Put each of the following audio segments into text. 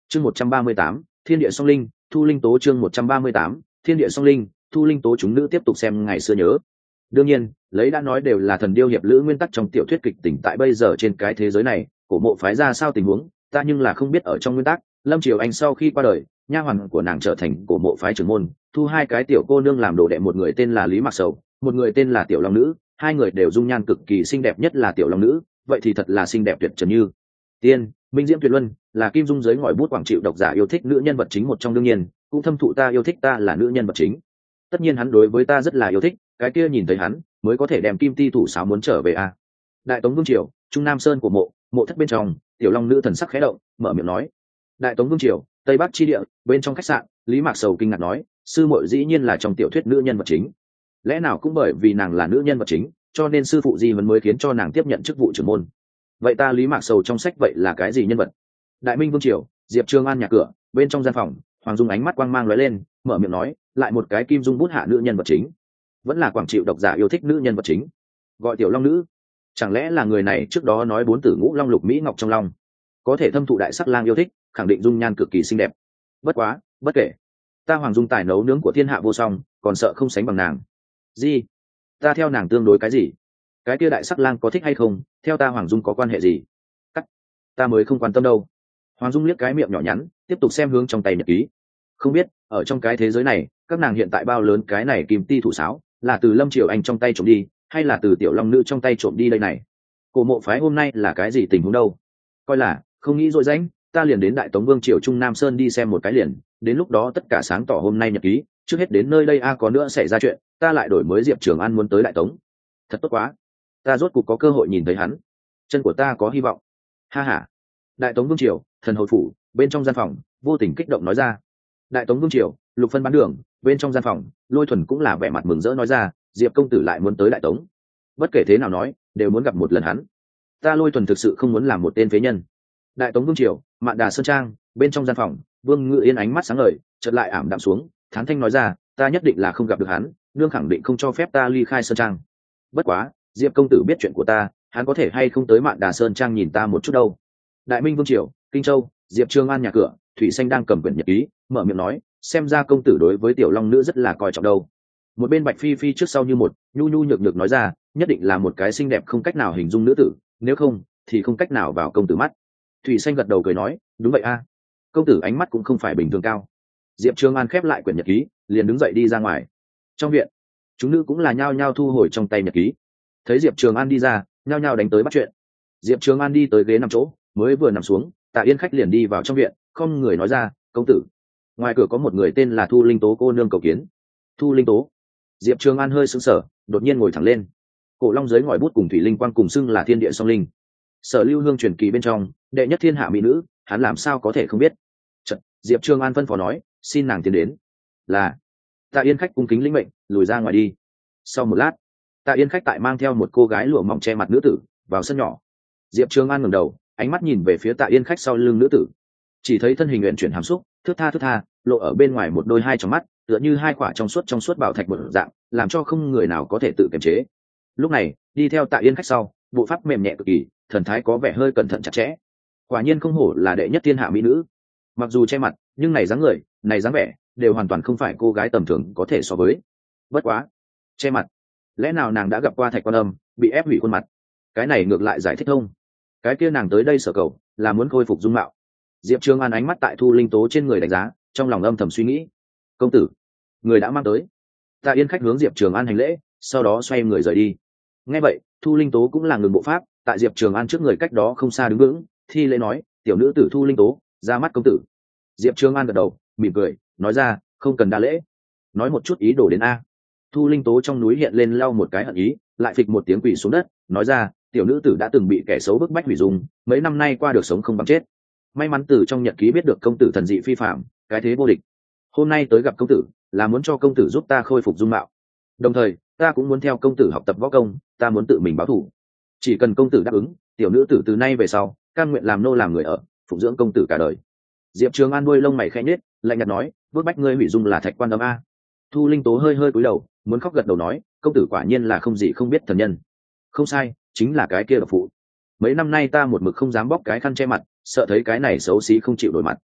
chương 138, thiên địa song linh thu linh tố. chương 138, thiên địa song linh thu linh tố. Chúng nữ tiếp tục xem ngày xưa nhớ. Đương nhiên lấy đã nói đều là thần điêu hiệp lữ nguyên tắc trong tiểu thuyết kịch tỉnh tại bây giờ trên cái thế giới này cổ mộ phái ra sao tình huống ta nhưng là không biết. Ở trong nguyên tắc Lâm Triều Anh sau khi qua đời, nha hoàn của nàng trở thành cổ mộ phái trưởng môn, thu hai cái tiểu cô nương làm đồ đệ, một người tên là Lý Mạc Sầu, một người tên là Tiểu Long Nữ. Hai người đều dung nhan cực kỳ xinh đẹp, nhất là Tiểu Long Nữ vậy thì thật là xinh đẹp tuyệt trần như tiên, minh diễm tuyệt luân, là kim dung giới ngòi bút quảng chịu độc giả yêu thích nữ nhân vật chính một trong. đương nhiên cũng thâm thụ ta yêu thích, ta là nữ nhân vật chính, tất nhiên hắn đối với ta rất là yêu thích, cái kia nhìn thấy hắn mới có thể đem kim ti thủ sáo muốn trở về a. Đại Tống Vương Triều, Trung Nam Sơn của mộ thất bên trong, Tiểu Long Nữ thần sắc khẽ động, mở miệng nói. Đại Tống Vương Triều, Tây Bắc chi địa, bên trong khách sạn, Lý Mạc Sầu kinh ngạc nói, sư muội dĩ nhiên là trong tiểu thuyết nữ nhân vật chính. Lẽ nào cũng bởi vì nàng là nữ nhân vật chính, cho nên sư phụ Di Vân mới khiến cho nàng tiếp nhận chức vụ trưởng môn. Vậy ta Lý Mạc Sầu trong sách vậy là cái gì nhân vật? Đại Minh Vương Triều, Diệp Trường An nhà cửa, bên trong gian phòng, Hoàng Dung ánh mắt quang mang lóe lên, mở miệng nói, lại một cái kim dung bút hạ nữ nhân vật chính, vẫn là quảng chịu độc giả yêu thích nữ nhân vật chính, gọi Tiểu Long Nữ. Chẳng lẽ là người này trước đó nói bốn tử ngũ long lục mỹ ngọc trong long, có thể thâm thụ đại sắc lang yêu thích, khẳng định dung nhan cực kỳ xinh đẹp. Bất quá bất kể, ta Hoàng Dung tài nấu nướng của thiên hạ vô song, còn sợ không sánh bằng nàng. Gì? Ta theo nàng tương đối cái gì? Cái kia đại sắc lang có thích hay không, theo ta Hoàng Dung có quan hệ gì? Cắt, ta mới không quan tâm đâu. Hoàng Dung liếc cái miệng nhỏ nhắn, tiếp tục xem hướng trong tay nhật ký. Không biết ở trong cái thế giới này các nàng hiện tại bao lớn cái này kim ti thủ sáo là từ Lâm Triều Anh trong tay trộm đi, hay là từ Tiểu Long Nữ trong tay trộm đi đây này? Cổ mộ phái hôm nay là cái gì tình huống đâu? Coi là không nghĩ dội danh, ta liền đến Đại Tống Vương Triều Trung Nam Sơn đi xem một cái liền, đến lúc đó tất cả sáng tỏ hôm nay nhật ký, trước hết đến nơi đây a, có nữa xảy ra chuyện ta lại đổi mới Diệp Trường An muốn tới Đại Tống. Thật tốt quá, ta rốt cục có cơ hội nhìn thấy hắn, chân của ta có hy vọng. Ha ha. Đại Tống Vương Triều, thần hồi phủ, bên trong gian phòng, vô tình kích động nói ra. Đại Tống Vương Triều, Lục Phân bán đường, bên trong gian phòng, Lôi Thuần cũng là vẻ mặt mừng rỡ nói ra, Diệp công tử lại muốn tới Đại Tống. Bất kể thế nào nói đều muốn gặp một lần hắn, ta Lôi Thuần thực sự không muốn làm một tên phế nhân. Đại Tống Vương Triều, Mạn Đà Sơn Trang, bên trong gian phòng, Vương Ngự Yên ánh mắt sáng ngời, chợt lại ảm đạm xuống, thán thanh nói ra, ta nhất định là không gặp được hắn, nương khẳng định không cho phép ta ly khai Sơn Trang. Bất quá Diệp công tử biết chuyện của ta, hắn có thể hay không tới Mạn Đà Sơn Trang nhìn ta một chút đâu. Đại Minh Vương Triều, Kinh Châu, Diệp Trường An nhà cửa, Thủy Xanh đang cầm quyển nhật ký, mở miệng nói, xem ra công tử đối với Tiểu Long Nữ rất là coi trọng đâu. Một bên Bạch Phi Phi trước sau như một, nhu nhu nhược nhược nói ra, nhất định là một cái xinh đẹp không cách nào hình dung nữ tử, nếu không thì không cách nào vào công tử mắt. Thủy Xanh gật đầu cười nói, đúng vậy a, công tử ánh mắt cũng không phải bình thường cao. Diệp Trường An khép lại quyển nhật ký, liền đứng dậy đi ra ngoài. Trong viện, chúng nữ cũng là nhao nhao thu hồi trong tay nhật ký. Thấy Diệp Trường An đi ra, nhao nhao đánh tới bắt chuyện. Diệp Trường An đi tới ghế nằm chỗ, mới vừa nằm xuống, Tạ Yên khách liền đi vào trong viện, không người nói ra, công tử, ngoài cửa có một người tên là Thu Linh Tố cô nương cầu kiến. Thu Linh Tố. Diệp Trường An hơi sững sờ, đột nhiên ngồi thẳng lên. Cổ Long giới ngòi bút cùng Thủy Linh Quang cùng xưng là thiên địa song linh, Sở Lưu Hương truyền kỳ bên trong đệ nhất thiên hạ mỹ nữ, hắn làm sao có thể không biết. Chợt, Diệp Trường An phân phó nói, xin nàng tiến đến. Là. Tạ Yên khách cung kính lĩnh mệnh, lùi ra ngoài đi. Sau một lát, Tạ Yên khách tại mang theo một cô gái lụa mỏng che mặt nữ tử vào sân nhỏ. Diệp Trường An ngẩng đầu, ánh mắt nhìn về phía Tạ Yên khách sau lưng nữ tử, chỉ thấy thân hình uyển chuyển hàm xúc, thướt tha lộ ở bên ngoài một đôi hai tròng mắt, tựa như hai quả trong suốt bảo thạch một dạng, làm cho không người nào có thể tự kiềm chế. Lúc này đi theo Tạ Yên khách sau, bộ pháp mềm nhẹ cực kỳ, thần thái có vẻ hơi cẩn thận chặt chẽ. Quả nhiên không hổ là đệ nhất thiên hạ mỹ nữ, mặc dù che mặt nhưng này dáng người, này dáng vẻ đều hoàn toàn không phải cô gái tầm thường có thể so với. Bất quá che mặt, lẽ nào nàng đã gặp qua Thạch Quan Âm, bị ép hủy khuôn mặt? Cái này ngược lại giải thích thông. Cái kia nàng tới đây sở cầu là muốn khôi phục dung mạo. Diệp Trường An ánh mắt tại Thu Linh Tố trên người đánh giá, trong lòng âm thầm suy nghĩ, công tử, người đã mang tới. Tạ Yên khách hướng Diệp Trường An hành lễ, sau đó xoay người rời đi. Nghe vậy, Thu Linh Tố cũng là ngừng bộ pháp, tại Diệp Trường An trước người cách đó không xa đứng vững, thi lễ nói, tiểu nữ tử Thu Linh Tố, ra mắt công tử. Diệp Trường An gật đầu, mỉm cười, nói ra, không cần đa lễ, nói một chút ý đồ đến a. Thu Linh Tố trong núi hiện lên lau một cái hận ý, lại phịch một tiếng quỳ xuống đất, nói ra, tiểu nữ tử đã từng bị kẻ xấu bức bách hủy dung, mấy năm nay qua được sống không bằng chết. May mắn từ trong nhật ký biết được công tử thần dị phi phạm, cái thế vô địch. Hôm nay tới gặp công tử là muốn cho công tử giúp ta khôi phục dung mạo, đồng thời ta cũng muốn theo công tử học tập võ công, ta muốn tự mình báo thù. Chỉ cần công tử đáp ứng, tiểu nữ tử từ nay về sau cam nguyện làm nô làm người ở, phụng dưỡng công tử cả đời. Diệp Trường An đuôi lông mày khẽ nhếch, lạnh nhạt nói, bức bách ngươi hủy dung là Thạch Quan Âm a. Thu Linh Tố hơi cúi đầu, muốn khóc gật đầu nói, công tử quả nhiên là không gì không biết thần nhân. Không sai, chính là cái kia độc phụ. Mấy năm nay ta một mực không dám bóc cái khăn che mặt, sợ thấy cái này xấu xí không chịu đổi mặt.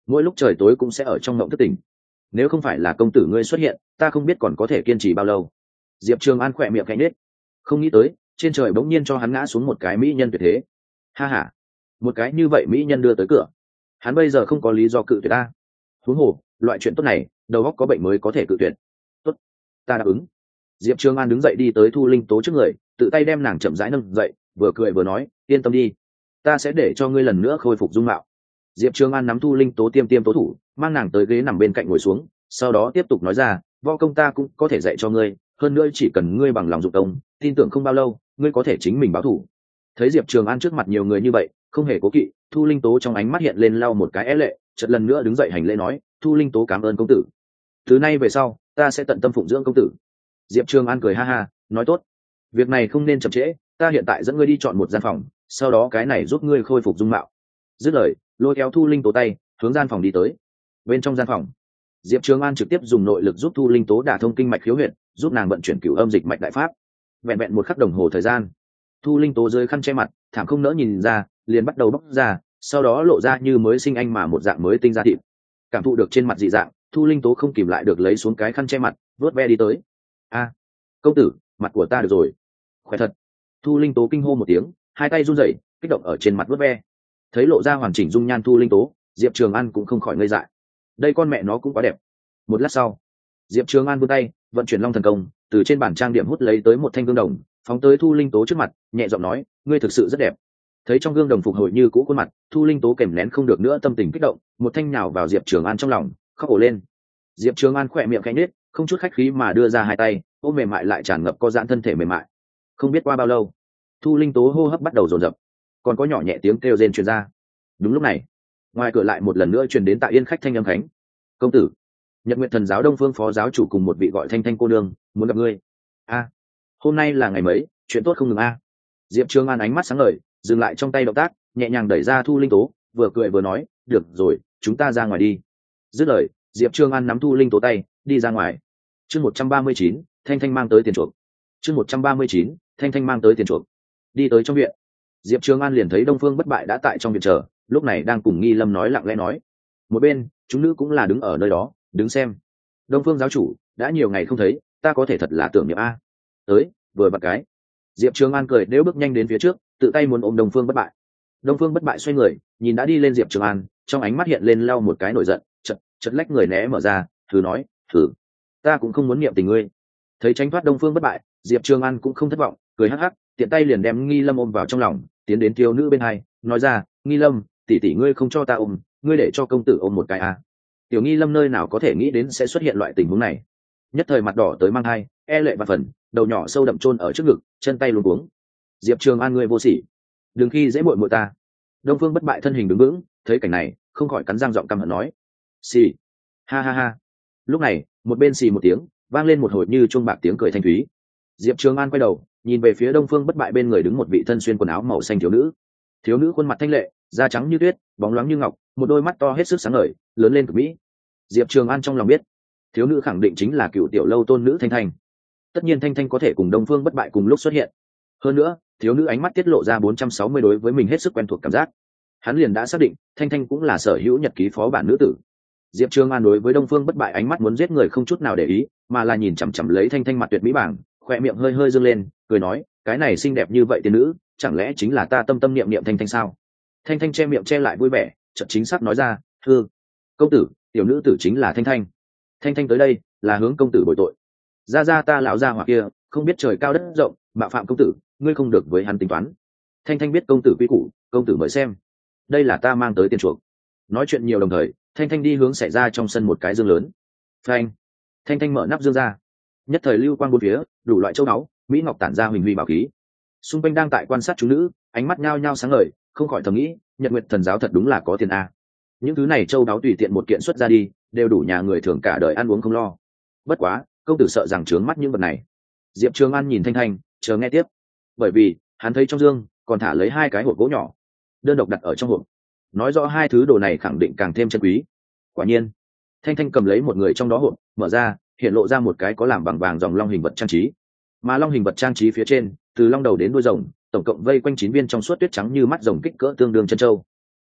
mỗi lúc trời tối cũng sẽ ở trong mộng thất tỉnh. Nếu không phải là công tử ngươi xuất hiện, ta không biết còn có thể kiên trì bao lâu. Diệp Trường An khỏe miệng khẽ nhếch, không nghĩ tới trên trời bỗng nhiên cho hắn ngã xuống một cái mỹ nhân tuyệt thế. Ha ha, một cái như vậy mỹ nhân đưa tới cửa, hắn bây giờ không có lý do cự tuyệt ta. Huống hồ loại chuyện tốt này, đầu óc có bệnh mới có thể cự tuyệt. Tốt, ta đáp ứng. Diệp Trường An đứng dậy đi tới Thu Linh Tố trước người, tự tay đem nàng chậm rãi nâng dậy, vừa cười vừa nói, yên tâm đi, ta sẽ để cho ngươi lần nữa khôi phục dung mạo. Diệp Trường An nắm Thu Linh Tố tiêm tiêm tố thủ, mang nàng tới ghế nằm bên cạnh ngồi xuống, sau đó tiếp tục nói ra, võ công ta cũng có thể dạy cho ngươi, hơn nữa chỉ cần ngươi bằng lòng dụng công, tin tưởng không bao lâu ngươi có thể chính mình báo thù. Thấy Diệp Trường An trước mặt nhiều người như vậy, không hề cố kỵ, Thu Linh Tố trong ánh mắt hiện lên lau một cái é lệ, chợt lần nữa đứng dậy hành lễ nói, Thu Linh Tố cảm ơn công tử, từ nay về sau ta sẽ tận tâm phụng dưỡng công tử. Diệp Trường An cười ha ha, nói tốt, việc này không nên chậm trễ, ta hiện tại dẫn ngươi đi chọn một gian phòng, sau đó cái này giúp ngươi khôi phục dung mạo. Dứt lời, lôi kéo Thu Linh Tố tay, hướng gian phòng đi tới. Bên trong gian phòng, Diệp Trường An trực tiếp dùng nội lực giúp Thu Linh Tố đả thông kinh mạch khiếu huyệt, giúp nàng vận chuyển cửu âm dịch mạch đại pháp. Vẹn vẹn một khắc đồng hồ thời gian, Thu Linh Tố rơi khăn che mặt, thảm không nỡ nhìn ra, liền bắt đầu bóc ra, sau đó lộ ra như mới sinh anh mà một dạng mới tinh ra thịt. Cảm thụ được trên mặt dị dạng, Thu Linh Tố không kìm lại được lấy xuống cái khăn che mặt, vớt ve đi tới. A, công tử, mặt của ta được rồi, khỏe thật. Thu Linh Tố kinh hô một tiếng, hai tay run rẩy, kích động ở trên mặt vớt ve. Thấy lộ ra hoàn chỉnh dung nhan Thu Linh Tố, Diệp Trường An cũng không khỏi ngây dại. Đây con mẹ nó cũng quá đẹp. Một lát sau, Diệp Trường An vươn tay, vận chuyển Long Thần Công, từ trên bàn trang điểm hút lấy tới một thanh gương đồng, phóng tới Thu Linh Tố trước mặt, nhẹ giọng nói, ngươi thực sự rất đẹp. Thấy trong gương đồng phục hồi như cũ khuôn mặt, Thu Linh Tố kèm nén không được nữa tâm tình kích động, một thanh nhào vào Diệp Trường An trong lòng, khóc ổ lên. Diệp Trường An khỏe miệng khẽ nhếch, không chút khách khí mà đưa ra hai tay, ôm mềm mại lại tràn ngập có giãn thân thể mềm mại. Không biết qua bao lâu, Thu Linh Tố hô hấp bắt đầu dồn dập, còn có nhỏ nhẹ tiếng kêu rên truyền ra. Đúng lúc này, ngoài cửa lại một lần nữa truyền đến Tạ Yên khách thanh âm khánh, công tử, Nhật Nguyệt Thần giáo Đông Phương phó giáo chủ cùng một vị gọi Thanh Thanh cô nương muốn gặp ngươi. A, hôm nay là ngày mấy, chuyện tốt không ngừng a. Diệp Trường An ánh mắt sáng ngời, dừng lại trong tay động tác, nhẹ nhàng đẩy ra Thu Linh Tố, vừa cười vừa nói, được rồi, chúng ta ra ngoài đi. Dứt lời, Diệp Trường An nắm Thu Linh Tố tay, đi ra ngoài. Chương 139, Thanh Thanh mang tới tiền chuộc. Chương 139, Thanh Thanh mang tới tiền chuộc. Đi tới trong viện, Diệp Trường An liền thấy Đông Phương Bất Bại đã tại trong viện chờ, lúc này đang cùng Nghi Lâm nói lặng lẽ nói. Một bên, chúng nữ cũng là đứng ở nơi đó, đứng xem. Đông Phương giáo chủ, đã nhiều ngày không thấy, ta có thể thật là tưởng niệm a. Tới, vừa bật cái. Diệp Trường An cười đếu bước nhanh đến phía trước, tự tay muốn ôm Đông Phương Bất Bại. Đông Phương Bất Bại xoay người, nhìn đã đi lên Diệp Trường An, trong ánh mắt hiện lên lau một cái nổi giận, chật lách người né mở ra, thử nói, thử, ta cũng không muốn niệm tình ngươi. Thấy tránh thoát Đông Phương Bất Bại, Diệp Trường An cũng không thất vọng, cười hắc hắc, tiện tay liền đem Nghi Lâm ôm vào trong lòng, tiến đến thiếu nữ bên hai, nói ra, Nghi Lâm, tỷ tỷ ngươi không cho ta ôm, ngươi để cho công tử ôm một cái à. Tiểu Nghi Lâm nơi nào có thể nghĩ đến sẽ xuất hiện loại tình huống này, nhất thời mặt đỏ tới mang hai, e lệ và phần, đầu nhỏ sâu đậm chôn ở trước ngực, chân tay luống cuống. Diệp Trường An, ngươi vô sỉ, đừng khi dễ muội muội ta. Đông Phương Bất Bại thân hình đứng vững, thấy cảnh này, không khỏi cắn răng giọng căm hận nói, xì, ha ha ha. Lúc này, một bên xì một tiếng, vang lên một hồi như chuông bạc tiếng cười thanh thúy. Diệp Trường An quay đầu, nhìn về phía Đông Phương Bất Bại bên người đứng một vị thân xuyên quần áo màu xanh thiếu nữ. Thiếu nữ khuôn mặt thanh lệ, da trắng như tuyết, bóng loáng như ngọc, một đôi mắt to hết sức sáng ngời, lớn lên cực mỹ. Diệp Trường An trong lòng biết, thiếu nữ khẳng định chính là cựu tiểu lâu tôn nữ Thanh Thanh. Tất nhiên Thanh Thanh có thể cùng Đông Phương Bất Bại cùng lúc xuất hiện. Hơn nữa, thiếu nữ ánh mắt tiết lộ ra 460 đối với mình hết sức quen thuộc cảm giác. Hắn liền đã xác định, Thanh Thanh cũng là sở hữu nhật ký phó bản nữ tử. Diệp Trường An đối với Đông Phương Bất Bại ánh mắt muốn giết người không chút nào để ý, mà là nhìn chằm chằm lấy Thanh Thanh mặt tuyệt mỹ bảng, khóe miệng hơi hơi dương lên, cười nói, cái này xinh đẹp như vậy tiên nữ, chẳng lẽ chính là ta tâm tâm niệm niệm Thanh Thanh sao? Thanh Thanh che miệng che lại vui vẻ, chợt chính xác nói ra, thưa công tử, tiểu nữ tử chính là Thanh Thanh. Thanh Thanh tới đây là hướng công tử bồi tội. Ra ta lão gia hỏa kia, không biết trời cao đất rộng, mạo phạm công tử, ngươi không được với hắn tính toán. Thanh Thanh biết công tử quy củ, công tử mời xem, đây là ta mang tới tiền chuộc. Nói chuyện nhiều đồng thời, Thanh Thanh đi hướng xảy ra trong sân một cái dương lớn. Thanh Thanh mở nắp dương ra, nhất thời lưu quang bốn phía, đủ loại châu báu, mỹ ngọc tản ra huỳnh huy bảo khí. Xung quanh đang tại quan sát chú nữ, ánh mắt nhao nhao sáng ngời, không khỏi thầm nghĩ, Nhật Nguyệt Thần giáo thật đúng là có tiền a. Những thứ này châu báu tùy tiện một kiện xuất ra đi, đều đủ nhà người thường cả đời ăn uống không lo. Bất quá, công tử sợ rằng trướng mắt những vật này. Diệp Trường An nhìn Thanh Thanh, chờ nghe tiếp, bởi vì hắn thấy trong dương còn thả lấy hai cái hộp gỗ nhỏ, đơn độc đặt ở trong hộp, nói rõ hai thứ đồ này khẳng định càng thêm chân quý. Quả nhiên, Thanh Thanh cầm lấy một người trong đó hộp, mở ra, hiện lộ ra một cái có làm bằng vàng dòng long hình vật trang trí, mà long hình vật trang trí phía trên, từ long đầu đến đuôi rồng, tổng cộng vây quanh 9 viên trong suốt tuyết trắng như mắt rồng kích cỡ tương đương chân châu.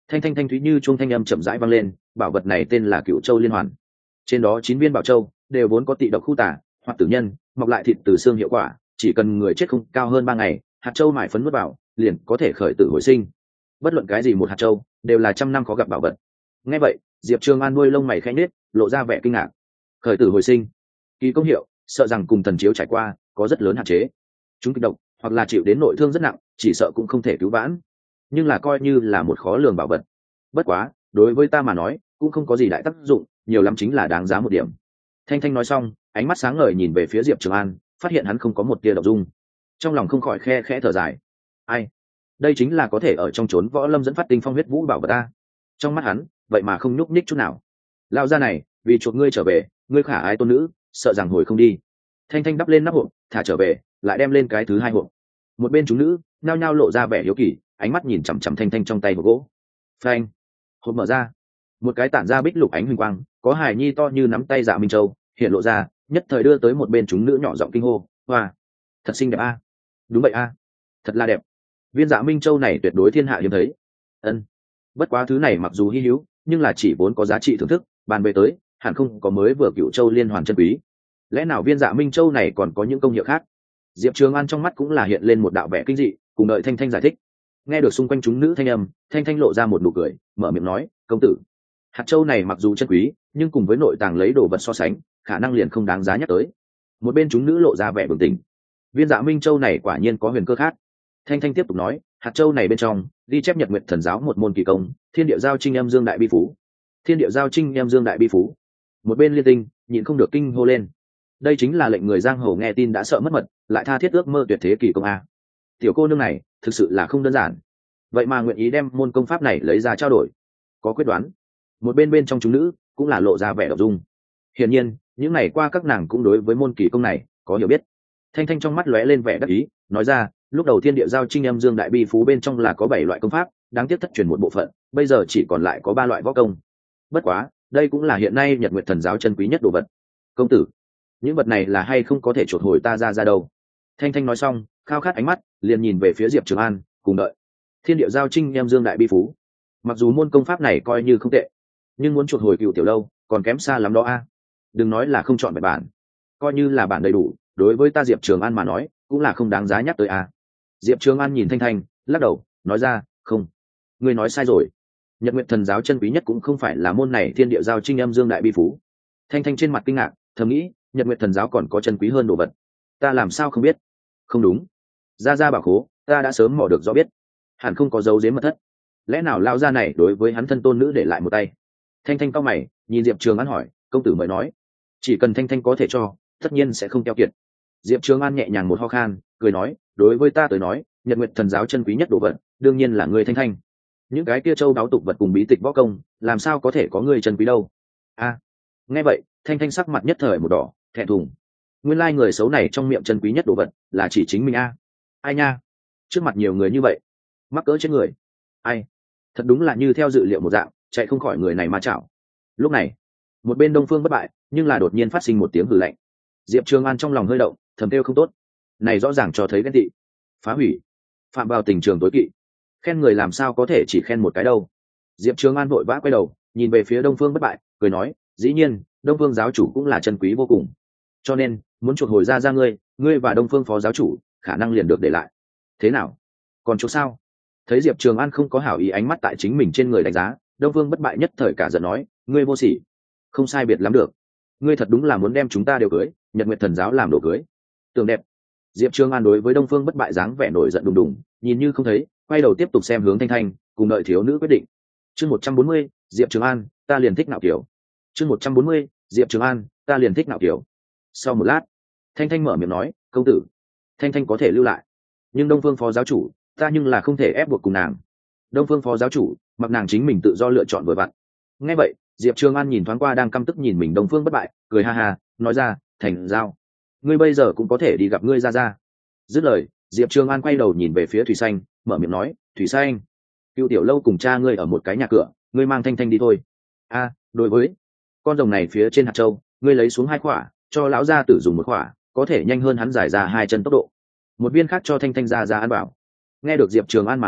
Thanh thanh thanh thúy như chuông thanh âm chậm rãi vang lên, bảo vật này tên là Cựu Châu Liên Hoàn. Trên đó 9 viên bảo châu đều vốn có tị độc khu tả hoặc tử nhân, mọc lại thịt từ xương hiệu quả, chỉ cần người chết không cao hơn 3 ngày, hạt châu mài phấn nuốt vào, liền có thể khởi tử hồi sinh. Bất luận cái gì một hạt châu đều là trăm năm khó gặp bảo vật. Nghe vậy, Diệp Trường An nuôi lông mày khẽ nhếch, lộ ra vẻ kinh ngạc. Khởi tử hồi sinh, kỳ công hiệu, sợ rằng cùng thần chiếu trải qua có rất lớn hạn chế. Chúng kịch độc hoặc là chịu đến nội thương rất nặng, chỉ sợ cũng không thể cứu vãn. Nhưng là coi như là một khó lường bảo vật. Bất quá, đối với ta mà nói, cũng không có gì đại tác dụng, nhiều lắm chính là đáng giá một điểm. Thanh thanh nói xong, ánh mắt sáng ngời nhìn về phía Diệp Trường An, phát hiện hắn không có một tia động dung, trong lòng không khỏi khe khẽ thở dài. Ai, đây chính là có thể ở trong chốn võ lâm dẫn phát tinh phong huyết vũ bảo vật ta. Trong mắt hắn, vậy mà không nhúc nhích chút nào. Lao ra này, vì chuộc ngươi trở về, ngươi khả ái tôn nữ, sợ rằng hồi không đi. Thanh thanh đắp lên nắp hộp, thả trở về, lại đem lên cái thứ hai hộp. Một bên chúng nữ nhao nhao lộ ra vẻ hiếu kỳ, ánh mắt nhìn chằm chằm thanh thanh trong tay hộp gỗ. Phanh, hộp mở ra, một cái tản ra bích lục ánh huỳnh quang, có hài nhi to như nắm tay Dạ Minh Châu hiện lộ ra, nhất thời đưa tới một bên chúng nữ nhỏ giọng kinh hô. Hoa, thật xinh đẹp a. Đúng vậy a, thật là đẹp. Viên Dạ Minh Châu này tuyệt đối thiên hạ hiếm thấy. Ân, bất quá thứ này mặc dù hi hữu, nhưng là chỉ vốn có giá trị thưởng thức, bàn về tới hẳn không có mới vừa Cựu Châu Liên Hoàn chân quý. Lẽ nào viên Dạ Minh Châu này còn có những công hiệu khác? Diệp Trường An trong mắt cũng là hiện lên một đạo vẻ kinh dị, cùng đợi thanh thanh giải thích. Nghe được xung quanh chúng nữ thanh âm, thanh thanh lộ ra một nụ cười, mở miệng nói, công tử, hạt châu này mặc dù chân quý, nhưng cùng với nội tàng lấy đồ vật so sánh, khả năng liền không đáng giá nhắc tới. Một bên chúng nữ lộ ra vẻ bừng tỉnh. Viên Dạ Minh Châu này quả nhiên có huyền cơ khác. Thanh thanh tiếp tục nói, hạt châu này bên trong ghi chép Nhật Nguyệt Thần giáo một môn kỳ công, Thiên Địa Giao Trinh Em Dương Đại Bi Phú. Thiên Địa Giao Trinh Em Dương Đại Bi Phú. Một bên Liên Tinh nhịn không được kinh hô lên. Đây chính là lệnh người giang hồ nghe tin đã sợ mất mật, lại tha thiết ước mơ tuyệt thế kỳ công a. Tiểu cô nương này thực sự là không đơn giản, vậy mà nguyện ý đem môn công pháp này lấy ra trao đổi, có quyết đoán. Một bên bên trong chúng nữ cũng là lộ ra vẻ động dung. Hiển nhiên những ngày qua các nàng cũng đối với môn kỳ công này có hiểu biết. Thanh thanh trong mắt lóe lên vẻ đắc ý, nói ra, lúc đầu Thiên Địa Giao Trinh Em Dương Đại Bi Phú bên trong là có 7 loại công pháp, đáng tiếc thất truyền một bộ phận, bây giờ chỉ còn lại có 3 loại võ công. Bất quá đây cũng là hiện nay Nhật Nguyệt Thần giáo chân quý nhất đồ vật. Công tử, những vật này là hay không có thể chuột hồi ta ra đâu? Thanh thanh nói xong, khao khát ánh mắt liền nhìn về phía Diệp Trường An, cùng đợi. Thiên Địa Giao Trinh Em Dương Đại Bi Phú, mặc dù môn công pháp này coi như không tệ, nhưng muốn chuột hồi Cựu Tiểu Lâu còn kém xa lắm đó a. Đừng nói là không chọn bài bản, coi như là bản đầy đủ, đối với ta Diệp Trường An mà nói cũng là không đáng giá nhắc tới a. Diệp Trường An nhìn thanh thanh, lắc đầu, nói ra, không, ngươi nói sai rồi. Nhật Nguyệt Thần giáo chân quý nhất cũng không phải là môn này Thiên Địa Giao Trinh Em Dương Đại Bi Phú. Thanh thanh trên mặt kinh ngạc, thầm nghĩ, Nhật Nguyệt Thần giáo còn có chân quý hơn đồ vật, ta làm sao không biết? Không đúng, ra bảo khố ta đã sớm mò được rõ biết, hẳn không có dấu giếm mật thất. Lẽ nào lao ra này đối với hắn thân tôn nữ để lại một tay? Thanh thanh cao mày nhìn Diệp Trường An hỏi, công tử mới nói, chỉ cần thanh thanh có thể cho, tất nhiên sẽ không keo kiệt. Diệp Trường An nhẹ nhàng một ho khan, cười nói, đối với ta tới nói, Nhật Nguyệt Thần giáo chân quý nhất đồ vật đương nhiên là ngươi thanh thanh. Những cái kia châu đáo tục vật cùng bí tịch võ công làm sao có thể có ngươi chân quý đâu? A, nghe vậy thanh thanh sắc mặt nhất thời một đỏ, thẹn thùng. Nguyên lai người xấu này trong miệng chân quý nhất đồ vật là chỉ chính mình a. Ai nha, trước mặt nhiều người như vậy, mắc cỡ chết người. Ai, thật đúng là như theo dự liệu một dạng, chạy không khỏi người này mà chảo. Lúc này một bên Đông Phương Bất Bại nhưng là đột nhiên phát sinh một tiếng hừ lạnh. Diệp Trường An trong lòng hơi động, thầm kêu không tốt, này rõ ràng cho thấy ghen tị, phá hủy, phạm vào tình trường tối kỵ. Khen người làm sao có thể chỉ khen một cái đâu. Diệp Trường An vội vã quay đầu nhìn về phía Đông Phương Bất Bại, cười nói, dĩ nhiên Đông Phương giáo chủ cũng là chân quý vô cùng, cho nên muốn chuộc hồi ra ngươi và Đông Phương phó giáo chủ khả năng liền được để lại. Thế nào, còn chỗ sao? Thấy Diệp Trường An không có hảo ý ánh mắt tại chính mình trên người đánh giá, Đông Phương Bất Bại nhất thời cả giận nói, ngươi vô sỉ, không sai biệt lắm được, ngươi thật đúng là muốn đem chúng ta đều cưới, Nhật Nguyệt Thần giáo làm đồ cưới, tưởng đẹp. Diệp Trường An đối với Đông Phương Bất Bại dáng vẻ nổi giận đùng đùng, nhìn như không thấy, quay đầu tiếp tục xem hướng thanh thanh, cùng đợi thiếu nữ quyết định. Chương 140, Diệp Trường An, ta liền thích nạo kiểu. Chương 140, Diệp Trường An, ta liền thích nạo kiểu. Sau một lát, thanh thanh mở miệng nói, công tử, thanh thanh có thể lưu lại, nhưng Đông Phương phó giáo chủ, ta nhưng là không thể ép buộc cùng nàng. Đông Phương phó giáo chủ mặc nàng chính mình tự do lựa chọn vừa vặn. Nghe vậy Diệp Trường An nhìn thoáng qua đang căm tức nhìn mình Đông Phương Bất Bại, cười ha ha, nói ra, thành giao, ngươi bây giờ cũng có thể đi gặp ngươi ra. Dứt lời Diệp Trường An quay đầu nhìn về phía Thủy Xanh, mở miệng nói, Thủy Xanh, Cựu Tiểu Lâu cùng cha ngươi ở một cái nhà cửa, ngươi mang thanh thanh đi thôi. A, đối với con rồng này phía trên hạt châu, ngươi lấy xuống 2 khỏa, cho lão gia tử dùng 1 khỏa, có thể nhanh hơn hắn giải ra 2 chân tốc độ. Một viên khác cho thanh thanh ra ăn bảo. Nghe được Diệp Trường An mà nói,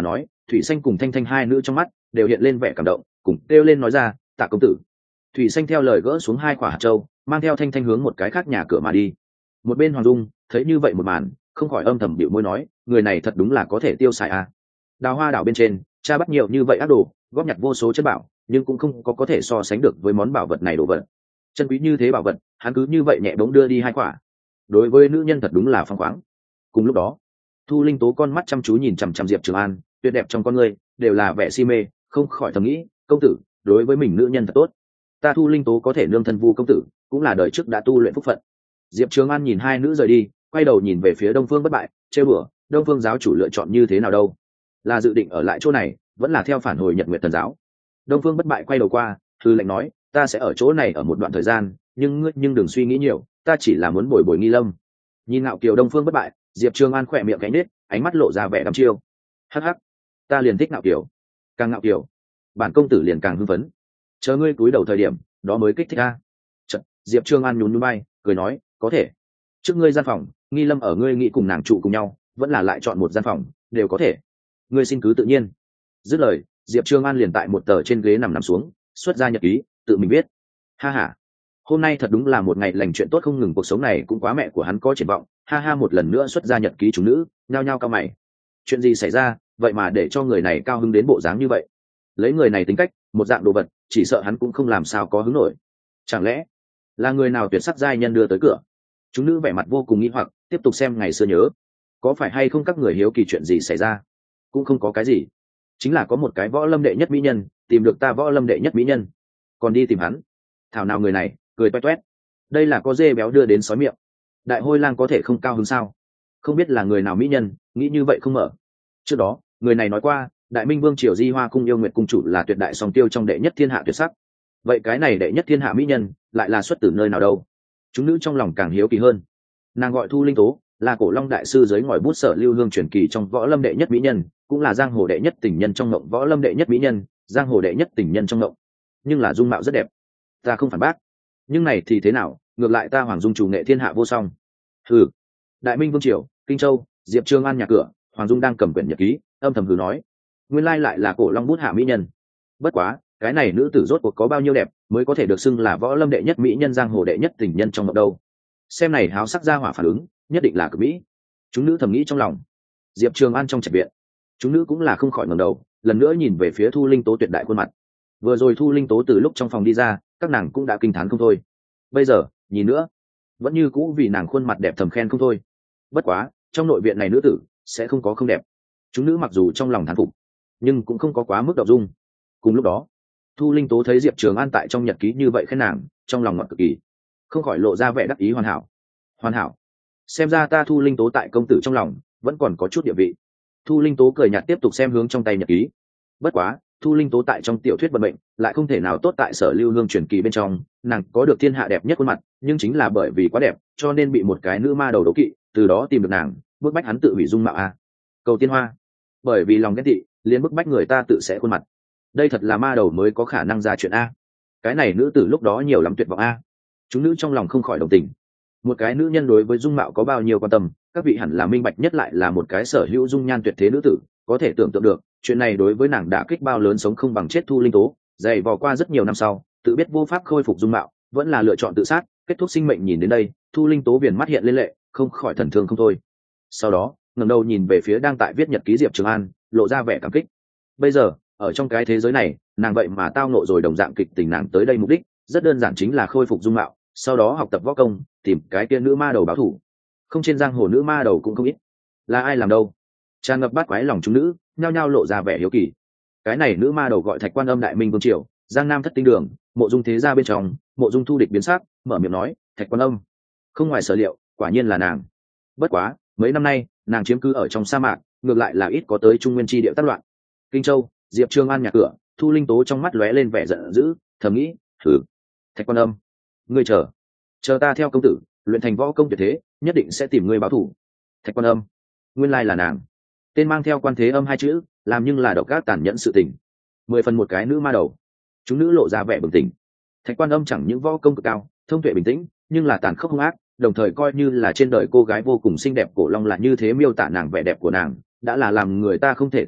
Thủy Xanh cùng Thanh Thanh hai nữ trong mắt đều hiện lên vẻ cảm động, cùng kêu lên nói ra, tạ công tử. Thủy Xanh theo lời gỡ xuống 2 quả hạt châu, mang theo Thanh Thanh hướng một cái khác nhà cửa mà đi. Một bên Hoàng Dung thấy như vậy một màn, không khỏi âm thầm bĩu môi nói, người này thật đúng là có thể tiêu xài à. Đào Hoa đảo bên trên, cha bắt nhiều như vậy ác đồ, góp nhặt vô số chân bảo, nhưng cũng không có thể so sánh được với món bảo vật này đồ vật. Chân quý như thế bảo vật, hắn cứ như vậy nhẹ bỗng đưa đi 2 quả. Đối với nữ nhân thật đúng là phăng khoáng. Cùng lúc đó, Thu Linh Tố con mắt chăm chú nhìn chằm chằm Diệp Trường An, tuyệt đẹp trong con người đều là vẻ si mê, không khỏi thầm nghĩ, công tử đối với mình nữ nhân thật tốt, ta Thu Linh Tố có thể nương thân Vu công tử, cũng là đời trước đã tu luyện phúc phận. Diệp Trường An nhìn hai nữ rời đi, quay đầu nhìn về phía Đông Phương Bất Bại, trêu đùa, Đông Phương giáo chủ lựa chọn như thế nào đâu? Là dự định ở lại chỗ này, vẫn là theo phản hồi Nhật Nguyệt Thần giáo? Đông Phương Bất Bại quay đầu qua, hư lệnh nói, ta sẽ ở chỗ này ở một đoạn thời gian, nhưng đừng suy nghĩ nhiều, ta chỉ là muốn bồi bồi Nghi Lâm. Nhìn ngạo kiều Đông Phương Bất Bại, Diệp Trường An khỏe miệng cánh nết, ánh mắt lộ ra vẻ đăm chiêu. Hắc hắc, ta liền thích ngạo kiều, càng ngạo kiều, bản công tử liền càng hưng phấn. Chờ ngươi cúi đầu thời điểm, đó mới kích thích ta. Chật, Diệp Trường An nhún nhún bay, cười nói, có thể. Trước ngươi gian phòng, Nghi Lâm ở ngươi nghĩ cùng nàng trụ cùng nhau, vẫn là lại chọn một gian phòng, đều có thể. Ngươi xin cứ tự nhiên. Dứt lời, Diệp Trường An liền tại một tờ trên ghế nằm xuống, xuất ra nhật ký, tự mình viết. Ha ha, hôm nay thật đúng là một ngày lành chuyện tốt không ngừng, cuộc sống này cũng quá mẹ của hắn có triển vọng. Ha ha, một lần nữa xuất ra nhật ký chúng nữ, nhao nhao cao mày. Chuyện gì xảy ra, vậy mà để cho người này cao hứng đến bộ dáng như vậy? Lấy người này tính cách, một dạng đồ vật, chỉ sợ hắn cũng không làm sao có hứng nổi. Chẳng lẽ là người nào tuyệt sắc giai nhân đưa tới cửa? Chúng nữ vẻ mặt vô cùng nghi hoặc, tiếp tục xem ngày xưa nhớ. Có phải hay không các người hiếu kỳ chuyện gì xảy ra? Cũng không có cái gì, chính là có một cái võ lâm đệ nhất mỹ nhân tìm được ta võ lâm đệ nhất mỹ nhân, còn đi tìm hắn. Thảo nào người này cười toét toét, đây là có dê béo đưa đến sói miệng. Đại Hôi Lang có thể không cao hứng sao? Không biết là người nào mỹ nhân nghĩ như vậy không mở. Trước đó người này nói qua, Đại Minh Vương triều Di Hoa cung yêu nguyệt cung chủ là tuyệt đại song tiêu trong đệ nhất thiên hạ tuyệt sắc. Vậy cái này đệ nhất thiên hạ mỹ nhân lại là xuất từ nơi nào đâu? Chúng nữ trong lòng càng hiếu kỳ hơn. Nàng gọi Thu Linh Tố, là Cổ Long đại sư dưới ngòi bút Sở Lưu Hương truyền kỳ trong võ lâm đệ nhất mỹ nhân, cũng là giang hồ đệ nhất tình nhân trong ngộng võ lâm đệ nhất mỹ nhân, giang hồ đệ nhất tình nhân trong ngộng. Nhưng là dung mạo rất đẹp, ta không phản bác. Nhưng này thì thế nào, ngược lại ta Hoàng Dung chủ nghệ thiên hạ vô song. Hừ. Đại Minh Vương triều, Kinh Châu, Diệp Trường An nhà cửa, Hoàng Dung đang cầm quyển nhật ký, âm thầm hừ nói, nguyên lai lại là Cổ Long bút hạ mỹ nhân. Bất quá, cái này nữ tử rốt cuộc có bao nhiêu đẹp mới có thể được xưng là võ lâm đệ nhất mỹ nhân, giang hồ đệ nhất tình nhân trong ngộng đâu? Xem này háo sắc ra hỏa phản ứng, nhất định là cực mỹ. Chúng nữ thầm nghĩ trong lòng. Diệp Trường An trong trạch viện, chúng nữ cũng là không khỏi ngẩng đầu, lần nữa nhìn về phía Thu Linh Tố tuyệt đại khuôn mặt. Vừa rồi Thu Linh Tố từ lúc trong phòng đi ra, các nàng cũng đã kinh thán không thôi. Bây giờ nhìn nữa, vẫn như cũ vì nàng khuôn mặt đẹp thầm khen không thôi. Bất quá, trong nội viện này nữ tử sẽ không có không đẹp. Chúng nữ mặc dù trong lòng thán phục, nhưng cũng không có quá mức động dung. Cùng lúc đó, Thu Linh Tố thấy Diệp Trường An tại trong nhật ký như vậy khen nàng, trong lòng ngọt cực kỳ, không khỏi lộ ra vẻ đắc ý. Hoàn hảo, hoàn hảo. Xem ra ta Thu Linh Tố tại công tử trong lòng vẫn còn có chút địa vị. Thu Linh Tố cười nhạt tiếp tục xem hướng trong tay nhật ký. Bất quá, Thu Linh Tố tại trong tiểu thuyết vận mệnh lại không thể nào tốt tại Sở Lưu Hương truyền kỳ bên trong, nàng có được thiên hạ đẹp nhất khuôn mặt, nhưng chính là bởi vì quá đẹp, cho nên bị một cái nữ ma đầu đố kỵ, từ đó tìm được nàng, bức bách hắn tự hủy dung mạo a. Cầu tiên hoa, bởi vì lòng ghen tị, liền bức bách người ta tự sẽ khuôn mặt. Đây thật là ma đầu mới có khả năng ra chuyện a. Cái này nữ tử lúc đó nhiều lắm tuyệt vọng a. Chúng nữ trong lòng không khỏi đồng tình. Một cái nữ nhân đối với dung mạo có bao nhiêu quan tâm, các vị hẳn là minh bạch nhất, lại là một cái sở hữu dung nhan tuyệt thế nữ tử, có thể tưởng tượng được chuyện này đối với nàng đã kích bao lớn. Sống không bằng chết Thu Linh Tố dày vò qua rất nhiều năm sau, tự biết vô pháp khôi phục dung mạo, vẫn là lựa chọn tự sát kết thúc sinh mệnh. Nhìn đến đây, Thu Linh Tố viền mắt hiện lên lệ, không khỏi thần thương không thôi. Sau đó ngẩng đầu nhìn về phía đang tại viết nhật ký Diệp Trường An, lộ ra vẻ cảm kích. Bây giờ ở trong cái thế giới này, nàng vậy mà tao nộ rồi đồng dạng kịch tình. Nàng tới đây mục đích rất đơn giản, chính là khôi phục dung mạo, sau đó học tập võ công, tìm cái kia nữ ma đầu báo thù. Không, trên giang hồ nữ ma đầu cũng không ít, là ai làm đâu? Tràn ngập bát quái lòng chúng nữ nhao nhao lộ ra vẻ hiếu kỳ. Cái này nữ ma đầu gọi Thạch Quan Âm, Đại Minh Vương triều, Giang Nam thất tinh đường, Mộ Dung thế gia bên trong. Mộ Dung thu địch biến sắc, mở miệng nói, Thạch Quan Âm, không ngoài sở liệu, quả nhiên là nàng. Bất quá mấy năm nay nàng chiếm cứ ở trong sa mạc, ngược lại là ít có tới Trung Nguyên chi địa tác loạn. Kinh Châu, Diệp Trường An nhà cửa, Thu Linh Tố trong mắt lóe lên vẻ giận dữ, thầm nghĩ, thử, Thạch Quan Âm, ngươi chờ ta theo công tử luyện thành võ công tuyệt thế, nhất định sẽ tìm ngươi báo thù. Thạch Quan Âm, nguyên lai là nàng. Tên mang theo Quan Thế Âm hai chữ, làm nhưng là độc ác tàn nhẫn sự tình. 10 phần một cái nữ ma đầu. Chúng nữ lộ ra vẻ bừng tỉnh. Thạch Quan Âm chẳng những võ công cực cao, thông tuệ bình tĩnh, nhưng là tàn khốc hung ác, đồng thời coi như là trên đời cô gái vô cùng xinh đẹp. Cổ Long là như thế miêu tả nàng, vẻ đẹp của nàng đã là làm người ta không thể tưởng tượng.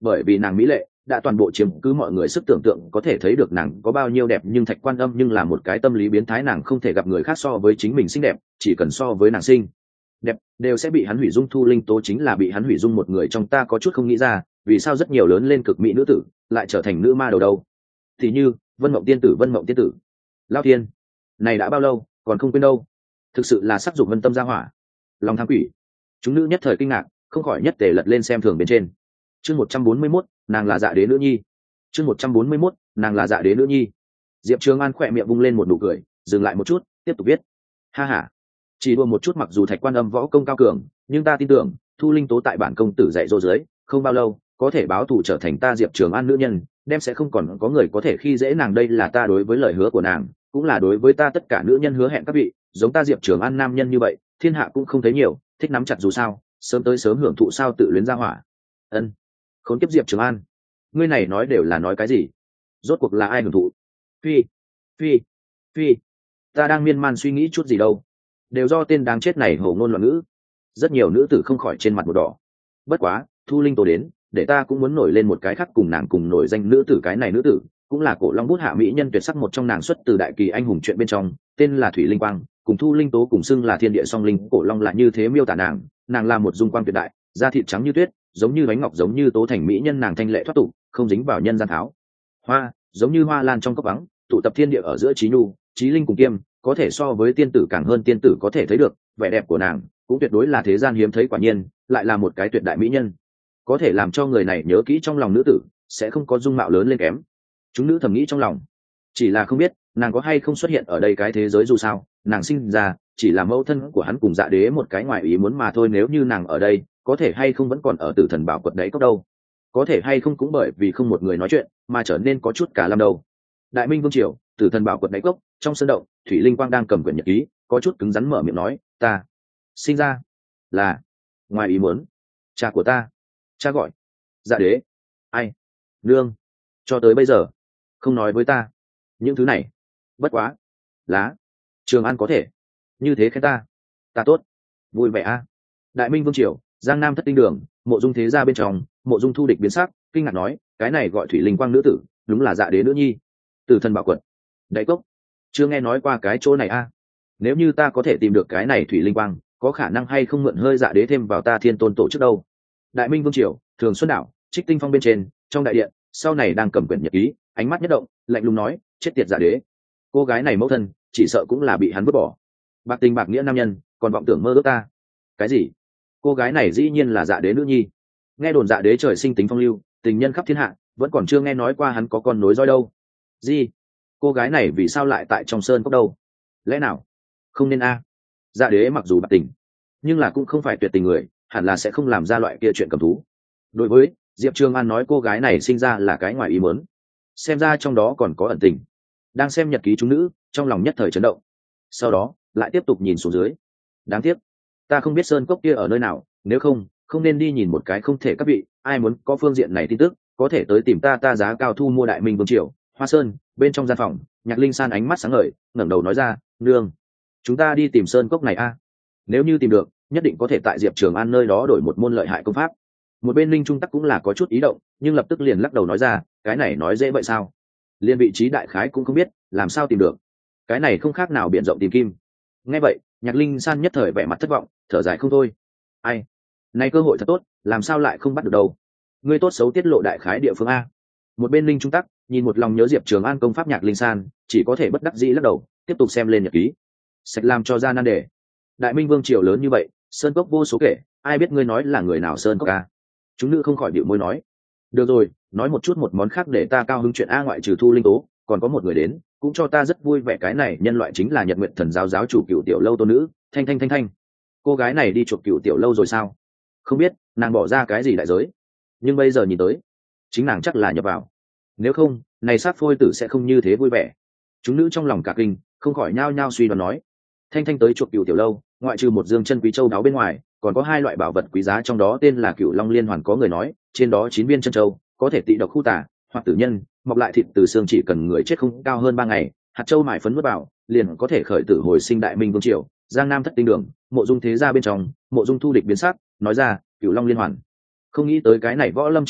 bởi vì nàng mỹ lệ đã toàn bộ chiếm cứ mọi người sức tưởng tượng có thể thấy được nàng có bao nhiêu đẹp, nhưng Thạch Quan Âm nhưng là một cái tâm lý biến thái, nàng không thể gặp người khác so với chính mình xinh đẹp, chỉ cần so với nàng xinh đẹp đều sẽ bị hắn hủy dung. Thu Linh Tố chính là bị hắn hủy dung một người trong. Ta có chút không nghĩ ra vì sao rất nhiều lớn lên cực mỹ nữ tử lại trở thành nữ ma đầu đâu, thì như Vân Mộng Tiên Tử. Vân Mộng Tiên Tử, Lao Thiên, này đã bao lâu còn không quên đâu, thực sự là sắc dục vân tâm ra hỏa, lòng tham quỷ. Chúng nữ nhất thời kinh ngạc, không khỏi nhất tề lật lên xem thường bên trên. Chương 141, nàng là Dạ Đế nữ nhi. Chương 141, nàng là Dạ Đế nữ nhi. Diệp Trường An khỏe miệng vung lên một nụ cười, dừng lại một chút, tiếp tục viết. Ha ha, chỉ đùa một chút, mặc dù Thạch Quan Âm võ công cao cường, nhưng ta tin tưởng Thu Linh Tố tại bản công tử dạy dỗ dưới, không bao lâu có thể báo thù trở thành ta Diệp Trường An nữ nhân, đem sẽ không còn có người có thể khi dễ nàng. Đây là ta đối với lời hứa của nàng, cũng là đối với ta tất cả nữ nhân hứa hẹn. Các vị giống ta Diệp Trường An nam nhân như vậy thiên hạ cũng không thấy nhiều, thích nắm chặt dù sao, sớm tới sớm hưởng thụ sao tự luyến ra hỏa. Ân, khốn kiếp Diệp Trường An, ngươi này nói đều là nói cái gì? Rốt cuộc là ai hưởng thụ? Phi, phi, phi, ta đang miên man suy nghĩ chút gì đâu, đều do tên đáng chết này hổ ngôn loạn ngữ. Rất nhiều nữ tử không khỏi trên mặt một đỏ. Bất quá Thu Linh Tố đến, để ta cũng muốn nổi lên một cái khác cùng nàng cùng nổi danh nữ tử. Cái này nữ tử cũng là Cổ Long bút hạ mỹ nhân tuyệt sắc, một trong nàng xuất từ đại kỳ anh hùng chuyện bên trong, tên là Thủy Linh Quang, cùng Thu Linh Tố cùng xưng là thiên địa song linh. Cổ Long là như thế miêu tả nàng, nàng là một dung quang tuyệt đại, da thịt trắng như tuyết, giống như bánh ngọc, giống như tố thành mỹ nhân. Nàng thanh lệ thoát tục, không dính vào nhân gian tháo hoa, giống như hoa lan trong cốc vắng, tụ tập thiên địa ở giữa trí nhu trí linh cùng kiêm, có thể so với tiên tử càng hơn tiên tử. Có thể thấy được vẻ đẹp của nàng cũng tuyệt đối là thế gian hiếm thấy. Quả nhiên lại là một cái tuyệt đại mỹ nhân, có thể làm cho người này nhớ kỹ trong lòng nữ tử, sẽ không có dung mạo lớn lên kém. Chúng nữ thầm nghĩ trong lòng, chỉ là không biết nàng có hay không xuất hiện ở đây cái thế giới. Dù sao nàng sinh ra chỉ là mẫu thân của hắn cùng Dạ Đế một cái ngoài ý muốn mà thôi. Nếu như nàng ở đây, có thể hay không vẫn còn ở Tử Thần Bảo Quật đấy cốc đâu, có thể hay không cũng bởi vì không một người nói chuyện mà trở nên có chút cả lâm đầu. Đại Minh Vương Triều, Tử Thần Bảo Quật đáy cốc, trong sân động, Thủy Linh Quang đang cầm quyển nhật ký, có chút cứng rắn mở miệng nói, ta sinh ra là ngoài ý muốn. Cha của ta, cha gọi Dạ Đế. Ai? Nương, cho tới bây giờ không nói với ta những thứ này. Bất quá lá Trường An có thể như thế khen ta, ta tốt vui vẻ a. Đại Minh Vương Triều, Giang Nam Thất Tinh Đường, Mộ Dung thế gia bên trong, Mộ Dung Thu Địch biến sắc, kinh ngạc nói, cái này gọi Thủy Linh Quang nữ tử đúng là Dạ Đế nữ nhi. Tử Thần Bảo Quật đại cốc, chưa nghe nói qua cái chỗ này a. Nếu như ta có thể tìm được cái này Thủy Linh Quang, có khả năng hay không mượn hơi Dạ Đế thêm vào ta Thiên Tôn tổ chức đâu. Đại Minh Vương Triều, Thường Xuân Đảo, Trích Tinh Phong bên trên, trong đại điện, sau này đang cầm quyển nhật ký, ánh mắt nhất động, lạnh lùng nói, chết tiệt Dạ Đế. Cô gái này mẫu thân chỉ sợ cũng là bị hắn vứt bỏ. Bạc tình bạc nghĩa nam nhân, còn vọng tưởng mơ ước ta. Cái gì? Cô gái này dĩ nhiên là Dạ Đế nữ nhi. Nghe đồn Dạ Đế trời sinh tính phong lưu, tình nhân khắp thiên hạ, vẫn còn chưa nghe nói qua hắn có con nối dõi đâu. Gì? Cô gái này vì sao lại tại trong sơn cốc đâu? Lẽ nào không nên a? Dạ Đế mặc dù bạc tình, nhưng là cũng không phải tuyệt tình người, hẳn là sẽ không làm ra loại kia chuyện cầm thú. Đối với Diệp Trường An nói cô gái này sinh ra là cái ngoài ý muốn, xem ra trong đó còn có ẩn tình. Đang xem nhật ký chúng nữ, trong lòng nhất thời chấn động, sau đó lại tiếp tục nhìn xuống dưới. Đáng tiếc ta không biết sơn cốc kia ở nơi nào, nếu không không nên đi nhìn một cái. Không thể. Các vị ai muốn có phương diện này tin tức, có thể tới tìm ta, ta giá cao thu mua. Đại Minh Vương Triều, Hoa Sơn bên trong gian phòng, Nhạc Linh San ánh mắt sáng ngời, ngẩng đầu nói ra, nương, chúng ta đi tìm sơn cốc này a. Nếu như tìm được, nhất định có thể tại Diệp Trường An nơi đó đổi một môn lợi hại công pháp. Một bên Linh Trung Tắc cũng là có chút ý động, nhưng lập tức liền lắc đầu nói ra, cái này nói dễ vậy sao? Liên vị trí đại khái cũng không biết, làm sao tìm được? Cái này không khác nào biển rộng tìm kim. Nghe vậy, Nhạc Linh San nhất thời vẻ mặt thất vọng, thở dài không thôi. Ai? Này cơ hội thật tốt, làm sao lại không bắt được đâu? Ngươi tốt xấu tiết lộ đại khái địa phương a. Một bên Linh Trung Tắc nhìn một lòng nhớ Diệp Trường An công pháp, Nhạc Linh San chỉ có thể bất đắc dĩ lắc đầu, tiếp tục xem lên nhật ký. Sạch làm cho ra nan đề. Đại Minh Vương Triều lớn như vậy, sơn cốc vô số kể, ai biết ngươi nói là người nào sơn cốc a? Chúng nữ không khỏi bĩu môi nói, được rồi, nói một chút một món khác để ta cao hứng chuyện a. Ngoại trừ Thu Linh Tố, còn có một người đến, cũng cho ta rất vui vẻ. Cái này nhân loại chính là Nhật Nguyện Thần giáo giáo chủ Cửu Tiểu Lâu tôn nữ Thanh Thanh. Thanh Thanh, cô gái này đi chuộc Cửu Tiểu Lâu rồi sao? Không biết nàng bỏ ra cái gì đại giới, nhưng bây giờ nhìn tới chính nàng chắc là nhập vào, nếu không này sát phôi tử sẽ không như thế vui vẻ. Chúng nữ trong lòng cả kinh, không khỏi nhao nhao suy đoán nói, Thanh Thanh tới chuộc Cửu Tiểu Lâu, ngoại trừ một dương chân quý châu đáo bên ngoài, còn có hai loại bảo vật quý giá, trong đó tên là Cửu Long Liên Hoàn. Có người nói trên đó 9 viên chân châu có thể tị độc khu tả hoặc tử nhân, mọc lại thịt từ xương, chỉ cần người chết không cao hơn 3 ngày, hạt châu mài phấn mất vào liền có thể khởi tử hồi sinh. Đại Minh Vương Triều, Giang Nam Thất Tinh Đường, Mộ Dung thế gia bên trong, Mộ Dung Thu Địch biến sắc, nói ra, Cửu Long Liên Hoàn. Không nghĩ tới cái này võ lâm chí bảo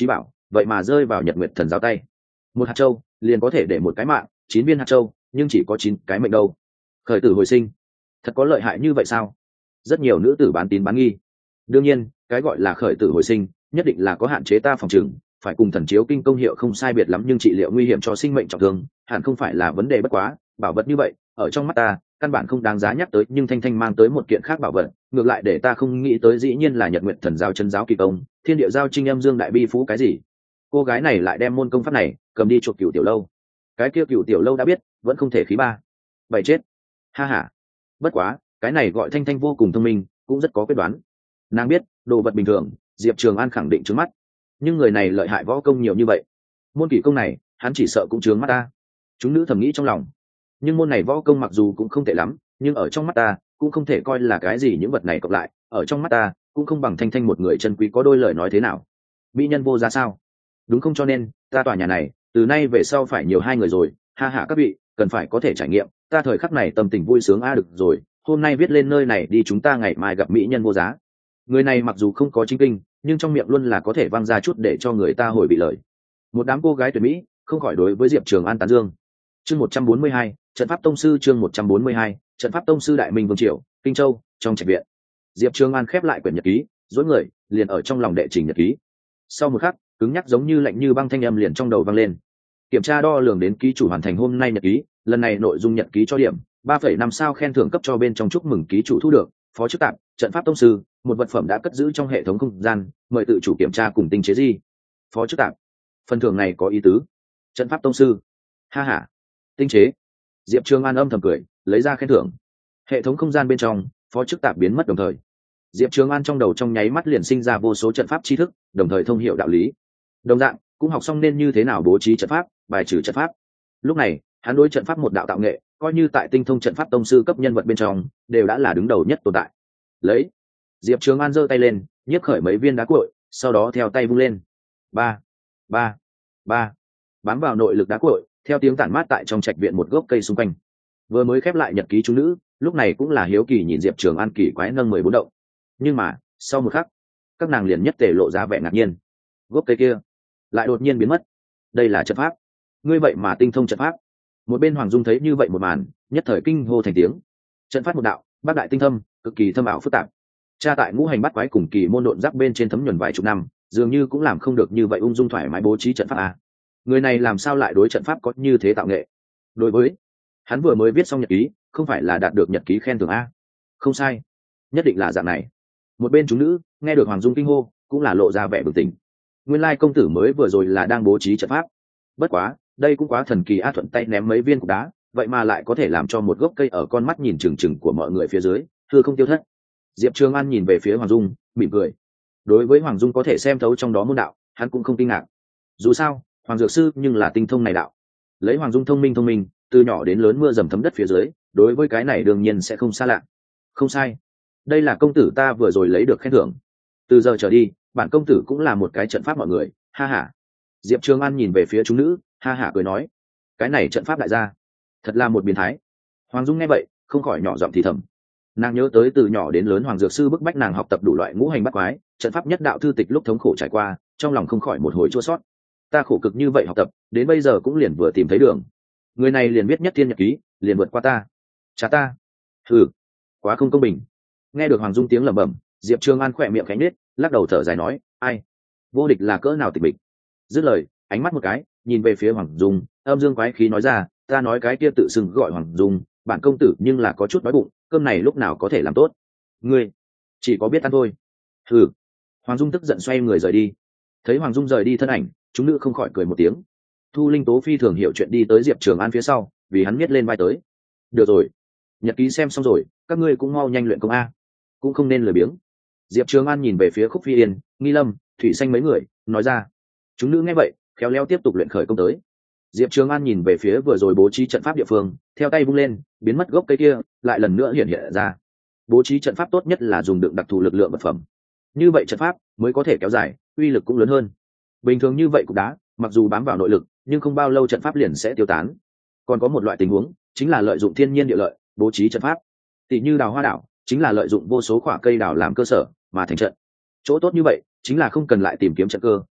vậy mà rơi vào Nhật Nguyệt Thần giáo tay. Một hạt châu liền có thể để một cái mạng, 9 viên hạt châu nhưng chỉ có 9 cái mệnh đâu. Khởi tử hồi sinh, thật có lợi hại như vậy sao? Rất nhiều nữ tử bán tín bán nghi. Đương nhiên cái gọi là khởi tử hồi sinh nhất định là có hạn chế, ta phòng chừng phải cùng thần chiếu kinh công hiệu không sai biệt lắm, nhưng trị liệu nguy hiểm cho sinh mệnh trọng thương hẳn không phải là vấn đề. Bất quá bảo vật như vậy ở trong mắt ta căn bản không đáng giá nhắc tới, nhưng Thanh Thanh mang tới một kiện khác bảo vật ngược lại để ta không nghĩ tới, dĩ nhiên là Nhật Nguyệt Thần giáo chân giáo kỳ công, thiên địa giao trinh âm dương đại bi phú. Cái gì? Cô gái này lại đem môn công pháp này cầm đi chuộc Cửu tiểu lâu. Cái kia Cửu tiểu lâu đã biết vẫn không thể khí ba bảy chết. Ha ha. Bất quá cái này gọi Thanh Thanh vô cùng thông minh, cũng rất có quyết đoán. Nàng biết đồ vật bình thường Diệp Trường An khẳng định trướng mắt, nhưng người này lợi hại võ công nhiều như vậy, môn kỷ công này hắn chỉ sợ cũng trướng mắt ta. Chúng nữ thầm nghĩ trong lòng. Nhưng môn này võ công mặc dù cũng không tệ lắm, nhưng ở trong mắt ta cũng không thể coi là cái gì, những vật này cộng lại ở trong mắt ta cũng không bằng Thanh Thanh một người chân quý. Có đôi lời nói thế nào, mỹ nhân vô giá sao, đúng không? Cho nên ta tòa nhà này từ nay về sau phải nhiều hai người rồi. Ha ha, các vị cần phải có thể trải nghiệm ta thời khắc này tâm tình vui sướng. Được rồi, hôm nay viết lên nơi này đi, chúng ta ngày mai gặp mỹ nhân vô giá. Người này mặc dù không có chính kinh, nhưng trong miệng luôn là có thể văng ra chút để cho người ta hồi bị lời. Một đám cô gái tuyệt mỹ không khỏi đối với Diệp Trường An tán dương. Chương 142, trận pháp tông sư. Chương 142, trận pháp tông sư. Đại Minh vương triều, Kinh Châu, trong trạch viện. Diệp Trường An khép lại quyển nhật ký, dối người liền ở trong lòng đệ trình nhật ký. Sau một khắc, cứng nhắc giống như lạnh như băng thanh âm liền trong đầu vang lên. Kiểm tra đo lường đến ký chủ hoàn thành hôm nay nhật ký, lần này nội dung nhật ký cho điểm 3,5 sao, khen thưởng cấp cho bên trong, chúc mừng ký chủ thu được phó chức tạp trận pháp tông sư, một vật phẩm đã cất giữ trong hệ thống không gian, mời tự chủ kiểm tra cùng tinh chế gì. Phó chức tạp, phần thưởng này có ý tứ. Trận pháp tông sư, ha ha, tinh chế. Diệp Trường An âm thầm cười, lấy ra khen thưởng. Hệ thống không gian bên trong phó chức tạp biến mất, đồng thời Diệp Trường An trong đầu trong nháy mắt liền sinh ra vô số trận pháp tri thức, đồng thời thông hiểu đạo lý. Đồng dạng cũng học xong nên như thế nào bố trí trận pháp, bài trừ trận pháp. Lúc này hắn đối trận pháp một đạo tạo nghệ, coi như tại tinh thông trận pháp tông sư cấp nhân vật bên trong đều đã là đứng đầu nhất tồn tại. Lấy, Diệp Trường An giơ tay lên, nhấc khởi mấy viên đá cuội, sau đó theo tay vung lên. Ba, ba, ba, bám vào nội lực đá cuội, theo tiếng tản mát tại trong trạch viện một gốc cây xung quanh. Vừa mới khép lại nhật ký chúng nữ, lúc này cũng là hiếu kỳ nhìn Diệp Trường An kỳ quái nâng 14 động. Nhưng mà sau một khắc, các nàng liền nhất tề lộ ra vẻ ngạc nhiên. Gốc cây kia lại đột nhiên biến mất. Đây là trận pháp? Ngươi vậy mà tinh thông trận pháp? Một bên Hoàng Dung thấy như vậy một màn, nhất thời kinh hô thành tiếng. Trận pháp một đạo bác đại tinh thâm, cực kỳ thâm ảo phức tạp. Cha tại ngũ hành bắt quái cùng kỳ môn độn giáp bên trên thấm nhuần vài chục năm, dường như cũng làm không được như vậy ung dung thoải mái bố trí trận pháp à. Người này làm sao lại đối trận pháp có như thế tạo nghệ? Đối với hắn vừa mới viết xong nhật ký, không phải là đạt được nhật ký khen thưởng a? Không sai, nhất định là dạng này. Một bên chúng nữ nghe được Hoàng Dung kinh hô, cũng là lộ ra vẻ bừng tỉnh. Nguyên lai công tử mới vừa rồi là đang bố trí trận pháp. Bất quá đây cũng quá thần kỳ a, thuận tay ném mấy viên cục đá, vậy mà lại có thể làm cho một gốc cây ở con mắt nhìn chừng chừng của mọi người phía dưới thưa không tiêu thất. Diệp Trường An nhìn về phía Hoàng Dung, mỉm cười. Đối với Hoàng Dung có thể xem thấu trong đó môn đạo, hắn cũng không kinh ngạc. Dù sao Hoàng dược sư nhưng là tinh thông này đạo. Lấy Hoàng Dung thông minh, từ nhỏ đến lớn mưa dầm thấm đất phía dưới, đối với cái này đương nhiên sẽ không xa lạ. Không sai, đây là công tử ta vừa rồi lấy được khen thưởng. Từ giờ trở đi bản công tử cũng là một cái trận pháp mọi người. Ha ha. Diệp Trường An nhìn về phía chúng nữ, ha ha cười nói, cái này trận pháp đại gia thật là một biến thái. Hoàng Dung nghe vậy không khỏi nhỏ giọng thì thầm. Nàng nhớ tới từ nhỏ đến lớn Hoàng dược sư bức bách nàng học tập đủ loại ngũ hành bắt quái, trận pháp nhất đạo thư tịch lúc thống khổ trải qua, trong lòng không khỏi một hồi chua sót. Ta khổ cực như vậy học tập, đến bây giờ cũng liền vừa tìm thấy đường. Người này liền biết nhất thiên nhật ký, liền vượt qua ta. Chả ta. Ừ, quá không công bình. Nghe được Hoàng Dung tiếng lẩm bẩm, Diệp Trường An khỏe miệng khẽ nhếch, lắc đầu thở dài nói, ai, vô địch là cỡ nào tịch mịch. Dứt lời, ánh mắt một cái nhìn về phía Hoàng Dung, âm dương quái khí nói ra, ta nói cái kia tự xưng gọi Hoàng Dung, bản công tử nhưng là có chút đói bụng, cơm này lúc nào có thể làm tốt. Ngươi chỉ có biết ăn thôi. Ừ. Hoàng Dung tức giận xoay người rời đi. Thấy Hoàng Dung rời đi thân ảnh, chúng nữ không khỏi cười một tiếng. Thu Linh Tố phi thường hiểu chuyện đi tới Diệp Trường An phía sau, vì hắn miết lên vai tới. Được rồi, nhật ký xem xong rồi, các ngươi cũng mau nhanh luyện công a, cũng không nên lười biếng. Diệp Trường An nhìn về phía Khúc Phi Yên, Nghi Lâm, Thủy Xanh mấy người, nói ra. Chúng nữ nghe vậy khéo léo tiếp tục luyện khởi công tới. Diệp Trường An nhìn về phía vừa rồi bố trí trận pháp địa phương, theo tay vung lên, biến mất gốc cây kia lại lần nữa hiện hiện ra. Bố trí trận pháp tốt nhất là dùng đựng đặc thù lực lượng vật phẩm, như vậy trận pháp mới có thể kéo dài, uy lực cũng lớn hơn. Bình thường như vậy cục đá mặc dù bám vào nội lực, nhưng không bao lâu trận pháp liền sẽ tiêu tán. Còn có một loại tình huống chính là lợi dụng thiên nhiên địa lợi bố trí trận pháp, tỷ như đào hoa đảo chính là lợi dụng vô số quả cây đào làm cơ sở mà thành trận. Chỗ tốt như vậy chính là không cần lại tìm kiếm trận cơ,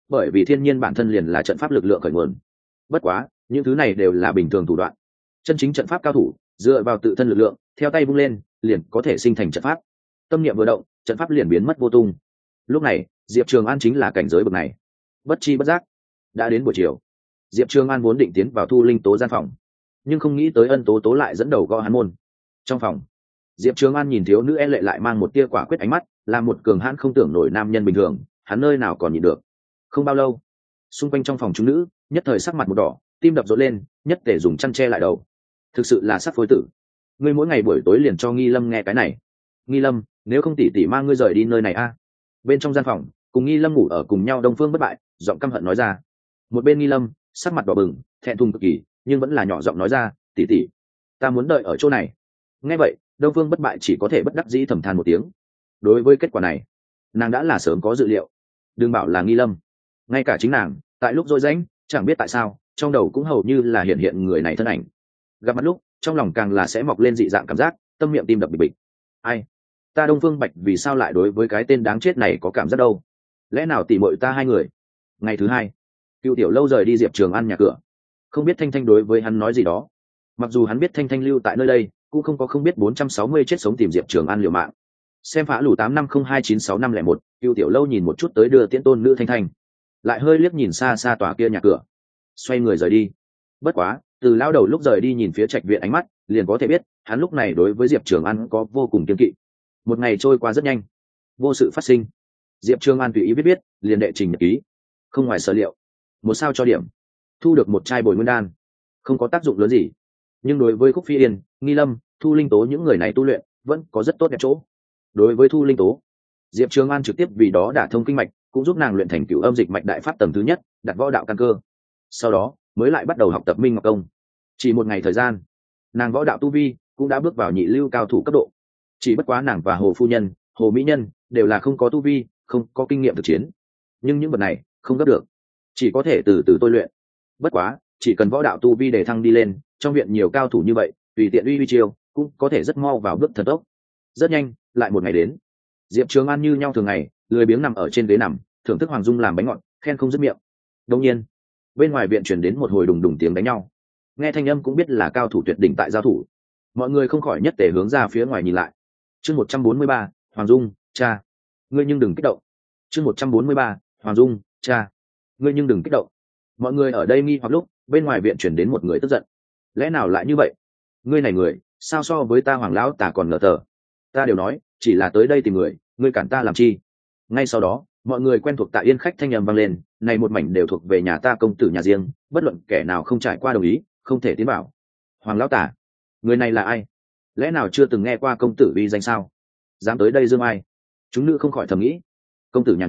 bởi vì thiên nhiên bản thân liền là trận pháp lực lượng khởi nguồn. Bất quá những thứ này đều là bình thường thủ đoạn, chân chính trận pháp cao thủ dựa vào tự thân lực lượng, theo tay vung lên liền có thể sinh thành trận pháp. Tâm niệm vừa động, trận pháp liền biến mất vô tung. Lúc này Diệp Trường An chính là cảnh giới bậc này. Bất chi bất giác đã đến buổi chiều. Diệp Trường An vốn định tiến vào Thu Linh Tố gian phòng, nhưng không nghĩ tới Ân Tố Tố lại dẫn đầu gõ hắn môn. Trong phòng, Diệp Trường An nhìn thiếu nữ e lệ lại mang một tia quả quyết ánh mắt, là một cường hãn không tưởng nổi nam nhân bình thường, hắn nơi nào còn nhịn được. Không bao lâu, xung quanh trong phòng chúng nữ nhất thời sắc mặt một đỏ, tim đập rộn lên, nhất tề dùng chăn che lại đầu. Thực sự là sắc phối tử. Ngươi mỗi ngày buổi tối liền cho Nghi Lâm nghe cái này. Nghi Lâm, nếu không tỷ tỷ mang ngươi rời đi nơi này a. Bên trong gian phòng, cùng Nghi Lâm ngủ ở cùng nhau Đông Phương Bất Bại, giọng căm hận nói ra. Một bên Nghi Lâm, sắc mặt đỏ bừng, thẹn thùng cực kỳ, nhưng vẫn là nhỏ giọng nói ra, tỷ tỷ, ta muốn đợi ở chỗ này. Nghe vậy, Đông Phương Bất Bại chỉ có thể bất đắc dĩ thầm than một tiếng. Đối với kết quả này, nàng đã là sớm có dự liệu. Đừng bảo là Nghi Lâm, ngay cả chính nàng, tại lúc rối rãnh, chẳng biết tại sao, trong đầu cũng hầu như là hiện người này thân ảnh. Gặp mặt lúc, trong lòng càng là sẽ mọc lên dị dạng cảm giác, tâm miệng tim đập bịch bịch. Ai, ta Đông Phương Bạch vì sao lại đối với cái tên đáng chết này có cảm giác đâu? Lẽ nào tỉ muội ta hai người? Ngày thứ hai, Cựu Tiểu Lâu rời đi Diệp Trường An nhà cửa, không biết Thanh Thanh đối với hắn nói gì đó. Mặc dù hắn biết Thanh Thanh lưu tại nơi đây, cũng không biết 460 chết sống tìm Diệp Trường An liều mạng. Xem phá lù 85029651, Cựu Tiểu Lâu nhìn một chút tới đưa tiễn tôn nữ Thanh Thanh, lại hơi liếc nhìn xa xa tòa kia nhà cửa, xoay người rời đi. Bất quá, từ lao đầu lúc rời đi nhìn phía trạch viện ánh mắt, liền có thể biết hắn lúc này đối với Diệp Trường An có vô cùng kiêng kỵ. Một ngày trôi qua rất nhanh, vô sự phát sinh. Diệp Trường An tùy ý viết liền đệ trình nhật ký. Không ngoài sở liệu, một sao cho điểm, thu được một chai bồi nguyên đan. Không có tác dụng lớn gì, nhưng đối với Khúc Phi Yên, Nghi Lâm, Thu Linh Tố những người này tu luyện vẫn có rất tốt đẹp chỗ. Đối với Thu Linh Tố, Diệp Trường An trực tiếp vì đó đả thông kinh mạch, cũng giúp nàng luyện thành Cửu Âm Dịch Mạch Đại Pháp tầng thứ nhất, đặt võ đạo căn cơ. Sau đó mới lại bắt đầu học tập Minh Ngọc Công. Chỉ một ngày thời gian, nàng võ đạo tu vi cũng đã bước vào nhị lưu cao thủ cấp độ. Chỉ bất quá nàng và Hồ phu nhân, Hồ mỹ nhân đều là không có tu vi, không có kinh nghiệm thực chiến. Nhưng những vật này không gấp được, chỉ có thể từ từ tôi luyện. Bất quá, chỉ cần võ đạo tu vi để thăng đi lên, trong viện nhiều cao thủ như vậy, tùy tiện uy chiêu cũng có thể rất mau vào bước thần tốc. Rất nhanh, lại một ngày đến. Diệp Trường An như nhau thường ngày, lười biếng nằm ở trên ghế nằm, thưởng thức Hoàng Dung làm bánh ngọt, khen không dứt miệng. Đương nhiên, bên ngoài viện truyền đến một hồi đùng đùng tiếng đánh nhau. Nghe thanh âm cũng biết là cao thủ tuyệt đỉnh tại giao thủ. Mọi người không khỏi nhất tề hướng ra phía ngoài nhìn lại. Chương 143, Hoàng Dung, cha, ngươi nhưng đừng kích động. Chương 143, Hoàng Dung, cha, ngươi nhưng đừng kích động. Mọi người ở đây nghi hoặc lúc, bên ngoài viện truyền đến một người tức giận. Lẽ nào lại như vậy? Ngươi này người, sao so với ta Hoàng lão tả còn ngờ tờ? Ta đều nói, chỉ là tới đây tìm người, ngươi cản ta làm chi? Ngay sau đó, mọi người quen thuộc tại yên khách thanh âm vang lên, này một mảnh đều thuộc về nhà ta công tử nhà riêng, bất luận kẻ nào không trải qua đồng ý, không thể tiến vào. Hoàng lão tả, người này là ai? Lẽ nào chưa từng nghe qua công tử uy danh sao? Dám tới đây dương ai? Chúng nữ không khỏi thầm nghĩ, công tử nhà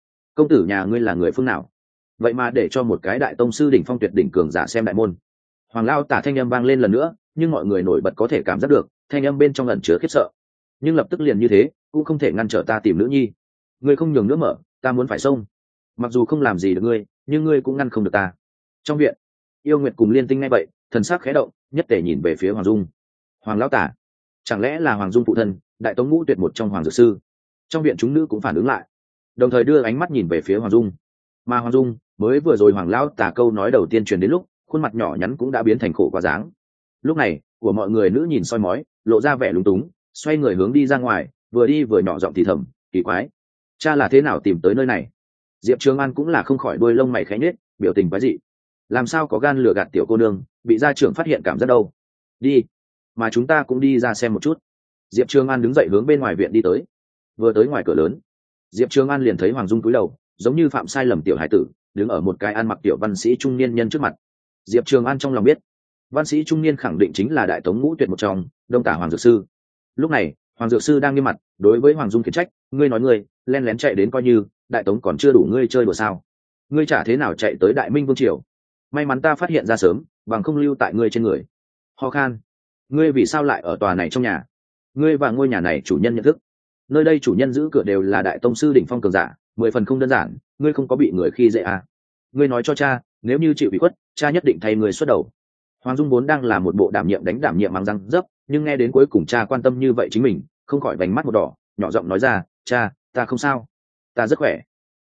ngươi là người phương nào? Vậy mà để cho một cái đại tông sư đỉnh phong tuyệt đỉnh cường giả xem đại môn. Hoàng lão tả thanh âm vang lên lần nữa, nhưng mọi người nổi bật có thể cảm giác được, thanh âm bên trong ẩn chứa khiếp sợ. Nhưng lập tức liền như thế, cũng không thể ngăn trở ta tìm nữ nhi. Ngươi không nhường nữa mở, ta muốn phải xông. Mặc dù không làm gì được ngươi, nhưng ngươi cũng ngăn không được ta. Trong viện, Yêu Nguyệt cùng Liên Tinh ngay vậy, thần sắc khẽ động, nhất tề nhìn về phía Hoàng Dung. Hoàng lão tả, chẳng lẽ là Hoàng Dung phụ thân, đại tống ngũ tuyệt một trong Hoàng dược sư? Trong viện chúng nữ cũng phản ứng lại, đồng thời đưa ánh mắt nhìn về phía Hoàng Dung. Mà Hoàng Dung, mới vừa rồi Hoàng lão tả câu nói đầu tiên truyền đến lúc, khuôn mặt nhỏ nhắn cũng đã biến thành khổ quá dáng. Lúc này, của mọi người nữ nhìn soi mói, lộ ra vẻ lúng túng, xoay người hướng đi ra ngoài, vừa đi vừa nhỏ giọng thì thầm, kỳ quái, cha là thế nào tìm tới nơi này? Diệp Trường An cũng là không khỏi đuôi lông mày khẽ nhếch, biểu tình quái dị. Làm sao có gan lừa gạt tiểu cô nương, bị gia trưởng phát hiện cảm giác đâu? Đi, mà chúng ta cũng đi ra xem một chút. Diệp Trường An đứng dậy hướng bên ngoài viện đi tới. Vừa tới ngoài cửa lớn, Diệp Trường An liền thấy Hoàng Dung cúi đầu, giống như phạm sai lầm tiểu hải tử, đứng ở một cái ăn mặc tiểu văn sĩ trung niên nhân trước mặt. Diệp Trường An trong lòng biết, văn sĩ trung niên khẳng định chính là đại tống ngũ tuyệt một trong, Đông Tả Hoàng dược sư. Lúc này, Hoàng dược sư đang nghiêm mặt đối với Hoàng Dung khiển trách, ngươi nói ngươi len lén chạy đến coi như đại tống còn chưa đủ ngươi chơi đùa sao? Ngươi chả thế nào chạy tới Đại Minh vương triều? May mắn ta phát hiện ra sớm, bằng không lưu tại ngươi trên người. Ho khan, ngươi vì sao lại ở tòa này trong nhà? Ngươi và ngôi nhà này chủ nhân nhận thức? Nơi đây chủ nhân giữ cửa đều là đại tông sư đỉnh phong cường giả, 10 phần không đơn giản, ngươi không có bị người khi dễ à? Ngươi nói cho cha, nếu như chịu ủy khuất, cha nhất định thay người xuất đầu. Hoàng Dung vốn đang là một bộ đảm nhiệm mắng răng dấp, nhưng nghe đến cuối cùng cha quan tâm như vậy chính mình, không khỏi vành mắt một đỏ, nhỏ giọng nói ra, cha, ta không sao, ta rất khỏe.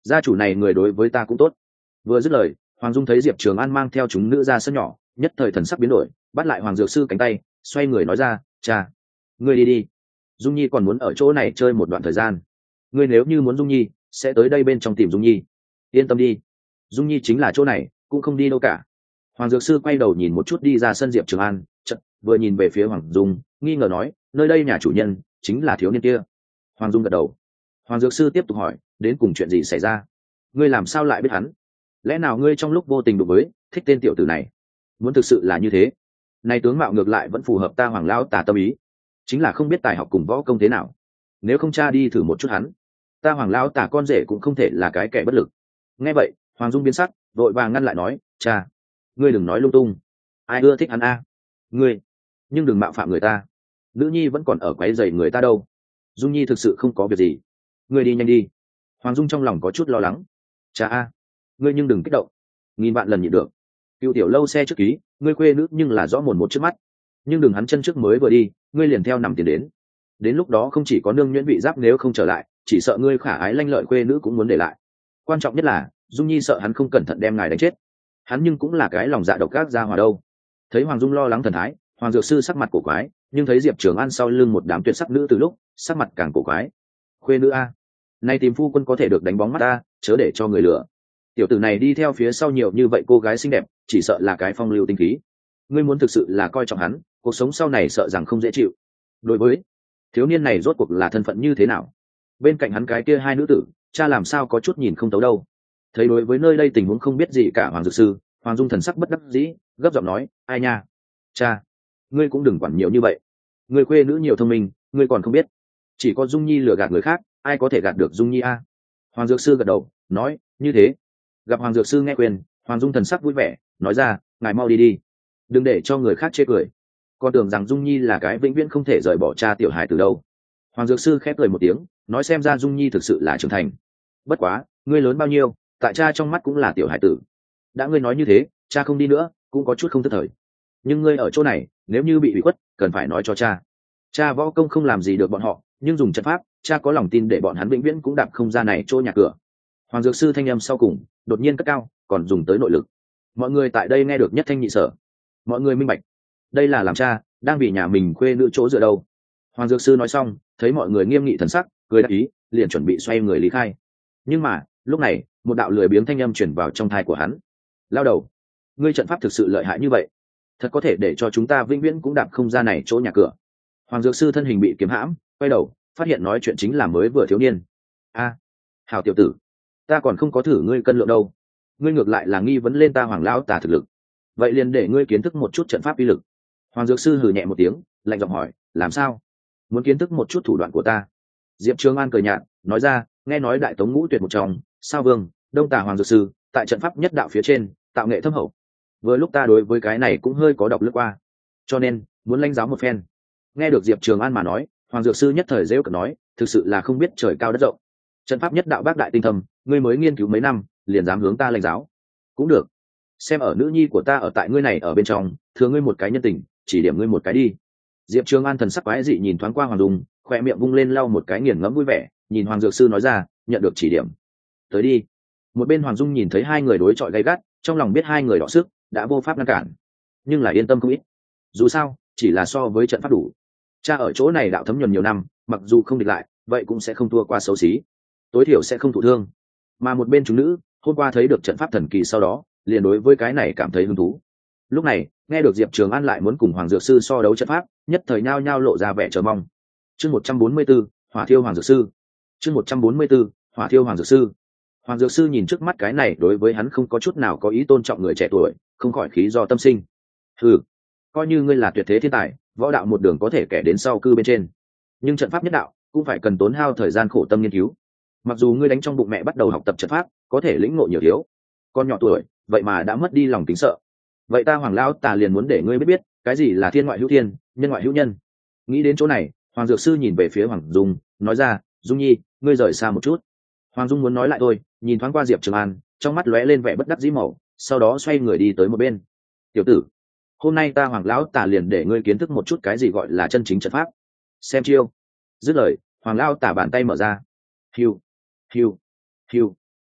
gia chủ này người đối với ta cũng tốt. Vừa dứt lời, Hoàng Dung thấy Diệp Trường An mang theo chúng nữ ra sân nhỏ, nhất thời thần sắc biến đổi, bắt lại Hoàng Dược Sư cánh tay, xoay người nói ra, cha, ngươi đi đi, Dung Nhi còn muốn ở chỗ này chơi một đoạn thời gian. Ngươi nếu như muốn Dung Nhi, sẽ tới đây bên trong tìm Dung Nhi. Yên tâm đi, Dung Nhi chính là chỗ này, cũng không đi đâu cả. Hoàng Dược Sư quay đầu nhìn một chút đi ra sân Diệp Trường An, chợt vừa nhìn về phía Hoàng Dung, nghi ngờ nói, nơi đây nhà chủ nhân chính là thiếu niên kia. Hoàng Dung gật đầu. Hoàng Dược Sư tiếp tục hỏi, đến cùng chuyện gì xảy ra? Ngươi làm sao lại biết hắn? Lẽ nào ngươi trong lúc vô tình đụng với thích tên tiểu tử này? Muốn thực sự là như thế, này tướng mạo ngược lại vẫn phù hợp ta Hoàng lão tà tâm ý, chính là không biết tài học cùng võ công thế nào. Nếu không cha đi thử một chút hắn, ta Hoàng lão tà con rể cũng không thể là cái kẻ bất lực. Nghe vậy, Hoàng Dung biến sắc, vội vàng ngăn lại nói, cha, ngươi đừng nói lung tung, ai ưa thích hắn a? Ngươi, nhưng đừng mạo phạm người ta, nữ nhi vẫn còn ở quấy rầy người ta đâu. Dung Nhi thực sự không có việc gì, ngươi đi nhanh đi. Hoàng Dung trong lòng có chút lo lắng. Cha a, ngươi nhưng đừng kích động, nghìn vạn lần nhịn được. Cựu tiểu lâu xe trước ký, ngươi khuê nữ nhưng là rõ mồn một trước mắt, nhưng đừng hắn chân trước mới vừa đi, ngươi liền theo nằm tiền đến lúc đó không chỉ có nương nhuyễn bị giáp, nếu không trở lại, chỉ sợ ngươi khả ái lanh lợi khuê nữ cũng muốn để lại. Quan trọng nhất là Dung Nhi sợ hắn không cẩn thận đem ngài đánh chết, hắn nhưng cũng là cái lòng dạ độc ác ra hòa đâu. Thấy Hoàng Dung lo lắng thần thái, Hoàng Dược Sư sắc mặt cổ quái, nhưng thấy Diệp Trường An sau lưng một đám tuyệt sắc nữ từ lúc, sắc mặt càng cổ quái. Khuê nữ a, nay tìm phu quân có thể được đánh bóng mắt ta, chớ để cho người lừa. Tiểu tử này đi theo phía sau nhiều như vậy cô gái xinh đẹp, chỉ sợ là cái phong lưu tinh khí. Ngươi muốn thực sự là coi trọng hắn, cuộc sống sau này sợ rằng không dễ chịu. Đối với thiếu niên này rốt cuộc là thân phận như thế nào? Bên cạnh hắn cái kia hai nữ tử, cha làm sao có chút nhìn không thấu đâu. Thấy đối với nơi đây tình huống không biết gì cả Hoàng Dược Sư, Hoàng Dung thần sắc bất đắc dĩ, gấp giọng nói, ai nha, cha, ngươi cũng đừng quản nhiều như vậy. Ngươi khuê nữ nhiều thông minh, ngươi còn không biết, chỉ có Dung Nhi lừa gạt người khác, ai có thể gạt được Dung Nhi a? Hoàng Dược Sư gật đầu, nói, như thế. Gặp Hoàng Dược Sư nghe khuyên, Hoàng Dung thần sắc vui vẻ, nói ra, ngài mau đi đi, đừng để cho người khác chê cười. Con tưởng rằng Dung Nhi là cái vĩnh viễn không thể rời bỏ cha tiểu hài từ đâu. Hoàng Dược Sư khép cười một tiếng, nói, xem ra Dung Nhi thực sự là trưởng thành. Bất quá, ngươi lớn bao nhiêu, tại cha trong mắt cũng là tiểu hải tử. Đã ngươi nói như thế, cha không đi nữa cũng có chút không thất thời, nhưng ngươi ở chỗ này nếu như bị ủy khuất, cần phải nói cho cha. Cha võ công không làm gì được bọn họ, nhưng dùng trận pháp, cha có lòng tin để bọn hắn vĩnh viễn cũng đạp không ra này chỗ nhà cửa. Hoàng Dược Sư thanh âm sau cùng đột nhiên cất cao, còn dùng tới nội lực. Mọi người tại đây nghe được nhất thanh nhị sở, mọi người minh bạch, đây là làm cha đang vì nhà mình khuê nữ chỗ dựa đâu. Hoàng Dược Sư nói xong, thấy mọi người nghiêm nghị thần sắc, cười đáp ý, liền chuẩn bị xoay người lý khai. Nhưng mà lúc này, một đạo lười biếng thanh âm chuyển vào trong thai của hắn. Lao đầu, ngươi trận pháp thực sự lợi hại như vậy, thật có thể để cho chúng ta vĩnh viễn cũng đạp không ra này chỗ nhà cửa. Hoàng Dược Sư thân hình bị kiếm hãm, quay đầu phát hiện nói chuyện chính là mới vừa thiếu niên. A, hảo tiểu tử, ta còn không có thử ngươi cân lượng đâu, ngươi ngược lại là nghi vấn lên ta Hoàng lão tà thực lực, vậy liền để ngươi kiến thức một chút trận pháp uy lực. Hoàng Dược Sư hừ nhẹ một tiếng, lạnh giọng hỏi, làm sao, muốn kiến thức một chút thủ đoạn của ta? Diệp Trường An cười nhạt, nói ra, nghe nói đại tống ngũ tuyệt một trong, Sao Vương, Đông Tà Hoàng Dược Sư, tại trận pháp nhất đạo phía trên tạo nghệ thâm hậu, vừa lúc ta đối với cái này cũng hơi có đọc lướt qua, cho nên muốn lãnh giáo một phen. Nghe được Diệp Trường An mà nói, Hoàng Dược Sư nhất thời rêu cợt nói, thực sự là không biết trời cao đất rộng, trận pháp nhất đạo bác đại tinh thâm, ngươi mới nghiên cứu mấy năm liền dám hướng ta lãnh giáo. Cũng được, xem ở nữ nhi của ta ở tại ngươi này ở bên trong, thừa ngươi một cái nhân tình, chỉ điểm ngươi một cái đi. Diệp Trường An thần sắc quái dị nhìn thoáng qua Hoàng Dung, khoe miệng vung lên lau một cái nghiền ngẫm vui vẻ, nhìn Hoàng Dược Sư nói ra, nhận được chỉ điểm, tới đi. Một bên Hoàng Dung nhìn thấy hai người đối chọi gay gắt, trong lòng biết hai người đọ sức, đã vô pháp ngăn cản, nhưng là yên tâm không ít. Dù sao, chỉ là so với trận pháp đủ. Cha ở chỗ này đạo thấm nhuần nhiều năm, mặc dù không địch lại, vậy cũng sẽ không thua qua xấu xí, tối thiểu sẽ không thụ thương. Mà một bên chúng nữ, hôm qua thấy được trận pháp thần kỳ sau đó, liền đối với cái này cảm thấy hứng thú. Lúc này, nghe được Diệp Trường An lại muốn cùng Hoàng Dược Sư so đấu trận pháp, nhất thời nhao nhao lộ ra vẻ chờ mong. Chương 144, Hỏa Thiêu Hoàng Dược Sư. Chương 144, Hỏa Thiêu Hoàng Dược Sư. Hoàng Dược Sư nhìn trước mắt cái này đối với hắn không có chút nào có ý tôn trọng người trẻ tuổi, không khỏi khí do tâm sinh. Hừ, coi như ngươi là tuyệt thế thiên tài, võ đạo một đường có thể kẻ đến sau cư bên trên, nhưng trận pháp nhất đạo cũng phải cần tốn hao thời gian khổ tâm nghiên cứu. Mặc dù ngươi đánh trong bụng mẹ bắt đầu học tập trận pháp, có thể lĩnh ngộ nhiều thiếu, con nhỏ tuổi vậy mà đã mất đi lòng kính sợ. Vậy ta Hoàng lão tà liền muốn để ngươi biết biết cái gì là thiên ngoại hữu thiên, nhân ngoại hữu nhân. Nghĩ đến chỗ này, Hoàng Dược Sư nhìn về phía Hoàng Dung, nói ra, Dung Nhi, ngươi rời xa một chút. Hoàng Dung muốn nói lại thôi, nhìn thoáng qua Diệp Trường An, trong mắt lóe lên vẻ bất đắc dĩ màu, sau đó xoay người đi tới một bên. Tiểu tử, hôm nay ta Hoàng lão tà liền để ngươi kiến thức một chút cái gì gọi là chân chính trận pháp. Xem chiêu. Dứt lời, Hoàng lão tà bàn tay mở ra. Hiu, hiu, hiu.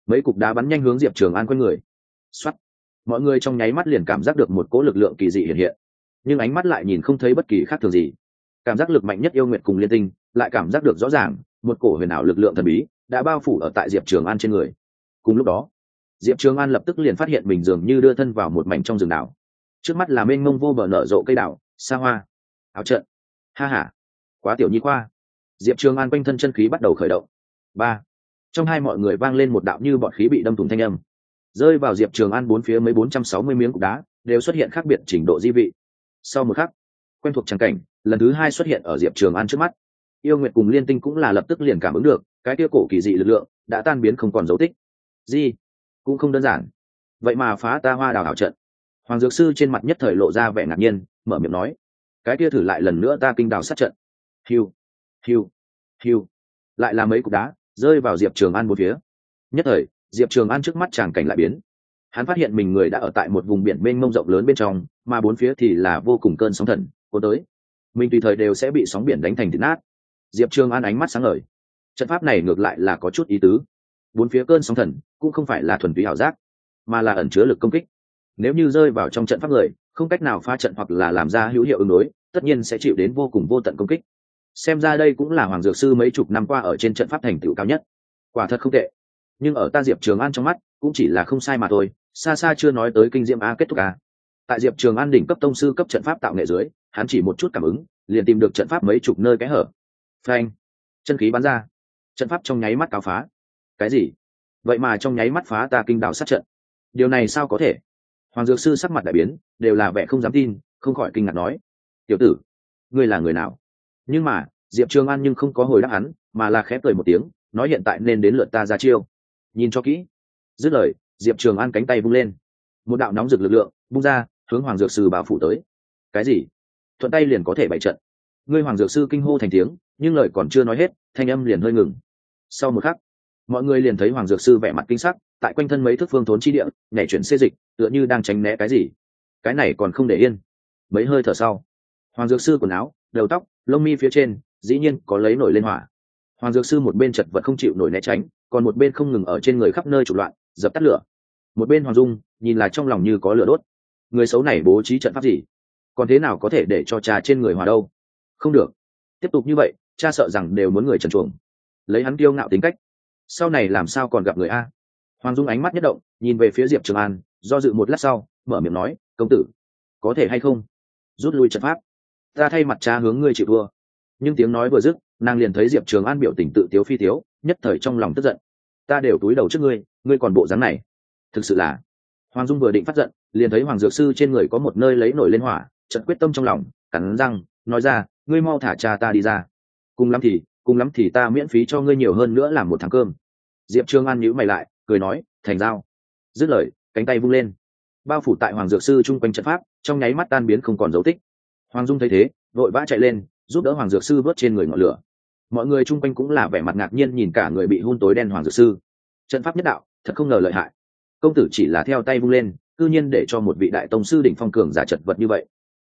mấy cục đá bắn nhanh hướng Diệp Trường An quanh người. Xoắt, mọi người trong nháy mắt liền cảm giác được một cỗ lực lượng kỳ dị hiện hiện, nhưng ánh mắt lại nhìn không thấy bất kỳ khác thường gì. Cảm giác lực mạnh nhất yêu nguyệt cùng liên tinh lại cảm giác được rõ ràng một cổ huyền ảo lực lượng thần bí đã bao phủ ở tại Diệp Trường An trên người. Cùng lúc đó, Diệp Trường An lập tức liền phát hiện mình dường như đưa thân vào một mảnh trong rừng đảo. Trước mắt là mênh mông vô bờ nở rộ cây đảo, xa hoa, áo trận. Ha ha, quá tiểu nhi khoa. Diệp Trường An quanh thân chân khí bắt đầu khởi động. Ba, trong hai mọi người vang lên một đạo như bọt khí bị đâm thủng thanh âm. Rơi vào Diệp Trường An bốn phía mấy 460 miếng cục đá đều xuất hiện khác biệt trình độ di vị. Sau một khắc, quen thuộc tràng cảnh lần thứ hai xuất hiện ở Diệp Trường An trước mắt. Yêu nguyệt cùng liên tinh cũng là lập tức liền cảm ứng được cái kia cổ kỳ dị lực lượng đã tan biến không còn dấu tích. Gì cũng không đơn giản, vậy mà phá ta hoa đào hảo trận. Hoàng dược sư trên mặt nhất thời lộ ra vẻ ngạc nhiên, mở miệng nói, cái kia thử lại lần nữa ta kinh đào sát trận. Hiu hiu hiu, lại là mấy cục đá rơi vào Diệp Trường An một phía. Nhất thời Diệp Trường An trước mắt tràng cảnh lại biến. Hắn phát hiện mình người đã ở tại một vùng biển mênh mông rộng lớn bên trong, mà bốn phía thì là vô cùng cơn sóng thần cuốn tới, mình tùy thời đều sẽ bị sóng biển đánh thành thịt nát. Diệp Trường An ánh mắt sáng ngời, trận pháp này ngược lại là có chút ý tứ. Bốn phía cơn sóng thần cũng không phải là thuần túy ảo giác, mà là ẩn chứa lực công kích. Nếu như rơi vào trong trận pháp người không cách nào phá trận hoặc là làm ra hữu hiệu ứng đối, tất nhiên sẽ chịu đến vô cùng vô tận công kích. Xem ra đây cũng là Hoàng dược sư mấy chục năm qua ở trên trận pháp thành tựu cao nhất. Quả thật không tệ, nhưng ở ta Diệp Trường An trong mắt cũng chỉ là không sai mà thôi, xa xa chưa nói tới kinh diệm a kết thúc a. Tại Diệp Trường An đỉnh cấp tông sư cấp trận pháp tạo nghệ dưới, hắn chỉ một chút cảm ứng liền tìm được trận pháp mấy chục nơi kẽ hở. Phanh, chân khí bắn ra, trận pháp trong nháy mắt cáo phá. Cái gì? Vậy mà trong nháy mắt phá ta kinh đảo sát trận? Điều này sao có thể? Hoàng dược sư sắc mặt đại biến, đều là vẻ không dám tin, không khỏi kinh ngạc nói, tiểu tử, ngươi là người nào? Nhưng mà Diệp Trường An nhưng không có hồi đáp hắn, mà là khẽ cười một tiếng, nói hiện tại nên đến lượt ta ra chiêu, nhìn cho kỹ. Dứt lời, Diệp Trường An cánh tay vung lên, một đạo nóng rực lực lượng bung ra, hướng Hoàng dược sư bao phủ tới. Cái gì? Thuận tay liền có thể bày trận? Ngươi Hoàng dược sư kinh hô thành tiếng, nhưng lời còn chưa nói hết, thanh âm liền hơi ngừng. Sau một khắc, mọi người liền thấy Hoàng dược sư vẻ mặt kinh sắc, tại quanh thân mấy thước phương thốn chi địa nhảy chuyển xê dịch, tựa như đang tránh né cái gì. Cái này còn không để yên. Mấy hơi thở sau, Hoàng dược sư quần áo, đầu tóc, lông mi phía trên dĩ nhiên có lấy nổi lên hỏa. Hoàng dược sư một bên chật vật không chịu nổi né tránh, còn một bên không ngừng ở trên người khắp nơi trục loạn dập tắt lửa. Một bên Hoàng Dung nhìn là trong lòng như có lửa đốt. Người xấu này bố trí trận pháp gì, còn thế nào có thể để cho cha trên người hòa đâu? Không được, tiếp tục như vậy cha sợ rằng đều muốn người trần chuồng. Lấy hắn kiêu ngạo tính cách, sau này làm sao còn gặp người a? Hoàng Dung ánh mắt nhất động, nhìn về phía Diệp Trường An, do dự một lát sau mở miệng nói, công tử, có thể hay không rút lui trận pháp, ta thay mặt cha hướng ngươi chịu thua. Nhưng tiếng nói vừa dứt, nàng liền thấy Diệp Trường An biểu tình tự tiếu phi tiếu, nhất thời trong lòng tức giận. Ta đều túi đầu trước ngươi, ngươi còn bộ dáng này, thực sự là. Hoàng Dung vừa định phát giận, liền thấy Hoàng dược sư trên người có một nơi lấy nổi lên hỏa, chợt quyết tâm trong lòng, cắn răng nói ra, ngươi mau thả cha ta đi ra, cùng lắm thì ta miễn phí cho ngươi nhiều hơn nữa làm một tháng cơm. Diệp Trường An nhíu mày lại, cười nói, thành giao. Dứt lời, cánh tay vung lên, bao phủ tại Hoàng dược sư chung quanh trận pháp trong nháy mắt tan biến không còn dấu tích. Hoàng Dung thấy thế, vội vã chạy lên giúp đỡ Hoàng dược sư vớt trên người ngọn lửa. Mọi người chung quanh cũng là vẻ mặt ngạc nhiên nhìn cả người bị hun tối đen Hoàng dược sư. Trận pháp nhất đạo thật không ngờ lợi hại, công tử chỉ là theo tay vung lên cư nhiên để cho một vị đại tông sư đỉnh phong cường giả chật vật như vậy.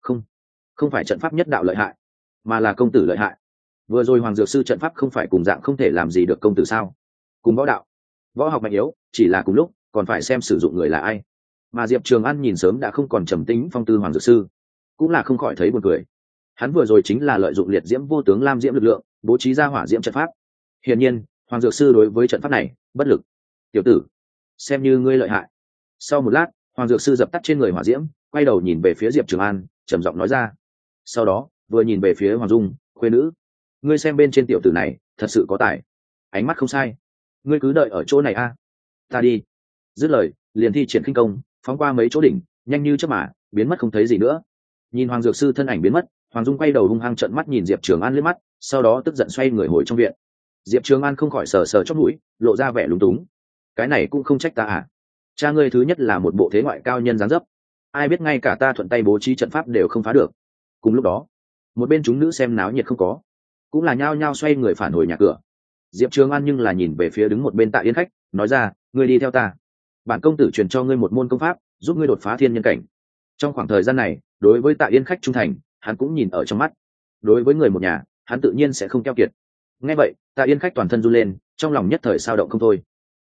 Không phải trận pháp nhất đạo lợi hại, mà là công tử lợi hại. Vừa rồi Hoàng dược sư trận pháp không phải cùng dạng không thể làm gì được công tử sao? Cùng võ đạo, võ học mạnh yếu chỉ là cùng lúc, còn phải xem sử dụng người là ai. Mà Diệp Trường An nhìn sớm đã không còn trầm tính phong tư Hoàng dược sư, cũng là không khỏi thấy buồn cười. Hắn vừa rồi chính là lợi dụng liệt diễm vô tướng lam diễm lực lượng bố trí ra hỏa diễm trận pháp. Hiển nhiên Hoàng dược sư đối với trận pháp này bất lực. Tiểu tử, xem như ngươi lợi hại. Sau một lát, Hoàng dược sư dập tắt trên người hỏa diễm, quay đầu nhìn về phía Diệp Trường An, trầm giọng nói ra. Sau đó vừa nhìn về phía Hoàng Dung, khuê nữ, ngươi xem bên trên tiểu tử này thật sự có tài, ánh mắt không sai, ngươi cứ đợi ở chỗ này a, ta đi. Dứt lời, liền thi triển khinh công phóng qua mấy chỗ đỉnh, nhanh như chớp mà biến mất không thấy gì nữa. Nhìn Hoàng dược sư thân ảnh biến mất, Hoàng Dung quay đầu hung hăng trợn mắt nhìn Diệp Trường An liếc mắt, sau đó tức giận xoay người hồi trong viện. Diệp Trường An không khỏi sờ sờ chóp mũi, lộ ra vẻ lúng túng. Cái này cũng không trách ta à? Cha ngươi thứ nhất là một bộ thế ngoại cao nhân dáng dấp, ai biết ngay cả ta thuận tay bố trí trận pháp đều không phá được. Cùng lúc đó, một bên chúng nữ xem náo nhiệt không có, cũng là nhao nhao xoay người phản hồi nhà cửa. Diệp Trường An nhưng là nhìn về phía đứng một bên Tạ Yên Khách, nói ra, ngươi đi theo ta, bản công tử truyền cho ngươi một môn công pháp, giúp ngươi đột phá thiên nhân cảnh. Trong khoảng thời gian này, đối với Tạ Yên Khách trung thành, hắn cũng nhìn ở trong mắt. Đối với người một nhà, hắn tự nhiên sẽ không keo kiệt. Nghe vậy, Tạ Yên Khách toàn thân run lên, trong lòng nhất thời sao động không thôi.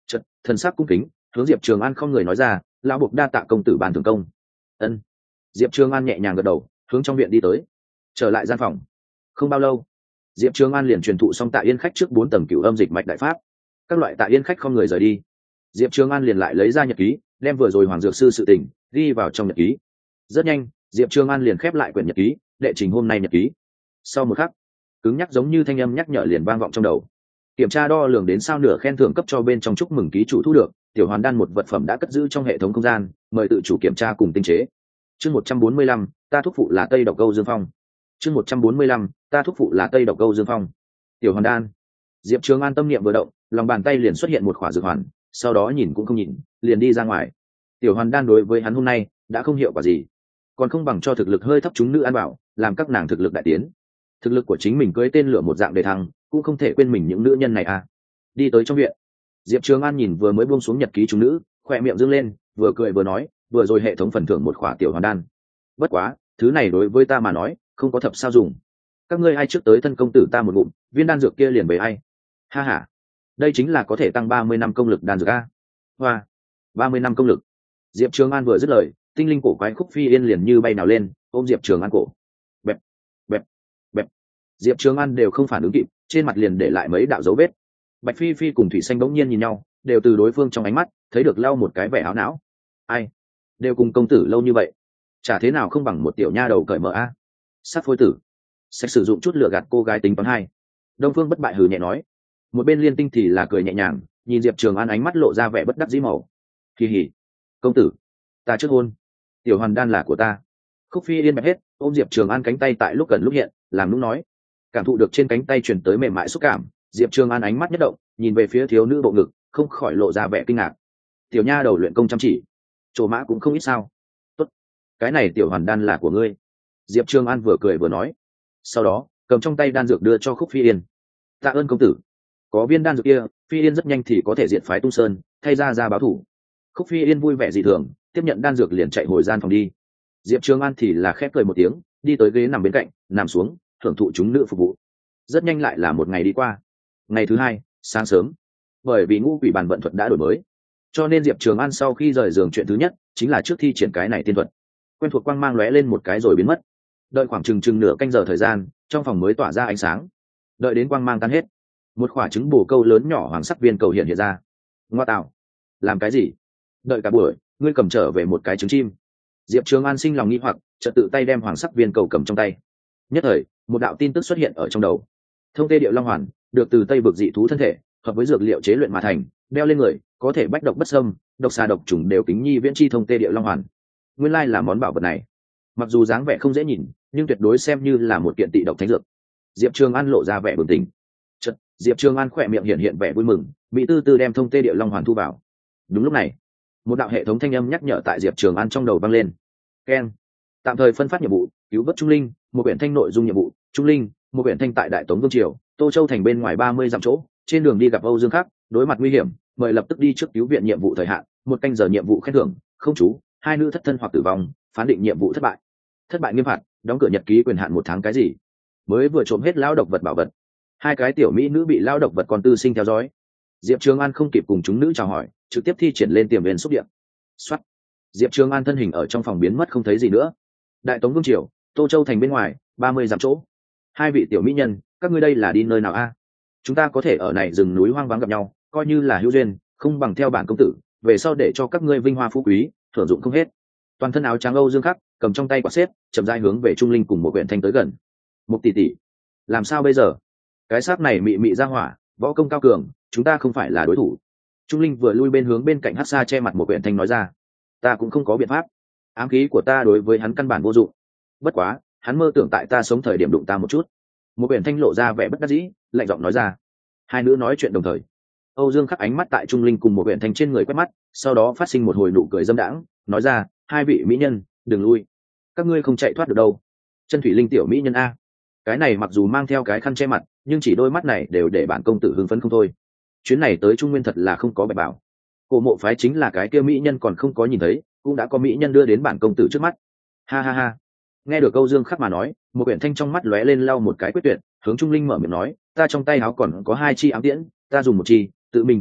Chật, thần sắc cung kính hướng Diệp Trường An không người nói ra, lão buộc đa tạ công tử ban thưởng công. Ân. Diệp Trường An nhẹ nhàng gật đầu, hướng trong viện đi tới. Trở lại gian phòng, không bao lâu Diệp Trường An liền truyền thụ xong Tạ Yên khách trước 4 tầng cửu âm dịch mạch đại pháp. Các loại Tạ Yên khách không người rời đi, Diệp Trường An liền lại lấy ra nhật ký, đem vừa rồi Hoàng Dược sư sự tình ghi vào trong nhật ký. Rất nhanh, Diệp Trường An liền khép lại quyển nhật ký, đệ trình hôm nay nhật ký. Sau một khắc, cứng nhắc giống như thanh âm nhắc nhở liền vang vọng trong đầu. Kiểm tra đo lường đến sao nửa khen thưởng cấp cho bên trong chúc mừng ký chủ thu được, tiểu hoàn đan một vật phẩm đã cất giữ trong hệ thống không gian, mời tự chủ kiểm tra cùng tinh chế. Chương 145, ta thúc phụ là Tây Độc Câu Dương Phong. Chương 145, ta thúc phụ là Tây Độc Câu Dương Phong. Tiểu hoàn đan. Diệp Trường An tâm niệm vừa động, lòng bàn tay liền xuất hiện một khỏa dược hoàn, sau đó nhìn cũng không nhìn, liền đi ra ngoài. Tiểu hoàn đan đối với hắn hôm nay đã không hiệu quả gì, còn không bằng cho thực lực hơi thấp chúng nữ ăn bảo, làm các nàng thực lực đại tiến. Thực lực của chính mình cưới tên lửa một dạng đề thăng, cũng không thể quên mình những nữ nhân này à. Đi tới trong viện, Diệp Trường An nhìn vừa mới buông xuống nhật ký chúng nữ, khỏe miệng dương lên, vừa cười vừa nói, vừa rồi hệ thống phần thưởng một khỏa tiểu hoàn đan. Bất quá, thứ này đối với ta mà nói, không có thập sao dùng. Các ngươi ai trước tới thân công tử ta một ngụm, viên đan dược kia liền về ai. Ha ha, đây chính là có thể tăng 30 năm công lực đan dược a. Hoa, 30 năm công lực. Diệp Trường An vừa dứt lời, tinh linh cổ quái Khúc Phi Yên liền như bay nào lên, ôm Diệp Trường An cổ. Bẹp, bẹp, bẹp. Diệp Trường An đều không phản ứng kịp, trên mặt liền để lại mấy đạo dấu vết. Bạch Phi Phi cùng Thủy Xanh bỗng nhiên nhìn nhau, đều từ đối phương trong ánh mắt thấy được lau một cái vẻ áo não. Ai, đều cùng công tử lâu như vậy, chả thế nào không bằng một tiểu nha đầu cởi mở a. Sát phôi tử, sẽ sử dụng chút lựa gạt cô gái tính toán hai. Đông Phương Bất Bại hừ nhẹ nói. Một bên Liên Tinh thì là cười nhẹ nhàng, nhìn Diệp Trường An ánh mắt lộ ra vẻ bất đắc dĩ màu. Kỳ hỉ, công tử, ta trước hôn. Tiểu hoàn đan là của ta. Khúc Phi Yên bẹp hết, ôm Diệp Trường An cánh tay tại lúc gần lúc hiện, làm lúc nói. Cảm thụ được trên cánh tay truyền tới mềm mại xúc cảm, Diệp Trường An ánh mắt nhất động, nhìn về phía thiếu nữ bộ ngực, không khỏi lộ ra vẻ kinh ngạc. Tiểu nha đầu luyện công chăm chỉ, trổ mã cũng không ít sao. Tốt, cái này tiểu hoàn đan là của ngươi. Diệp Trường An vừa cười vừa nói, sau đó cầm trong tay đan dược đưa cho Khúc Phi Yên. Tạ ơn công tử, có viên đan dược kia, Phi Yên rất nhanh thì có thể diệt phái Tung Sơn, thay ra báo thủ. Khúc Phi Yên vui vẻ dị thường, tiếp nhận đan dược liền chạy hồi gian phòng đi. Diệp Trường An thì là khép cười một tiếng, đi tới ghế nằm bên cạnh, nằm xuống thưởng thụ chúng nữ phục vụ. Rất nhanh lại là một ngày đi qua. Ngày thứ hai, sáng sớm, bởi vì ngũ quỷ bàn vận thuật đã đổi mới, cho nên Diệp Trường An sau khi rời giường chuyện thứ nhất chính là trước thi triển cái này tiên thuật. Quen thuộc quang mang lóe lên một cái rồi biến mất. Đợi khoảng chừng nửa canh giờ thời gian, trong phòng mới tỏa ra ánh sáng. Đợi đến quang mang tan hết, một quả trứng bồ câu lớn nhỏ hoàng sắc viên cầu hiện ra. Ngoa tạo, làm cái gì? Đợi cả buổi, ngươi cầm trở về một cái trứng chim. Diệp Trường An sinh lòng nghi hoặc, chợt tự tay đem hoàng sắc viên cầu cầm trong tay. Nhất thời, một đạo tin tức xuất hiện ở trong đầu. Thông tê điệu long hoàn, được từ Tây vực dị thú thân thể, hợp với dược liệu chế luyện mà thành, đeo lên người, có thể bách độc bất xâm, độc xà độc trùng đều kính nhi viễn chi thông tê điệu long hoàn. Nguyên lai là món bảo vật này. Mặc dù dáng vẻ không dễ nhìn, nhưng tuyệt đối xem như là một kiện tị độc thánh dược. Diệp Trường An lộ ra vẻ bừng tỉnh. Chợt, Diệp Trường An khỏe miệng hiện vẻ vui mừng, mỹ tư tư đem thông tê điệu long hoàn thu vào. Đúng lúc này, một đạo hệ thống thanh âm nhắc nhở tại Diệp Trường An trong đầu vang lên. Keng, tạm thời phân phát nhiệm vụ, cứu vớt Trung Linh, một quyển thanh nội dung nhiệm vụ. Trung Linh, một quyển thanh tại Đại Tống Vương Triều, Tô Châu thành bên ngoài 30 dặm chỗ, trên đường đi gặp Âu Dương Khắc, đối mặt nguy hiểm, mời lập tức đi trước cứu viện nhiệm vụ thời hạn, 1 canh giờ nhiệm vụ khen thưởng, không chú, 2 nữ thất thân hoặc tử vong, phán định nhiệm vụ thất bại. Thất bại nghiêm phạt, đóng cửa nhật ký quyền hạn 1 tháng. Cái gì? Mới vừa trộm hết lão độc vật bảo vật. 2 cái tiểu mỹ nữ bị lão độc vật còn tư sinh theo dõi. Diệp Trường An không kịp cùng chúng nữ chào hỏi, trực tiếp thi triển lên tiềm viên xúc điện. Soát. Diệp Trường An thân hình ở trong phòng biến mất không thấy gì nữa. Đại Tống Vương Triều, Tô Châu thành bên ngoài 30 dặm chỗ. 2 vị tiểu mỹ nhân, các ngươi đây là đi nơi nào a? Chúng ta có thể ở này rừng núi hoang vắng gặp nhau, coi như là hữu duyên, không bằng theo bản công tử, về sau để cho các ngươi vinh hoa phú quý, thưởng dụng không hết. Toàn thân áo trắng Âu Dương Khắc, cầm trong tay quả xếp, chậm rãi hướng về Trung Linh cùng một quyển thanh tới gần. Mục tỷ tỷ, làm sao bây giờ? Cái xác này mị mị ra hỏa, võ công cao cường, chúng ta không phải là đối thủ. Trung Linh vừa lui bên hướng bên cạnh Hắc Sa che mặt một quyển thanh nói ra. Ta cũng không có biện pháp, ám khí của ta đối với hắn căn bản vô dụng. Bất quá, hắn mơ tưởng tại ta sống thời điểm đụng ta một chút. Một quyển thanh lộ ra vẻ bất đắc dĩ, lạnh giọng nói ra. Hai nữ nói chuyện đồng thời. Âu Dương Khắc ánh mắt tại Trung Linh cùng một quyển thanh trên người quét mắt, sau đó phát sinh một hồi nụ cười dâm đãng, nói ra, 2 vị mỹ nhân, đừng lui, các ngươi không chạy thoát được đâu. Chân thủy linh tiểu mỹ nhân a. Cái này mặc dù mang theo cái khăn che mặt, nhưng chỉ đôi mắt này đều để bản công tử hưng phấn không thôi. Chuyến này tới Trung Nguyên thật là không có bạch bảo. Cổ mộ phái chính là cái kia mỹ nhân còn không có nhìn thấy, cũng đã có mỹ nhân đưa đến bản công tử trước mắt. Ha ha ha. Nghe được Âu Dương Khắc mà nói, một quyển thanh trong mắt lóe lên lau một cái quyết tuyệt, hướng Trung Linh mở miệng nói, ta trong tay áo còn có 2 chi ám tiễn, ta dùng 1 chi, tự mình kết thúc,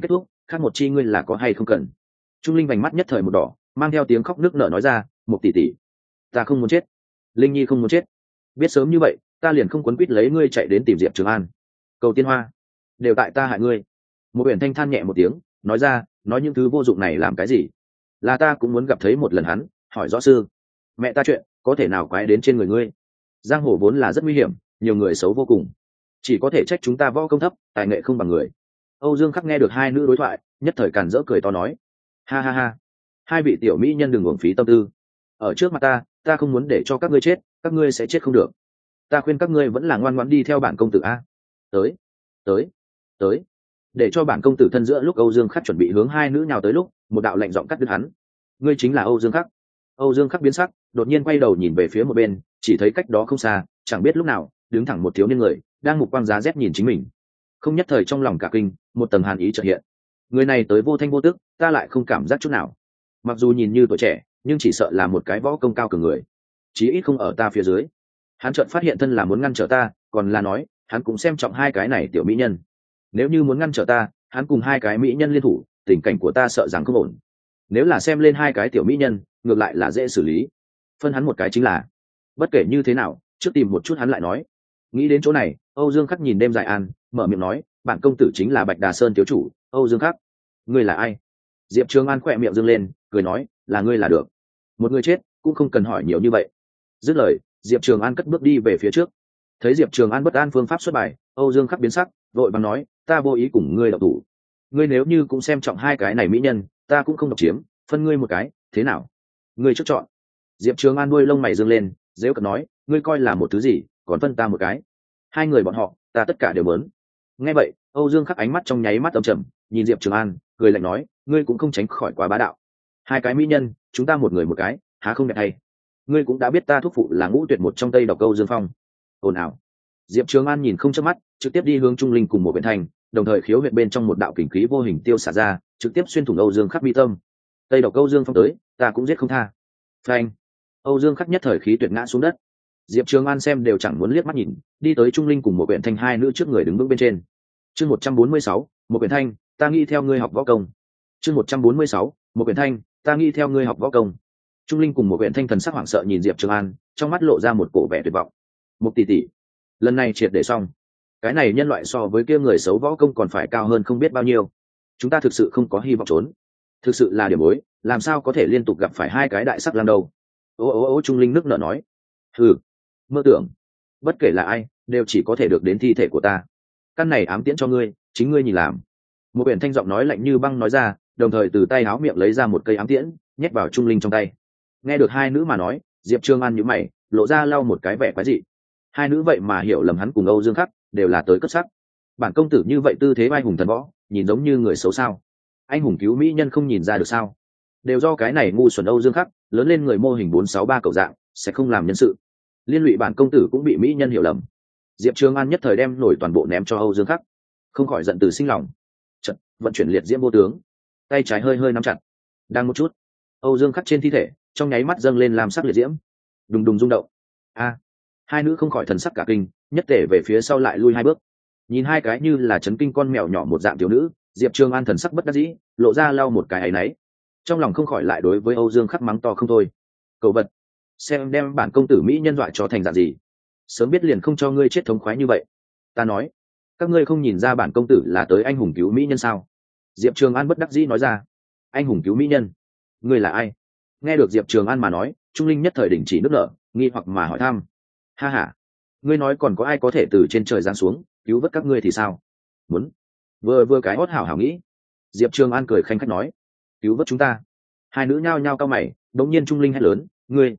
khác một chi ngươi là có hay không cần? Trung linh vành mắt nhất thời một đỏ, mang theo tiếng khóc nức nở nói ra, một tỷ tỷ, ta không muốn chết, linh nhi không muốn chết, biết sớm như vậy ta liền không quấn quýt lấy ngươi chạy đến tìm diệp trường an. Cầu tiên hoa, đều tại ta hại ngươi. Một biển thanh than nhẹ một tiếng, nói ra, nói những thứ vô dụng này làm cái gì? Là ta cũng muốn gặp thấy một lần hắn, hỏi rõ sư mẹ ta chuyện có thể nào quái đến trên người ngươi? Giang hồ vốn là rất nguy hiểm, nhiều người xấu vô cùng, chỉ có thể trách chúng ta võ công thấp, tài nghệ không bằng người. Âu Dương Khắc nghe được hai nữ đối thoại, nhất thời càn rỡ cười to nói, ha ha ha, hai vị tiểu mỹ nhân đừng uổng phí tâm tư, ở trước mặt ta không muốn để cho các ngươi chết, các ngươi sẽ chết không được. Ta khuyên các ngươi vẫn là ngoan ngoãn đi theo bản công tử a. Tới, tới, tới. Để cho bản công tử thân giữa lúc Âu Dương Khắc chuẩn bị hướng hai nữ nhào tới lúc, một đạo lạnh giọng cắt đứt hắn. Ngươi chính là Âu Dương Khắc. Âu Dương Khắc biến sắc, đột nhiên quay đầu nhìn về phía một bên, chỉ thấy cách đó không xa, chẳng biết lúc nào, đứng thẳng một thiếu niên người, đang mục quang giá rét nhìn chính mình. Không nhất thời trong lòng cả kinh, một tầng hàn ý chợt hiện. Người này tới vô thanh vô tức, ta lại không cảm giác chút nào. Mặc dù nhìn như tuổi trẻ, nhưng chỉ sợ là một cái võ công cao cường người, chí ít không ở ta phía dưới. Hắn chợt phát hiện thân là muốn ngăn trở ta, còn là nói, hắn cũng xem trọng hai cái này tiểu mỹ nhân. Nếu như muốn ngăn trở ta, hắn cùng hai cái mỹ nhân liên thủ, tình cảnh của ta sợ rằng không ổn. Nếu là xem lên hai cái tiểu mỹ nhân, ngược lại là dễ xử lý. Phân hắn một cái chính là. Bất kể như thế nào, trước tìm một chút hắn lại nói. Nghĩ đến chỗ này, Âu Dương Khắc nhìn đêm dài an, mở miệng nói, bản công tử chính là Bạch Đà Sơn thiếu chủ, Âu Dương Khắc. Ngươi là ai? Diệp Trường An khỏe miệng dương lên, cười nói, là ngươi là được. Một người chết, cũng không cần hỏi nhiều như vậy. Dứt lời, Diệp Trường An cất bước đi về phía trước. Thấy Diệp Trường An bất an phương pháp xuất bài, Âu Dương Khắc biến sắc, vội vàng nói, ta vô ý cùng ngươi độc thủ. Ngươi nếu như cũng xem trọng hai cái này mỹ nhân, ta cũng không độc chiếm, phân ngươi một cái, thế nào? Ngươi trước chọn. Diệp Trường An đuôi lông mày dương lên, dễ cợt nói, ngươi coi là một thứ gì, còn phân ta một cái? Hai người bọn họ, ta tất cả đều muốn. Nghe vậy, Âu Dương Khắc ánh mắt trong nháy mắt âm trầm, nhìn Diệp Trường An, cười lạnh nói, ngươi cũng không tránh khỏi quá bá đạo. Hai cái mỹ nhân, chúng ta một người một cái, há không đẹp hay? Ngươi cũng đã biết ta thúc phụ là Ngũ Tuyệt một trong Tây Độc Câu Dương Phong. Ồn ào. Diệp Trường An nhìn không chớp mắt, trực tiếp đi hướng Trung Linh cùng một Biển Thành, đồng thời khiếu huyệt bên trong một đạo kình khí vô hình tiêu xả ra, trực tiếp xuyên thủng Âu Dương Khắc mi tâm. Tây Độc Câu Dương Phong tới, ta cũng giết không tha. Phanh. Âu Dương Khắc nhất thời khí tuyệt ngã xuống đất. Diệp Trường An xem đều chẳng muốn liếc mắt nhìn, đi tới Trung Linh cùng một Biển Thanh hai nữ trước người đứng vững bên trên. Chương 146, một Biển Thanh, ta nghĩ theo ngươi học võ công. Chương 146, một Biển Thanh, ta nghĩ theo ngươi học võ công. Trung Linh cùng một Biển Thanh thần sắc hoảng sợ nhìn Diệp Trường An, trong mắt lộ ra một cổ vẻ tuyệt vọng. Một tỷ tỷ, lần này triệt để xong. Cái này nhân loại so với kia người xấu võ công còn phải cao hơn không biết bao nhiêu. Chúng ta thực sự không có hy vọng trốn. Thực sự là điểm bối, làm sao có thể liên tục gặp phải hai cái đại sắc lang đâu? Ô, Trung Linh nước nở nói. Hừ, mơ tưởng. Bất kể là ai, đều chỉ có thể được đến thi thể của ta. Căn này ám tiễn cho ngươi, chính ngươi nhìn làm. Một Biển Thanh giọng nói lạnh như băng nói ra, đồng thời từ tay áo miệng lấy ra một cây ám tiễn, nhét vào Trung Linh trong tay. Nghe được hai nữ mà nói, Diệp Trường An nhíu mày, lộ ra lau một cái vẻ quái dị. Hai nữ vậy mà hiểu lầm hắn cùng Âu Dương Khắc, đều là tới cất sắc. Bản công tử như vậy tư thế vai hùng thần võ, nhìn giống như người xấu sao? Anh hùng cứu mỹ nhân không nhìn ra được sao? Đều do cái này ngu xuẩn Âu Dương Khắc, lớn lên người mô hình 463 cậu dạng, sẽ không làm nhân sự. Liên lụy bản công tử cũng bị mỹ nhân hiểu lầm. Diệp Trường An nhất thời đem nổi toàn bộ ném cho Âu Dương Khắc, không khỏi giận từ sinh lòng. Chợt, vận chuyển liệt diễm vô tướng, tay trái hơi hơi nắm chặt. Đang một chút, Âu Dương Khắc trên thi thể, trong nháy mắt dâng lên làm sắc liệt diễm, đùng đùng rung động. A! Hai nữ không khỏi thần sắc cả kinh, nhất tể về phía sau lại lui hai bước. Nhìn hai cái như là chấn kinh con mèo nhỏ một dạng tiểu nữ, Diệp Trường An thần sắc bất đắc dĩ, lộ ra lau một cái áy náy. Trong lòng không khỏi lại đối với Âu Dương Khắc mắng to không thôi. Cậu vật, xem đem bản công tử mỹ nhân dọa cho thành dạng gì? Sớm biết liền không cho ngươi chết thống khoái như vậy. Ta nói, các ngươi không nhìn ra bản công tử là tới anh hùng cứu mỹ nhân sao? Diệp Trường An bất đắc dĩ nói ra. Anh hùng cứu mỹ nhân? Ngươi là ai? Nghe được Diệp Trường An mà nói, Trung Linh nhất thời đình chỉ nước nở, nghi hoặc mà hỏi thăm. Ha ha, ngươi nói còn có ai có thể từ trên trời giáng xuống cứu vớt các ngươi thì sao? Muốn? Vừa cái hót hảo hảo nghĩ. Diệp Trường An cười khanh khách nói. Cứu vớt chúng ta? Hai nữ nhao nhao cau mày, đống nhiên Trung Linh hét lớn,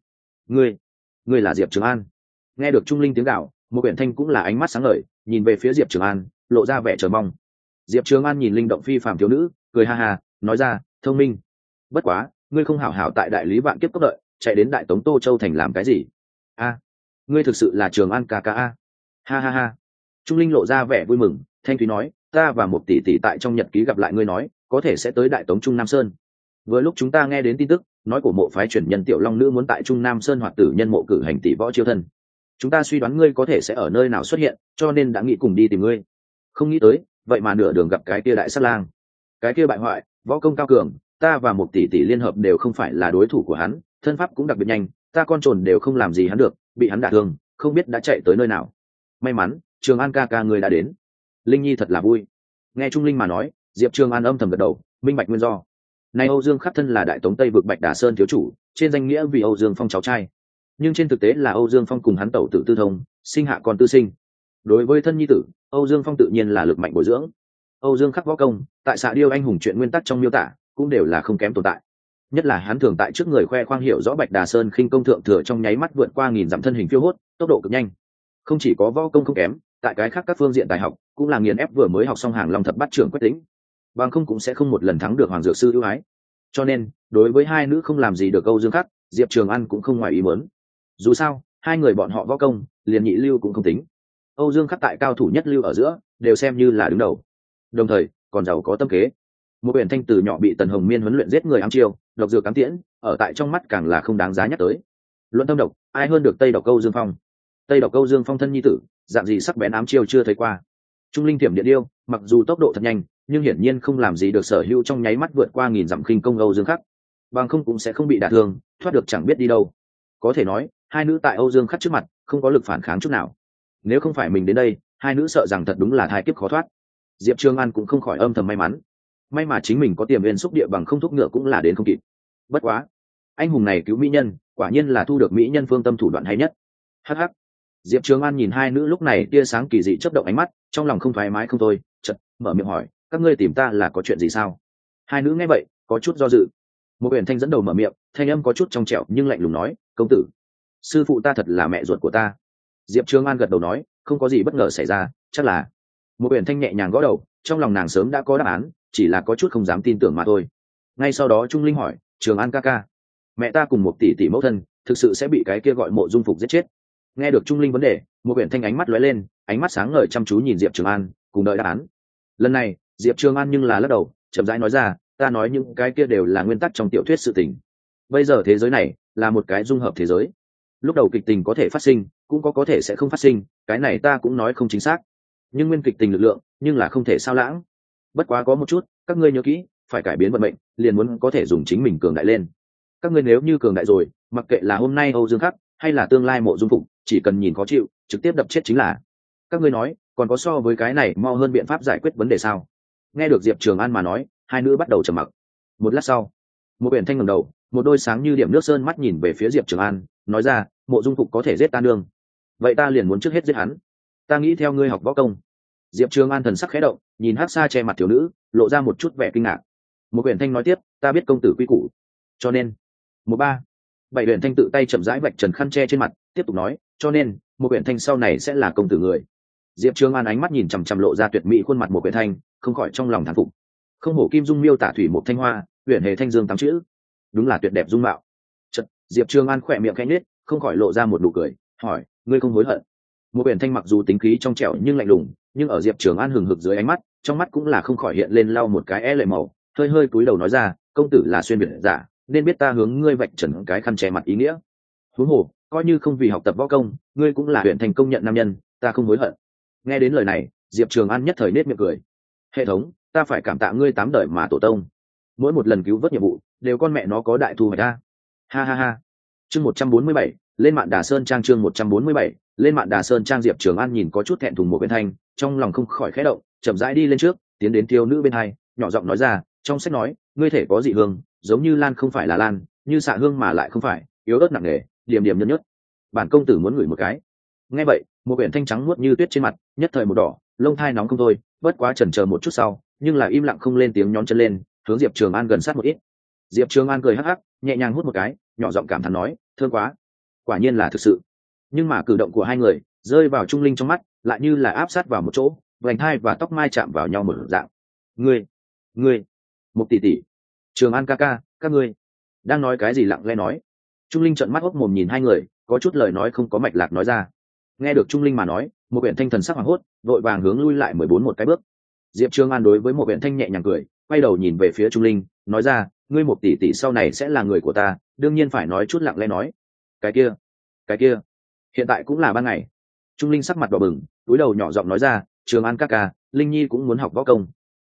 ngươi là Diệp Trường An? Nghe được Trung Linh tiếng gào, một Biển Thanh cũng là ánh mắt sáng ngời, nhìn về phía Diệp Trường An, lộ ra vẻ chờ mong. Diệp Trường An nhìn linh động phi phàm thiếu nữ, cười ha ha, nói ra, thông minh. Bất quá, ngươi không hảo hảo tại đại lý vạn kiếp cốc đợi, chạy đến đại tống Tô Châu thành làm cái gì? A, ngươi thực sự là Trường An ca ca a? Ha ha ha. Trung Linh lộ ra vẻ vui mừng, thanh thúy nói, ta và một tỷ tỷ tại trong nhật ký gặp lại ngươi nói, có thể sẽ tới đại tống Trung Nam Sơn. Vừa lúc chúng ta nghe đến tin tức, nói của mộ phái chuyển nhân tiểu long nữ muốn tại Trung Nam Sơn hoặc tử nhân mộ cử hành tỷ võ chiêu thân. Chúng ta suy đoán ngươi có thể sẽ ở nơi nào xuất hiện, cho nên đã nghĩ cùng đi tìm ngươi. Không nghĩ tới, vậy mà nửa đường gặp cái tia đại sát lang. cái kia bại hoại, võ công cao cường, ta và một tỷ tỷ liên hợp đều không phải là đối thủ của hắn, thân pháp cũng đặc biệt nhanh, ta con trồn đều không làm gì hắn được, bị hắn đả thương, không biết đã chạy tới nơi nào. May mắn Trường An ca ca người đã đến. Linh Nhi thật là vui. Nghe Trung Linh mà nói, Diệp Trường An âm thầm gật đầu, minh bạch nguyên do. Nay Âu Dương Khắc thân là đại tống Tây vực Bạch Đà Sơn thiếu chủ, trên danh nghĩa vì Âu Dương Phong cháu trai, nhưng trên thực tế là Âu Dương Phong cùng hắn tẩu tử tư thông, sinh hạ con tư sinh. Đối với thân nhi tử, Âu Dương Phong tự nhiên là lực mạnh bồi dưỡng. Âu Dương Khắc võ công, tại Xạ Điêu anh hùng chuyện nguyên tắc trong miêu tả, cũng đều là không kém tồn tại. Nhất là hắn thường tại trước người khoe khoang hiểu rõ Bạch Đà Sơn khinh công thượng thừa trong nháy mắt vượt qua nghìn dặm thân hình phiêu hốt, tốc độ cực nhanh. Không chỉ có võ công không kém, tại cái khác các phương diện tài học, cũng là nghiền ép vừa mới học xong hàng Long thập bát trưởng Quách Tĩnh, bằng không cũng sẽ không một lần thắng được Hoàng Dược sư ưu ái. Cho nên, đối với hai nữ không làm gì được Âu Dương Khắc, Diệp Trường An cũng không ngoài ý muốn. Dù sao, hai người bọn họ võ công, liền nhị lưu cũng không tính. Âu Dương Khắc tại cao thủ nhất lưu ở giữa, đều xem như là đứng đầu. Đồng thời, còn giàu có tâm kế. Một Uyển Thanh từ nhỏ bị Tần Hồng Miên huấn luyện giết người ám chiêu, độc dược cám tiễn, ở tại trong mắt càng là không đáng giá nhắc tới. Luận tâm độc, ai hơn được Tây Độc Âu Dương Phong? Tây Độc Âu Dương Phong thân nhi tử, dạng gì sắc bén ám chiêu chưa thấy qua. Trung linh tiềm điện điêu, mặc dù tốc độ thật nhanh, nhưng hiển nhiên không làm gì được sở hữu trong nháy mắt vượt qua nghìn dặm khinh công Âu Dương Khắc, bằng không cũng sẽ không bị đả thương, thoát được chẳng biết đi đâu. Có thể nói, hai nữ tại Âu Dương Khắc trước mặt, không có lực phản kháng chút nào. Nếu không phải mình đến đây, hai nữ sợ rằng thật đúng là thai kiếp khó thoát. Diệp Trường An cũng không khỏi âm thầm may mắn. May mà chính mình có tiềm viên xúc địa bằng không thúc ngựa cũng là đến không kịp. Bất quá, anh hùng này cứu mỹ nhân, quả nhiên là thu được mỹ nhân phương tâm thủ đoạn hay nhất. Hắc hắc. Diệp Trường An nhìn hai nữ lúc này tia sáng kỳ dị chớp động ánh mắt, trong lòng không thoải mái không thôi, chợt mở miệng hỏi, các ngươi tìm ta là có chuyện gì sao? Hai nữ nghe vậy, có chút do dự. Một Uyển Thanh dẫn đầu mở miệng, thanh âm có chút trong trẻo nhưng lạnh lùng nói, công tử, sư phụ ta thật là mẹ ruột của ta. Diệp Trường An gật đầu nói, không có gì bất ngờ xảy ra, chắc là. Một Uyển Thanh nhẹ nhàng gõ đầu, trong lòng nàng sớm đã có đáp án, chỉ là có chút không dám tin tưởng mà thôi. Ngay sau đó Trung Linh hỏi, Trường An ca ca, mẹ ta cùng một tỷ tỷ mẫu thân, thực sự sẽ bị cái kia gọi Mộ Dung Phục giết chết? Nghe được Trung Linh vấn đề, Một Uyển Thanh ánh mắt lóe lên, ánh mắt sáng ngời chăm chú nhìn Diệp Trường An, cùng đợi đáp án. Lần này, Diệp Trường An nhưng là lắc đầu, chậm rãi nói ra, ta nói những cái kia đều là nguyên tắc trong tiểu thuyết sự tình. Bây giờ thế giới này là một cái dung hợp thế giới. Lúc đầu kịch tình có thể phát sinh, cũng có thể sẽ không phát sinh, cái này ta cũng nói không chính xác. Nhưng nguyên kịch tình lực lượng, nhưng là không thể sao lãng. Bất quá có một chút, các ngươi nhớ kỹ, phải cải biến vận mệnh, liền muốn có thể dùng chính mình cường đại lên. Các ngươi nếu như cường đại rồi, mặc kệ là hôm nay Âu Dương Khắc, hay là tương lai Mộ Dung Phục, chỉ cần nhìn khó chịu, trực tiếp đập chết chính là. Các ngươi nói, còn có so với cái này mau hơn biện pháp giải quyết vấn đề sao? Nghe được Diệp Trường An mà nói, hai nữ bắt đầu trầm mặc. Một lát sau, Một Uyển Thanh ngẩng đầu, một đôi sáng như điểm nước sơn mắt nhìn về phía Diệp Trường An, nói ra, Mộ Dung Phục có thể giết ta nương, vậy ta liền muốn trước hết giết hắn. Ta nghĩ theo ngươi học võ công. Diệp Trường An thần sắc khẽ động, nhìn Hắc Sa che mặt thiếu nữ, lộ ra một chút vẻ kinh ngạc. Một Uyển Thanh nói tiếp, ta biết công tử quy củ, cho nên. Một ba. Bảy Uyển Thanh tự tay chậm rãi vạch trần khăn che trên mặt, tiếp tục nói, cho nên, Một Uyển Thanh sau này sẽ là công tử người. Diệp Trường An ánh mắt nhìn chằm chằm lộ ra tuyệt mỹ khuôn mặt Một Uyển Thanh, không khỏi trong lòng thán phục. Không hổ Kim Dung miêu tả thủy một thanh hoa, Uyển hề thanh dương tám chữ, đúng là tuyệt đẹp dung mạo. Chợt, Diệp Trường An khỏe miệng khẽ nhếch, không khỏi lộ ra một nụ cười, hỏi, ngươi không hối hận? Một Uyển Thanh mặc dù tính khí trong trẻo nhưng lạnh lùng, nhưng ở Diệp Trường An hừng hực dưới ánh mắt, trong mắt cũng là không khỏi hiện lên lau một cái lệ màu, hơi hơi cúi đầu nói ra, công tử là xuyên biệt giả, nên biết ta hướng ngươi vạch trần cái khăn che mặt ý nghĩa. Huống hồ, coi như không vì học tập võ công, ngươi cũng là Uyển Thanh công nhận nam nhân, ta không hối hận. Nghe đến lời này, Diệp Trường An nhất thời nết miệng cười. Hệ thống, ta phải cảm tạ ngươi 8 đời mà tổ tông. Mỗi một lần cứu vớt nhiệm vụ, đều con mẹ nó có đại thu hoạch ta. Ha ha ha. Chương 147, lên Mạn Đà Sơn trang chương 147, lên Mạn Đà Sơn trang. Diệp Trường An nhìn có chút thẹn thùng Một Uyển Thanh, trong lòng không khỏi khẽ động, chậm rãi đi lên trước, tiến đến thiếu nữ bên hai, nhỏ giọng nói ra, trong sách nói, ngươi thể có dị hương, giống như lan không phải là lan, như xạ hương mà lại không phải, yếu ớt nặng nề, điểm điểm nhân nhất. Bản công tử muốn ngửi một cái. Nghe vậy, Một Uyển Thanh trắng muốt như tuyết trên mặt, nhất thời một đỏ, lông thai nóng không thôi, bất quá chần chờ một chút sau, nhưng là im lặng không lên tiếng, nhón chân lên, hướng Diệp Trường An gần sát một ít. Diệp Trường An cười hắc hắc, nhẹ nhàng hút một cái, nhỏ giọng cảm thán nói, thơm quá. Quả nhiên là thực sự. Nhưng mà cử động của hai người rơi vào Trung Linh trong mắt, lại như là áp sát vào một chỗ, vành thai và tóc mai chạm vào nhau một dạng. Ngươi, Một tỷ tỷ, Trường An ca ca, các ngươi đang nói cái gì? Lặng lẽ nói. Trung Linh trợn mắt hốc mồm nhìn hai người, có chút lời nói không có mạch lạc nói ra. Nghe được Trung Linh mà nói, Một Uyển Thanh thần sắc hoảng hốt, vội vàng hướng lui lại 14 một cái bước. Diệp Trường An đối với Một Uyển Thanh nhẹ nhàng cười, quay đầu nhìn về phía Trung Linh, nói ra, ngươi Một tỷ tỷ sau này sẽ là người của ta, đương nhiên phải nói chút lặng lẽ nói. Cái kia, hiện tại cũng là ban ngày. Trung Linh sắc mặt đỏ bừng, cúi đầu nhỏ giọng nói ra, Trường An ca ca, Linh Nhi cũng muốn học võ công.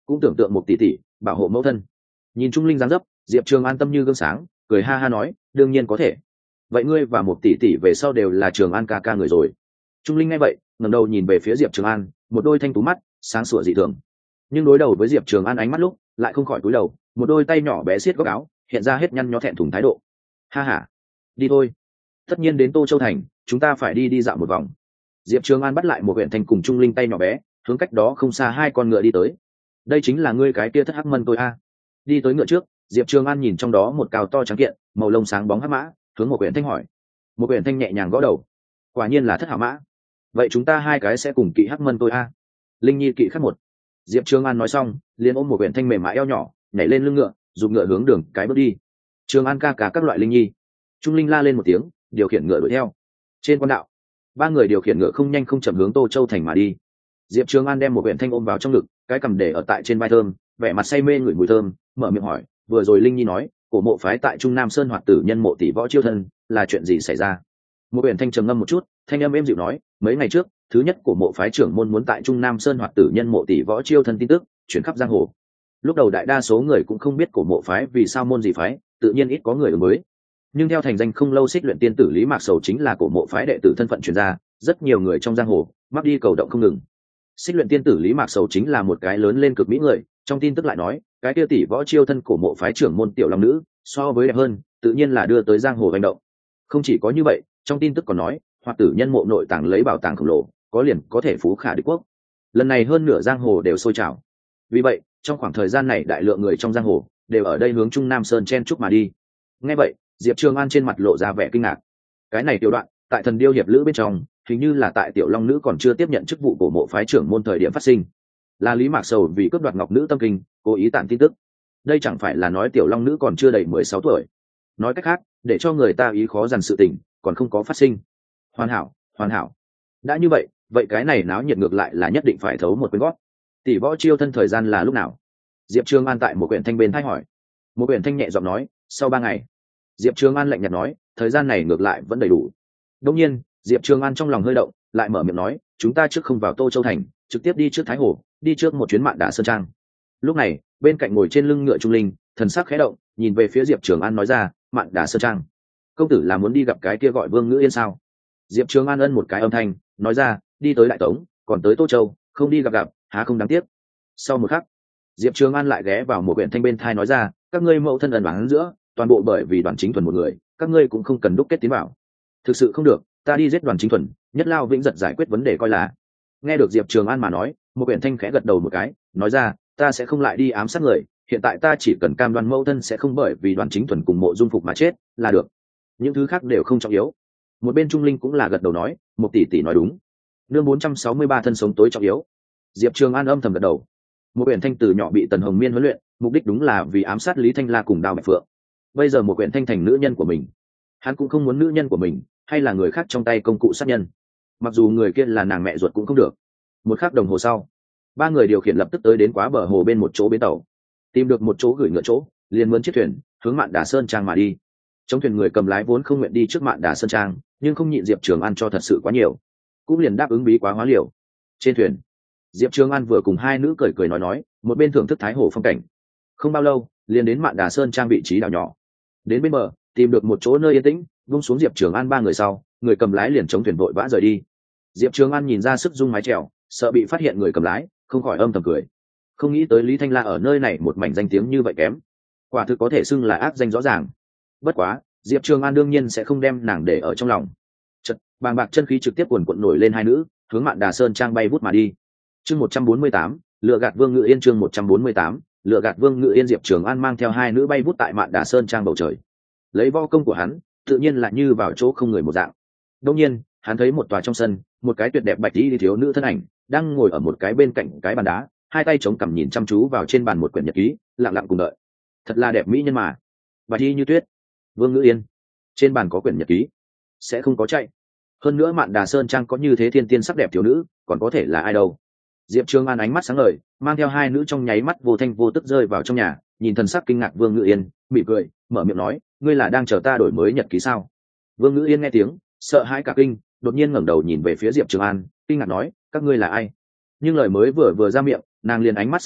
cũng tưởng tượng một tỷ tỷ bảo hộ mẫu thân. Nhìn Trung Linh dáng dấp, Diệp Trường An tâm như gương sáng, cười ha ha nói, đương nhiên có thể. Vậy ngươi và một tỷ tỷ về sau đều là Trường An ca ca người rồi. Trung Linh nghe vậy, ngẩng đầu nhìn về phía Diệp Trường An, một đôi thanh tú mắt sáng sủa dị thường. Nhưng đối đầu với Diệp Trường An ánh mắt lúc, lại không khỏi cúi đầu, một đôi tay nhỏ bé siết góc áo, hiện ra hết nhăn nhó thẹn thùng thái độ. Ha ha, đi thôi. Tất nhiên đến Tô Châu thành, chúng ta phải đi dạo một vòng. Diệp Trường An bắt lại một huyện thành cùng Trung Linh tay nhỏ bé, hướng cách đó không xa hai con ngựa đi tới. Đây chính là ngươi cái kia thất hắc mân tôi a. Đi tới ngựa trước, Diệp Trường An nhìn trong đó một cào to trắng kiện, màu lông sáng bóng hắc mã, hướng một huyện thanh hỏi. Một huyện thanh nhẹ nhàng gõ đầu. Quả nhiên là thất hảo mã. Vậy chúng ta hai cái sẽ cùng kỵ hắc mân tôi a. Linh nhi kỵ khắc một. Diệp Trường An nói xong, liền ôm một huyện thanh mềm mại eo nhỏ, nhảy lên lưng ngựa, dùng ngựa hướng đường cái bước đi. Trường An ca cả các loại Linh nhi. Trung Linh la lên một tiếng, điều khiển ngựa đuổi theo. Trên quan đạo, ba người điều khiển ngựa không nhanh không chậm hướng Tô Châu thành mà đi. Diệp Trường An đem một huyện thanh ôm vào trong ngực, cái cầm để ở tại trên vai thơm, vẻ mặt say mê ngửi mùi thơm, mở miệng hỏi, vừa rồi Linh nhi nói cổ mộ phái tại Trung Nam Sơn Hoạt Tử Nhân mộ tỷ võ chiêu thân, là chuyện gì xảy ra? Một huyện thanh trầm ngâm một chút, thanh âm êm dịu nói, mấy ngày trước, thứ nhất cổ mộ phái trưởng môn muốn tại Trung Nam Sơn Hoạt Tử Nhân mộ tỷ võ chiêu thân tin tức chuyển khắp giang hồ. Lúc đầu đại đa số người cũng không biết cổ mộ phái vì sao môn gì phái, tự nhiên ít có người ứng mới. Nhưng theo thành danh không lâu Xích Luyện tiên tử Lý Mạc Sầu chính là cổ mộ phái đệ tử thân phận truyền ra, rất nhiều người trong giang hồ mắc đi cầu động không ngừng. Xích Luyện tiên tử Lý Mạc Sầu chính là một cái lớn lên cực mỹ người, trong tin tức lại nói, cái kia tỷ võ chiêu thân cổ mộ phái trưởng môn tiểu long nữ, so với đẹp hơn, tự nhiên là đưa tới giang hồ hành động. Không chỉ có như vậy, trong tin tức còn nói, Hoạt Tử Nhân mộ nội tàng lấy bảo tàng khổng lồ, có liền có thể phú khả địch quốc. Lần này hơn nửa giang hồ đều sôi trào. Vì vậy, trong khoảng thời gian này đại lượng người trong giang hồ đều ở đây hướng Trung Nam Sơn chen chúc mà đi. Nghe vậy, Diệp Trường An trên mặt lộ ra vẻ kinh ngạc. Cái này tiểu đoạn, tại Thần Điêu hiệp lữ bên trong, hình như là tại tiểu long nữ còn chưa tiếp nhận chức vụ cổ mộ phái trưởng môn thời điểm phát sinh. Là Lý Mạc Sầu vì cướp đoạt ngọc nữ tâm kinh, cố ý tản tin tức. Đây chẳng phải là nói tiểu long nữ còn chưa đầy 16 tuổi. Nói cách khác, để cho người ta ý khó dằn sự tình, còn không có phát sinh. Hoàn hảo, hoàn hảo. Đã như vậy, vậy cái này náo nhiệt ngược lại là nhất định phải thấu một quyển gót. Tỷ võ chiêu thân thời gian là lúc nào? Diệp Trường An tại một quyển thanh bên thay hỏi. Một quyển thanh nhẹ giọng nói, sau 3 ngày. Diệp Trường An lạnh nhạt nói, thời gian này ngược lại vẫn đầy đủ. Đương nhiên, Diệp Trường An trong lòng hơi động, lại mở miệng nói, chúng ta trước không vào Tô Châu thành, trực tiếp đi trước Thái Hồ, đi trước một chuyến Mạn Đà Sơn Trang. Lúc này, bên cạnh ngồi trên lưng ngựa Trung Linh, thần sắc khẽ động, nhìn về phía Diệp Trường An nói ra, Mạn Đà Sơn Trang. Công tử là muốn đi gặp cái kia gọi Vương Ngữ Yên sao? Diệp Trường An ân một cái âm thanh, nói ra, đi tới Đại Tống, còn tới Tô Châu, không đi gặp, há không đáng tiếc. Sau một khắc, Diệp Trường An lại ghé vào một quyển thanh bên thai nói ra, các ngươi mẫu thân ẩn oán giữa, toàn bộ bởi vì Đoàn Chính Thuần một người, các ngươi cũng không cần đúc kết tiến bảo. Thực sự không được, ta đi giết Đoàn Chính Thuần, nhất lao vĩnh giật giải quyết vấn đề coi là. Nghe được Diệp Trường An mà nói, một quyển thanh khẽ gật đầu một cái, nói ra, ta sẽ không lại đi ám sát người, hiện tại ta chỉ cần cam đoan mẫu thân sẽ không bởi vì Đoàn Chính Thuần cùng Mộ Dung Phục mà chết là được, những thứ khác đều không trọng yếu. Một bên Trung Linh cũng là gật đầu nói, một tỷ tỷ nói đúng, nương 463 thân sống tối trọng yếu. Diệp Trường An âm thầm gật đầu. Một quyển thanh từ nhỏ bị Tần Hồng Miên huấn luyện, mục đích đúng là vì ám sát Lý Thanh La cùng Đao Bạch Phượng. Bây giờ một quyển thanh thành nữ nhân của mình, hắn cũng không muốn nữ nhân của mình hay là người khác trong tay công cụ sát nhân, mặc dù người kia là nàng mẹ ruột cũng không được. Một khắc đồng hồ sau, ba người điều khiển lập tức tới đến quá bờ hồ bên một chỗ bến tàu, tìm được một chỗ gửi ngựa chỗ, liền mướn chiếc thuyền hướng Mạn Đà Sơn Trang mà đi. Trong thuyền người cầm lái vốn không nguyện đi trước Mạn Đà Sơn Trang, nhưng không nhịn Diệp Trường An cho thật sự quá nhiều, cũng liền đáp ứng bí quá hóa liều. Trên thuyền, Diệp Trường An vừa cùng hai nữ cười cười nói, một bên thưởng thức Thái Hồ phong cảnh. Không bao lâu, liền đến Mạn Đà Sơn Trang vị trí đảo nhỏ. Đến bên bờ, tìm được một chỗ nơi yên tĩnh, vung xuống Diệp Trường An ba người sau, người cầm lái liền chống thuyền vội vã rời đi. Diệp Trường An nhìn ra sức dung mái chèo, sợ bị phát hiện người cầm lái, không khỏi âm thầm cười. Không nghĩ tới Lý Thanh La ở nơi này một mảnh danh tiếng như vậy kém, quả thực có thể xưng là ác danh rõ ràng. Bất quá, Diệp Trường An đương nhiên sẽ không đem nàng để ở trong lòng. Chợt, bàng bạc chân khí trực tiếp cuồn cuộn nổi lên hai nữ, hướng Mạn Đà Sơn Trang bay vút mà đi. Chương 148, lựa gạt Vương Ngự Yên. Chương 148, lựa gạt Vương Ngự Yên. Diệp Trường An mang theo hai nữ bay vút tại Mạn Đà Sơn Trang bầu trời. Lấy võ công của hắn, tự nhiên là như vào chỗ không người một dạng. Đương nhiên, hắn thấy một tòa trong sân, một cái tuyệt đẹp bạch y thiếu nữ thân ảnh đang ngồi ở một cái bên cạnh cái bàn đá, hai tay chống cằm nhìn chăm chú vào trên bàn một quyển nhật ký, lặng lặng cùng đợi. Thật là đẹp mỹ nhân mà. Bạch y như tuyết. Vương Ngự Yên. Trên bàn có quyển nhật ký, sẽ không có chạy. Hơn nữa Mạn Đà Sơn Trang có như thế thiên tiên sắc đẹp thiếu nữ, còn có thể là ai đâu. Diệp Trường An ánh mắt sáng ngời, mang theo hai nữ trong nháy mắt vô thanh vô tức rơi vào trong nhà, nhìn thần sắc kinh ngạc Vương Ngự Yên, mỉm cười, mở miệng nói, ngươi là đang chờ ta đổi mới nhật ký sao? Vương Ngự Yên nghe tiếng, sợ hãi cả kinh, đột nhiên ngẩng đầu nhìn về phía Diệp Trường An, kinh ngạc nói, các ngươi là ai? Nhưng lời mới vừa ra miệng, nàng liền ánh mắt sáng ngời,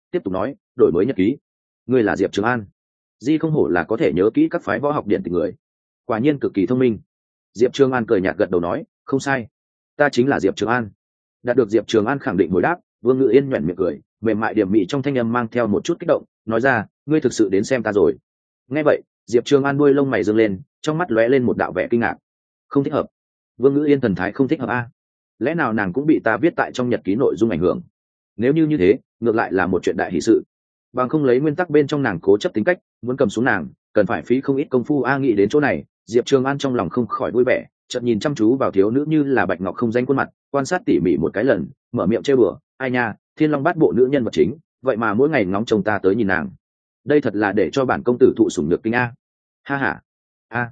tiếp tục nói đổi mới nhật ký. Ngươi là Diệp Trường An. Di không hổ là có thể nhớ kỹ các phái võ học điện tình người, quả nhiên cực kỳ thông minh. Diệp Trường An cười nhạt gật đầu nói, không sai, ta chính là Diệp Trường An. Đạt được Diệp Trường An khẳng định hồi đáp, Vương Ngự Yên nhoẻn miệng cười, mềm mại điểm mị trong thanh âm mang theo một chút kích động, nói ra, ngươi thực sự đến xem ta rồi. Nghe vậy, Diệp Trường An đuôi lông mày dương lên, trong mắt lóe lên một đạo vẻ kinh ngạc. Không thích hợp. Vương Ngự Yên thần thái không thích hợp a. Lẽ nào nàng cũng bị ta viết tại trong nhật ký nội dung ảnh hưởng? Nếu như thế, ngược lại là một chuyện đại hỷ sự. Bằng không lấy nguyên tắc bên trong nàng cố chấp tính cách, muốn cầm xuống nàng, cần phải phí không ít công phu a. Nghĩ đến chỗ này, Diệp Trường An trong lòng không khỏi vui vẻ, chợt nhìn chăm chú vào thiếu nữ như là bạch ngọc không danh khuôn mặt, quan sát tỉ mỉ một cái lần, mở miệng trêu bừa, ai nha, Thiên Long Bát Bộ nữ nhân vật chính, vậy mà mỗi ngày ngóng trông ta tới nhìn nàng. Đây thật là để cho bản công tử thụ sủng nhược kinh a. Ha ha. A.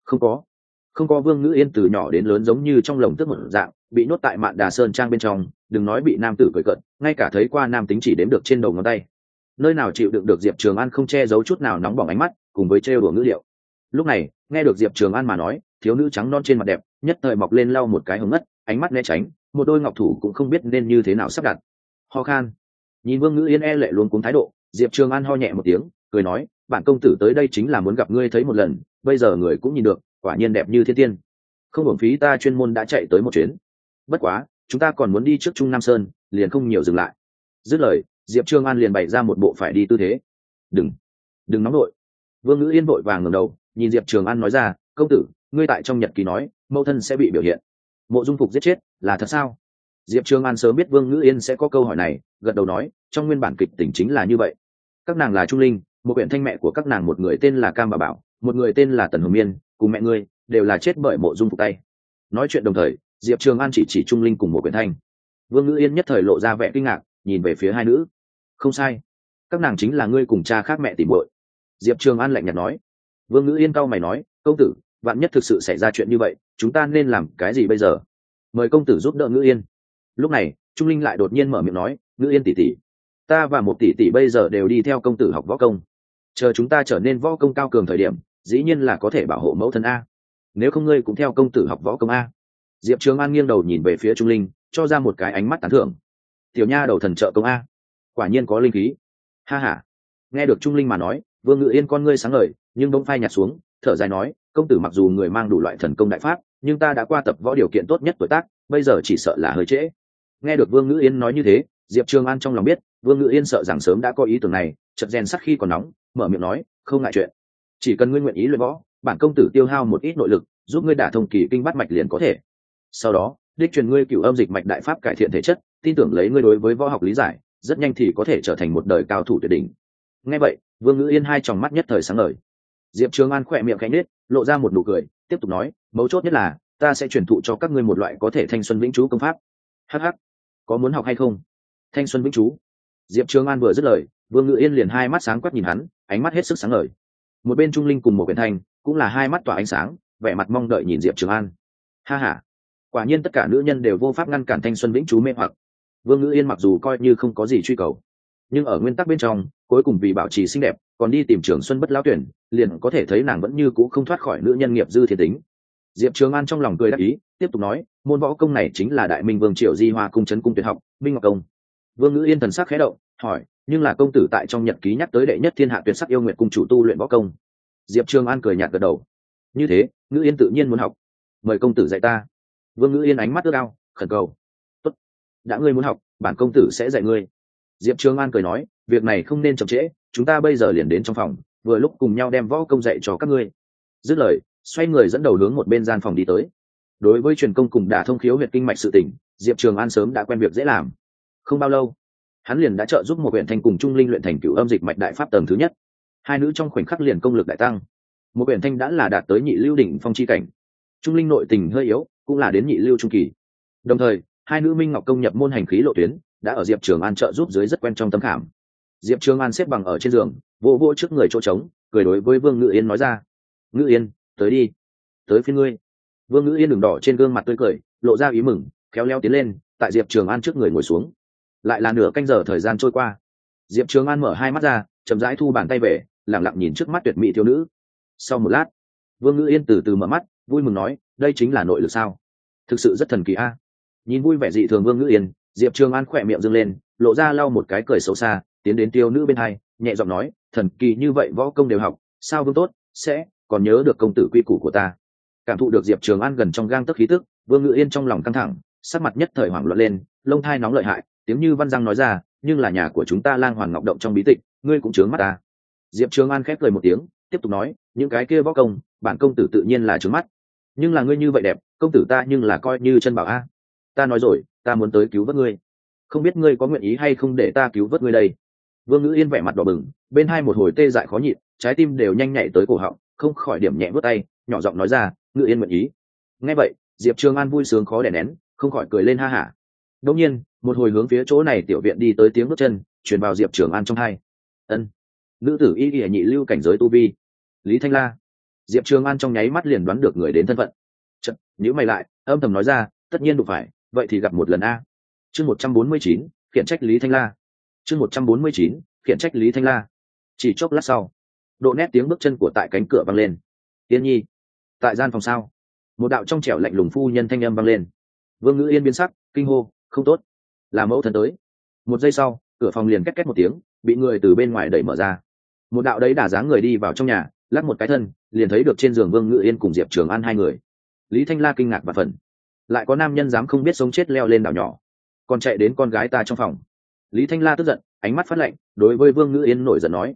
Không có. Vương Ngữ Yên từ nhỏ đến lớn giống như trong lồng tức một dạng, bị nhốt tại Mạn Đà Sơn trang bên trong, đừng nói bị nam tử cười cợt, ngay cả thấy qua nam tính chỉ đếm được trên đầu ngón tay. Nơi nào chịu đựng được Diệp Trường An không che giấu chút nào nóng bỏng ánh mắt, cùng với trêu đùa ngữ liệu. Lúc này, nghe được Diệp Trường An mà nói, thiếu nữ trắng non trên mặt đẹp, nhất thời mọc lên lau một cái hồng ngất, ánh mắt né tránh, một đôi ngọc thủ cũng không biết nên như thế nào sắp đặt. Ho khan. Nhìn Vương Ngữ Yên e lệ luôn cuống thái độ, Diệp Trường An ho nhẹ một tiếng, cười nói, bản công tử tới đây chính là muốn gặp ngươi thấy một lần, bây giờ người cũng nhìn được, quả nhiên đẹp như thiên tiên. Không uổng phí ta chuyên môn đã chạy tới một chuyến. Bất quá, chúng ta còn muốn đi trước Trung Nam Sơn, liền không nhiều dừng lại. Dứt lời, Diệp Trường An liền bày ra một bộ phải đi tư thế. Đừng nóng nội. Vương Ngữ Yên vội vàng ngẩng đầu, nhìn Diệp Trường An nói ra, công tử, ngươi tại trong nhật ký nói, mẫu thân sẽ bị biểu hiện Mộ Dung Phục giết chết, là thật sao? Diệp Trường An sớm biết Vương Ngữ Yên sẽ có câu hỏi này, gật đầu nói, trong nguyên bản kịch tình chính là như vậy. Các nàng là Trung Linh, một quyển thanh mẹ của các nàng, một người tên là Cam Bà Bảo, một người tên là Tần Hồng Miên, cùng mẹ ngươi đều là chết bởi Mộ Dung Phục tay. Nói chuyện đồng thời, Diệp Trường An chỉ Trung Linh cùng một quyển thanh. Vương Ngữ Yên nhất thời lộ ra vẻ kinh ngạc, nhìn về phía hai nữ. Không sai, các nàng chính là ngươi cùng cha khác mẹ tỉ muội. Diệp Trường An lạnh nhạt nói. Vương Ngữ Yên cau mày nói, công tử, vạn nhất thực sự xảy ra chuyện như vậy, chúng ta nên làm cái gì bây giờ? Mời công tử giúp đỡ Ngữ Yên. Lúc này, Trung Linh lại đột nhiên mở miệng nói, Ngữ Yên tỷ tỷ, ta và một tỷ tỷ bây giờ đều đi theo công tử học võ công. Chờ chúng ta trở nên võ công cao cường thời điểm, dĩ nhiên là có thể bảo hộ mẫu thân a. Nếu không ngươi cũng theo công tử học võ công a. Diệp Trường An nghiêng đầu nhìn về phía Trung Linh, cho ra một cái ánh mắt tán thưởng. Tiểu nha đầu thần trợ công a, quả nhiên có linh khí. Ha ha. Nghe được Trung Linh mà nói, Vương Ngự Yên con ngươi sáng ngời, nhưng bỗng phai nhạt xuống, thở dài nói, công tử mặc dù người mang đủ loại thần công đại pháp, nhưng ta đã qua tập võ điều kiện tốt nhất tuổi tác, bây giờ chỉ sợ là hơi trễ. Nghe được Vương Ngự Yên nói như thế, Diệp Trường An trong lòng biết, Vương Ngự Yên sợ rằng sớm đã có ý tưởng này, chợt rèn sắt khi còn nóng, mở miệng nói, không ngại chuyện, chỉ cần ngươi nguyện ý luyện võ, bản công tử tiêu hao một ít nội lực, giúp ngươi đả thông kỳ kinh bát mạch liền có thể. Sau đó, đích truyền ngươi cửu âm dịch mạch đại pháp cải thiện thể chất, tin tưởng lấy ngươi đối với võ học lý giải, rất nhanh thì có thể trở thành một đời cao thủ tuyệt đỉnh. Nghe vậy, Vương Ngữ Yên hai tròng mắt nhất thời sáng ngời. Diệp Trường An khỏe miệng khẽ nhếch, lộ ra một nụ cười, tiếp tục nói, mấu chốt nhất là ta sẽ truyền thụ cho các ngươi một loại có thể thanh xuân vĩnh trú công pháp. Hắc hắc, có muốn học hay không? Thanh xuân vĩnh trú. Diệp Trường An vừa dứt lời, Vương Ngữ Yên liền hai mắt sáng quắc nhìn hắn, ánh mắt hết sức sáng ngời. Một bên Trung Linh cùng một quyển thanh cũng là hai mắt tỏa ánh sáng, vẻ mặt mong đợi nhìn Diệp Trường An. Ha ha, quả nhiên tất cả nữ nhân đều vô pháp ngăn cản thanh xuân vĩnh trú mê hoặc. Vương Ngữ Yên mặc dù coi như không có gì truy cầu, nhưng ở nguyên tắc bên trong, cuối cùng vì bảo trì xinh đẹp, còn đi tìm Trường Xuân bất lão tuyển, liền có thể thấy nàng vẫn như cũ không thoát khỏi nữ nhân nghiệp dư thiên tính. Diệp Trường An trong lòng cười đắc ý, tiếp tục nói, môn võ công này chính là Đại Minh Vương Triều Di Hoa cung trấn cung tuyệt học, Minh Ngọc công. Vương Ngữ Yên thần sắc khẽ động, hỏi, nhưng là công tử tại trong nhật ký nhắc tới đệ nhất thiên hạ tuyệt sắc yêu nguyệt cung chủ tu luyện võ công. Diệp Trường An cười nhạt gật đầu. Như thế, Ngữ Yên tự nhiên muốn học, mời công tử dạy ta. Vương Ngữ Yên ánh mắt ước ao, khẩn cầu. Tốt, đã ngươi muốn học, bản công tử sẽ dạy ngươi. Diệp Trường An cười nói, việc này không nên chậm trễ, chúng ta bây giờ liền đến trong phòng, vừa lúc cùng nhau đem võ công dạy cho các ngươi. Dứt lời, xoay người dẫn đầu hướng một bên gian phòng đi tới. Đối với truyền công cùng đả thông khiếu huyệt kinh mạch sự tình, Diệp Trường An sớm đã quen việc dễ làm. Không bao lâu, hắn liền đã trợ giúp một huyện thanh cùng Trung Linh luyện thành cửu âm dịch mạch đại pháp tầng thứ nhất. Hai nữ trong khoảnh khắc liền công lực đại tăng. Một huyện thanh đã là đạt tới nhị lưu đỉnh phong chi cảnh, Trung Linh nội tình hơi yếu, cũng là đến nhị lưu trung kỳ. Đồng thời, hai nữ Minh Ngọc công nhập môn hành khí lộ tuyến, đã ở Diệp Trường An trợ giúp dưới rất quen trong tấm khảm. Diệp Trường An xếp bằng ở trên giường, vỗ vỗ trước người chỗ trống, cười đối với Vương Ngự Yên nói ra, Ngự Yên, tới đi, tới phiên ngươi. Vương Ngự Yên đường đỏ trên gương mặt tươi cười, lộ ra ý mừng, khéo léo tiến lên, tại Diệp Trường An trước người ngồi xuống. Lại là nửa canh giờ thời gian trôi qua, Diệp Trường An mở hai mắt ra, chậm rãi thu bàn tay về, lặng lặng nhìn trước mắt tuyệt mỹ thiếu nữ. Sau một lát, Vương Ngự Yên từ từ mở mắt, vui mừng nói, đây chính là nội lực sao? Thực sự rất thần kỳ a. Nhìn vui vẻ dị thường Vương Ngự Yên, Diệp Trường An khỏe miệng dương lên, lộ ra lau một cái cười xấu xa, tiến đến tiêu nữ bên hai nhẹ giọng nói, thần kỳ như vậy võ công đều học, sao vương tốt sẽ còn nhớ được công tử quy củ của ta. Cảm thụ được diệp trường an gần trong gang tấc khí tức, vương ngự yên trong lòng căng thẳng, sắc mặt nhất thời hoảng loạn lên, lông thai nóng lợi hại, tiếng như văn răng nói ra, nhưng là nhà của chúng ta lang hoàng ngọc động trong bí tịch, ngươi cũng trướng mắt ta. Diệp trường an khép cười một tiếng, tiếp tục nói, những cái kia võ công bản công tử tự nhiên là trướng mắt, nhưng là ngươi như vậy đẹp, công tử ta nhưng là coi như chân bảo a. Ta nói rồi, ta muốn tới cứu vớt ngươi, không biết ngươi có nguyện ý hay không để ta cứu vớt ngươi đây. Vương ngữ yên vẻ mặt đỏ bừng, bên hai một hồi tê dại khó nhịn, trái tim đều nhanh nhảy tới cổ họng, không khỏi điểm nhẹ vớt tay, nhỏ giọng nói ra, ngữ yên nguyện ý. Nghe vậy, diệp trường an vui sướng khó đè nén, không khỏi cười lên ha hả. Đột nhiên, một hồi hướng phía chỗ này tiểu viện đi tới tiếng bước chân truyền vào diệp trường an trong hai. Ân, nữ tử y y nhị lưu cảnh giới tu vi, Lý Thanh La. Diệp trường an trong nháy mắt liền đoán được người đến thân phận. Chật, nhíu mày lại, âm thầm nói ra, tất nhiên đủ phải, vậy thì gặp một lần a. Chương 149, khiển trách Lý Thanh La. Chương 149, khiển trách Lý Thanh La. Chỉ chốc lát sau, độ nét tiếng bước chân của tại cánh cửa vang lên. Yên nhi, tại gian phòng sao? Một đạo trong trẻo lạnh lùng phu nhân thanh âm vang lên. Vương Ngữ Yên biến sắc, kinh hô, không tốt, là mẫu thân tới. Một giây sau, cửa phòng liền két két một tiếng, bị người từ bên ngoài đẩy mở ra. Một đạo đấy đả dáng người đi vào trong nhà, lắc một cái thân, liền thấy được trên giường Vương Ngữ Yên cùng Diệp Trường An hai người. Lý Thanh La kinh ngạc và phần, lại có nam nhân dám không biết sống chết leo lên đảo nhỏ, còn chạy đến con gái ta trong phòng. Lý Thanh La tức giận, ánh mắt phát lạnh, đối với Vương Ngữ Yên nổi giận nói,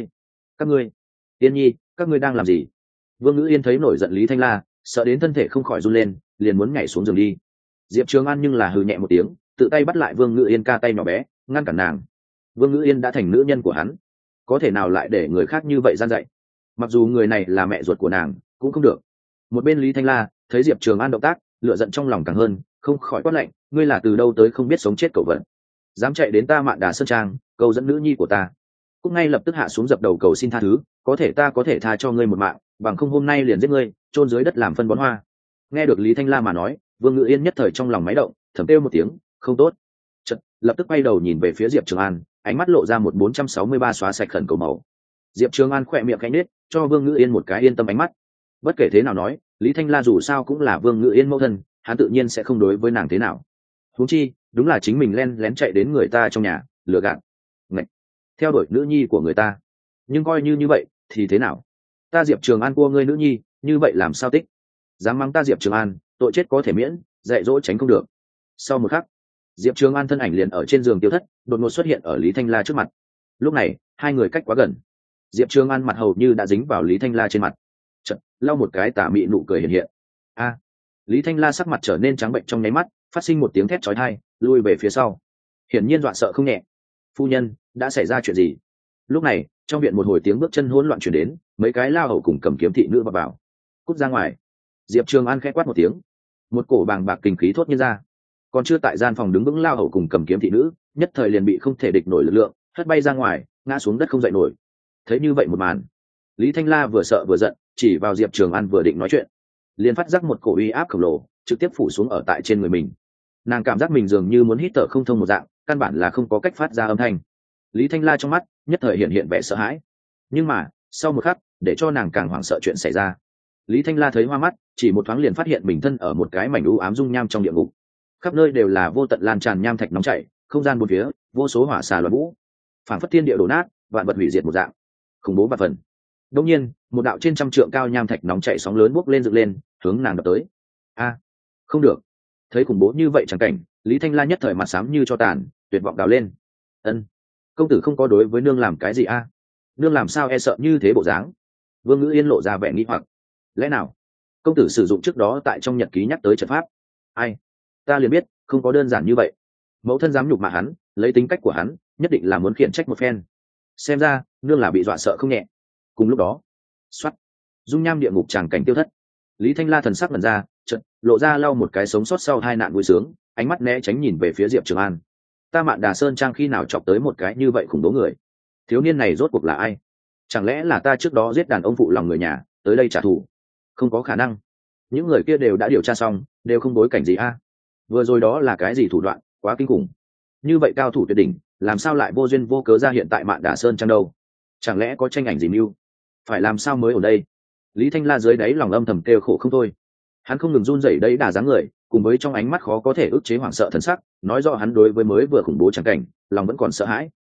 các ngươi, Yên nhi, các ngươi đang làm gì? Vương Ngữ Yên thấy nổi giận Lý Thanh La, sợ đến thân thể không khỏi run lên, liền muốn nhảy xuống giường đi. Diệp Trường An nhưng là hừ nhẹ một tiếng, tự tay bắt lại Vương Ngữ Yên ca tay nhỏ bé, ngăn cản nàng. Vương Ngữ Yên đã thành nữ nhân của hắn, có thể nào lại để người khác như vậy gian dạy? Mặc dù người này là mẹ ruột của nàng, cũng không được. Một bên Lý Thanh La thấy Diệp Trường An động tác, lửa giận trong lòng càng hơn, không khỏi quát lạnh, ngươi là từ đâu tới không biết sống chết cẩu vật, dám chạy đến ta Mạn Đà Sơn Trang cầu dẫn nữ nhi của ta. Cúc ngay lập tức hạ xuống dập đầu cầu xin tha thứ, có thể ta có thể tha cho ngươi một mạng, bằng không hôm nay liền giết ngươi, chôn dưới đất làm phân bón hoa. Nghe được Lý Thanh La mà nói, Vương Ngữ Yên nhất thời trong lòng máy động, thầm kêu một tiếng, không tốt. Chợt, lập tức quay đầu nhìn về phía Diệp Trường An, ánh mắt lộ ra một 463 xóa sạch khẩn cầu màu. Diệp Trường An khỏe miệng khẽ nhếch, cho Vương Ngữ Yên một cái yên tâm ánh mắt. Bất kể thế nào nói, Lý Thanh La dù sao cũng là Vương Ngữ Yên mẫu thân, hắn tự nhiên sẽ không đối với nàng thế nào. Huống chi, đúng là chính mình len lén chạy đến người ta trong nhà, lừa gạt, ngạch, theo đuổi nữ nhi của người ta. Nhưng coi như vậy thì thế nào? Ta Diệp Trường An cua ngươi nữ nhi, như vậy làm sao tích? Dám mắng ta Diệp Trường An, tội chết có thể miễn, dạy dỗ tránh không được. Sau một khắc, Diệp Trường An thân ảnh liền ở trên giường tiêu thất, đột ngột xuất hiện ở Lý Thanh La trước mặt. Lúc này, hai người cách quá gần, Diệp Trường An mặt hầu như đã dính vào Lý Thanh La trên mặt. Chợt, lau một cái tà mị nụ cười hiện hiện. A! Lý Thanh La sắc mặt trở nên trắng bệnh trong nháy mắt, phát sinh một tiếng thét chói tai, lui về phía sau. Hiển nhiên dọa sợ không nhẹ. Phu nhân, đã xảy ra chuyện gì? Lúc này, trong viện một hồi tiếng bước chân hỗn loạn truyền đến, mấy cái lao hầu cùng cầm kiếm thị nữ vào vào. Cút ra ngoài. Diệp Trường An khẽ quát một tiếng, một cổ bàng bạc kinh khí thốt nhiên ra. Còn chưa tại gian phòng đứng vững lao hầu cùng cầm kiếm thị nữ, nhất thời liền bị không thể địch nổi lực lượng hất bay ra ngoài, ngã xuống đất không dậy nổi. Thấy như vậy một màn, Lý Thanh La vừa sợ vừa giận, chỉ vào Diệp Trường An vừa định nói chuyện, liền phát giác một cổ uy áp khổng lồ trực tiếp phủ xuống ở tại trên người mình. Nàng cảm giác mình dường như muốn hít thở không thông một dạng, căn bản là không có cách phát ra âm thanh. Lý Thanh La trong mắt nhất thời hiện hiện vẻ sợ hãi, nhưng mà sau một khắc, để cho nàng càng hoảng sợ chuyện xảy ra. Lý Thanh La thấy hoa mắt, chỉ một thoáng liền phát hiện mình thân ở một cái mảnh u ám dung nham trong địa ngục, khắp nơi đều là vô tận lan tràn nham thạch nóng chảy, không gian bốn phía vô số hỏa xà loạn vũ, phảng phất thiên địa đổ nát, vạn vật hủy diệt một dạng, khủng bố và phần. Đột nhiên, một đạo trên trăm trượng cao nham thạch nóng chảy sóng lớn bốc lên dựng lên, hướng nàng đập tới. A, không được! Thấy khủng bố như vậy chẳng cảnh, Lý Thanh La nhất thời mặt xám như cho tàn, tuyệt vọng gào lên. Ân, công tử không có đối với nương làm cái gì a? Nương làm sao e sợ như thế bộ dáng? Vương Ngữ Yên lộ ra vẻ nghi hoặc. Lẽ nào công tử sử dụng trước đó tại trong nhật ký nhắc tới trận pháp? Ai, ta liền biết không có đơn giản như vậy. Mẫu thân dám nhục mạ hắn, lấy tính cách của hắn, nhất định là muốn khiển trách một phen. Xem ra nương là bị dọa sợ không nhẹ. Cùng lúc đó, xoắt, dung nham địa ngục tràng cảnh tiêu thất. Lý Thanh La thần sắc lần ra, chợt lộ ra lau một cái sống sót sau hai nạn vui sướng, ánh mắt né tránh nhìn về phía Diệp Trường An. Ta Mạn Đà Sơn Trang khi nào chọc tới một cái như vậy khủng bố người? Thiếu niên này rốt cuộc là ai? Chẳng lẽ là ta trước đó giết đàn ông phụ lòng người nhà, tới đây trả thù? Không có khả năng. Những người kia đều đã điều tra xong, đều không bối cảnh gì a. Vừa rồi đó là cái gì thủ đoạn, quá kinh khủng. Như vậy cao thủ tuyệt đỉnh, làm sao lại vô duyên vô cớ ra hiện tại Mạn Đà Sơn Trang đâu? Chẳng lẽ có tranh ảnh gì mưu? Phải làm sao mới ở đây? Lý Thanh La dưới đáy lòng âm thầm kêu khổ không thôi. Hắn không ngừng run rẩy đấy đà dáng người, cùng với trong ánh mắt khó có thể ức chế hoảng sợ thần sắc, nói rõ hắn đối với mới vừa khủng bố chẳng cảnh, lòng vẫn còn sợ hãi.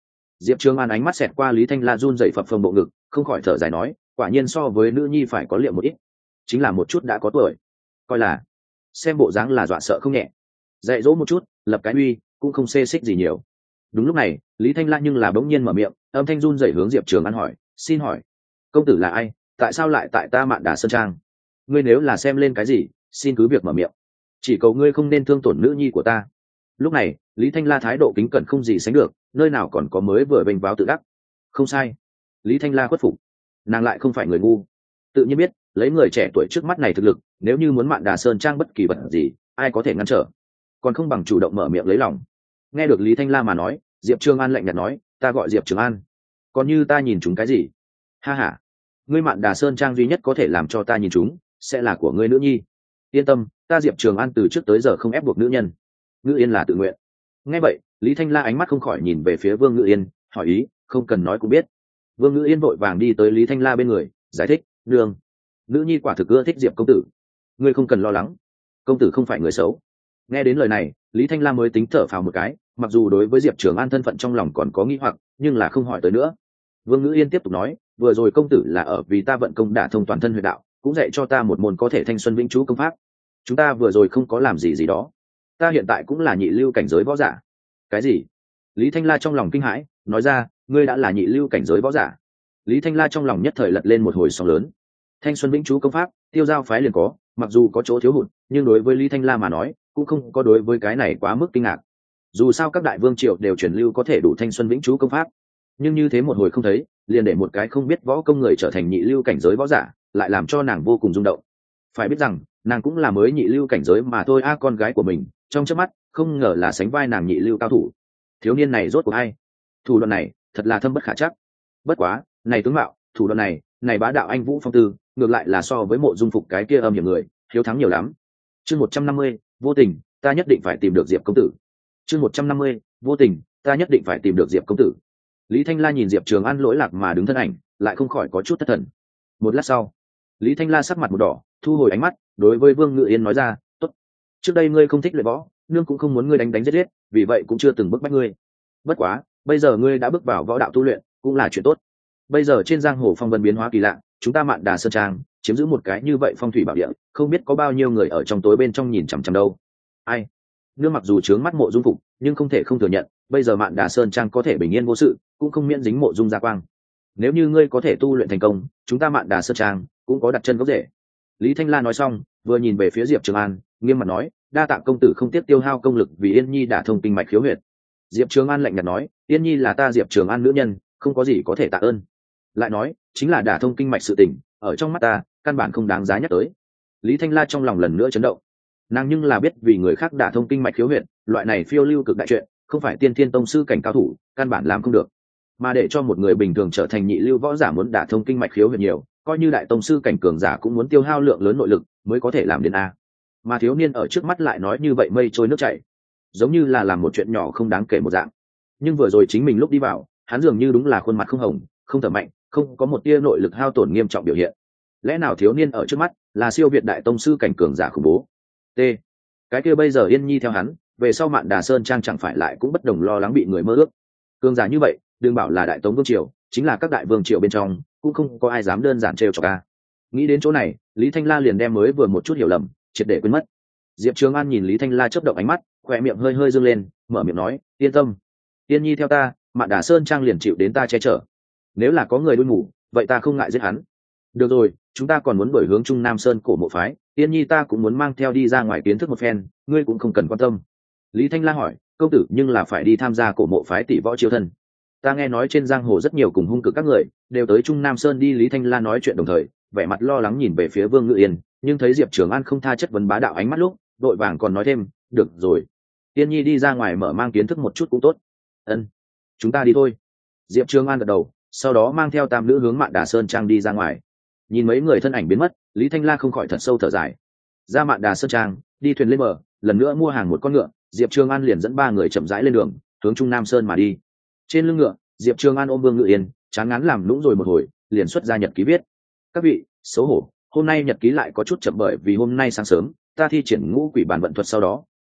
Diệp Trường An ánh mắt xẹt qua Lý Thanh La run dậy phập phồng bộ ngực, không khỏi thở dài nói, quả nhiên so với nữ nhi phải có liệu một ít, chính là một chút đã có tuổi, coi là xem bộ dáng là dọa sợ không nhẹ, dạy dỗ một chút, lập cái uy cũng không xê xích gì nhiều. Đúng lúc này, Lý Thanh La nhưng là bỗng nhiên mở miệng, âm thanh run rẩy hướng Diệp Trường An hỏi, xin hỏi công tử là ai, tại sao lại tại ta Mạn Đà Sơn Trang? Ngươi nếu là xem lên cái gì, xin cứ việc mở miệng, chỉ cầu ngươi không nên thương tổn nữ nhi của ta. Lúc này Lý Thanh La thái độ kính cẩn không gì sánh được, nơi nào còn có mới vừa vênh váo tự đắc. Không sai, Lý Thanh La khuất phục, nàng lại không phải người ngu, tự nhiên biết lấy người trẻ tuổi trước mắt này thực lực, nếu như muốn Mạn Đà Sơn Trang bất kỳ vật gì, ai có thể ngăn trở, còn không bằng chủ động mở miệng lấy lòng. Nghe được Lý Thanh La mà nói, Diệp Trường An lạnh nhạt nói, ta gọi Diệp Trường An, còn như ta nhìn chúng cái gì? Ha ha, ngươi Mạn Đà Sơn Trang duy nhất có thể làm cho ta nhìn chúng sẽ là của ngươi nữ nhi. Yên tâm, ta Diệp Trường An từ trước tới giờ không ép buộc nữ nhân, Ngữ Yên là tự nguyện. Nghe vậy, Lý Thanh La ánh mắt không khỏi nhìn về phía Vương Ngữ Yên, hỏi ý, không cần nói cũng biết. Vương Ngữ Yên vội vàng đi tới Lý Thanh La bên người, giải thích, nương, nữ nhi quả thực ưa thích Diệp công tử, ngươi không cần lo lắng, công tử không phải người xấu. Nghe đến lời này, Lý Thanh La mới tính thở phào một cái, mặc dù đối với Diệp Trường An thân phận trong lòng còn có nghi hoặc, nhưng là không hỏi tới nữa. Vương Ngữ Yên tiếp tục nói, vừa rồi công tử là ở vì ta vận công đả thông toàn thân huyệt đạo, cũng dạy cho ta một môn có thể thanh xuân vĩnh trú công pháp. Chúng ta vừa rồi không có làm gì đó, ta hiện tại cũng là nhị lưu cảnh giới võ giả. Cái gì? Lý Thanh La trong lòng kinh hãi, nói ra, ngươi đã là nhị lưu cảnh giới võ giả? Lý Thanh La trong lòng nhất thời lật lên một hồi sóng lớn. Thanh xuân vĩnh trú công pháp, Tiêu Giao phái liền có, mặc dù có chỗ thiếu hụt, nhưng đối với Lý Thanh La mà nói, cũng không có đối với cái này quá mức kinh ngạc. Dù sao các đại vương triều đều truyền lưu có thể đủ thanh xuân vĩnh trú công pháp, nhưng như thế một hồi không thấy, liền để một cái không biết võ công người trở thành nhị lưu cảnh giới võ giả, lại làm cho nàng vô cùng rung động. Phải biết rằng, nàng cũng là mới nhị lưu cảnh giới mà thôi a, con gái của mình, trong chớp mắt, không ngờ là sánh vai nàng nhị lưu cao thủ. Thiếu niên này rốt cuộc ai? Thủ đoạn này, thật là thâm bất khả trắc. Bất quá, này tướng mạo, thủ đoạn này bá đạo anh vũ phong tư, ngược lại là so với Mộ Dung Phục cái kia âm hiểm người, hiếu thắng nhiều lắm. Chương 150, vô tình, ta nhất định phải tìm được Diệp công tử. Chương 150, vô tình, ta nhất định phải tìm được Diệp công tử. Lý Thanh La nhìn Diệp Trường An lỗi lạc mà đứng thân ảnh, lại không khỏi có chút thất thần. Một lát sau, Lý Thanh La sắc mặt một đỏ, thu hồi ánh mắt, đối với Vương Ngự Yên nói ra, "Tốt, trước đây ngươi không thích luyện võ, nương cũng không muốn ngươi đánh giết, vì vậy cũng chưa từng bức bách ngươi. Bất quá, bây giờ ngươi đã bước vào võ đạo tu luyện, cũng là chuyện tốt. Bây giờ trên giang hồ phong vân biến hóa kỳ lạ, chúng ta Mạn Đà Sơn Trang chiếm giữ một cái như vậy phong thủy bảo địa, không biết có bao nhiêu người ở trong tối bên trong nhìn chằm chằm đâu." Ai? Nương mặc dù trướng mắt Mộ Dung Phục, nhưng không thể không thừa nhận, bây giờ Mạn Đà Sơn Trang có thể bình yên vô sự, cũng không miễn dính Mộ Dung gia quang. Nếu như ngươi có thể tu luyện thành công, chúng ta Mạn Đà Sơn Trang cũng có đặt chân gốc rễ. Lý Thanh La nói xong, vừa nhìn về phía Diệp Trường An, nghiêm mặt nói, đa tạ công tử không tiếc tiêu hao công lực vì Yên Nhi đả thông kinh mạch khiếu huyệt. Diệp Trường An lạnh nhạt nói, Yên Nhi là ta Diệp Trường An nữ nhân, không có gì có thể tạ ơn. Lại nói, chính là đả thông kinh mạch sự tình, ở trong mắt ta, căn bản không đáng giá nhắc tới. Lý Thanh La trong lòng lần nữa chấn động. Nàng nhưng là biết vì người khác đả thông kinh mạch khiếu huyệt, loại này phiêu lưu cực đại chuyện, không phải tiên thiên tông sư cảnh cao thủ, căn bản làm không được. Mà để cho một người bình thường trở thành nhị lưu võ giả muốn đả thông kinh mạch khiếu huyệt nhiều, coi như đại tông sư cảnh cường giả cũng muốn tiêu hao lượng lớn nội lực mới có thể làm đến a. Mà thiếu niên ở trước mắt lại nói như vậy mây trôi nước chảy, giống như là làm một chuyện nhỏ không đáng kể một dạng. Nhưng vừa rồi chính mình lúc đi vào, hắn dường như đúng là khuôn mặt không hồng, không thở mạnh, không có một tia nội lực hao tổn nghiêm trọng biểu hiện. Lẽ nào thiếu niên ở trước mắt là siêu việt đại tông sư cảnh cường giả khủng bố? T. Cái kia bây giờ Yên Nhi theo hắn, về sau Mạn Đà Sơn Trang chẳng phải lại cũng bất đồng lo lắng bị người mơ ước. Cường giả như vậy, đừng bảo là đại tống vương triều, chính là các đại vương triều bên trong, cũng không có ai dám đơn giản trêu chọc a. Nghĩ đến chỗ này, Lý Thanh La liền đem mới vừa một chút hiểu lầm, triệt để quên mất. Diệp Trường An nhìn Lý Thanh La chớp động ánh mắt, khóe miệng hơi hơi dương lên, mở miệng nói, yên tâm, Yên Nhi theo ta, Mạn Đà Sơn Trang liền chịu đến ta che chở. Nếu là có người đuôi mù, vậy ta không ngại giết hắn. Được rồi, chúng ta còn muốn đổi hướng Trung Nam Sơn cổ mộ phái, Yên Nhi ta cũng muốn mang theo đi ra ngoài kiến thức một phen, ngươi cũng không cần quan tâm. Lý Thanh La hỏi, công tử nhưng là phải đi tham gia cổ mộ phái tỷ võ chiêu thân. Ta nghe nói trên giang hồ rất nhiều cùng hung cực các người đều tới Trung Nam Sơn đi. Lý Thanh La nói chuyện đồng thời, vẻ mặt lo lắng nhìn về phía Vương Ngự Yên, nhưng thấy Diệp Trường An không tha chất vấn bá đạo ánh mắt lúc, đội vàng còn nói thêm, được rồi, Yên Nhi đi ra ngoài mở mang kiến thức một chút cũng tốt. Ân, chúng ta đi thôi. Diệp Trường An gật đầu, sau đó mang theo tam nữ hướng Mạn Đà Sơn Trang đi ra ngoài. Nhìn mấy người thân ảnh biến mất, Lý Thanh La không khỏi thật sâu thở dài. Ra Mạn Đà Sơn Trang, đi thuyền lên bờ, lần nữa mua hàng một con ngựa, Diệp Trường An liền dẫn ba người chậm rãi lên đường, hướng Trung Nam Sơn mà đi. Trên lưng ngựa, Diệp Trường An ôm Vương Ngự Yên, chán ngán làm lũng rồi một hồi, liền xuất ra nhật ký viết. Các vị, xấu hổ, hôm nay nhật ký lại có chút chậm bởi vì hôm nay sáng sớm, ta thi triển ngũ quỷ bản vận thuật sau đó,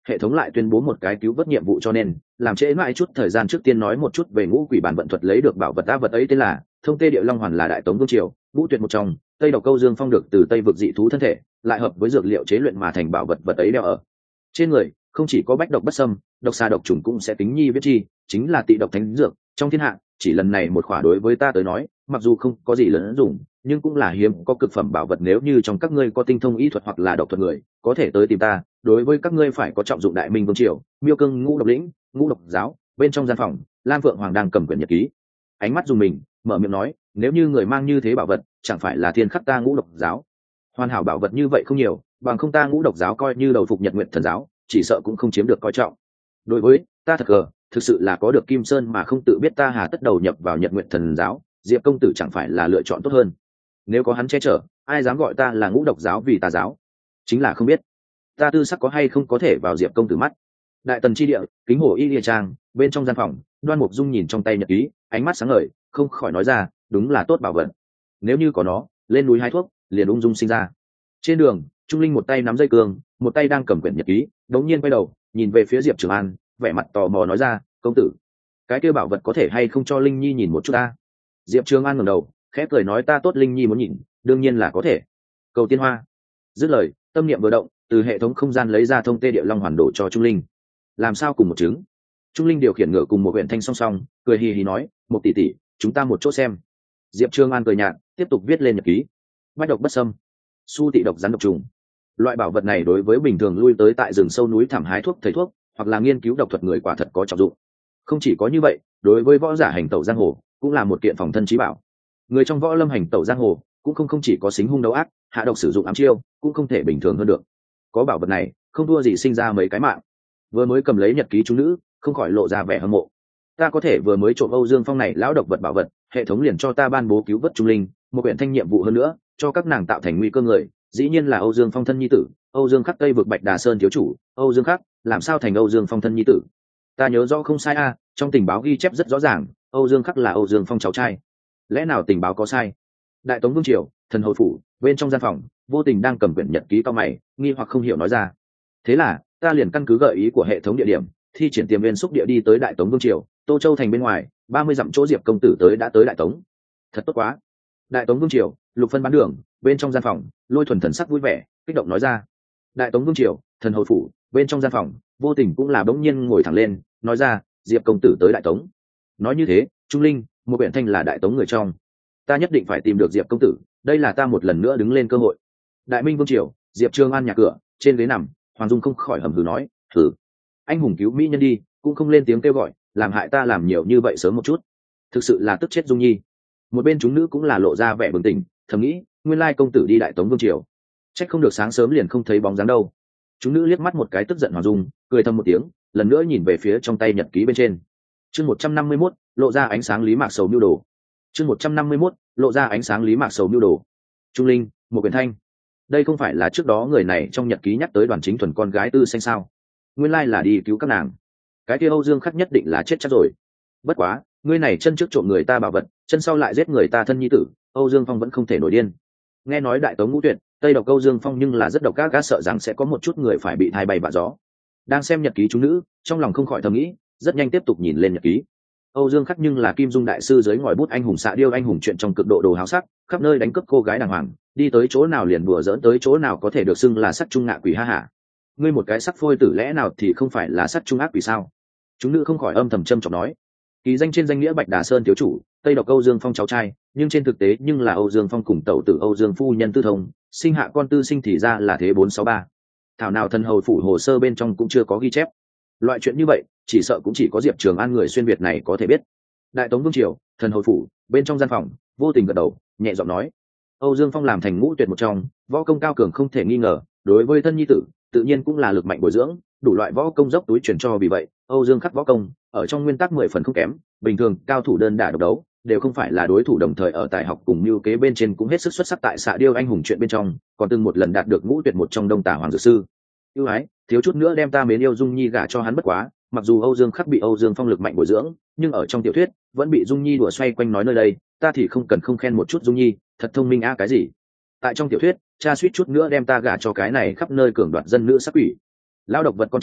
hệ thống lại tuyên bố một cái cứu vớt nhiệm vụ, cho nên làm trễ mãi chút thời gian. Trước tiên nói một chút về ngũ quỷ bản vận thuật lấy được bảo vật. Vật ấy tên là Thông Tê Địa Long Hoàn, là đại tống vương triều ngũ tuyệt một trong. Tây độc câu dương phong được từ tây vực dị thú thân thể lại hợp với dược liệu chế luyện mà thành bảo vật. Vật ấy đeo ở trên người không chỉ có bách độc bất xâm, độc xà độc trùng cũng sẽ tính nhi viết chi, chính là tị độc thánh dược trong thiên hạ. Chỉ lần này một khỏa đối với ta tới nói mặc dù không có gì lớn dùng, nhưng cũng là hiếm có cực phẩm bảo vật. Nếu như trong các ngươi có tinh thông y thuật hoặc là độc thuật người, có thể tới tìm ta. Đối với các ngươi phải có trọng dụng. Đại Minh vương triều Miêu Cương Ngũ Độc Lĩnh Ngũ Độc Giáo. Bên trong gian phòng, Lam Phượng Hoàng đang cầm quyển nhật ký, ánh mắt dùng mình, mở miệng nói, nếu như người mang như thế bảo vật, chẳng phải là thiên khắc ta Ngũ Độc Giáo. Hoàn hảo bảo vật như vậy không nhiều, bằng không ta Ngũ Độc Giáo coi như đầu phục Nhật Nguyện Thần Giáo, chỉ sợ cũng không chiếm được coi trọng. Đối với ta thật gờ, thực sự là có được Kim Sơn mà không tự biết, ta hà tất đầu nhập vào Nhật Nguyện Thần Giáo. Diệp công tử chẳng phải là lựa chọn tốt hơn? Nếu có hắn che chở, ai dám gọi ta là Ngũ Độc Giáo vì tà giáo? Chính là không biết ta tư sắc có hay không có thể vào Diệp công tử mắt. Đại Tần chi địa, Kính Hồ Y Lìa Trang. Bên trong gian phòng, Đoan Mục Dung nhìn trong tay nhật ký, ánh mắt sáng ngời, không khỏi nói ra, đúng là tốt bảo vật. Nếu như có nó, lên núi hái thuốc liền ung dung sinh ra. Trên đường, Trung Linh một tay nắm dây cương, một tay đang cầm quyển nhật ký, đống nhiên quay đầu nhìn về phía Diệp Trường An, vẻ mặt tò mò nói ra, công tử, cái kia bảo vật có thể hay không cho Linh Nhi nhìn một chút ta? Diệp Trường An ngẩng đầu, khẽ cười nói, ta tốt, Linh Nhi muốn nhìn đương nhiên là có thể. Cầu tiên hoa. Dứt lời, tâm niệm vừa động, từ hệ thống không gian lấy ra Thông Tê Địa Long Hoàn đổ cho Trung Linh. Làm sao cùng một trứng? Trung Linh điều khiển ngựa cùng một huyện thanh song song, cười hì hì nói, một tỷ tỷ, chúng ta một chỗ xem. Diệp Trường An cười nhạt, tiếp tục viết lên nhật ký. Bách độc bất xâm, su tị độc rắn độc trùng. Loại bảo vật này đối với bình thường lui tới tại rừng sâu núi thảm hái thuốc thầy thuốc hoặc là nghiên cứu độc thuật người quả thật có trọng dụng. Không chỉ có như vậy, đối với võ giả hành tẩu giang hồ cũng là một kiện phòng thân trí bảo. Người trong võ lâm hành tẩu giang hồ cũng không chỉ có xính hung đấu ác, hạ độc sử dụng ám chiêu, cũng không thể bình thường hơn được. Có bảo vật này, không thua gì sinh ra mấy cái mạng. Vừa mới cầm lấy nhật ký chúng nữ, không khỏi lộ ra vẻ hâm mộ. Ta có thể vừa mới trộm Âu Dương Phong này lão độc vật bảo vật, hệ thống liền cho ta ban bố cứu vớt Trung Linh, một quyển thanh nhiệm vụ hơn nữa, cho các nàng tạo thành nguy cơ người, dĩ nhiên là Âu Dương Phong thân nhi tử, Âu Dương Khắc Tây vực Bạch Đà Sơn thiếu chủ. Âu Dương Khắc làm sao thành Âu Dương Phong thân nhi tử? Ta nhớ rõ không sai a, trong tình báo ghi chép rất rõ ràng, Âu Dương Khắc là Âu Dương Phong cháu trai. Lẽ nào tình báo có sai? Đại Tống vương triều, Thần Hồi phủ, bên trong gian phòng, Vô Tình đang cầm quyển nhật ký cao mày, nghi hoặc không hiểu nói ra. Thế là, ta liền căn cứ gợi ý của hệ thống địa điểm, thi triển tiềm viên xúc địa đi tới Đại Tống vương triều, Tô Châu thành bên ngoài, 30 dặm chỗ Diệp công tử tới đã tới Đại Tống. Thật tốt quá. Đại Tống vương triều, Lục Phân bán đường, bên trong gian phòng, Lôi Thuần thần sắc vui vẻ, kích động nói ra. Đại Tống vương triều, Thần Hồi phủ, bên trong gian phòng, Vô Tình cũng là bỗng nhiên ngồi thẳng lên, nói ra, Diệp công tử tới Đại Tống. Nói như thế, Trung Linh, một biển thanh là Đại Tống người trong. Ta nhất định phải tìm được Diệp công tử, đây là ta một lần nữa đứng lên cơ hội. Đại Minh vương triều, Diệp Trường An nhà cửa, trên ghế nằm, Hoàng Dung không khỏi hầm hừ nói, thử, anh hùng cứu mỹ nhân đi, cũng không lên tiếng kêu gọi, làm hại ta làm nhiều như vậy sớm một chút, thực sự là tức chết Dung Nhi. Một bên chúng nữ cũng là lộ ra vẻ bừng tỉnh, thầm nghĩ, nguyên lai công tử đi Đại Tống vương triều, trách không được sáng sớm liền không thấy bóng dáng đâu. Chúng nữ liếc mắt một cái tức giận Hoàng Dung, cười thầm một tiếng, lần nữa nhìn về phía trong tay nhật ký bên trên. Chương 151, lộ ra ánh sáng Lý Mạc Sầu mưu đồ. Chương 151, lộ ra ánh sáng Lý Mạc Sầu mưu đồ. Trung Linh, một quyển thanh. Đây không phải là trước đó người này trong nhật ký nhắc tới Đoàn Chính Thuần con gái Tư Xanh sao? Nguyên lai là đi cứu các nàng. Cái kia Âu Dương Khắc nhất định là chết chắc rồi. Bất quá, ngươi này chân trước trộm người ta bảo vật, chân sau lại giết người ta thân nhi tử, Âu Dương Phong vẫn không thể nổi điên. Nghe nói Đại Tống ngũ tuyệt, Tây độc Âu Dương Phong nhưng là rất độc ác, gã sợ rằng sẽ có một chút người phải bị thai bay vạ gió. Đang xem nhật ký chúng nữ, trong lòng không khỏi thầm nghĩ, rất nhanh tiếp tục nhìn lên nhật ký. Âu Dương Khắc nhưng là Kim Dung đại sư dưới ngòi bút anh hùng xạ điêu anh hùng chuyện trong cực độ đồ háo sắc, khắp nơi đánh cướp cô gái đàng hoàng, đi tới chỗ nào liền đùa giỡn tới chỗ nào, có thể được xưng là sắc trung ngạ quỷ ha hả. Ngươi một cái sắc phôi tử lẽ nào thì không phải là sắc trung ác quỷ sao? Chúng nữ không khỏi âm thầm châm chọc nói. Kỳ danh trên danh nghĩa Bạch Đà Sơn thiếu chủ, Tây độc Âu Dương Phong cháu trai, nhưng trên thực tế nhưng là Âu Dương Phong cùng tẩu tử Âu Dương phu nhân Tư Thông, sinh hạ con Tư Sinh thì ra là thế 463. Thảo nào Thần Hồi phủ hồ sơ bên trong cũng chưa có ghi chép. Loại chuyện như vậy, chỉ sợ cũng chỉ có Diệp Trường An người xuyên việt này có thể biết. Đại Tống vương triều, Thần Hồi phủ, bên trong gian phòng, Vô Tình gật đầu, nhẹ giọng nói: Âu Dương Phong làm thành ngũ tuyệt một trong, võ công cao cường không thể nghi ngờ, đối với thân nhi tử, tự nhiên cũng là lực mạnh bồi dưỡng, đủ loại võ công dốc túi truyền cho, vì vậy, Âu Dương Khắc võ công ở trong nguyên tắc 10 phần không kém, bình thường cao thủ đơn đả độc đấu đều không phải là đối thủ, đồng thời ở tài học cùng mưu kế bên trên cũng hết sức xuất sắc, tại xạ điêu anh hùng chuyện bên trong, còn từng một lần đạt được ngũ tuyệt một trong Đông Tả Hoàng Dược sư. Ưu ái, thiếu chút nữa đem ta mến yêu Dung Nhi gả cho hắn, bất quá, mặc dù Âu Dương Khắc bị Âu Dương Phong lực mạnh bồi dưỡng, nhưng ở trong tiểu thuyết vẫn bị Dung Nhi đùa xoay quanh, nói nơi đây, ta thì không cần không khen một chút Dung Nhi, thật thông minh a. Cái gì? Tại trong tiểu thuyết, cha suýt chút nữa đem ta gả cho cái này khắp nơi cường đoạt dân nữ sắc quỷ. Lao độc vật con trai,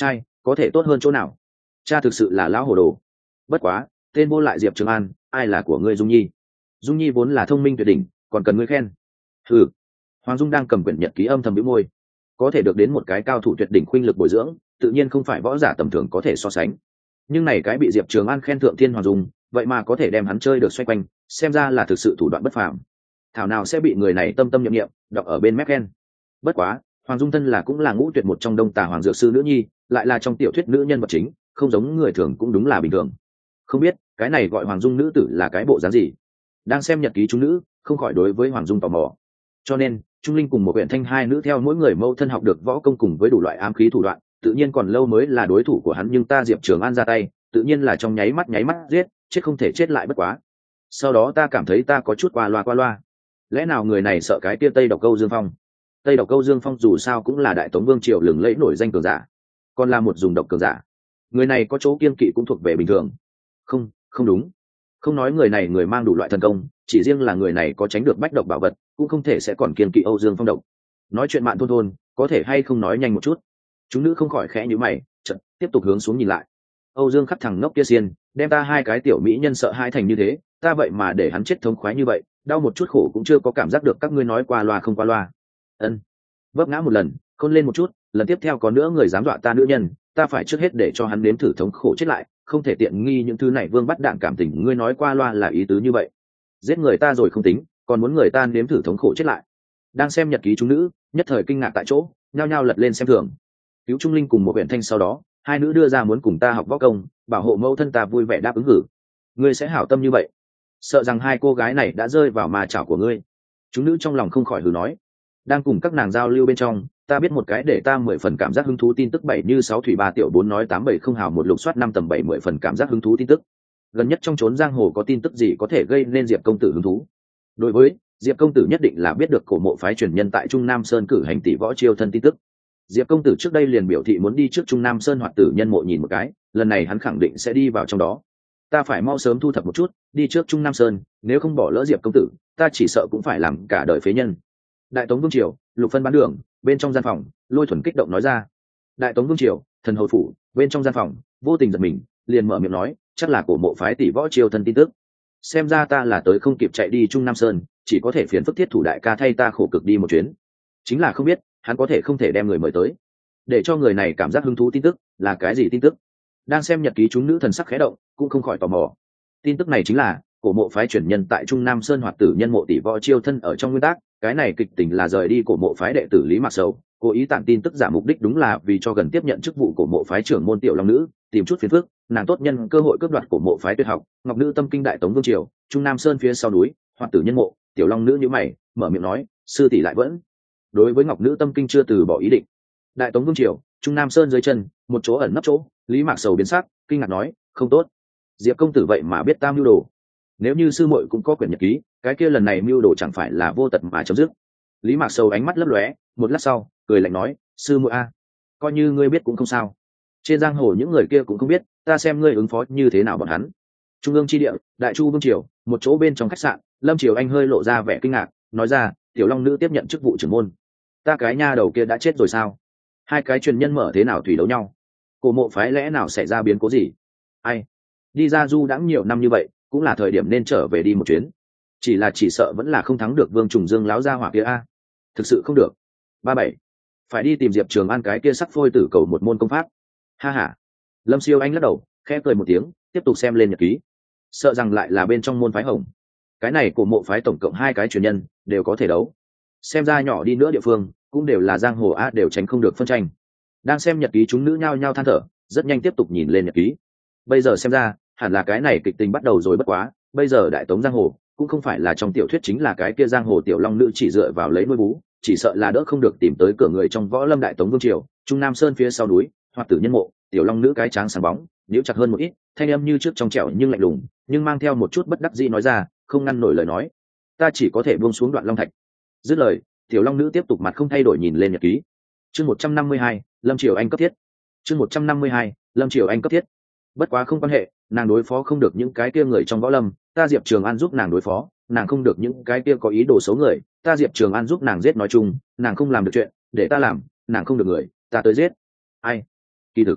có thể tốt hơn chỗ nào? Cha thực sự là lão hồ đồ. Bất quá, tên vô lại Diệp Trường An, ai là của ngươi Dung Nhi? Dung Nhi vốn là thông minh tuyệt đỉnh, còn cần ngươi khen. Ừ. Hoàng Dung đang cầm quyển nhật ký âm thầm bĩu môi. Có thể được đến một cái cao thủ tuyệt đỉnh khuynh lực bồi dưỡng, tự nhiên không phải võ giả tầm thường có thể so sánh. Nhưng này cái bị Diệp Trường An khen thượng thiên Hoàng Dung, vậy mà có thể đem hắn chơi được xoay quanh, xem ra là thực sự thủ đoạn bất phàm. Thảo nào sẽ bị người này tâm tâm niệm niệm đọc ở bên mép khen. Bất quá, Hoàng Dung thân là cũng là ngũ tuyệt một trong Đông Tà Hoàng Dược sư nữ nhi, lại là trong tiểu thuyết nữ nhân vật chính, không giống người thường cũng đúng là bình thường. Không biết cái này gọi Hoàng Dung nữ tử là cái bộ dáng gì? Đang xem nhật ký chúng nữ, không khỏi đối với Hoàng Dung tò mò. Cho nên, Trung Linh cùng một huyện thanh hai nữ theo mỗi người mâu thân học được võ công cùng với đủ loại ám khí thủ đoạn, tự nhiên còn lâu mới là đối thủ của hắn, nhưng ta Diệp Trường An ra tay, tự nhiên là trong nháy mắt giết, chết không thể chết lại bất quá. Sau đó ta cảm thấy ta có chút qua loa. Lẽ nào người này sợ cái tia Tây Độc Câu Dương Phong? Tây Độc Câu Dương Phong dù sao cũng là Đại Tống Vương triều lừng lẫy nổi danh cường giả, còn là một dùng độc cường giả. Người này có chỗ kiên kỵ cũng thuộc về bình thường. Không đúng. Không nói người này người mang đủ loại thần công, chỉ riêng là người này có tránh được bách độc bảo vật, cũng không thể sẽ còn kiên kỵ Âu Dương Phong độc. Nói chuyện mạn thôn, có thể hay không nói nhanh một chút? Chúng nữ không khỏi khẽ nhíu mày, chợt tiếp tục hướng xuống nhìn lại. Âu Dương khắc thằng ngốc kia xiên, đem ta hai cái tiểu mỹ nhân sợ hai thành như thế, ta vậy mà để hắn chết thống khoái như vậy, đau một chút khổ cũng chưa có cảm giác được, các ngươi nói qua loa không qua loa. Ân. Vấp ngã một lần, khôn lên một chút, lần tiếp theo có nữa người dám dọa ta nữ nhân, ta phải trước hết để cho hắn nếm thử thống khổ chết lại, không thể tiện nghi những thứ này vương bắt đạn cảm tình, ngươi nói qua loa là ý tứ như vậy. Giết người ta rồi không tính, còn muốn người ta nếm thử thống khổ chết lại. Đang xem nhật ký chúng nữ, nhất thời kinh ngạc tại chỗ, nhao nhao lật lên xem thường. Cứu Trung Linh cùng một huyện thanh sau đó, hai nữ đưa ra muốn cùng ta học võ công, bảo hộ mẫu thân ta vui vẻ đáp ứng hử. Ngươi sẽ hảo tâm như vậy? Sợ rằng hai cô gái này đã rơi vào ma chảo của ngươi. Chúng nữ trong lòng không khỏi hừ nói. Đang cùng các nàng giao lưu bên trong, ta biết một cái để ta 10 phần cảm giác hứng thú tin tức, 7 như 6 thủy 3 tiểu 4 nói 870 hào một lục soát 5 tầm 70 phần cảm giác hứng thú tin tức. Gần nhất trong chốn giang hồ có tin tức gì có thể gây nên Diệp công tử hứng thú? Đối với Diệp công tử nhất định là biết được cổ mộ phái truyền nhân tại Trung Nam Sơn cử hành tỷ võ chiêu thân tin tức. Diệp công tử trước đây liền biểu thị muốn đi trước Trung Nam Sơn hoạt tử nhân mộ nhìn một cái, lần này hắn khẳng định sẽ đi vào trong đó. Ta phải mau sớm thu thập một chút, đi trước Trung Nam Sơn, nếu không bỏ lỡ Diệp công tử, ta chỉ sợ cũng phải làm cả đời phế nhân. Đại Tống Vương triều, Lục Phân bán đường, bên trong gian phòng, Lôi Thuần kích động nói ra. Đại Tống Vương triều, Thần Hồi phủ, bên trong gian phòng, vô tình giật mình, liền mở miệng nói, chắc là cổ mộ phái tỷ võ chiêu thân tin tức. Xem ra ta là tới không kịp chạy đi Trung Nam Sơn, chỉ có thể phiền phức Thiết thủ đại ca thay ta khổ cực đi một chuyến. Chính là không biết hắn có thể không thể đem người mời tới, để cho người này cảm giác hứng thú tin tức là cái gì tin tức. Đang xem nhật ký chúng nữ thần sắc khẽ động, cũng không khỏi tò mò. Tin tức này chính là cổ mộ phái truyền nhân tại Trung Nam Sơn hoạt tử nhân mộ tỷ võ chiêu thân. Ở trong nguyên tắc, cái này kịch tình là rời đi cổ mộ phái đệ tử Lý Mạc Sầu, cố ý tản tin tức giả, mục đích đúng là vì cho gần tiếp nhận chức vụ cổ mộ phái trưởng môn tiểu long nữ tìm chút phiền phức, nàng tốt nhân cơ hội cướp đoạt cổ mộ phái tuyệt học Ngọc Nữ Tâm Kinh. Đại Tống Vương triều, Trung Nam Sơn phía sau núi, hoạt tử nhân mộ, tiểu long nữ nhíu mày, mở miệng nói, sư tỷ lại vẫn đối với Ngọc Nữ Tâm Kinh chưa từ bỏ ý định. Đại Tống Vương triều, Trung Nam Sơn dưới chân, một chỗ ẩn nấp chỗ, Lý Mạc Sầu biến sắc, kinh ngạc nói, không tốt, Diệp công tử vậy mà biết ta mưu đồ. Nếu như sư muội cũng có quyển nhật ký, cái kia lần này mưu đồ chẳng phải là vô tật mà chấm dứt. Lý Mạc Sầu ánh mắt lấp lóe, một lát sau cười lạnh nói, sư muội a, coi như ngươi biết cũng không sao, trên giang hồ những người kia cũng không biết, ta xem ngươi ứng phó như thế nào bọn hắn. Trung ương chi địa, Đại Chu Vương triều, một chỗ bên trong khách sạn, Lâm Triều Anh hơi lộ ra vẻ kinh ngạc, nói ra, tiểu long nữ tiếp nhận chức vụ trưởng môn, ta cái nha đầu kia đã chết rồi sao? Hai cái truyền nhân mở thế nào thủy đấu nhau? Cổ mộ phái lẽ nào xảy ra biến cố gì? Ai đi ra du đãng nhiều năm như vậy, cũng là thời điểm nên trở về đi một chuyến. Chỉ sợ vẫn là không thắng được Vương Trùng Dương láo ra hỏa kia a. Thực sự không được. 37. Phải đi tìm Diệp Trường An cái kia sắc phôi tử cầu một môn công pháp. Ha ha. Lâm Siêu Anh lắc đầu, khẽ cười một tiếng, tiếp tục xem lên nhật ký. Sợ rằng lại là bên trong môn phái Hồng. Cái này của mộ phái tổng cộng 2 cái truyền nhân đều có thể đấu. Xem ra nhỏ đi nữa địa phương cũng đều là giang hồ a, đều tránh không được phân tranh. Đang xem nhật ký chúng nữ nhao nhao than thở, rất nhanh tiếp tục nhìn lên nhật ký. Bây giờ xem ra, hẳn là cái này kịch tình bắt đầu rồi, bất quá bây giờ Đại Tống giang hồ cũng không phải là trong tiểu thuyết chính là cái kia giang hồ tiểu long nữ chỉ dựa vào lấy nuôi bú, chỉ sợ là đỡ không được tìm tới cửa người trong võ lâm Đại Tống Vương triều, Trung Nam Sơn phía sau núi, hoạt tử nhân mộ, tiểu long nữ cái tráng sáng bóng, níu chặt hơn một ít, thanh âm như trước trong trẻo nhưng lạnh lùng, nhưng mang theo một chút bất đắc dĩ nói ra, không ngăn nổi lời nói, ta chỉ có thể buông xuống đoạn long thạch. Dứt lời, tiểu long nữ tiếp tục mặt không thay đổi nhìn lên nhật ký. Chương 152, Lâm Triều Anh cấp thiết. Chương 152, Lâm Triều Anh cấp thiết. Bất quá không quan hệ, nàng đối phó không được những cái kia người trong võ lâm, ta Diệp Trường An giúp nàng đối phó, nàng không được những cái kia có ý đồ xấu người, ta Diệp Trường An giúp nàng giết. Nói chung, nàng không làm được chuyện, để ta làm, nàng không được người, ta tới giết. Ai? Kỳ thực,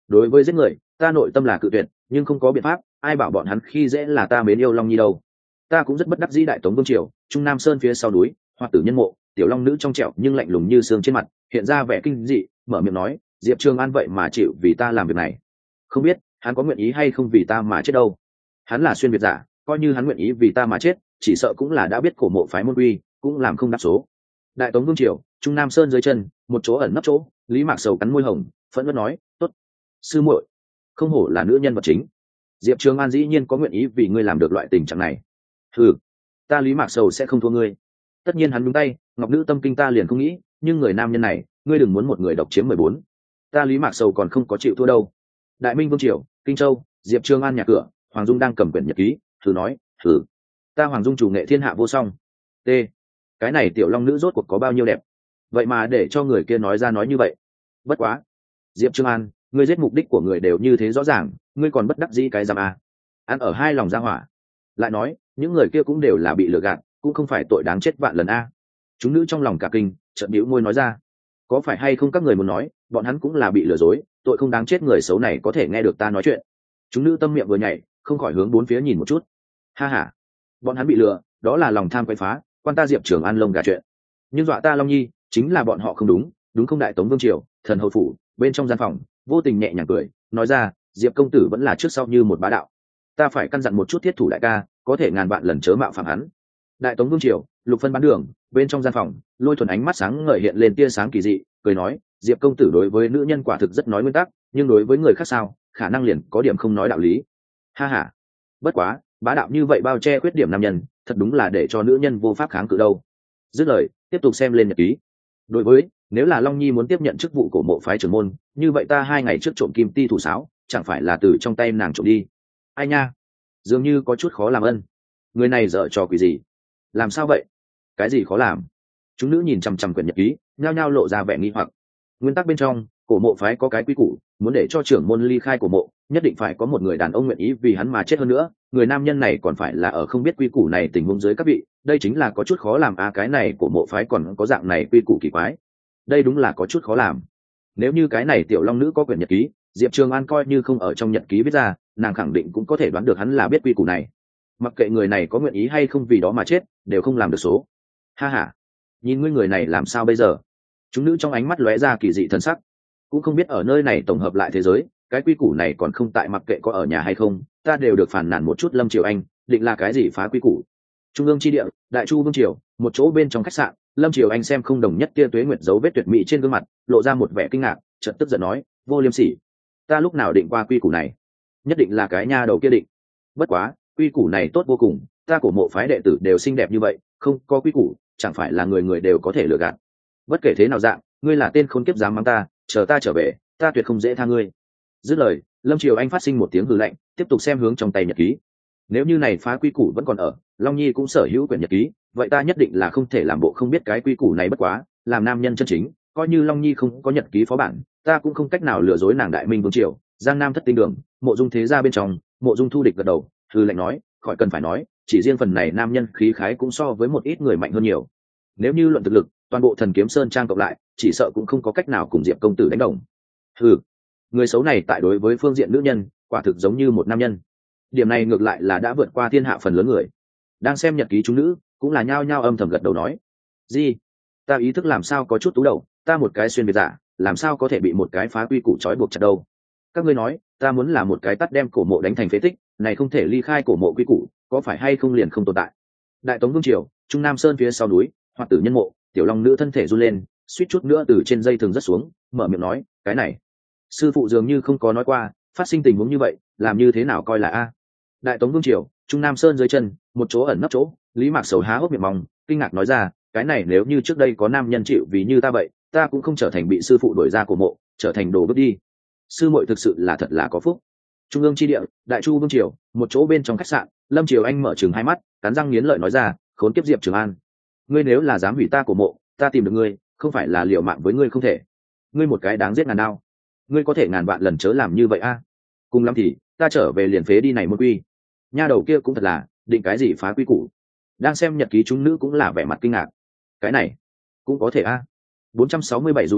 đối với giết người ta nội tâm là cự tuyệt, nhưng không có biện pháp, ai bảo bọn hắn khi dễ là ta mến yêu long nhi đâu. Ta cũng rất bất đắc dĩ. Đại Tống vương triều Trung Nam Sơn phía sau núi, Hoa tử nhân mộ, tiểu long nữ trong trẻo nhưng lạnh lùng như xương trên mặt hiện ra vẻ kinh dị, mở miệng nói, Diệp Trường An vậy mà chịu vì ta làm việc này, không biết hắn có nguyện ý hay không vì ta mà chết đâu. Hắn là xuyên việt giả, coi như hắn nguyện ý vì ta mà chết, chỉ sợ cũng là đã biết cổ mộ phái môn quy, cũng làm không đáp số. Đại Tống vương triều Trung Nam Sơn dưới chân, một chỗ ẩn nấp chỗ, Lý Mạc Sầu cắn môi hồng, phẫn nộ nói, tốt, sư muội, không hổ là nữ nhân vật chính. Diệp Trường An dĩ nhiên có nguyện ý vì ngươi làm được loại tình trạng này. Ừ, ta Lý Mạc Sầu sẽ không thua ngươi. Tất nhiên hắn nhúng tay, ngọc nữ tâm kinh ta liền không nghĩ, nhưng người nam nhân này, ngươi đừng muốn một người độc chiếm 14. Ta Lý Mạc Sầu còn không có chịu thua đâu. Đại Minh vương triều Kinh Châu, Diệp Trường An nhà cửa, Hoàng Dung đang cầm quyển nhật ký, thử nói, thử, ta Hoàng Dung chủ nghệ thiên hạ vô song. T, cái này tiểu long nữ rốt cuộc có bao nhiêu đẹp, vậy mà để cho người kia nói ra nói như vậy. Bất quá, Diệp Trường An, ngươi giết mục đích của người đều như thế rõ ràng, ngươi còn bất đắc dĩ cái giam à? Ăn ở hai lòng ra hỏa. Lại nói, những người kia cũng đều là bị lừa gạt, cũng không phải tội đáng chết vạn lần a. Chúng nữ trong lòng cả kinh, chợt bĩu môi nói ra, có phải hay không các người muốn nói, bọn hắn cũng là bị lừa dối, tội không đáng chết người xấu này có thể nghe được ta nói chuyện. Chúng nữ tâm miệng vừa nhảy, không khỏi hướng bốn phía nhìn một chút. Ha ha, bọn hắn bị lừa, đó là lòng tham quấy phá, quan ta Diệp Trường An lông gà chuyện. Nhưng dọa ta Long Nhi, chính là bọn họ không đúng, đúng không? Đại Tống vương triều, thần hầu phủ, bên trong gian phòng, vô tình nhẹ nhàng cười, nói ra, Diệp công tử vẫn là trước sau như một bá đạo. Ta phải căn dặn một chút thiết thủ đại ca, có thể ngàn vạn lần chớ mạo phạm hắn. Đại Tống vương triều, Lục Phân bán đường, bên trong gian phòng, Lôi Thuần ánh mắt sáng ngời hiện lên tia sáng kỳ dị, cười nói, Diệp công tử đối với nữ nhân quả thực rất nói nguyên tắc, nhưng đối với người khác sao, khả năng liền có điểm không nói đạo lý. Ha ha, bất quá, bá đạo như vậy bao che khuyết điểm nam nhân, thật đúng là để cho nữ nhân vô pháp kháng cự đâu. Dứt lời, tiếp tục xem lên nhật ký. Đối với, nếu là Long Nhi muốn tiếp nhận chức vụ cổ mộ phái trưởng môn, như vậy ta 2 ngày trước trộm kim ti thủ sáo, chẳng phải là từ trong tay nàng trộm đi. Ai nha, dường như có chút khó làm ân. Người này dở trò quỷ gì? Làm sao vậy? Cái gì khó làm? Chúng nữ nhìn chằm chằm quyển nhật ký, nhao nhao lộ ra vẻ nghi hoặc. Nguyên tắc bên trong, cổ mộ phái có cái quy củ, muốn để cho trưởng môn ly khai cổ mộ, nhất định phải có một người đàn ông nguyện ý vì hắn mà chết, hơn nữa người nam nhân này còn phải là ở không biết quy củ này tình huống dưới các vị, đây chính là có chút khó làm à. Cái này cổ mộ phái còn có dạng này quy củ kỳ quái, đây đúng là có chút khó làm. Nếu như cái này tiểu long nữ có quyển nhật ký, Diệp Trường An coi như không ở trong nhật ký viết ra, nàng khẳng định cũng có thể đoán được hắn là biết quy củ này. Mặc kệ người này có nguyện ý hay không vì đó mà chết, đều không làm được số. Ha ha, nhìn ngươi người này làm sao bây giờ? Chúng nữ trong ánh mắt lóe ra kỳ dị thân sắc, cũng không biết ở nơi này tổng hợp lại thế giới, cái quy củ này còn không tại, mặc kệ có ở nhà hay không, ta đều được phản nàn một chút. Lâm Triều Anh định là cái gì phá quy củ? Trung ương chi địa, Đại Chu vương triều, một chỗ bên trong khách sạn, Lâm Triều Anh xem không đồng nhất tia tuế nguyệt dấu vết tuyệt mỹ trên gương mặt, lộ ra một vẻ kinh ngạc, chợt tức giận nói, vô liêm sỉ, ta lúc nào định qua quy củ này? Nhất định là cái nha đầu kia định. Bất quá, quy củ này tốt vô cùng, ta cổ mộ phái đệ tử đều xinh đẹp như vậy, không có quy củ, chẳng phải là người người đều có thể lừa gạt. Bất kể thế nào dạng, ngươi là tên khốn kiếp dám mắng ta, chờ ta trở về, ta tuyệt không dễ tha ngươi. Dứt lời, Lâm Triều Anh phát sinh một tiếng hừ lạnh, tiếp tục xem hướng trong tay nhật ký. Nếu như này phá quy củ vẫn còn ở, Long Nhi cũng sở hữu quyển nhật ký, vậy ta nhất định là không thể làm bộ không biết cái quy củ này. Bất quá, làm nam nhân chân chính, coi như Long Nhi không có nhật ký phó bản, ta cũng không cách nào lừa dối nàng. Đại Minh vương triều, Giang Nam thất tinh đường, Mộ Dung thế gia bên trong, Mộ Dung Thu Địch gật đầu, hừ lạnh nói, khỏi cần phải nói, chỉ riêng phần này nam nhân khí khái cũng so với một ít người mạnh hơn nhiều. Nếu như luận thực lực, toàn bộ Thần Kiếm Sơn trang cộng lại, chỉ sợ cũng không có cách nào cùng Diệp công tử đánh đồng. Hừ, người xấu này tại đối với phương diện nữ nhân, quả thực giống như một nam nhân. Điểm này ngược lại là đã vượt qua thiên hạ phần lớn người. Đang xem nhật ký chúng nữ, cũng là nhao nhao âm thầm gật đầu nói, gì? Ta ý thức làm sao có chút tú đầu, ta một cái xuyên việt giả, làm sao có thể bị một cái phá quy củ trói buộc chặt đâu? Các ngươi nói, ta muốn là một cái tắt đem cổ mộ đánh thành phế tích, này không thể ly khai cổ mộ quy củ, có phải hay không liền không tồn tại? Đại Tống vương triều, Trung Nam Sơn phía sau núi, Hoạt tử nhân mộ, tiểu long nữ thân thể run lên, suýt chút nữa từ trên dây thường rất xuống, mở miệng nói, cái này, sư phụ dường như không có nói qua, phát sinh tình huống như vậy, làm như thế nào coi là a? Đại Tống vương triều, Trung Nam Sơn dưới chân, một chỗ ẩn nấp chỗ, Lý Mạc Sầu há hốc miệng mong, kinh ngạc nói ra, cái này nếu như trước đây có nam nhân chịu vì như ta vậy, ta cũng không trở thành bị sư phụ đuổi ra cổ mộ, trở thành đồ bước đi. Sư muội thực sự là thật là có phúc. Trung ương chi địa, Đại Chu vương triều, một chỗ bên trong khách sạn, Lâm Triều Anh mở trừng hai mắt, cắn răng nghiến lợi nói ra, khốn kiếp Diệp Trường An, ngươi nếu là dám hủy ta cổ mộ, ta tìm được ngươi, không phải là liều mạng với ngươi không thể. Ngươi một cái đáng giết ngàn đao, ngươi có thể ngàn vạn lần chớ làm như vậy a. Cùng lắm thì ta trở về liền phế đi này môn quy. Nha đầu kia cũng thật là, định cái gì phá quy củ. Đang xem nhật ký chúng nữ cũng là vẻ mặt kinh ngạc. Cái này cũng có thể a. 467 dù sao,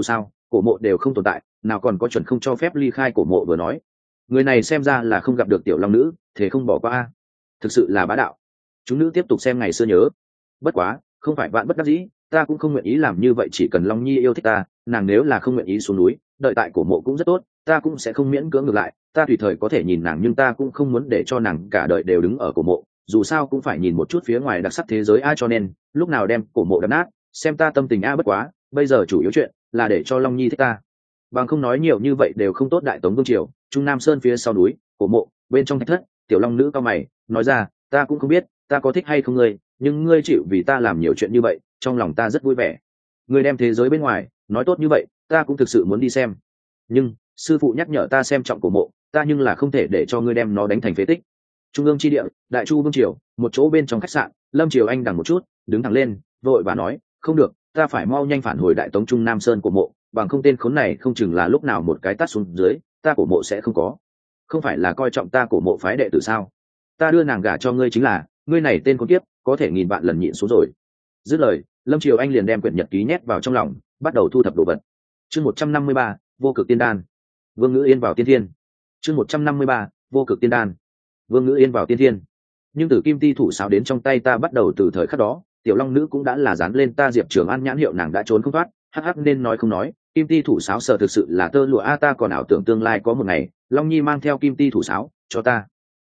cổ mộ đều không tồn tại, nào còn có chuẩn không cho phép ly khai cổ mộ vừa nói. Người này xem ra là không gặp được tiểu long nữ, thế không bỏ qua a. Thực sự là bá đạo. Chúng nữ tiếp tục xem ngày xưa nhớ. Bất quá, không phải vạn bất đắc dĩ, ta cũng không nguyện ý làm như vậy, chỉ cần Long Nhi yêu thích ta, nàng nếu là không nguyện ý xuống núi, đợi tại cổ mộ cũng rất tốt, ta cũng sẽ không miễn cưỡng ngược lại, ta tùy thời có thể nhìn nàng, nhưng ta cũng không muốn để cho nàng cả đời đều đứng ở cổ mộ, dù sao cũng phải nhìn một chút phía ngoài đặc sắc thế giới a, cho nên lúc nào đem cổ mộ đập nát, xem ta tâm tình a. Bất quá, bây giờ chủ yếu chuyện là để cho Long Nhi thích ta. Bằng không nói nhiều như vậy đều không tốt. Đại Tống vương triều, Trung Nam Sơn phía sau núi, cổ mộ, bên trong thạch thất, tiểu long nữ cao mày, nói ra, ta cũng không biết ta có thích hay không ngươi, nhưng ngươi chịu vì ta làm nhiều chuyện như vậy, trong lòng ta rất vui vẻ. Ngươi đem thế giới bên ngoài nói tốt như vậy, ta cũng thực sự muốn đi xem, nhưng sư phụ nhắc nhở ta xem trọng cổ mộ, ta nhưng là không thể để cho ngươi đem nó đánh thành phế tích. Trung ương chi địa, Đại Chu vương triều, một chỗ bên trong khách sạn, Lâm Triều Anh đằng một chút, đứng thẳng lên, vội và nói, không được, ta phải mau nhanh phản hồi Đại Tống Trung Nam Sơn cổ mộ, bằng không tên khốn này không chừng là lúc nào một cái tát xuống dưới, ta cổ mộ sẽ không có. Không phải là coi trọng ta cổ mộ phái đệ tử sao? Ta đưa nàng gả cho ngươi chính là, ngươi này tên khốn kiếp, có thể nghìn vạn lần nhịn xuống rồi. Dứt lời, Lâm Triều Anh liền đem quyển nhật ký nhét vào trong lòng, bắt đầu thu thập đồ vật. Chương 153, vô cực tiên đan. Vương Ngữ Yên vào tiên thiên. Chương 153, vô cực tiên đan. Vương Ngữ Yên vào tiên thiên. Nhưng từ kim ti thủ sáo đến trong tay ta, bắt đầu từ thời khắc đó, tiểu long nữ cũng đã là dán lên ta Diệp Trường An nhãn hiệu, nàng đã trốn không thoát, hắc hắc nên nói không nói, kim ti thủ sáo sở thực sự là tơ lụa a. Ta còn ảo tưởng tương lai có một ngày Long Nhi mang theo kim ti thủ sáo cho ta,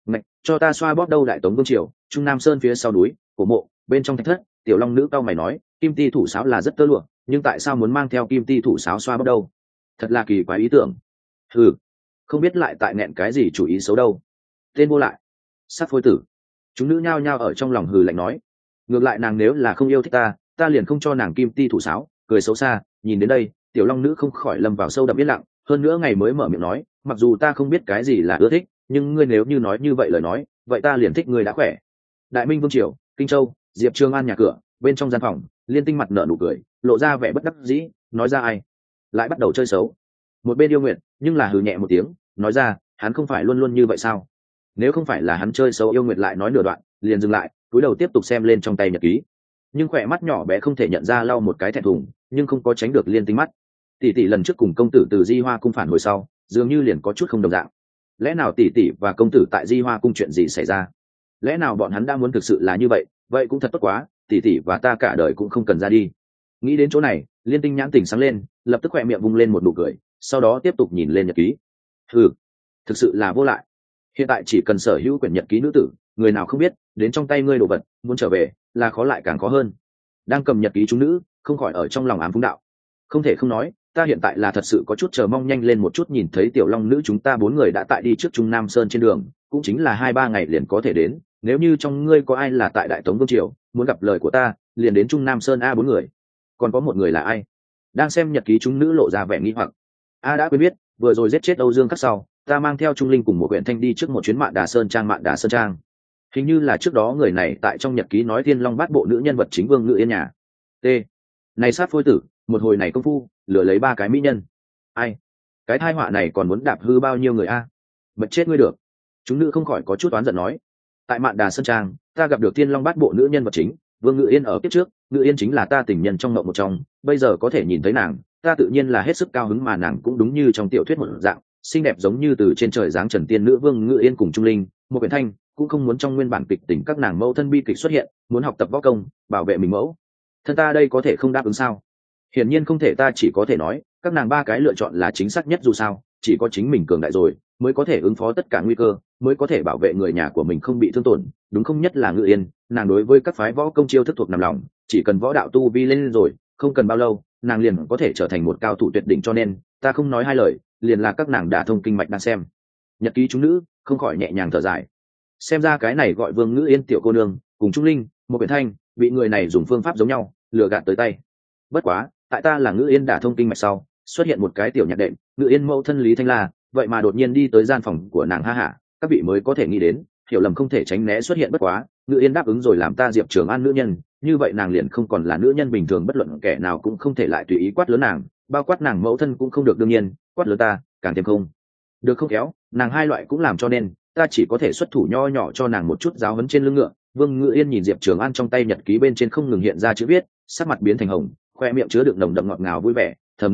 cho ta xoa bóp đâu. Đại Tống vương triều, Trung Nam Sơn phía sau núi, cổ mộ, bên trong thạch thất, tiểu long nữ cao mày nói, kim ti thủ sáo là rất tơ lụa, nhưng tại sao muốn mang theo kim ti thủ sáo xoa bóp đâu? Thật là kỳ quái ý tưởng. Ừ, không biết lại tại nghẹn cái gì chủ ý xấu đâu. Tên vô lại, sát phôi tử. Chúng nữ nhao nhao ở trong lòng hừ lạnh nói, ngược lại nàng nếu là không yêu thích ta, ta liền không cho nàng kim ti thủ sáo. Cười xấu xa. Nhìn đến đây, tiểu long nữ không khỏi lâm vào sâu đậm yên lặng, hơn nữa ngày mới mở miệng nói, mặc dù ta không biết cái gì là ưa thích, nhưng ngươi nếu như nói như vậy lời nói, vậy ta liền thích ngươi đã khỏe. Đại Minh vương triều, Kinh Châu, Diệp Trường An nhà cửa, bên trong gian phòng, Liên Tinh mặt nở nụ cười, lộ ra vẻ bất đắc dĩ, nói ra, ai lại bắt đầu chơi xấu. Một bên Yêu Nguyệt nhưng là hừ nhẹ một tiếng, nói ra, hắn không phải luôn luôn như vậy sao? Nếu không phải là hắn chơi xấu. Yêu Nguyệt lại nói nửa đoạn, liền dừng lại, cúi đầu tiếp tục xem lên trong tay nhật ký, nhưng khỏe mắt nhỏ bé không thể nhận ra lau một cái thẹn thùng, nhưng không có tránh được Liên Tinh mắt. Tỷ tỷ lần trước cùng công tử từ Di Hoa cung phản hồi sau, dường như liền có chút không đồng dạng. Lẽ nào tỷ tỷ và công tử tại Di Hoa cung chuyện gì xảy ra? Lẽ nào bọn hắn đã muốn thực sự là như vậy? Vậy cũng thật tốt quá, tỷ tỷ và ta cả đời cũng không cần ra đi. Nghĩ đến chỗ này, Liên Tinh nhãn tỉnh sáng lên, lập tức khỏe miệng vung lên một nụ cười, sau đó tiếp tục nhìn lên nhật ký. Thực sự là vô lại. Hiện tại chỉ cần sở hữu quyển nhật ký nữ tử, người nào không biết, đến trong tay ngươi đồ vật, muốn trở về là khó lại càng khó hơn. Đang cầm nhật ký chúng nữ, không khỏi ở trong lòng ám phúng đạo, không thể không nói, ta hiện tại là thật sự có chút chờ mong nhanh lên một chút nhìn thấy tiểu long nữ. Chúng ta 4 người đã tại đi trước Trung Nam Sơn trên đường, cũng chính là 2-3 ngày liền có thể đến. Nếu như trong ngươi có ai là tại Đại Tống vương triều, muốn gặp lời của ta, liền đến Trung Nam Sơn a. 4 người, còn có một người là ai? Đang xem nhật ký chúng nữ lộ ra vẻ nghi hoặc. A đã quên biết, vừa rồi giết chết Âu Dương Khắc sau, ta mang theo Trung Linh cùng một huyện thanh đi trước một chuyến Mạn Đà Sơn Trang. Hình như là trước đó người này tại trong nhật ký nói Thiên Long Bát Bộ nữ nhân vật chính Vương Ngữ Yên nhà. T. Này sát phôi tử, một hồi này công phu lừa lấy 3 cái mỹ nhân, ai cái thai họa này còn muốn đạp hư bao nhiêu người a? Mật chết ngươi được. Chúng nữ không khỏi có chút oán giận nói, tại Mạn Đà Sơn Trang, ta gặp được Thiên Long Bát Bộ nữ nhân vật chính Vương Ngữ Yên ở kiếp trước, Ngữ Yên chính là ta tình nhân trong mộng một trong, bây giờ có thể nhìn thấy nàng, ta tự nhiên là hết sức cao hứng, mà nàng cũng đúng như trong tiểu thuyết một dạng, xinh đẹp giống như từ trên trời giáng trần tiên nữ. Vương Ngữ Yên cùng Trung Linh, một quyển thanh, cũng không muốn trong nguyên bản kịch tình các nàng mẫu thân bi kịch xuất hiện, muốn học tập võ công, bảo vệ mình mẫu thân, ta đây có thể không đáp ứng sao? Hiển nhiên không thể, ta chỉ có thể nói, các nàng 3 cái lựa chọn là chính xác nhất, dù sao, chỉ có chính mình cường đại rồi, mới có thể ứng phó tất cả nguy cơ, mới có thể bảo vệ người nhà của mình không bị thương tổn, đúng không? Nhất là Ngự Yên, nàng đối với các phái võ công chiêu thức thuộc nằm lòng, chỉ cần võ đạo tu vi lên rồi, không cần bao lâu, nàng liền có thể trở thành một cao thủ tuyệt đỉnh, cho nên, ta không nói hai lời, liền là các nàng đã thông kinh mạch đang xem. Nhật ký chúng nữ, không khỏi nhẹ nhàng thở dài. Xem ra cái này gọi Vương Ngữ Yên tiểu cô nương, cùng Trung Linh, một quyển thanh, bị người này dùng phương pháp giống nhau, lừa gạt tới tay. Bất quá, tại ta là Ngữ Yên đã thông kinh mạch sau, xuất hiện một cái tiểu nhạc đệm, Ngữ Yên mẫu thân Lý Thanh La, vậy mà đột nhiên đi tới gian phòng của nàng, ha hả, các vị mới có thể nghĩ đến, hiểu lầm không thể tránh né xuất hiện. Bất quá, Ngữ Yên đáp ứng rồi làm ta Diệp Trường An nữ nhân, như vậy nàng liền không còn là nữ nhân bình thường, bất luận kẻ nào cũng không thể lại tùy ý quát lớn nàng, bao quát nàng mẫu thân cũng không được, đương nhiên, quát lớn ta, càng thêm không được, không khéo, nàng hai loại cũng làm, cho nên ta chỉ có thể xuất thủ nho nhỏ cho nàng một chút giáo huấn trên lưng ngựa. Vương Ngữ Yên nhìn Diệp Trường An trong tay nhật ký bên trên không ngừng hiện ra chữ viết, sắc mặt biến thành hồng, khoe miệng chứa đựng nồng đậm ngọt ngào vui vẻ, thầm nghĩ,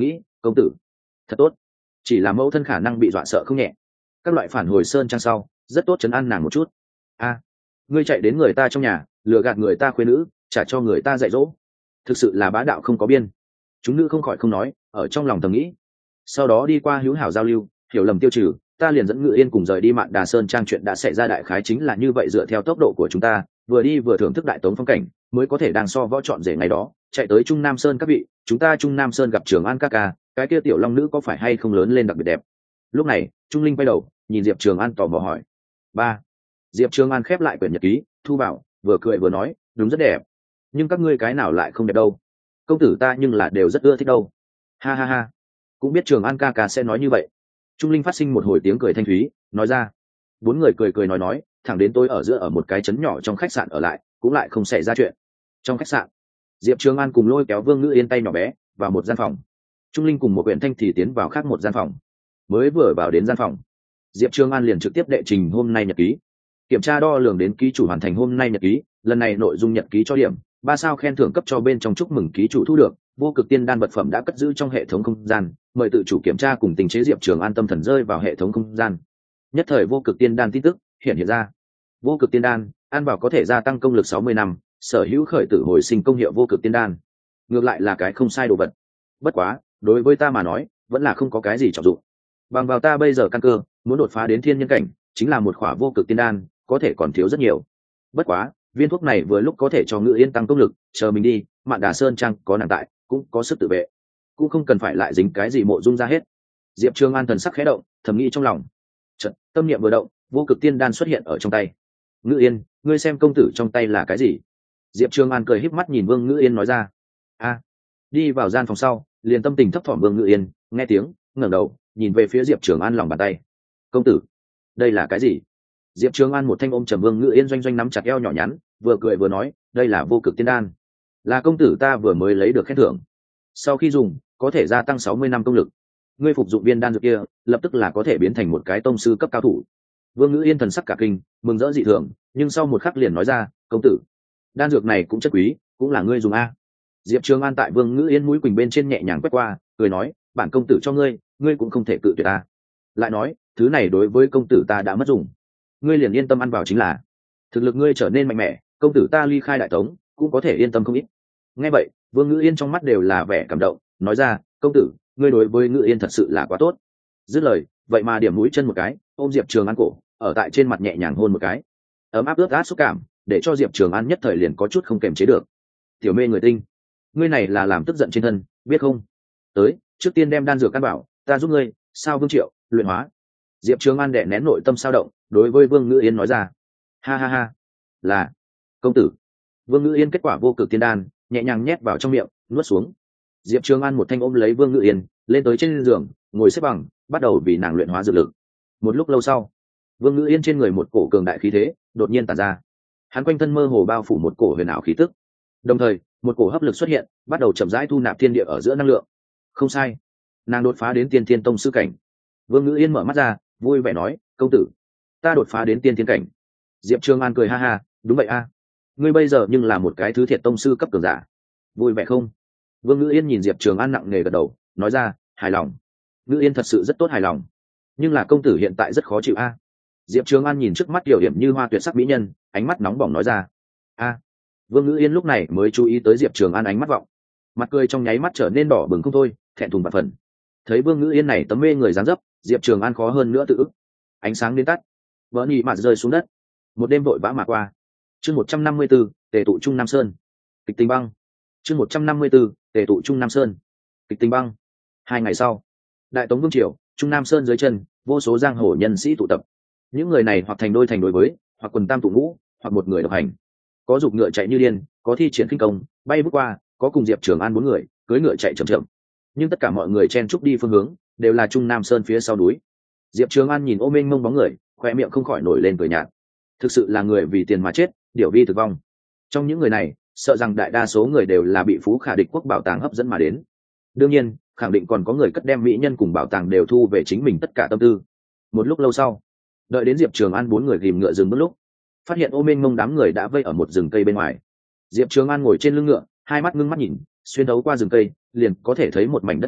công tử thật tốt, chỉ là mẫu thân khả năng bị dọa sợ không nhẹ, các loại phản hồi sơn trang sau rất tốt chấn an nàng một chút. A, ngươi chạy đến người ta trong nhà lừa gạt người ta khuyên nữ, trả cho người ta dạy dỗ, thực sự là bá đạo không có biên. Chúng nữ không khỏi không nói, ở trong lòng thầm nghĩ. Sau đó đi qua hữu hảo giao lưu, hiểu lầm tiêu trừ, ta liền dẫn Ngự Yên cùng rời đi Mạn Đà Sơn trang. Chuyện đã xảy ra đại khái chính là như vậy, dựa theo tốc độ của chúng ta vừa đi vừa thưởng thức đại tống phong cảnh mới có thể đang so võ chọn rể ngày đó chạy tới Trung Nam Sơn. Các vị, chúng ta Trung Nam Sơn gặp Trường An ca ca, cái kia tiểu long nữ có phải hay không lớn lên đặc biệt đẹp? Lúc này Trung Linh quay đầu nhìn Diệp Trường An tò mò hỏi. Ba. Diệp Trường An khép lại quyển nhật ký thu vào, vừa cười vừa nói, đúng rất đẹp, nhưng các ngươi cái nào lại không đẹp đâu, công tử ta nhưng là đều rất ưa thích đâu. Ha ha ha, cũng biết Trường An ca ca sẽ nói như vậy. Trung Linh phát sinh một hồi tiếng cười thanh thúy nói ra. Bốn người cười cười nói thẳng đến tôi ở giữa ở một cái trấn nhỏ trong khách sạn ở lại, cũng lại không xảy ra chuyện. Trong khách sạn, Diệp Trường An cùng lôi kéo Vương Ngữ Yên tay nhỏ bé vào một gian phòng, Trung Linh cùng một quyển thanh thì tiến vào khác một gian phòng. Mới vừa vào đến gian phòng, Diệp Trường An liền trực tiếp đệ trình hôm nay nhật ký, kiểm tra đo lường đến ký chủ hoàn thành hôm nay nhật ký. Lần này nội dung nhật ký cho điểm 3 sao, khen thưởng cấp cho bên trong, chúc mừng ký chủ thu được vô cực tiên đan vật phẩm đã cất giữ trong hệ thống không gian, mời tự chủ kiểm tra cùng tình chế. Diệp Trường An tâm thần rơi vào hệ thống không gian, nhất thời vô cực tiên đan tin tức hiện ra. Vô cực tiên đan ăn vào có thể gia tăng công lực 60 năm, sở hữu khởi tử hồi sinh công hiệu. Vô cực tiên đan ngược lại là cái không sai đồ vật, bất quá đối với ta mà nói vẫn là không có cái gì trọng dụng. Bằng vào ta bây giờ căn cơ, muốn đột phá đến thiên nhân cảnh chính là một khỏa vô cực tiên đan có thể còn thiếu rất nhiều. Bất quá viên thuốc này vừa lúc có thể cho Ngự Yên tăng công lực, chờ mình đi Mạn Đà Sơn trang có nàng tại, cũng có sức tự vệ, cũng không cần phải lại dính cái gì mộ dung ra hết. Diệp Trường An thần sắc khẽ động, thầm nghĩ trong lòng. Chợt tâm niệm vừa động, vô cực tiên đan xuất hiện ở trong tay. Ngự Yên, ngươi xem công tử trong tay là cái gì? Diệp Trường An cười híp mắt nhìn Vương Ngự Yên nói ra. A. Đi vào gian phòng sau, liền tâm tình thấp thỏm. Vương Ngự Yên nghe tiếng ngẩng đầu nhìn về phía Diệp Trường An lòng bàn tay. Công tử, đây là cái gì? Diệp Trường An một thanh ôm trầm Vương Ngự Yên doanh doanh nắm chặt eo nhỏ nhắn, vừa cười vừa nói, đây là vô cực tiên đan, là công tử ta vừa mới lấy được khen thưởng, sau khi dùng có thể gia tăng 60 năm công lực, ngươi phục dụng viên đan dược kia lập tức là có thể biến thành một cái tông sư cấp cao thủ. Vương Ngữ Yên thần sắc cả kinh, mừng rỡ dị thường, nhưng sau một khắc liền nói ra, công tử, đan dược này cũng chất quý, cũng là ngươi dùng a. Diệp Trường An tại Vương Ngữ Yên mũi quỳnh bên trên nhẹ nhàng quét qua, cười nói, bản công tử cho ngươi, ngươi cũng không thể cự tuyệt ta. Lại nói, thứ này đối với công tử ta đã mất dùng, ngươi liền yên tâm ăn vào chính là. Thực lực ngươi trở nên mạnh mẽ, công tử ta ly khai đại tống cũng có thể yên tâm không ít. Nghe vậy, Vương Ngữ Yên trong mắt đều là vẻ cảm động, nói ra, công tử, ngươi đối với Ngữ Yên thật sự là quá tốt. Dứt lời, vậy mà điểm mũi chân một cái, ôm Diệp Trường An cổ, ở tại trên mặt nhẹ nhàng hôn một cái. Ấm áp ướt át xúc cảm, để cho Diệp Trường An nhất thời liền có chút không kềm chế được. Tiểu mê người tinh, ngươi này là làm tức giận trên thân, biết không? Tới, trước tiên đem đan dược căn bảo, ta giúp ngươi. Sao Vương Triệu, luyện hóa. Diệp Trường An đè nén nội tâm sao động, đối với Vương Ngữ Yên nói ra. Ha ha ha, là công tử. Vương Ngữ Yên kết quả vô cực tiên đan nhẹ nhàng nhét vào trong miệng, nuốt xuống. Diệp Trường An một thanh ôm lấy Vương Ngữ Yên, lên tới trên giường, ngồi xếp bằng, bắt đầu vì nàng luyện hóa dược lực. Một lúc lâu sau, Vương Ngữ Yên trên người một cổ cường đại khí thế đột nhiên tản ra, hắn quanh thân mơ hồ bao phủ một cổ huyền ảo khí tức, đồng thời một cổ hấp lực xuất hiện, bắt đầu chậm rãi thu nạp thiên địa ở giữa năng lượng. Không sai, nàng đột phá đến tiên thiên tông sư cảnh. Vương Ngữ Yên mở mắt ra, vui vẻ nói, công tử, ta đột phá đến tiên thiên cảnh. Diệp Trường An cười ha ha, đúng vậy a, ngươi bây giờ nhưng là một cái thứ thiệt tông sư cấp cường giả, vui vẻ không? Vương Ngữ Yên nhìn Diệp Trường An nặng nề gật đầu, nói ra, hài lòng. Ngữ Yên thật sự rất tốt, hài lòng, nhưng là công tử hiện tại rất khó chịu a. Diệp Trường An nhìn trước mắt điều điểm như hoa tuyệt sắc mỹ nhân, ánh mắt nóng bỏng nói ra. A. Vương Ngữ Yên lúc này mới chú ý tới Diệp Trường An ánh mắt vọng, mặt cười trong nháy mắt trở nên đỏ bừng không thôi, thẹn thùng bạt phần. Thấy Vương Ngữ Yên này tấm mê người dáng dấp, Diệp Trường An khó hơn nữa tự ức. Ánh sáng đến tắt, vỡ nhị mà rơi xuống đất. Một đêm vội vã mà qua. Chương 154, tề tụ Trung Nam Sơn. Kịch tình băng. Chương 154, tề tụ Trung Nam Sơn. Kịch tình băng. 2 ngày sau, Đại Tống Vương triều, Trung Nam Sơn dưới chân, vô số giang hồ nhân sĩ tụ tập. Những người này hoặc thành đôi với, hoặc quần tam tụ ngũ, hoặc một người độc hành. Có giục ngựa chạy như điên, có thi triển khinh công, bay vút qua, có cùng Diệp Trường An 4 người, cưỡi ngựa chạy chậm chậm. Nhưng tất cả mọi người chen chúc đi phương hướng, đều là Trung Nam Sơn phía sau núi. Diệp Trường An nhìn ôm mênh mông bóng người, khoe miệng không khỏi nổi lên cười nhạt. Thực sự là người vì tiền mà chết, điểu vi thực vong. Trong những người này, sợ rằng đại đa số người đều là bị Phú Khả địch quốc bảo tàng hấp dẫn mà đến. Đương nhiên, khẳng định còn có người cất đem mỹ nhân cùng bảo tàng đều thu về chính mình tất cả tâm tư. Một lúc lâu sau, đợi đến Diệp Trường An 4 người ghìm ngựa dừng bước lúc, phát hiện ôm mênh mông đám người đã vây ở một rừng cây bên ngoài. Diệp Trường An ngồi trên lưng ngựa, hai mắt ngưng mắt nhìn, xuyên thấu qua rừng cây, liền có thể thấy một mảnh đất trống,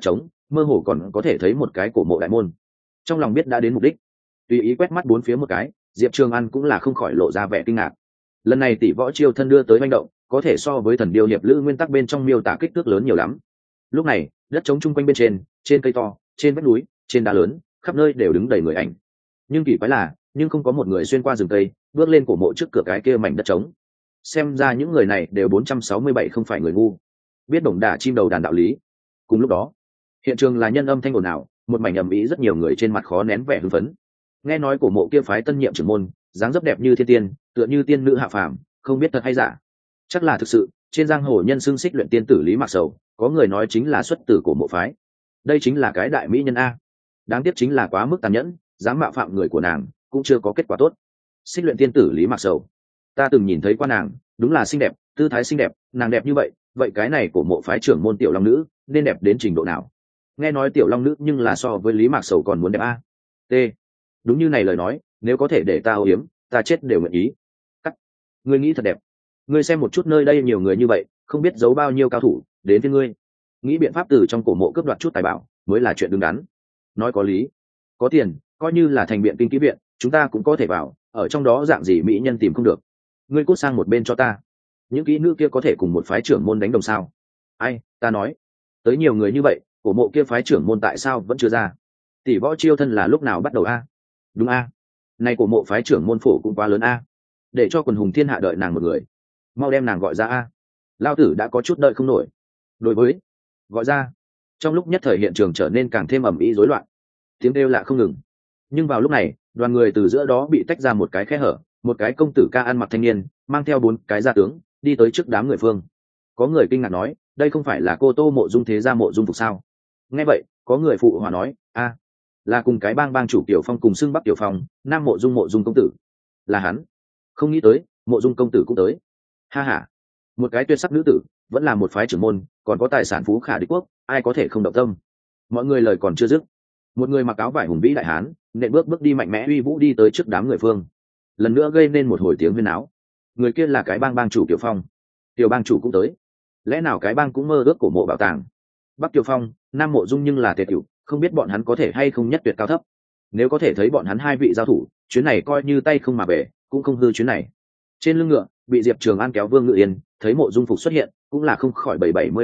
mơ hồ còn có thể thấy một cái cổ mộ đại môn. Trong lòng biết đã đến mục đích, tùy ý quét mắt bốn phía một cái, Diệp Trường An cũng là không khỏi lộ ra vẻ kinh ngạc. Lần này tỷ võ chiêu thân đưa tới manh động, có thể so với thần điêu hiệp lữ nguyên tắc bên trong miêu tả kích thước lớn nhiều lắm. Lúc này đất trống chung quanh bên trên cây to, trên vách núi, trên đá lớn, khắp nơi đều đứng đầy người ảnh. Nhưng kỳ quái là nhưng không có một người xuyên qua rừng cây bước lên cổ mộ trước cửa cái kia mảnh đất trống. Xem ra những người này đều 467 không phải người ngu, biết đồng đả chim đầu đàn đạo lý. Cùng lúc đó hiện trường là nhân âm thanh ồn ào, một mảnh ầm ĩ, rất nhiều người trên mặt khó nén vẻ hưng phấn. Nghe nói cổ mộ kia phái tân nhiệm trưởng môn dáng dấp đẹp như thiên tiên, tựa như tiên nữ hạ phàm, không biết thật hay giả. Chắc là thực sự, trên giang hồ nhân xưng xích luyện tiên tử Lý Mạc Sầu, có người nói chính là xuất từ cổ mộ phái. Đây chính là cái đại mỹ nhân a. Đáng tiếc chính là quá mức tàn nhẫn, dám mạo phạm người của nàng cũng chưa có kết quả tốt. Xích luyện tiên tử Lý Mạc Sầu, ta từng nhìn thấy qua nàng, đúng là xinh đẹp, tư thái xinh đẹp, nàng đẹp như vậy, vậy cái này cổ mộ phái trưởng môn tiểu long nữ nên đẹp đến trình độ nào? Nghe nói tiểu long nữ nhưng là so với Lý Mạc Sầu còn muốn đẹp a. T. Đúng như này lời nói, nếu có thể để ta âu yếm, ta chết đều nguyện ý. Cắt. Ngươi nghĩ thật đẹp. Ngươi xem một chút nơi đây nhiều người như vậy, không biết giấu bao nhiêu cao thủ đến với ngươi. Nghĩ biện pháp từ trong cổ mộ cướp đoạt chút tài bảo mới là chuyện đứng đắn. Nói có lý, có tiền coi như là thành biện kinh kỹ viện, chúng ta cũng có thể vào, ở trong đó dạng gì mỹ nhân tìm không được. Ngươi cút sang một bên cho ta. Những kỹ nữ kia có thể cùng một phái trưởng môn đánh đồng sao? Ai, ta nói, tới nhiều người như vậy, cổ mộ kia phái trưởng môn tại sao vẫn chưa ra? Tỷ võ chiêu thân là lúc nào bắt đầu a? Đúng a. Này cổ mộ phái trưởng môn phổ cũng quá lớn a. Để cho quần hùng thiên hạ đợi nàng một người, mau đem nàng gọi ra a. Lao tử đã có chút đợi không nổi. Đối với gọi ra. Trong lúc nhất thời hiện trường trở nên càng thêm ầm ĩ rối loạn, tiếng kêu lạ không ngừng. Nhưng vào lúc này đoàn người từ giữa đó bị tách ra một cái khe hở, một cái công tử ca ăn mặc thanh niên mang theo 4 cái gia tướng đi tới trước đám người phương. Có người kinh ngạc nói, đây không phải là cô Tô Mộ Dung thế gia Mộ Dung Phục sao? Nghe vậy có người phụ hòa nói, a, là cùng cái bang chủ Tiểu Phong cùng xưng Bắc Tiểu Phong, Nam Mộ Dung công tử. Là hắn. Không nghĩ tới Mộ Dung công tử cũng tới. Ha ha, một cái tuyệt sắc nữ tử, vẫn là một phái trưởng môn, còn có tài sản phú khả địch quốc, ai có thể không động tâm. Mọi người lời còn chưa dứt, một người mặc áo vải hùng vĩ đại hán nện bước đi mạnh mẽ uy vũ đi tới trước đám người phương, lần nữa gây nên một hồi tiếng huyên áo. Người kia là cái bang chủ Tiểu Phong. Tiểu bang chủ cũng tới. Lẽ nào cái bang cũng mơ ước cổ mộ bảo tàng? Bắc Tiểu Phong, Nam Mộ Dung nhưng là tề tiểu, không biết bọn hắn có thể hay không nhất tuyệt cao thấp. Nếu có thể thấy bọn hắn hai vị giao thủ, chuyến này coi như tay không mà về, cũng không hư chuyến này. Trên lưng ngựa bị Diệp Trường An kéo Vương Ngự Yên, thấy Mộ Dung Phục xuất hiện, cũng là không khỏi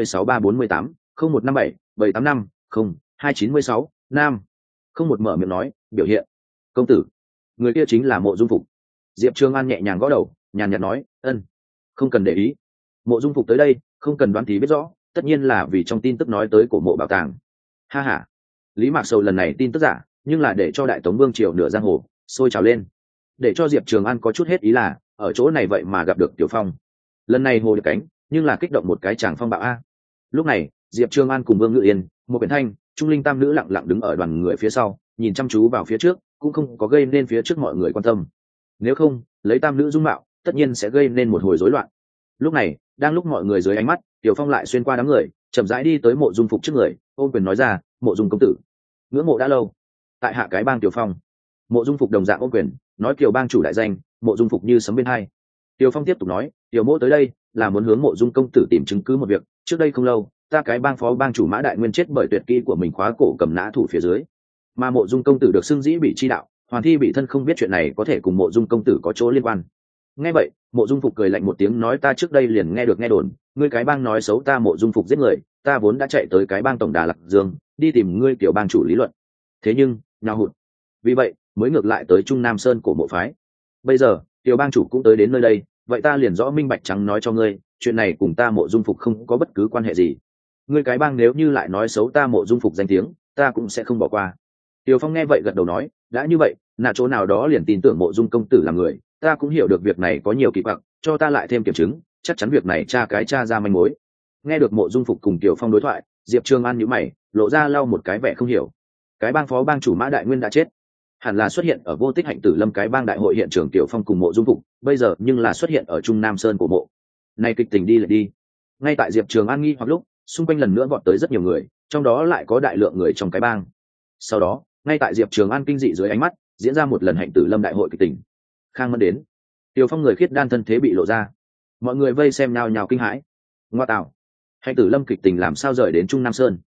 776348 0157 785 0296 nam. Không một mở miệng nói, biểu hiện. Công tử, người kia chính là Mộ Dung Phục. Diệp Trường An nhẹ nhàng gõ đầu, nhàn nhạt nói, ân, không cần để ý. Mộ Dung Phục tới đây, không cần đoán thì biết rõ, tất nhiên là vì trong tin tức nói tới cổ mộ bảo tàng. Ha ha, Lý Mạc Sầu lần này tin tức giả, nhưng là để cho Đại Tống Vương triều nửa giang hồ sôi trào lên, để cho Diệp Trường An có chút hết ý là ở chỗ này vậy mà gặp được Tiểu Phong. Lần này hồ được cánh, nhưng là kích động một cái chàng phong bạo a. Lúc này Diệp Trường An cùng Vương Ngự Yên, một Quyển Thanh, Trung Linh tam nữ lặng lặng đứng ở đoàn người phía sau, nhìn chăm chú vào phía trước, cũng không có gây nên phía trước mọi người quan tâm. Nếu không, lấy tam nữ dung mạo, tất nhiên sẽ gây nên một hồi rối loạn. Lúc này, đang lúc mọi người dưới ánh mắt, Tiểu Phong lại xuyên qua đám người, chậm rãi đi tới Mộ Dung Phục trước người, ôm quyền nói ra, Mộ Dung công tử, ngưỡng mộ đã lâu. Tại hạ cái bang Tiểu Phong. Mộ Dung Phục đồng dạng ôm quyền, nói Kiều bang chủ đại danh, Mộ Dung Phục như sấm bên hai. Tiểu Phong tiếp tục nói, Tiểu mộ tới đây là muốn hướng Mộ Dung công tử tìm chứng cứ một việc. Trước đây không lâu, ta cái bang phó bang chủ Mã Đại Nguyên chết bởi tuyệt kỹ của mình khóa cổ cầm nã thủ phía dưới, mà Mộ Dung công tử được xưng dĩ bị chi đạo, Hoàn Thi bị thân không biết chuyện này có thể cùng Mộ Dung công tử có chỗ liên quan. Nghe vậy, Mộ Dung Phục cười lạnh một tiếng nói, ta trước đây liền nghe được nghe đồn, ngươi cái bang nói xấu ta Mộ Dung Phục giết người, ta vốn đã chạy tới cái bang tổng đà Lạc Dương, đi tìm ngươi Tiểu bang chủ lý luận. Thế nhưng, nhào hụt. Vì vậy, mới ngược lại tới Trung Nam Sơn cổ mộ phái. Bây giờ, Tiểu bang chủ cũng tới đến nơi đây, vậy ta liền rõ minh bạch trắng nói cho ngươi, chuyện này cùng ta Mộ Dung Phục không có bất cứ quan hệ gì. Ngươi cái bang nếu như lại nói xấu ta Mộ Dung Phục danh tiếng, ta cũng sẽ không bỏ qua. Tiểu Phong nghe vậy gật đầu nói, đã như vậy, là chỗ nào đó liền tin tưởng Mộ Dung công tử là người, ta cũng hiểu được việc này có nhiều kỳ quặc, cho ta lại thêm kiểm chứng, chắc chắn việc này tra ra manh mối. Nghe được Mộ Dung Phục cùng Tiểu Phong đối thoại, Diệp Trường An nhíu mày, lộ ra lau một cái vẻ không hiểu. Cái bang phó bang chủ Mã Đại Nguyên đã chết, hẳn là xuất hiện ở Vô Tích Hạnh Tử Lâm cái bang đại hội hiện trường Tiểu Phong cùng Mộ Dung Phục, bây giờ nhưng là xuất hiện ở Trung Nam Sơn của mộ. Này kịch tình đi lại đi. Ngay tại Diệp Trường An nghi hoặc lúc, xung quanh lần nữa vọt tới rất nhiều người, trong đó lại có đại lượng người trong cái bang. Sau đó, ngay tại Diệp Trường An kinh dị dưới ánh mắt, diễn ra một lần Hạnh Tử Lâm đại hội kịch tình. Khang Mẫn đến, Tiểu Phong người khiết đan thân thế bị lộ ra, mọi người vây xem nhao nhao kinh hãi. Ngoa tạo, Hạnh Tử Lâm kịch tình làm sao rời đến Trung Nam Sơn?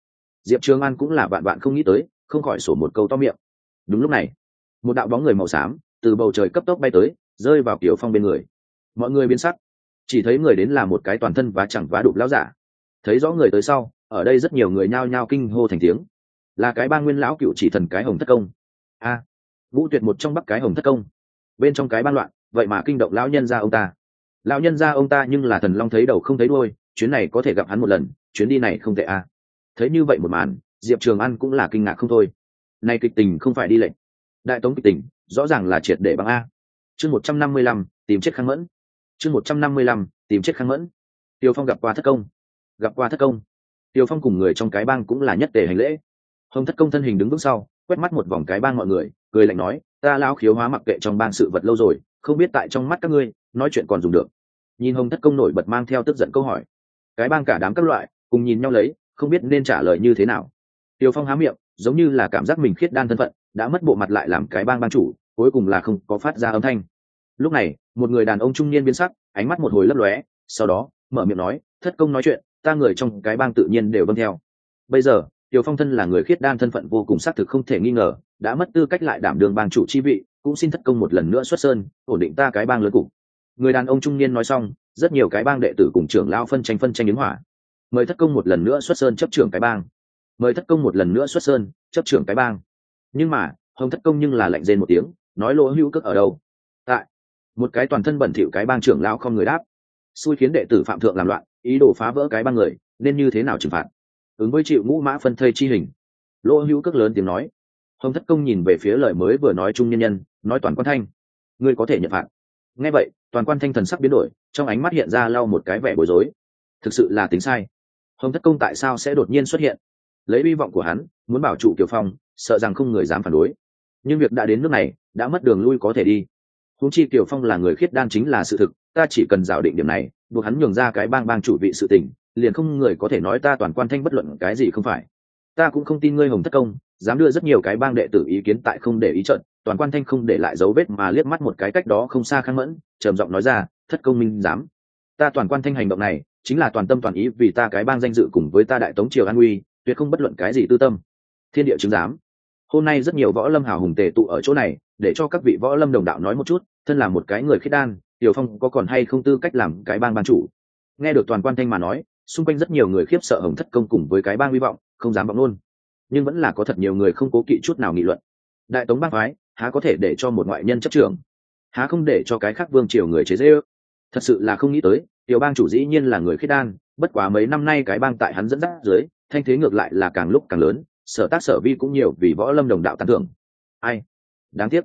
Diệp Trường An cũng là bạn bạn không nghĩ tới, không khỏi sổ một câu to miệng. Đúng lúc này, một đạo bóng người màu xám từ bầu trời cấp tốc bay tới, rơi vào Kiều Phong bên người. Mọi người biến sắc, chỉ thấy người đến là một cái toàn thân vá chẳng vá đục lão giả. Thấy rõ người tới sau, ở đây rất nhiều người nhao nhao kinh hô thành tiếng. Là cái bang nguyên lão cựu chỉ thần cái Hồng Thất Công. A, Vũ Tuyệt một trong bắc cái Hồng Thất Công. Bên trong cái bang loạn, vậy mà kinh động lão nhân gia ông ta. Lão nhân gia ông ta nhưng là thần long thấy đầu không thấy đuôi, chuyến này có thể gặp hắn một lần, chuyến đi này không tệ a. Thấy như vậy một màn, Diệp Trường An cũng là kinh ngạc không thôi. Này kịch tình không phải đi lệnh, đại tống kịch tình rõ ràng là triệt để bằng a. Chương 155, tìm chết Khang Mẫn. Chương 155, tìm chết Khang Mẫn. Tiêu Phong gặp qua Thất Công. Gặp qua Thất Công. Tiêu Phong cùng người trong cái bang cũng là nhất tề hành lễ. Hồng Thất Công thân hình đứng vững sau, quét mắt một vòng cái bang mọi người, cười lạnh nói, ta lão khiếu hóa mặc kệ trong bang sự vật lâu rồi, không biết tại trong mắt các ngươi nói chuyện còn dùng được. Nhìn Hồng Thất Công nổi bật mang theo tức giận câu hỏi, cái bang cả đám các loại cùng nhìn nhau lấy, không biết nên trả lời như thế nào. Tiêu Phong há miệng, giống như là cảm giác mình khiết đan thân phận đã mất bộ mặt lại làm cái bang bang chủ, cuối cùng là không có phát ra âm thanh. Lúc này, một người đàn ông trung niên biến sắc, ánh mắt một hồi lấp lóe, sau đó mở miệng nói, Thất Công nói chuyện, ta người trong cái bang tự nhiên đều vâng theo. Bây giờ, Tiêu Phong thân là người khiết đan thân phận vô cùng xác thực không thể nghi ngờ, đã mất tư cách lại đảm đương bang chủ chi vị, cũng xin Thất Công một lần nữa xuất sơn, ổn định ta cái bang lớn cục. Người đàn ông trung niên nói xong, rất nhiều cái bang đệ tử cùng trưởng lão phân tranh ứng hỏa. Mời Thất Công một lần nữa xuất sơn chấp trưởng cái bang. Mời Thất Công một lần nữa xuất sơn chấp trưởng cái bang. Nhưng mà Hồng Thất Công nhưng là lạnh rên một tiếng, nói Lỗ Hữu Cước ở đâu? Tại. Một cái toàn thân bẩn thỉu cái bang trưởng lão không người đáp, xui khiến đệ tử phạm thượng làm loạn, ý đồ phá vỡ cái bang người, nên như thế nào trừng phạt? Ứng với chịu ngũ mã phân thây chi hình. Lỗ Hữu Cước lớn tiếng nói. Hồng Thất Công nhìn về phía lời mới vừa nói trung nhân nhân, nói Toàn Quan Thanh, ngươi có thể nhận phạt. Nghe vậy, Toàn Quan Thanh thần sắc biến đổi, trong ánh mắt hiện ra lau một cái vẻ bối rối. Thực sự là tính sai. Hồng Thất Công tại sao sẽ đột nhiên xuất hiện? Lấy hy vọng của hắn, muốn bảo trụ Kiều Phong, sợ rằng không người dám phản đối. Nhưng việc đã đến nước này, đã mất đường lui có thể đi. Huống chi Kiều Phong là người khiết đan chính là sự thực, ta chỉ cần rào định điểm này, buộc hắn nhường ra cái bang chủ vị sự tình, liền không người có thể nói ta Toàn Quan Thanh bất luận cái gì không phải. Ta cũng không tin ngươi Hồng Thất Công dám đưa rất nhiều cái bang đệ tử ý kiến tại không để ý trận. Toàn Quan Thanh không để lại dấu vết mà liếc mắt một cái cách đó không xa Khang Mẫn, trầm giọng nói ra, Thất Công minh dám. Ta Toàn Quan Thanh hành động này chính là toàn tâm toàn ý vì ta cái bang danh dự cùng với ta đại tống triều an uy, tuyệt không bất luận cái gì tư tâm. Thiên địa chứng giám. Hôm nay rất nhiều võ lâm hào hùng tề tụ ở chỗ này, để cho các vị võ lâm đồng đạo nói một chút, thân là một cái người khiết đan, Tiểu Phong có còn hay không tư cách làm cái bang chủ? Nghe được Toàn Quan Thanh mà nói, xung quanh rất nhiều người khiếp sợ Hồng Thất Công cùng với cái bang hy vọng, không dám vọng luôn. Nhưng vẫn là có thật nhiều người không cố kỵ chút nào nghị luận. Đại tống bang phái, há có thể để cho một ngoại nhân chấp trưởng? Há không để cho cái khác vương triều người chế giễu? Thật sự là không nghĩ tới, tiểu bang chủ dĩ nhiên là người khiết đan, bất quá mấy năm nay cái bang tại hắn dẫn dắt dưới, thanh thế ngược lại là càng lúc càng lớn, sở tác sở vi cũng nhiều vì võ lâm đồng đạo tán thưởng. Ai? Đáng tiếc.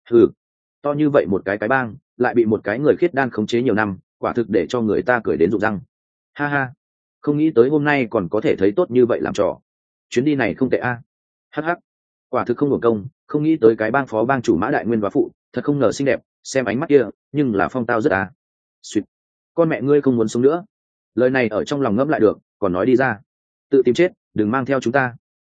To như vậy một cái bang, lại bị một cái người khiết đan khống chế nhiều năm, quả thực để cho người ta cười đến rụng răng. Ha ha, không nghĩ tới hôm nay còn có thể thấy tốt như vậy làm trò. Chuyến đi này không tệ a. Hắc hắc, quả thực không hưởng công, không nghĩ tới cái bang phó bang chủ Mã Đại Nguyên và phụ, thật không ngờ xinh đẹp, xem ánh mắt kia, nhưng là phong tao rất à. Xuyệt, con mẹ ngươi không muốn sống nữa. Lời này ở trong lòng ngẫm lại được, còn nói đi ra. Tự tìm chết, đừng mang theo chúng ta.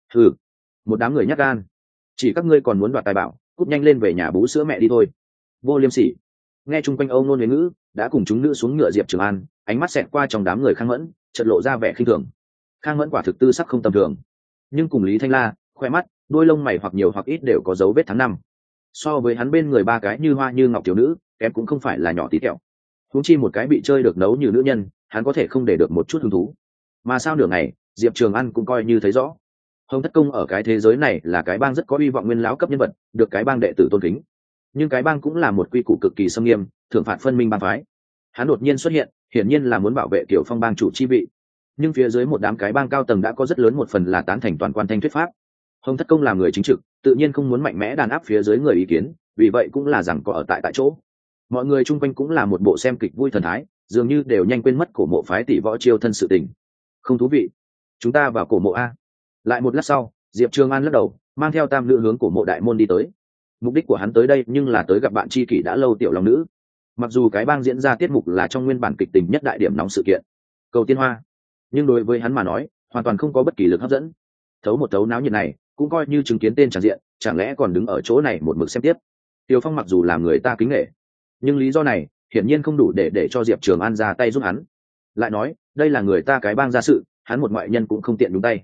Một đám người nhát gan. Chỉ các ngươi còn muốn đoạt tài bảo, cút nhanh lên về nhà bú sữa mẹ đi thôi. Vô liêm sỉ. Nghe chung quanh âu nôn huế ngữ, đã cùng chúng nữ xuống ngựa Diệp Trường An, ánh mắt xẹt qua trong đám người Khang Mẫn, chợt lộ ra vẻ khinh thường. Khang Mẫn quả thực tư sắc không tầm thường, nhưng cùng Lý Thanh La, khoe mắt, đôi lông mày hoặc nhiều hoặc ít đều có dấu vết tháng năm. So với hắn bên người ba cái như hoa như ngọc tiểu nữ, kém cũng không phải là nhỏ tí tẹo. Huống chi một cái bị chơi được nấu như nữ nhân, hắn có thể không để được một chút hứng thú. Mà sao nửa ngày, Diệp Trường An cũng coi như thấy rõ. Hồng Thất Công ở cái thế giới này là cái bang rất có uy vọng nguyên lão cấp nhân vật, được cái bang đệ tử tôn kính. Nhưng cái bang cũng là một quy củ cực kỳ xâm nghiêm, thưởng phạt phân minh bang phái. Hắn đột nhiên xuất hiện, hiển nhiên là muốn bảo vệ Tiểu Phong bang chủ chi vị. Nhưng phía dưới một đám cái bang cao tầng đã có rất lớn một phần là tán thành Toàn Quan Thanh thuyết pháp. Hồng Thất Công là người chính trực, tự nhiên không muốn mạnh mẽ đàn áp phía dưới người ý kiến, vì vậy cũng là rằng có ở tại chỗ. Mọi người chung quanh cũng là một bộ xem kịch vui thần thái, dường như đều nhanh quên mất cổ mộ phái tỷ võ chiêu thân sự tình. Không thú vị, chúng ta vào cổ mộ a. Lại một lát sau, Diệp Trường An lắc đầu, mang theo tam nữ hướng cổ mộ đại môn đi tới. Mục đích của hắn tới đây nhưng là tới gặp bạn tri kỷ đã lâu Tiểu Long Nữ. Mặc dù cái bang diễn ra tiết mục là trong nguyên bản kịch tình nhất đại điểm nóng sự kiện Cầu Tiên Hoa, nhưng đối với hắn mà nói, hoàn toàn không có bất kỳ lực hấp dẫn. Thấu một thấu náo nhiệt này, cũng coi như chứng kiến tên tràn diện, chẳng lẽ còn đứng ở chỗ này một mực xem tiếp. Tiêu Phong mặc dù làm người ta kính nể, nhưng lý do này hiển nhiên không đủ để cho Diệp Trường An ra tay giúp hắn. Lại nói, đây là người ta cái bang ra sự, hắn một ngoại nhân cũng không tiện nhúng tay.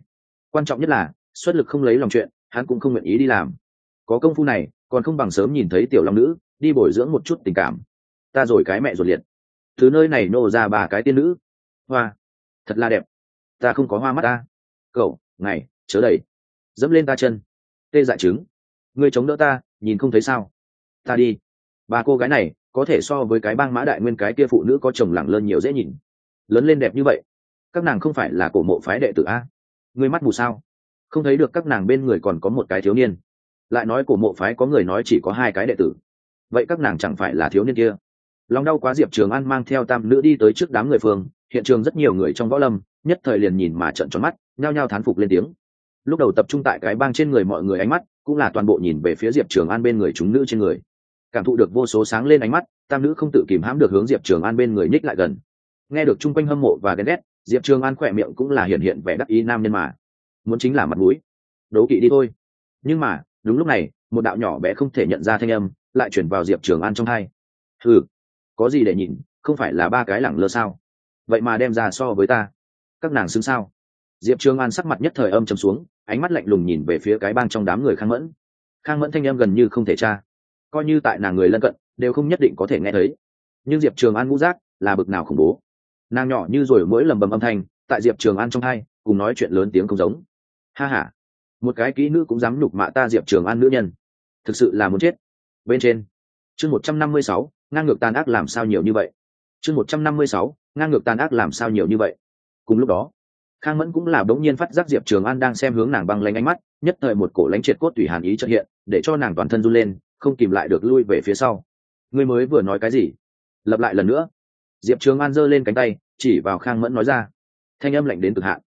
Quan trọng nhất là xuất lực không lấy lòng chuyện, hắn cũng không nguyện ý đi làm. Có công phu này còn không bằng sớm nhìn thấy tiểu long nữ đi bồi dưỡng một chút tình cảm. Ta rồi cái mẹ ruột liệt, thứ nơi này nô ra ba cái tiên nữ, hoa thật là đẹp. Ta không có hoa mắt ta, cậu ngày chớ đẩy dẫm lên ta chân, tê dại trứng, ngươi chống đỡ ta, nhìn không thấy sao? Ta đi. Ba cô gái này có thể so với cái bang Mã Đại Nguyên cái kia phụ nữ có chồng lẳng lơn nhiều dễ nhìn, lớn lên đẹp như vậy. Các nàng không phải là cổ mộ phái đệ tử a? Ngươi mắt mù sao, không thấy được các nàng bên người còn có một cái thiếu niên? Lại nói cổ mộ phái có người nói chỉ có 2 cái đệ tử, vậy các nàng chẳng phải là thiếu niên kia? Lòng đau quá, Diệp Trường An mang theo tam nữ đi tới trước đám người phường. Hiện trường rất nhiều người trong võ lâm, nhất thời liền nhìn mà trợn tròn mắt, nhao nhao thán phục lên tiếng. Lúc đầu tập trung tại cái bang trên người mọi người ánh mắt cũng là toàn bộ nhìn về phía Diệp Trường An bên người chúng nữ trên người. Cảm thụ được vô số sáng lên ánh mắt, tam nữ không tự kìm hãm được hướng Diệp Trường An bên người nhích lại gần. Nghe được chung quanh hâm mộ và ghen ghét, Diệp Trường An khỏe miệng cũng là hiện vẻ đắc ý nam nhân mà. Muốn chính là mặt mũi, đấu kỵ đi thôi. Nhưng mà đúng lúc này, một đạo nhỏ bé không thể nhận ra thanh âm lại chuyển vào Diệp Trường An trong tai. Hừ, có gì để nhìn, không phải là 3 cái lẳng lơ sao? Vậy mà đem ra so với ta, các nàng xứng sao? Diệp Trường An sắc mặt nhất thời âm trầm xuống, ánh mắt lạnh lùng nhìn về phía cái bang trong đám người Khang Mẫn. Khang Mẫn thanh âm gần như không thể tra, coi như tại nàng người lân cận đều không nhất định có thể nghe thấy. Nhưng Diệp Trường An ngũ giác là bực nào khủng bố, nàng nhỏ như rồi mỗi lầm bầm âm thanh tại Diệp Trường An trong tai, cùng nói chuyện lớn tiếng không giống. Ha ha, một cái kỹ nữ cũng dám nhục mạ ta Diệp Trường An nữ nhân, thực sự là muốn chết. Bên trên chương 156, ngang ngược tàn ác làm sao nhiều như vậy. Chương 156, ngang ngược tàn ác làm sao nhiều như vậy. Cùng lúc đó, Khang Mẫn cũng là đống nhiên phát giác Diệp Trường An đang xem hướng nàng băng lanh ánh mắt, nhất thời một cổ lãnh triệt cốt tủy hàn ý chợt hiện, để cho nàng toàn thân run lên, không kìm lại được lui về phía sau. Ngươi mới vừa nói cái gì? Lặp lại lần nữa. Diệp Trường An giơ lên cánh tay, chỉ vào Khang Mẫn nói ra. Thanh âm lạnh đến cực hạn.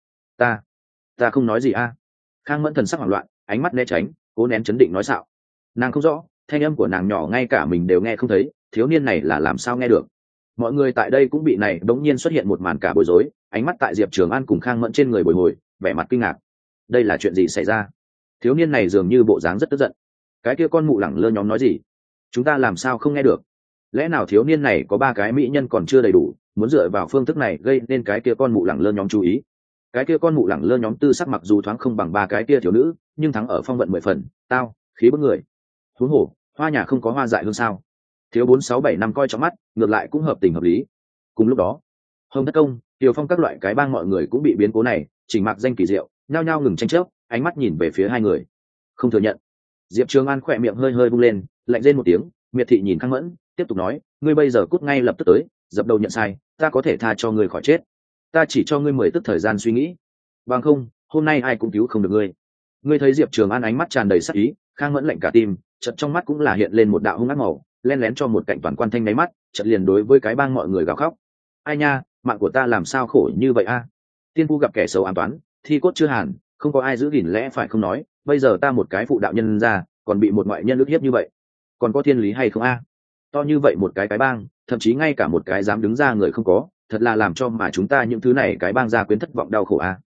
Ta không nói gì a. Khang Mẫn thần sắc hoảng loạn, ánh mắt né tránh, cố nén chấn định nói xạo. Nàng không rõ, thanh âm của nàng nhỏ ngay cả mình đều nghe không thấy, thiếu niên này là làm sao nghe được? Mọi người tại đây cũng bị này đống nhiên xuất hiện một màn cả bối rối, ánh mắt tại Diệp Trường An cùng Khang Mẫn trên người bồi hồi, vẻ mặt kinh ngạc. Đây là chuyện gì xảy ra? Thiếu niên này dường như bộ dáng rất tức giận. Cái kia con mụ lẳng lơ nhóm nói gì? Chúng ta làm sao không nghe được? Lẽ nào thiếu niên này có 3 cái mỹ nhân còn chưa đầy đủ, muốn dựa vào phương thức này gây nên cái kia con mụ lẳng lơ nhóm chú ý? Cái kia con mụ lẳng lơ nhóm tư sắc mặc dù thoáng không bằng 3 cái kia thiếu nữ, nhưng thắng ở phong vận 10 phần, tao, khí bức người. Huống hồ, hoa nhà không có hoa dại hương sao? Thiếu 4, 6, 7 năm coi trong mắt, ngược lại cũng hợp tình hợp lý. Cùng lúc đó, Hồng Thất Công, Tiều Phong các loại cái bang mọi người cũng bị biến cố này chỉnh mạc danh kỳ diệu, nhao nhao ngừng tranh chấp, ánh mắt nhìn về phía 2 người. Không thừa nhận. Diệp Trường An khỏe miệng hơi hơi vung lên, lạnh rên một tiếng, miệt thị nhìn Khang Mẫn, tiếp tục nói, ngươi bây giờ cút ngay lập tức tới, dập đầu nhận sai, ta có thể tha cho ngươi khỏi chết. Ta chỉ cho ngươi 10 tức thời gian suy nghĩ, bằng không, hôm nay ai cũng cứu không được ngươi. Ngươi thấy Diệp Trường An ánh mắt tràn đầy sát ý, Khang Mẫn lạnh cả tim, chợt trong mắt cũng là hiện lên một đạo hung ác màu, lén lén cho một cạnh toàn quan thanh nháy mắt, chợt liền đối với cái bang mọi người gào khóc. Ai nha, mạng của ta làm sao khổ như vậy a? Tiên phu gặp kẻ xấu ám toán, thi cốt chưa hàn, không có ai giữ gìn lẽ phải không nói, bây giờ ta một cái phụ đạo nhân ra, còn bị một ngoại nhân ức hiếp như vậy, còn có thiên lý hay không a? To như vậy một cái bang, thậm chí ngay cả một cái dám đứng ra người không có, thật là làm cho mà chúng ta những thứ này cái bang gia quyến thất vọng đau khổ a.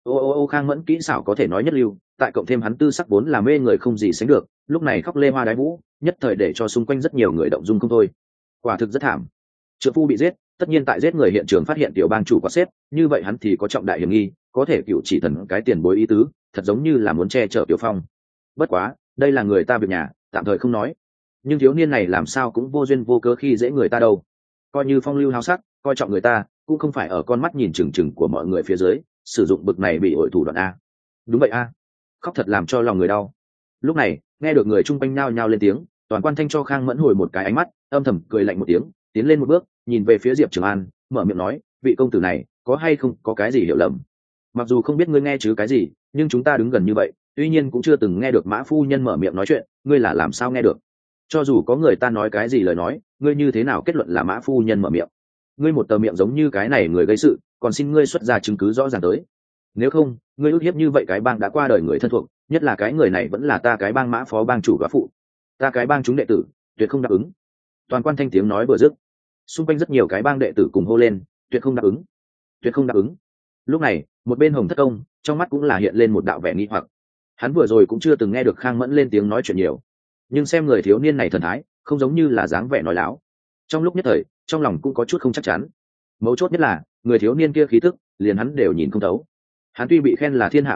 Ô Khang Mẫn kỹ xảo có thể nói nhất lưu, tại cộng thêm hắn tư sắc vốn là mê người không gì sánh được, lúc này khóc lê hoa đái vũ, nhất thời để cho xung quanh rất nhiều người động dung không thôi. Quả thực rất thảm. Trượng phu bị giết, tất nhiên tại giết người hiện trường phát hiện tiểu bang chủ có xếp, như vậy hắn thì có trọng đại hiểm nghi, có thể cựu chỉ thần cái tiền bối ý tứ, thật giống như là muốn che chở Tiểu Phong. Bất quá, đây là người ta việc nhà, tạm thời không nói. Nhưng thiếu niên này làm sao cũng vô duyên vô cớ khi dễ người ta đâu. Coi như phong lưu háo sắc, coi trọng người ta, cũng không phải ở con mắt nhìn chừng chừng của mọi người phía dưới, sử dụng bực này bị hội thủ đoạn a. Đúng vậy a. Khóc thật làm cho lòng người đau. Lúc này, nghe được người chung quanh nhao nhao lên tiếng, toàn quan thanh cho Khang Mẫn hồi một cái ánh mắt, âm thầm cười lạnh một tiếng, tiến lên một bước, nhìn về phía Diệp Trường An, mở miệng nói, vị công tử này có hay không có cái gì hiểu lầm? Mặc dù không biết ngươi nghe chứ cái gì, nhưng chúng ta đứng gần như vậy, tuy nhiên cũng chưa từng nghe được Mã phu nhân mở miệng nói chuyện, ngươi là làm sao nghe được? Cho dù có người ta nói cái gì lời nói, ngươi như thế nào kết luận là Mã phu nhân mở miệng? Ngươi một tờ miệng giống như cái này người gây sự, còn xin ngươi xuất ra chứng cứ rõ ràng tới. Nếu không, ngươi ức hiếp như vậy cái bang đã qua đời người thân thuộc, nhất là cái người này vẫn là ta cái bang Mã phó bang chủ góa phụ, ta cái bang chúng đệ tử tuyệt không đáp ứng. Toàn quan thanh tiếng nói vừa dứt, xung quanh rất nhiều cái bang đệ tử cùng hô lên, tuyệt không đáp ứng, tuyệt không đáp ứng. Lúc này, một bên Hồng Thất Công trong mắt cũng là hiện lên một đạo vẻ nghi hoặc. Hắn vừa rồi cũng chưa từng nghe được Khang Mẫn lên tiếng nói chuyện nhiều, nhưng xem người thiếu niên này thần thái, không giống như là dáng vẻ nói láo. Trong lúc nhất thời, trong lòng cũng có chút không chắc chắn. Mấu chốt nhất là, người thiếu niên kia khí tức, liền hắn đều nhìn không thấu. Hắn tuy bị khen là thiên hạ ngũ tuyệt,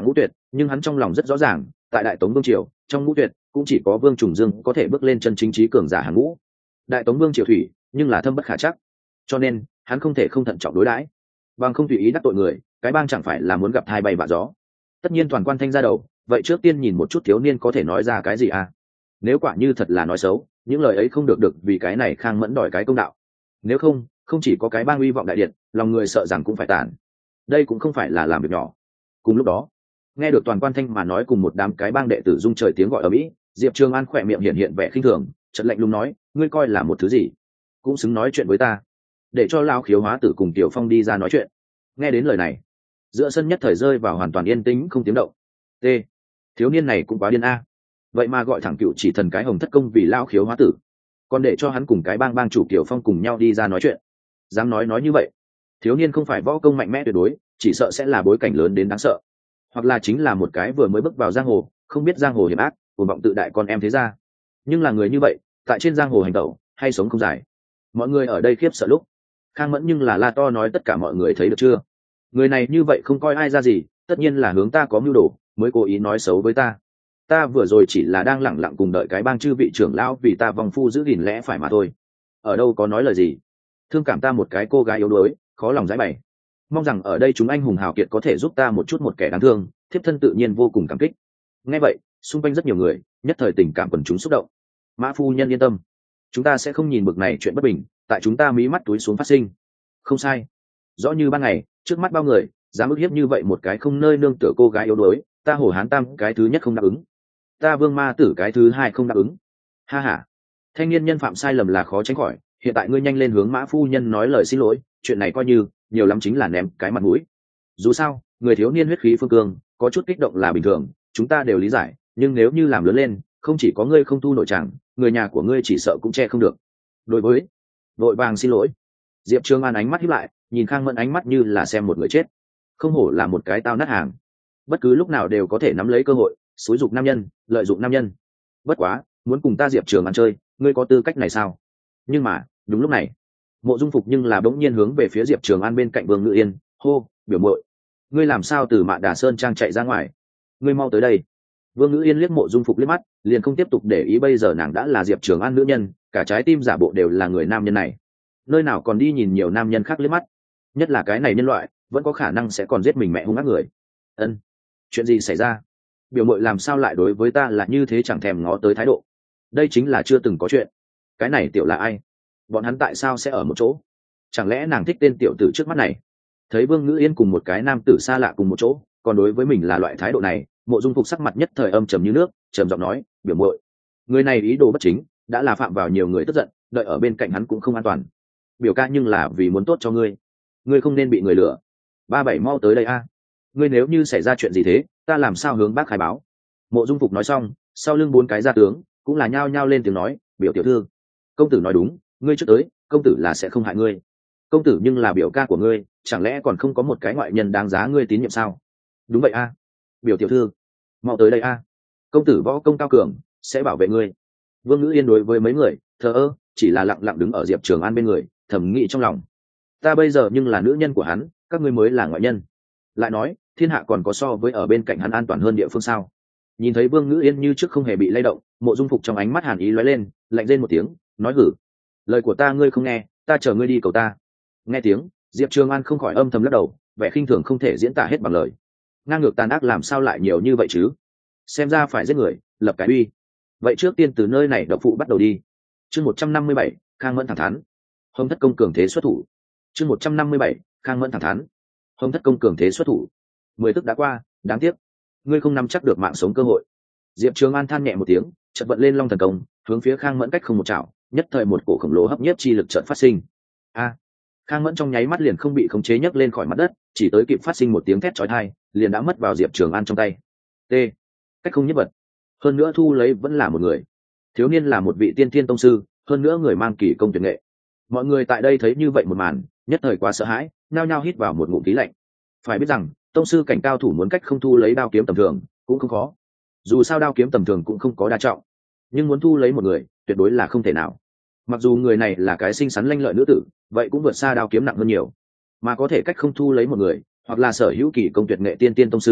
nhưng hắn trong lòng rất rõ ràng, tại Đại Tống vương triều, trong ngũ tuyệt cũng chỉ có Vương Trùng Dương có thể bước lên chân chính trí cường giả hàng ngũ. Đại Tống vương triều thủy nhưng là thâm bất khả chắc, cho nên hắn không thể không thận trọng đối đãi, bằng không tùy ý đắc tội người, cái bang chẳng phải là muốn gặp thai bay vạ gió. Tất nhiên Toàn Quan Thanh ra đầu, vậy trước tiên nhìn một chút thiếu niên có thể nói ra cái gì à? Nếu quả như thật là nói xấu, những lời ấy không được vì cái này Khang Mẫn đòi cái công đạo. Nếu không, không chỉ có cái bang uy vọng đại điện, lòng người sợ rằng cũng phải tàn. Đây cũng không phải là làm việc nhỏ. Cùng lúc đó, nghe được Toàn Quan Thanh mà nói cùng một đám cái bang đệ tử rung trời tiếng gọi ở mỹ, Diệp Trường An khỏe miệng hiện vẻ khinh thường, chợt lạnh lùng nói, ngươi coi là một thứ gì, cũng xứng nói chuyện với ta? Để cho Lao Khiếu Hóa Tử cùng Tiểu Phong đi ra nói chuyện. Nghe đến lời này, giữa sân nhất thời rơi vào hoàn toàn yên tĩnh không tiếng động. T, thiếu niên này cũng quá điên a. Vậy mà gọi thẳng Cựu Chỉ Thần cái Hồng Thất Công vì Lao Khiếu Hóa Tử, còn để cho hắn cùng cái bang chủ Tiểu Phong cùng nhau đi ra nói chuyện. Dám nói như vậy, thiếu niên không phải võ công mạnh mẽ tuyệt đối, chỉ sợ sẽ là bối cảnh lớn đến đáng sợ, hoặc là chính là một cái vừa mới bước vào giang hồ, không biết giang hồ hiểm ác, cuồng vọng tự đại con em thế gia. Nhưng là người như vậy, tại trên giang hồ hành tẩu, hay sống không dài. Mọi người ở đây khiếp sợ lúc, Khang Mẫn nhưng là la to nói tất cả mọi người thấy được chưa? Người này như vậy không coi ai ra gì, tất nhiên là hướng ta có mưu đồ, mới cố ý nói xấu với ta. Ta vừa rồi chỉ là đang lẳng lặng cùng đợi cái bang chư vị trưởng lão vì ta vòng phu giữ gìn lẽ phải mà thôi. Ở đâu có nói lời gì. Thương cảm ta một cái cô gái yếu đuối, khó lòng giải bày. Mong rằng ở đây chúng anh hùng hào kiệt có thể giúp ta một chút một kẻ đáng thương, thiếp thân tự nhiên vô cùng cảm kích. Nghe vậy, xung quanh rất nhiều người, nhất thời tình cảm quần chúng xúc động. Mã phu nhân yên tâm, chúng ta sẽ không nhìn bực này chuyện bất bình, tại chúng ta mí mắt túi xuống phát sinh. Không sai, rõ như ban ngày, trước mắt bao người, dám ức hiếp như vậy một cái không nơi nương tựa cô gái yếu đuối, ta Hổ Hán Tam cái thứ nhất không đáp ứng, ta Vương Ma Tử cái thứ hai không đáp ứng. Ha ha, thanh niên nhân phạm sai lầm là khó tránh khỏi, hiện tại ngươi nhanh lên hướng Mã phu nhân nói lời xin lỗi, chuyện này coi như nhiều lắm chính là ném cái mặt mũi. Dù sao, người thiếu niên huyết khí phương cương, có chút kích động là bình thường, chúng ta đều lý giải, nhưng nếu như làm lớn lên, không chỉ có ngươi không thu nổi chẳng, người nhà của ngươi chỉ sợ cũng che không được. Đối với vội vàng xin lỗi, Diệp Trường An ánh mắt híp lại, nhìn Khang Mẫn ánh mắt như là xem một người chết. Không hổ là một cái tao nát hàng, bất cứ lúc nào đều có thể nắm lấy cơ hội xúi giục nam nhân, lợi dụng nam nhân. Bất quá, muốn cùng ta Diệp Trường An chơi, ngươi có tư cách này sao? Nhưng mà đúng lúc này, Mộ Dung Phục nhưng là bỗng nhiên hướng về phía Diệp Trường An bên cạnh Vương Ngự Yên, hô, biểu muội, ngươi làm sao từ Mạn Đà Sơn trang chạy ra ngoài? Ngươi mau tới đây. Vương Ngự Yên liếc Mộ Dung Phục liếc mắt, liền không tiếp tục để ý, bây giờ nàng đã là Diệp Trường An nữ nhân, cả trái tim giả bộ đều là người nam nhân này, nơi nào còn đi nhìn nhiều nam nhân khác liếc mắt, nhất là cái này nhân loại vẫn có khả năng sẽ còn giết mình mẹ hung ác người. Ân, chuyện gì xảy ra? Biểu muội làm sao lại đối với ta là như thế, chẳng thèm ngó tới thái độ? Đây chính là chưa từng có chuyện. Cái này tiểu là ai? Bọn hắn tại sao sẽ ở một chỗ? Chẳng lẽ nàng thích tên tiểu tử trước mắt này? Thấy Vương Ngữ Yên cùng một cái nam tử xa lạ cùng một chỗ, còn đối với mình là loại thái độ này, Mộ Dung Phục sắc mặt nhất thời âm trầm như nước, trầm giọng nói, biểu muội, người này ý đồ bất chính, đã là phạm vào nhiều người tức giận, đợi ở bên cạnh hắn cũng không an toàn. Biểu ca nhưng là vì muốn tốt cho ngươi, ngươi không nên bị người lừa. Ba bảy mau tới đây a. Ngươi nếu như xảy ra chuyện gì thế, ta làm sao hướng bác khai báo? Mộ Dung Phục nói xong, sau lưng bốn cái gia tướng cũng là nhao nhao lên tiếng nói, biểu tiểu thư, công tử nói đúng, ngươi trước tới, công tử là sẽ không hại ngươi. Công tử nhưng là biểu ca của ngươi, chẳng lẽ còn không có một cái ngoại nhân đáng giá ngươi tín nhiệm sao? Đúng vậy a. Biểu tiểu thư, mau tới đây a. Công tử võ công cao cường, sẽ bảo vệ ngươi. Vương Ngữ Yên đối với mấy người thờ ơ, chỉ là lặng lặng đứng ở Diệp Trường An bên người, thầm nghĩ trong lòng, ta bây giờ nhưng là nữ nhân của hắn, các ngươi mới là ngoại nhân. Lại nói, thiên hạ còn có so với ở bên cạnh hắn an toàn hơn địa phương sao? Nhìn thấy Vương Ngữ Yên như trước không hề bị lay động, Mộ Dung Phục trong ánh mắt hàn ý lóe lên, lạnh rên một tiếng, nói hử, lời của ta ngươi không nghe, ta chờ ngươi đi cầu ta. Nghe tiếng, Diệp Trường An không khỏi âm thầm lắc đầu, vẻ khinh thường không thể diễn tả hết bằng lời. Ngang ngược tàn ác làm sao lại nhiều như vậy chứ? Xem ra phải giết người, lập cái uy. Vậy trước tiên từ nơi này độc phụ bắt đầu đi. Chương 157, Khang Mẫn thẳng thắn. Hồng Thất Công cường thế xuất thủ. Chương 157, Khang Mẫn thẳng thắn. Hồng Thất Công cường thế xuất thủ. 10 tức đã qua, đáng tiếc, ngươi không nắm chắc được mạng sống cơ hội. Diệp Trường An than nhẹ một tiếng, chợt vận lên Long Thần Công, hướng phía Khang Mẫn cách không một chảo, nhất thời một cổ khổng lồ hấp nhiếp chi lực chợt phát sinh. A! Khang Mẫn trong nháy mắt liền không bị khống chế nhấc lên khỏi mặt đất, chỉ tới kịp phát sinh một tiếng thét chói tai, liền đã mất vào Diệp Trường An trong tay. T. Cách không nhất vật. Hơn nữa thu lấy vẫn là một người. Thiếu niên là một vị tiên thiên tông sư, hơn nữa người mang kỳ công tuyệt nghệ. Mọi người tại đây thấy như vậy một màn, nhất thời quá sợ hãi, nao nhao hít vào một ngụm khí lạnh. Phải biết rằng, tông sư cảnh cao thủ muốn cách không thu lấy đao kiếm tầm thường cũng không khó. Dù sao đao kiếm tầm thường cũng không có đa trọng, nhưng muốn thu lấy một người, tuyệt đối là không thể nào. Mặc dù người này là cái xinh xắn lanh lợi nữ tử, vậy cũng vượt xa đao kiếm nặng hơn nhiều. Mà có thể cách không thu lấy một người, hoặc là sở hữu kỳ công tuyệt nghệ tiên tiên tông sư,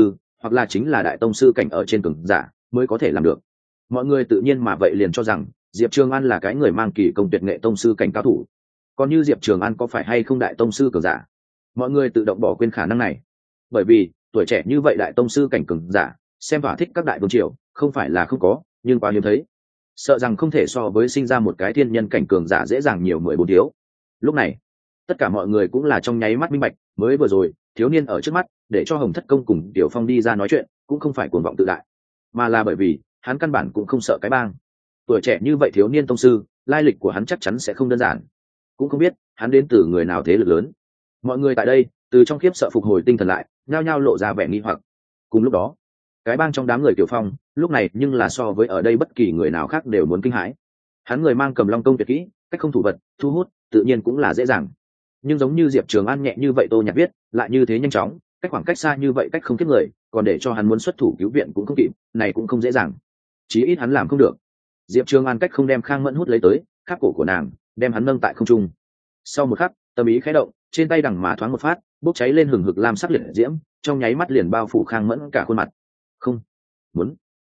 hoặc là chính là đại tông sư cảnh ở trên cường giả mới có thể làm được. Mọi người tự nhiên mà vậy liền cho rằng Diệp Trường An là cái người mang kỳ công tuyệt nghệ tông sư cảnh cao thủ. Còn như Diệp Trường An có phải hay không đại tông sư cường giả, mọi người tự động bỏ quên khả năng này. Bởi vì tuổi trẻ như vậy đại tông sư cảnh cường giả xem thỏa thích các đại vương triều không phải là không có, nhưng quá hiếm thấy, sợ rằng không thể so với sinh ra một cái thiên nhân cảnh cường giả dễ dàng nhiều 14 thiếu. Lúc này tất cả mọi người cũng là trong nháy mắt minh bạch, mới vừa rồi thiếu niên ở trước mắt để cho Hồng Thất Công cùng Tiểu Phong đi ra nói chuyện cũng không phải cuồng vọng tự đại, mà là bởi vì hắn căn bản cũng không sợ cái bang. Tuổi trẻ như vậy thiếu niên tông sư, lai lịch của hắn chắc chắn sẽ không đơn giản, cũng không biết hắn đến từ người nào thế lực lớn. Mọi người tại đây từ trong khiếp sợ phục hồi tinh thần lại, nhao nhao lộ ra vẻ nghi hoặc. Cùng lúc đó cái bang trong đám người Tiểu Phong lúc này nhưng là so với ở đây bất kỳ người nào khác đều muốn kinh hãi. Hắn người mang Cầm Long công tuyệt kỹ, cách không thủ vật, thu hút tự nhiên cũng là dễ dàng, nhưng giống như Diệp Trường An nhẹ như vậy Tô Nhạc Viết lại như thế nhanh chóng, cách khoảng cách xa như vậy, cách không kiếp người, còn để cho hắn muốn xuất thủ cứu viện cũng không kịp, này cũng không dễ dàng. Chí ít hắn làm không được. Diệp Trường An cách không đem Khang Mẫn hút lấy tới, khắp cổ của nàng, đem hắn nâng tại không trung. Sau một khắc, tâm ý khẽ động, trên tay đằng mà thoáng một phát, bốc cháy lên hừng hực lam sắc liệt diễm, trong nháy mắt liền bao phủ Khang Mẫn cả khuôn mặt. Không muốn.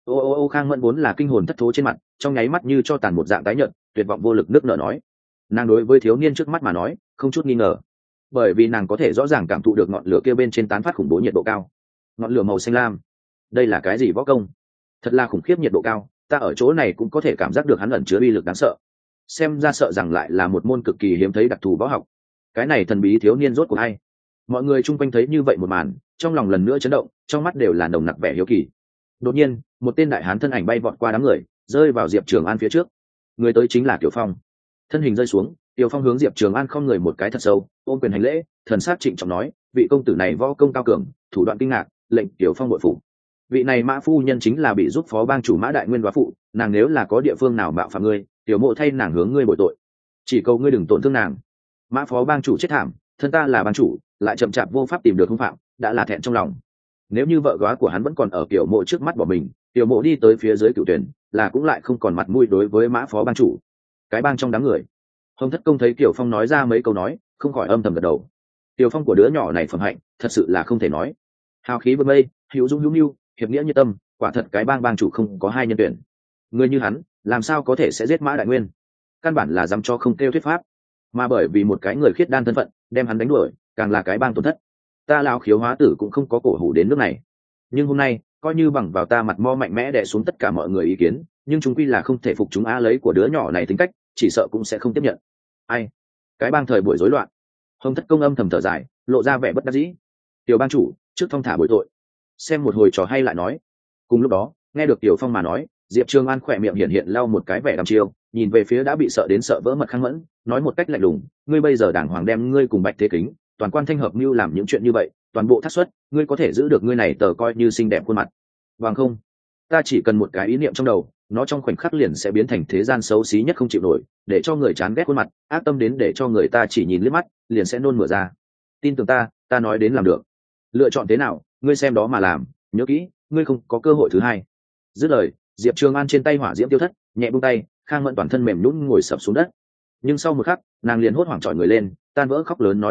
Ô Khang Mẫn vốn là kinh hồn thất thố trên mặt, trong nháy mắt như cho tàn một dạng tái nhợt, tuyệt vọng vô lực nước nở nói. Nàng đối với thiếu niên trước mắt mà nói không chút nghi ngờ, bởi vì nàng có thể rõ ràng cảm thụ được ngọn lửa kia bên trên tán phát khủng bố nhiệt độ cao. Ngọn lửa màu xanh lam, đây là cái gì võ công? Thật là khủng khiếp nhiệt độ cao, ta ở chỗ này cũng có thể cảm giác được hắn ẩn chứa uy lực đáng sợ. Xem ra sợ rằng lại là một môn cực kỳ hiếm thấy đặc thù võ học. Cái này thần bí thiếu niên rốt cuộc hay? Mọi người chung quanh thấy như vậy một màn, trong lòng lần nữa chấn động, trong mắt đều là nồng nặc vẻ hiếu kỳ. Đột nhiên một tên đại hán thân ảnh bay vọt qua đám người, rơi vào Diệp Trường An phía trước. Người tới chính là Tiểu Phong. Thân hình rơi xuống, Tiểu Phong hướng Diệp Trường An không người một cái thật sâu, ôm quyền hành lễ, thần sắc trịnh trọng nói, vị công tử này võ công cao cường, thủ đoạn kinh ngạc, lệnh Tiểu Phong bội phục. Vị này Mã phu nhân chính là bị giúp phó bang chủ Mã Đại Nguyên đoá phụ, nàng nếu là có địa phương nào mạo phạm ngươi, Tiểu mộ thay nàng hướng ngươi bồi tội, chỉ cầu ngươi đừng tổn thương nàng. Mã phó bang chủ chết thảm, thân ta là bang chủ, lại chậm chạp vô pháp tìm được hung phạm, đã là thẹn trong lòng. Nếu như vợ góa của hắn vẫn còn ở Tiểu mộ trước mắt bỏ mình, Tiểu mộ đi tới phía dưới cửu tuyển, là cũng lại không còn mặt mũi đối với Mã phó bang chủ. Cái bang trong đám người, Hồng Thất Công thấy Tiểu Phong nói ra mấy câu nói, không khỏi âm thầm gật đầu. Tiểu Phong của đứa nhỏ này phẩm hạnh, thật sự là không thể nói. Hào khí bừng mây, hữu dung hữu nhu, hiệp nghĩa như tâm, quả thật cái bang bang chủ không có hai nhân tuyển. Người như hắn, làm sao có thể sẽ giết Mã Đại Nguyên? Căn bản là dám cho không kêu thuyết pháp, mà bởi vì một cái người khiết đan thân phận, đem hắn đánh đuổi, càng là cái bang tổn thất. Ta lão Khiếu Hóa Tử cũng không có cổ hủ đến nước này, nhưng hôm nay coi như bằng vào ta mặt mo mạnh mẽ đè xuống tất cả mọi người ý kiến, nhưng chúng quy là không thể phục chúng á lấy của đứa nhỏ này tính cách, chỉ sợ cũng sẽ không tiếp nhận. Ai? Cái bang thời buổi rối loạn. Hồng Thất Công âm thầm thở dài, lộ ra vẻ bất đắc dĩ. Tiểu bang chủ, trước thong thả bồi tội, xem một hồi trò hay lại nói. Cùng lúc đó, nghe được Tiểu Phong mà nói, Diệp Trường An khỏe miệng hiện lau một cái vẻ đăm chiêu, nhìn về phía đã bị sợ đến sợ vỡ mật Khang Mẫn, nói một cách lạnh lùng, ngươi bây giờ đàng hoàng đem ngươi cùng Bạch Thế Kính, toàn quan thanh hợp mưu làm những chuyện như vậy, toàn bộ thất xuất, ngươi có thể giữ được ngươi này tờ coi như xinh đẹp khuôn mặt, bằng không, ta chỉ cần một cái ý niệm trong đầu, nó trong khoảnh khắc liền sẽ biến thành thế gian xấu xí nhất không chịu nổi, để cho người chán ghét khuôn mặt, ác tâm đến để cho người ta chỉ nhìn liếc mắt liền sẽ nôn mửa ra. Tin tưởng ta nói đến làm được. Lựa chọn thế nào, ngươi xem đó mà làm, nhớ kỹ, ngươi không có cơ hội thứ hai. Dứt lời, Diệp Trường An trên tay hỏa diễm tiêu thất, nhẹ buông tay, Khang Mẫn toàn thân mềm nhũn ngồi sập xuống đất. Nhưng sau một khắc, nàng liền hốt hoảng trọi người lên, tan vỡ khóc lớn nói,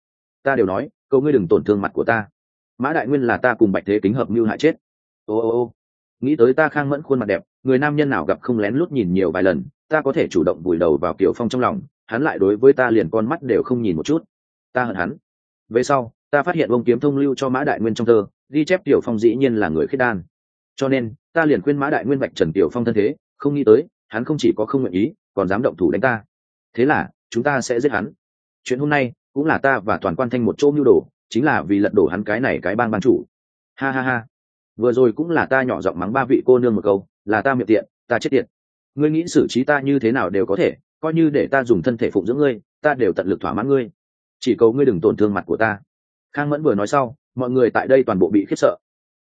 ta đều nói, cầu ngươi đừng tổn thương mặt của ta. Mã Đại Nguyên là ta cùng Bạch Thế Kính hợp mưu hại chết. Ô, nghĩ tới ta Khang Mẫn khuôn mặt đẹp, người nam nhân nào gặp không lén lút nhìn nhiều vài lần, ta có thể chủ động vùi đầu vào Kiều Phong trong lòng, hắn lại đối với ta liền con mắt đều không nhìn một chút, ta hận hắn. Về sau, ta phát hiện ông kiếm thông lưu cho Mã Đại Nguyên trong thơ, ghi chép Tiểu Phong dĩ nhiên là người khiết đan, cho nên ta liền khuyên Mã Đại Nguyên vạch trần Tiểu Phong thân thế, không nghĩ tới hắn không chỉ có không nguyện ý, còn dám động thủ đánh ta. Thế là chúng ta sẽ giết hắn. Chuyện hôm nay cũng là ta và toàn quan thanh một chỗ mưu đồ, chính là vì lật đổ hắn cái này cái bang chủ. Ha, vừa rồi cũng là ta nhỏ giọng mắng ba vị cô nương một câu, là ta miệng tiện, ta chết tiện. Ngươi nghĩ xử trí ta như thế nào đều có thể, coi như để ta dùng thân thể phụng dưỡng ngươi, ta đều tận lực thỏa mãn ngươi, chỉ cầu ngươi đừng tổn thương mặt của ta. Khang Mẫn vừa nói sau, mọi người tại đây toàn bộ bị khiếp sợ.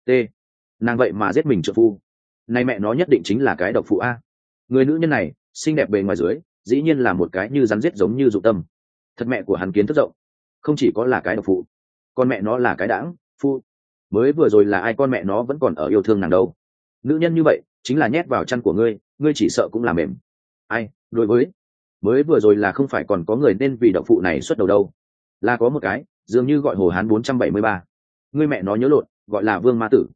Nàng vậy mà giết mình trợ phu, này mẹ nó nhất định chính là cái độc phụ a. Người nữ nhân này xinh đẹp bề ngoài dưới, dĩ nhiên là một cái như rắn giết giống như dụng tâm. Thật mẹ của hắn kiến thức rộng, không chỉ có là cái độc phụ, con mẹ nó là cái đãng phu. Mới vừa rồi là ai con mẹ nó vẫn còn ở yêu thương nàng đâu. Nữ nhân như vậy chính là nhét vào chăn của ngươi chỉ sợ cũng là mềm. Ai, đối với mới vừa rồi là không phải còn có người nên vì độc phụ này xuất đầu đâu, là có một cái dường như gọi Hồ Hán 473, ngươi mẹ nó nhớ lộn, gọi là Vương Ma Tử,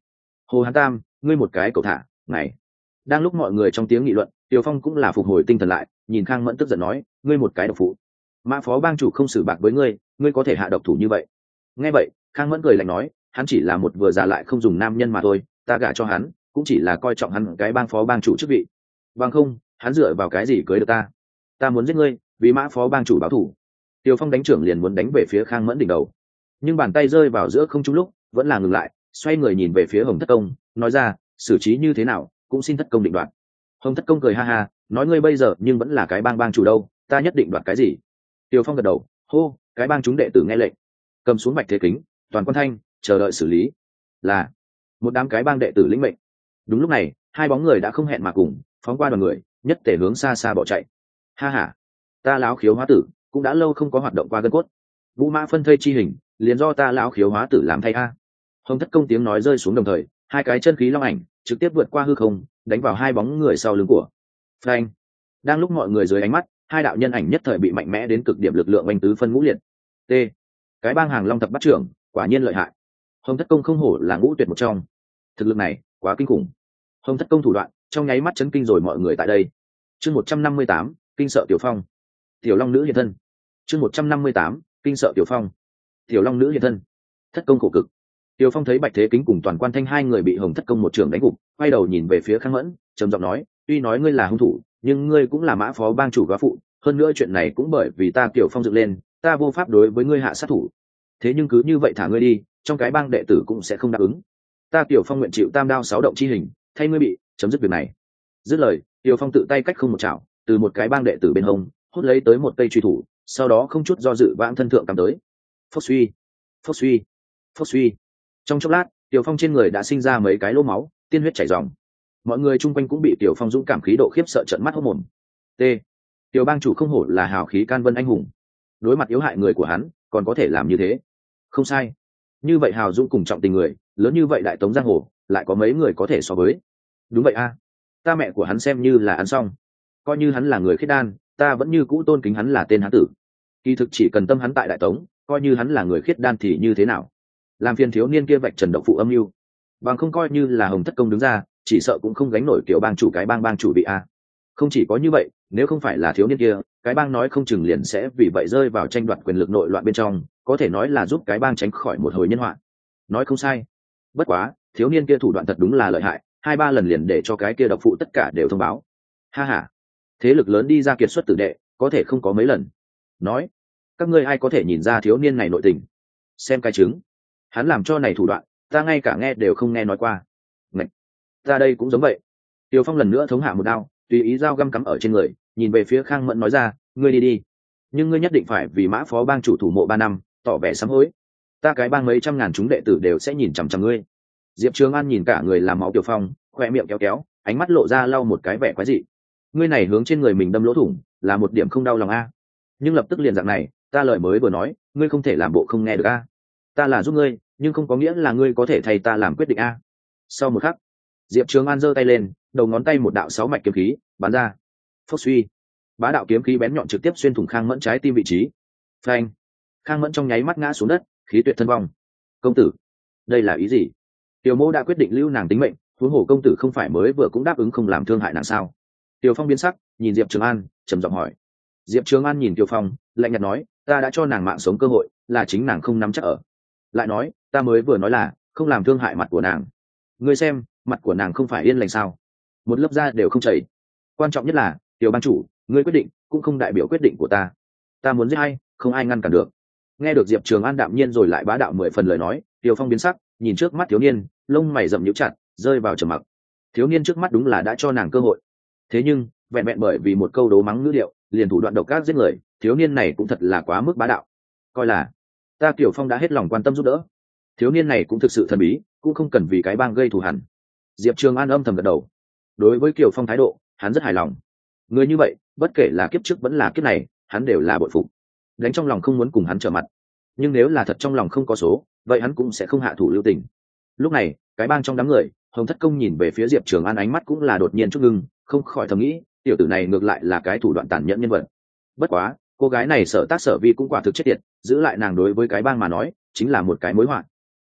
Hồ Hán Tam, ngươi một cái cầu thả này. Đang lúc mọi người trong tiếng nghị luận, Tiều Phong cũng là phục hồi tinh thần lại, nhìn Khang Mẫn tức giận nói, ngươi một cái độc phụ, mã phó bang chủ không xử bạc với ngươi, ngươi có thể hạ độc thủ như vậy? Nghe vậy, Khang Mẫn cười lạnh nói, hắn chỉ là một vừa già lại không dùng nam nhân mà thôi, ta gả cho hắn cũng chỉ là coi trọng hắn cái bang phó bang chủ chức vị, bằng không hắn dựa vào cái gì cưới được ta? Ta muốn giết ngươi, vì mã phó bang chủ báo thù. Tiều Phong đánh trưởng liền muốn đánh về phía Khang Mẫn đỉnh đầu, nhưng bàn tay rơi vào giữa không trung lúc vẫn là ngừng lại, xoay người nhìn về phía Hồng Thất Công, nói ra, xử trí như thế nào cũng xin Thất Công định đoạt. Hồng Thất Công cười ha ha, nói, ngươi bây giờ nhưng vẫn là cái bang bang chủ đâu, ta nhất định đoạt cái gì? Tiều Phong gật đầu, hô, cái bang chúng đệ tử nghe lệnh, cầm xuống bạch thế kính, toàn quan thanh, chờ đợi xử lý. Là một đám cái bang đệ tử lĩnh mệnh. Đúng lúc này, hai bóng người đã không hẹn mà cùng phóng qua đoàn người, nhất tể hướng xa xa bỏ chạy. Ha ha, ta lão khiếu hóa tử cũng đã lâu không có hoạt động qua gân cốt, vũ mã phân thây chi hình liền do ta lão khiếu hóa tử làm thay a. Hồng Thất Công tiếng nói rơi xuống đồng thời, hai cái chân khí long ảnh trực tiếp vượt qua hư không, đánh vào hai bóng người sau lưng của Frank. Đang lúc mọi người dưới ánh mắt, hai đạo nhân ảnh nhất thời bị mạnh mẽ đến cực điểm lực lượng oanh tứ phân ngũ liệt. T. Cái bang Hàng Long thập bát trưởng quả nhiên lợi hại. Hồng Thất Công không hổ là ngũ tuyệt một trong, thực lực này quá kinh khủng. Hồng Thất Công thủ đoạn trong nháy mắt chấn kinh rồi mọi người tại đây. Chương 158, kinh sợ Tiểu Phong. Tiểu Long nữ hiện thân. Chương 158, kinh sợ Tiểu Phong. Tiểu Long nữ hiện thân. Thất Công khổ cực. Tiểu Phong thấy Bạch Thế Kính cùng Toàn Quan Thanh hai người bị Hồng Thất Công một trường đánh gục, quay đầu nhìn về phía Khang Mẫn, trầm giọng nói, tuy nói ngươi là hung thủ, nhưng ngươi cũng là mã phó bang chủ góa phụ, hơn nữa chuyện này cũng bởi vì ta Tiểu Phong dựng lên, ta vô pháp đối với ngươi hạ sát thủ. Thế nhưng cứ như vậy thả ngươi đi, trong cái bang đệ tử cũng sẽ không đáp ứng. Ta Tiểu Phong nguyện chịu tam đao sáu động chi hình, thay ngươi bị chấm dứt việc này. Dứt lời, Tiểu Phong tự tay cách không một chảo, từ một cái bang đệ tử bên hông hút lấy tới một cây truy thủ, sau đó không chút do dự vãng thân thượng cắm tới. Phốc suy, phốc suy, phốc suy. Trong chốc lát, Tiểu Phong trên người đã sinh ra mấy cái lỗ máu, tiên huyết chảy ròng. Mọi người chung quanh cũng bị Tiểu Phong dũng cảm khí độ khiếp sợ trợn mắt hốt mồm. T. Tiểu bang chủ không hổ là hào khí can vân anh hùng, đối mặt yếu hại người của hắn còn có thể làm như thế. Không sai, như vậy hào dũng cùng trọng tình người, lớn như vậy đại tống giang hồ, lại có mấy người có thể so với. Đúng vậy a, ta mẹ của hắn xem như là ăn xong, coi như hắn là người khiết đan, ta vẫn như cũ tôn kính hắn là tên hán tử. Kỳ thực chỉ cần tâm hắn tại đại tống, coi như hắn là người khiết đan thì như thế nào? Làm phiền thiếu niên kia vạch trần độc phụ âm mưu, bằng không coi như là Hồng Thất Công đứng ra, chỉ sợ cũng không gánh nổi kiểu bang chủ cái bang chủ bị a. Không chỉ có như vậy, nếu không phải là thiếu niên kia, cái bang nói không chừng liền sẽ vì vậy rơi vào tranh đoạt quyền lực nội loạn bên trong, có thể nói là giúp cái bang tránh khỏi một hồi nhân họa. Nói không sai. Bất quá, thiếu niên kia thủ đoạn thật đúng là lợi hại, 2-3 lần liền để cho cái kia độc phụ tất cả đều thông báo. Ha ha, thế lực lớn đi ra kiệt xuất tử đệ, có thể không có mấy lần. Nói, các ngươi ai có thể nhìn ra thiếu niên này nội tình? Xem cái chứng, hắn làm cho này thủ đoạn, ta ngay cả nghe đều không nghe nói qua. Ngạch, ta đây cũng giống vậy. Tiêu Phong lần nữa thống hạ một đao, tùy ý dao găm cắm ở trên người, nhìn về phía Khang Mẫn nói ra, ngươi đi đi, nhưng ngươi nhất định phải vì mã phó bang chủ thủ mộ 3 năm, tỏ vẻ sám hối. Ta cái bang mấy trăm ngàn chúng đệ tử đều sẽ nhìn chằm chằm ngươi. Diệp Trường An nhìn cả người làm máu Tiểu Phong, khoe miệng kéo kéo, ánh mắt lộ ra lau một cái vẻ quái dị. Ngươi này hướng trên người mình đâm lỗ thủng, là một điểm không đau lòng a. Nhưng lập tức liền dạng này, ta lời mới vừa nói, ngươi không thể làm bộ không nghe được a. Ta là giúp ngươi, nhưng không có nghĩa là ngươi có thể thay ta làm quyết định a. Sau một khắc, Diệp Trường An giơ tay lên, đầu ngón tay một đạo 6 mạch kiếm khí bắn ra. Phốc suy, bá đạo kiếm khí bén nhọn trực tiếp xuyên thủng Khang Mẫn trái tim vị trí. Phanh! Khang Mẫn trong nháy mắt ngã xuống đất, khí tuyệt thân vong. Công tử, đây là ý gì? Tiểu Mỗ đã quyết định lưu nàng tính mệnh, huống hồ công tử không phải mới vừa cũng đáp ứng không làm thương hại nàng sao? Tiểu Phong biến sắc, nhìn Diệp Trường An, trầm giọng hỏi. Diệp Trường An nhìn Tiểu Phong, lạnh nhạt nói, ta đã cho nàng mạng sống cơ hội, là chính nàng không nắm chắc ở. Lại nói, ta mới vừa nói là không làm thương hại mặt của nàng. Ngươi xem, mặt của nàng không phải yên lành sao? Một lớp da đều không chảy. Quan trọng nhất là, Tiểu ban chủ, ngươi quyết định cũng không đại biểu quyết định của ta. Ta muốn giết hay, không ai ngăn cản được. Nghe được Diệp Trường An đạm nhiên rồi lại bá đạo 10 phần lời nói, Tiểu Phong biến sắc, nhìn trước mắt thiếu niên, lông mày rậm nhíu chặt, rơi vào trầm mặc. Thiếu niên trước mắt đúng là đã cho nàng cơ hội. Thế nhưng, vẹn vẹn bởi vì một câu đố mắng ngữ điệu, liền thủ đoạn độc ác giết người, thiếu niên này cũng thật là quá mức bá đạo. Coi là ta Tiểu Phong đã hết lòng quan tâm giúp đỡ. Thiếu niên này cũng thực sự thần bí, cũng không cần vì cái bang gây thù hằn. Diệp Trường An âm thầm gật đầu. Đối với Kiều Phong thái độ, hắn rất hài lòng. Người như vậy, bất kể là kiếp trước vẫn là kiếp này, hắn đều là bội phục. Đánh trong lòng không muốn cùng hắn trở mặt, nhưng nếu là thật trong lòng không có số, vậy hắn cũng sẽ không hạ thủ lưu tình. Lúc này, cái bang trong đám người, Hồng Thất Công nhìn về phía Diệp Trường An ánh mắt cũng là đột nhiên chút ngưng, không khỏi thầm nghĩ, tiểu tử này ngược lại là cái thủ đoạn tàn nhẫn nhân vật. Bất quá, cô gái này sở tác sở vi cũng quả thực chết tiệt, giữ lại nàng đối với cái bang mà nói, chính là một cái mối họa.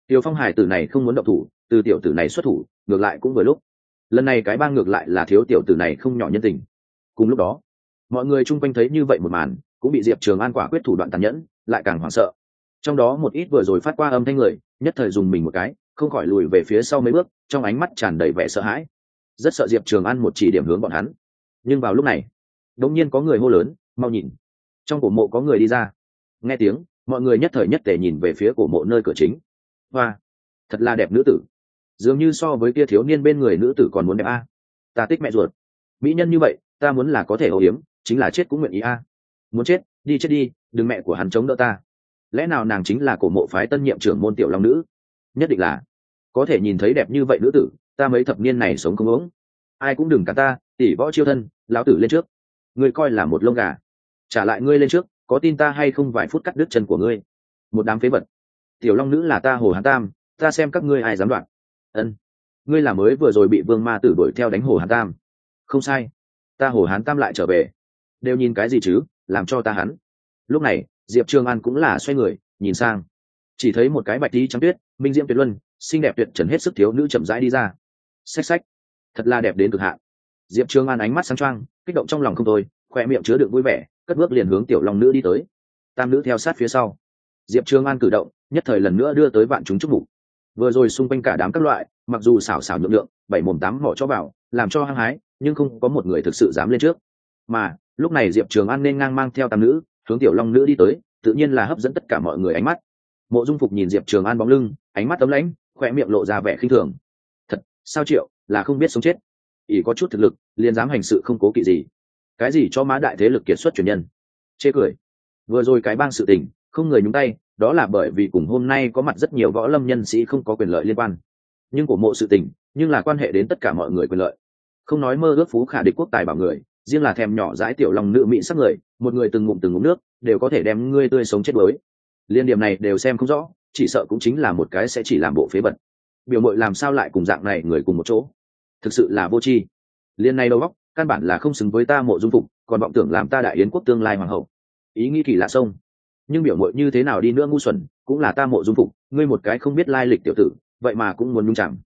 Tiểu Phong hải tử này không muốn động thủ, từ tiểu tử này xuất thủ, ngược lại cũng vừa lúc. Lần này cái bang ngược lại là thiếu tiểu tử này không nhỏ nhân tình. Cùng lúc đó, mọi người chung quanh thấy như vậy một màn, cũng bị Diệp Trường An quả quyết thủ đoạn tàn nhẫn, lại càng hoảng sợ. Trong đó một ít vừa rồi phát qua âm thanh người, nhất thời dùng mình một cái, không khỏi lùi về phía sau mấy bước, trong ánh mắt tràn đầy vẻ sợ hãi. Rất sợ Diệp Trường An một chỉ điểm hướng bọn hắn. Nhưng vào lúc này, đột nhiên có người hô lớn, mau nhìn, trong cổ mộ có người đi ra. Nghe tiếng, mọi người nhất thời nhất tề nhìn về phía cổ mộ nơi cửa chính. Hoa, thật là đẹp nữ tử, dường như so với kia thiếu niên bên người nữ tử còn muốn đẹp a. Ta thích mẹ ruột, mỹ nhân như vậy ta muốn là có thể âu yếm, chính là chết cũng nguyện ý a. Muốn chết đi chết đi, đừng mẹ của hắn chống đỡ ta. Lẽ nào nàng chính là cổ mộ phái tân nhiệm trưởng môn Tiểu Long Nữ? Nhất định là. Có thể nhìn thấy đẹp như vậy nữ tử, ta mấy thập niên này sống không uống. Ai cũng đừng cả ta, tỷ võ chiêu thân, lão tử lên trước. Ngươi coi là một lông gà, trả lại ngươi lên trước, có tin ta hay không vài phút cắt đứt chân của ngươi. Một đám phế vật. Tiểu Long Nữ là ta Hồ Hán Tam, ta xem các ngươi ai dám đoạn. Ân, ngươi là mới vừa rồi bị Vương Ma Tử đuổi theo đánh Hồ Hán Tam. Không sai, ta Hồ Hán Tam lại trở về. Đều nhìn cái gì chứ, làm cho ta hắn. Lúc này Diệp Trường An cũng là xoay người nhìn sang, chỉ thấy một cái bạch tí trắng tuyết, minh diễm tuyệt luân, xinh đẹp tuyệt trần hết sức thiếu nữ chậm rãi đi ra. Xách xách, thật là đẹp đến cực hạn. Diệp Trường An ánh mắt sáng choang, kích động trong lòng không thôi, khoe miệng chứa đựng vui vẻ, cất bước liền hướng Tiểu Long Nữ đi tới. Tam nữ theo sát phía sau. Diệp Trường An cử động nhất thời lần nữa đưa tới vạn chúng chúc mục. Vừa rồi xung quanh cả đám các loại, mặc dù xảo xảo nhượng lượng, bảy mồm tám mỏ cho vào, làm cho hăng hái, nhưng không có một người thực sự dám lên trước. Mà lúc này Diệp Trường An nên ngang mang theo tam nữ hướng Tiểu Long Nữ đi tới, tự nhiên là hấp dẫn tất cả mọi người ánh mắt. Mộ Dung Phục nhìn Diệp Trường An bóng lưng, ánh mắt ấm lãnh, khoe miệng lộ ra vẻ khinh thường. Thật, sao Triệu là không biết sống chết, ỷ có chút thực lực liền dám hành sự không cố kỵ gì. Cái gì cho má đại thế lực kiệt xuất truyền nhân, chê cười. Vừa rồi cái bang sự tình không người nhúng tay, đó là bởi vì cùng hôm nay có mặt rất nhiều võ lâm nhân sĩ không có quyền lợi liên quan, nhưng của mộ sự tình nhưng là quan hệ đến tất cả mọi người quyền lợi. Không nói mơ ước phú khả địch quốc tài bảo người, riêng là thèm nhỏ dãi Tiểu Long Nữ mỹ sắc người, một người từng ngụm nước đều có thể đem ngươi tươi sống chết đuối. Liên điểm này đều xem không rõ, chỉ sợ cũng chính là một cái sẽ chỉ làm bộ phế vật. Biểu mội làm sao lại cùng dạng này người cùng một chỗ, thực sự là vô tri. Liên này đầu óc căn bản là không xứng với ta Mộ Dung Phục, còn vọng tưởng làm ta Đại Yến quốc tương lai hoàng hậu, ý nghĩ kỳ lạ sông. Nhưng biểu mội như thế nào đi nữa ngu xuẩn, cũng là ta Mộ Dung Phục, ngươi một cái không biết lai lịch tiểu tử, vậy mà cũng muốn nhúng chạm.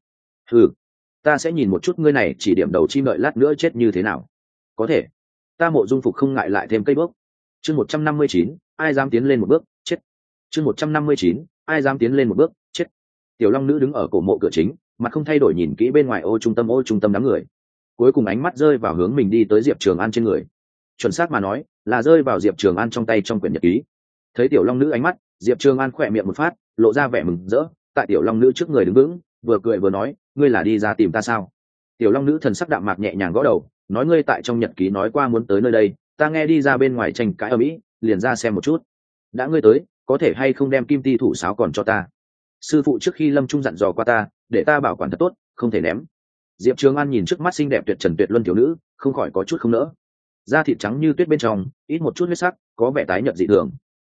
Ta sẽ nhìn một chút ngươi này chỉ điểm đầu chim đợi lát nữa chết như thế nào. Có thể, ta Mộ Dung Phục không ngại lại thêm cây bước. Chương 159, ai dám tiến lên một bước, chết. Chương 159, ai dám tiến lên một bước, chết. Tiểu Long Nữ đứng ở cổ mộ cửa chính, mặt không thay đổi nhìn kỹ bên ngoài ô trung tâm đám người. Cuối cùng ánh mắt rơi vào hướng mình đi tới Diệp Trường An trên người. Chuẩn xác mà nói, là rơi vào Diệp Trường An trong tay trong quyển nhật ký. Thấy Tiểu Long Nữ ánh mắt, Diệp Trường An khỏe miệng một phát, lộ ra vẻ mừng rỡ, tại Tiểu Long Nữ trước người đứng vững, vừa cười vừa nói, ngươi là đi ra tìm ta sao? Tiểu Long Nữ thần sắc đạm mạc nhẹ nhàng gõ đầu, nói ngươi tại trong nhật ký nói qua muốn tới nơi đây, ta nghe đi ra bên ngoài tranh cãi ở mỹ, liền ra xem một chút. Đã ngươi tới, có thể hay không đem kim ti thủ sáo còn cho ta? Sư phụ trước khi lâm trung dặn dò qua ta, để ta bảo quản thật tốt, không thể ném. Diệp Trường An nhìn trước mắt xinh đẹp tuyệt trần tuyệt luân thiếu nữ, không khỏi có chút không nỡ. Da thịt trắng như tuyết bên trong, ít một chút huyết sắc, có vẻ tái nhợt dị thường.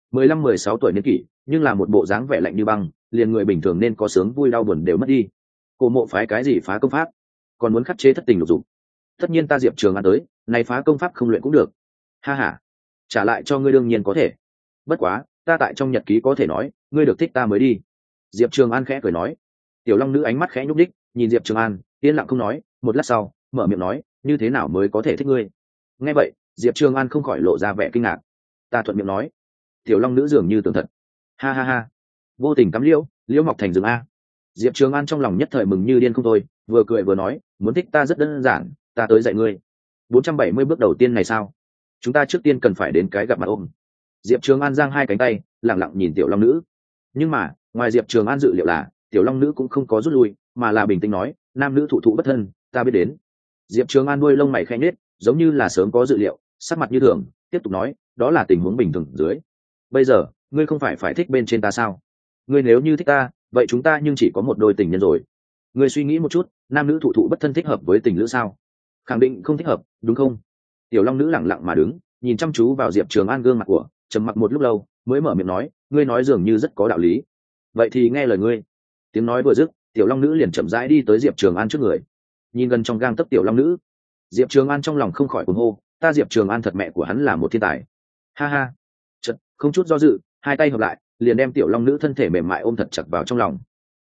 15-16 tuổi niên kỷ, nhưng là một bộ dáng vẻ lạnh như băng, liền người bình thường nên có sướng vui đau buồn đều mất đi. Cổ mộ phái cái gì phá công pháp, còn muốn khắc chế thất tình lục dục? Tất nhiên ta Diệp Trường An tới, này phá công pháp không luyện cũng được. Ha ha, trả lại cho ngươi đương nhiên có thể. Bất quá, ta tại trong nhật ký có thể nói, ngươi được thích ta mới đi. Diệp Trường An khẽ cười nói. Tiểu Long Nữ ánh mắt khẽ nhúc đích, nhìn Diệp Trường An, yên lặng không nói, một lát sau, mở miệng nói, như thế nào mới có thể thích ngươi? Nghe vậy, Diệp Trường An không khỏi lộ ra vẻ kinh ngạc. Ta thuận miệng nói. Tiểu Long Nữ dường như tưởng thật. Ha ha ha, vô tình cắm liễu, liễu mọc thành rừng a. Diệp Trường An trong lòng nhất thời mừng như điên không thôi, vừa cười vừa nói, muốn thích ta rất đơn giản, ta tới dạy ngươi. 470 bước đầu tiên này sao? Chúng ta trước tiên cần phải đến cái gặp mặt ôm. Diệp Trường An giang hai cánh tay, lặng lặng nhìn Tiểu Long Nữ. Nhưng mà, ngoài Diệp Trường An dự liệu là, Tiểu Long Nữ cũng không có rút lui, mà là bình tĩnh nói, nam nữ thụ thụ bất thân, ta biết đến. Diệp Trường An đuôi lông mày khẽ nhếch, giống như là sớm có dự liệu, sắc mặt như thường, tiếp tục nói, đó là tình huống bình thường dưới. Bây giờ, ngươi không phải thích bên trên ta sao? Ngươi nếu như thích ta, vậy chúng ta nhưng chỉ có một đôi tình nhân rồi. Ngươi suy nghĩ một chút, nam nữ thụ thụ bất thân thích hợp với tình lữ sao? Khẳng định không thích hợp, đúng không? Tiểu Long Nữ lẳng lặng mà đứng, nhìn chăm chú vào Diệp Trường An gương mặt của, trầm mặc một lúc lâu, mới mở miệng nói, ngươi nói dường như rất có đạo lý. Vậy thì nghe lời ngươi. Tiếng nói vừa dứt, Tiểu Long Nữ liền chậm rãi đi tới Diệp Trường An trước người. Nhìn gần trong gang tấc Tiểu Long Nữ, Diệp Trường An trong lòng không khỏi cuồng hô, ta Diệp Trường An thật mẹ của hắn là một thiên tài. Ha ha. Chợt, không chút do dự, hai tay hợp lại, liền đem Tiểu Long Nữ thân thể mềm mại ôm thật chặt vào trong lòng.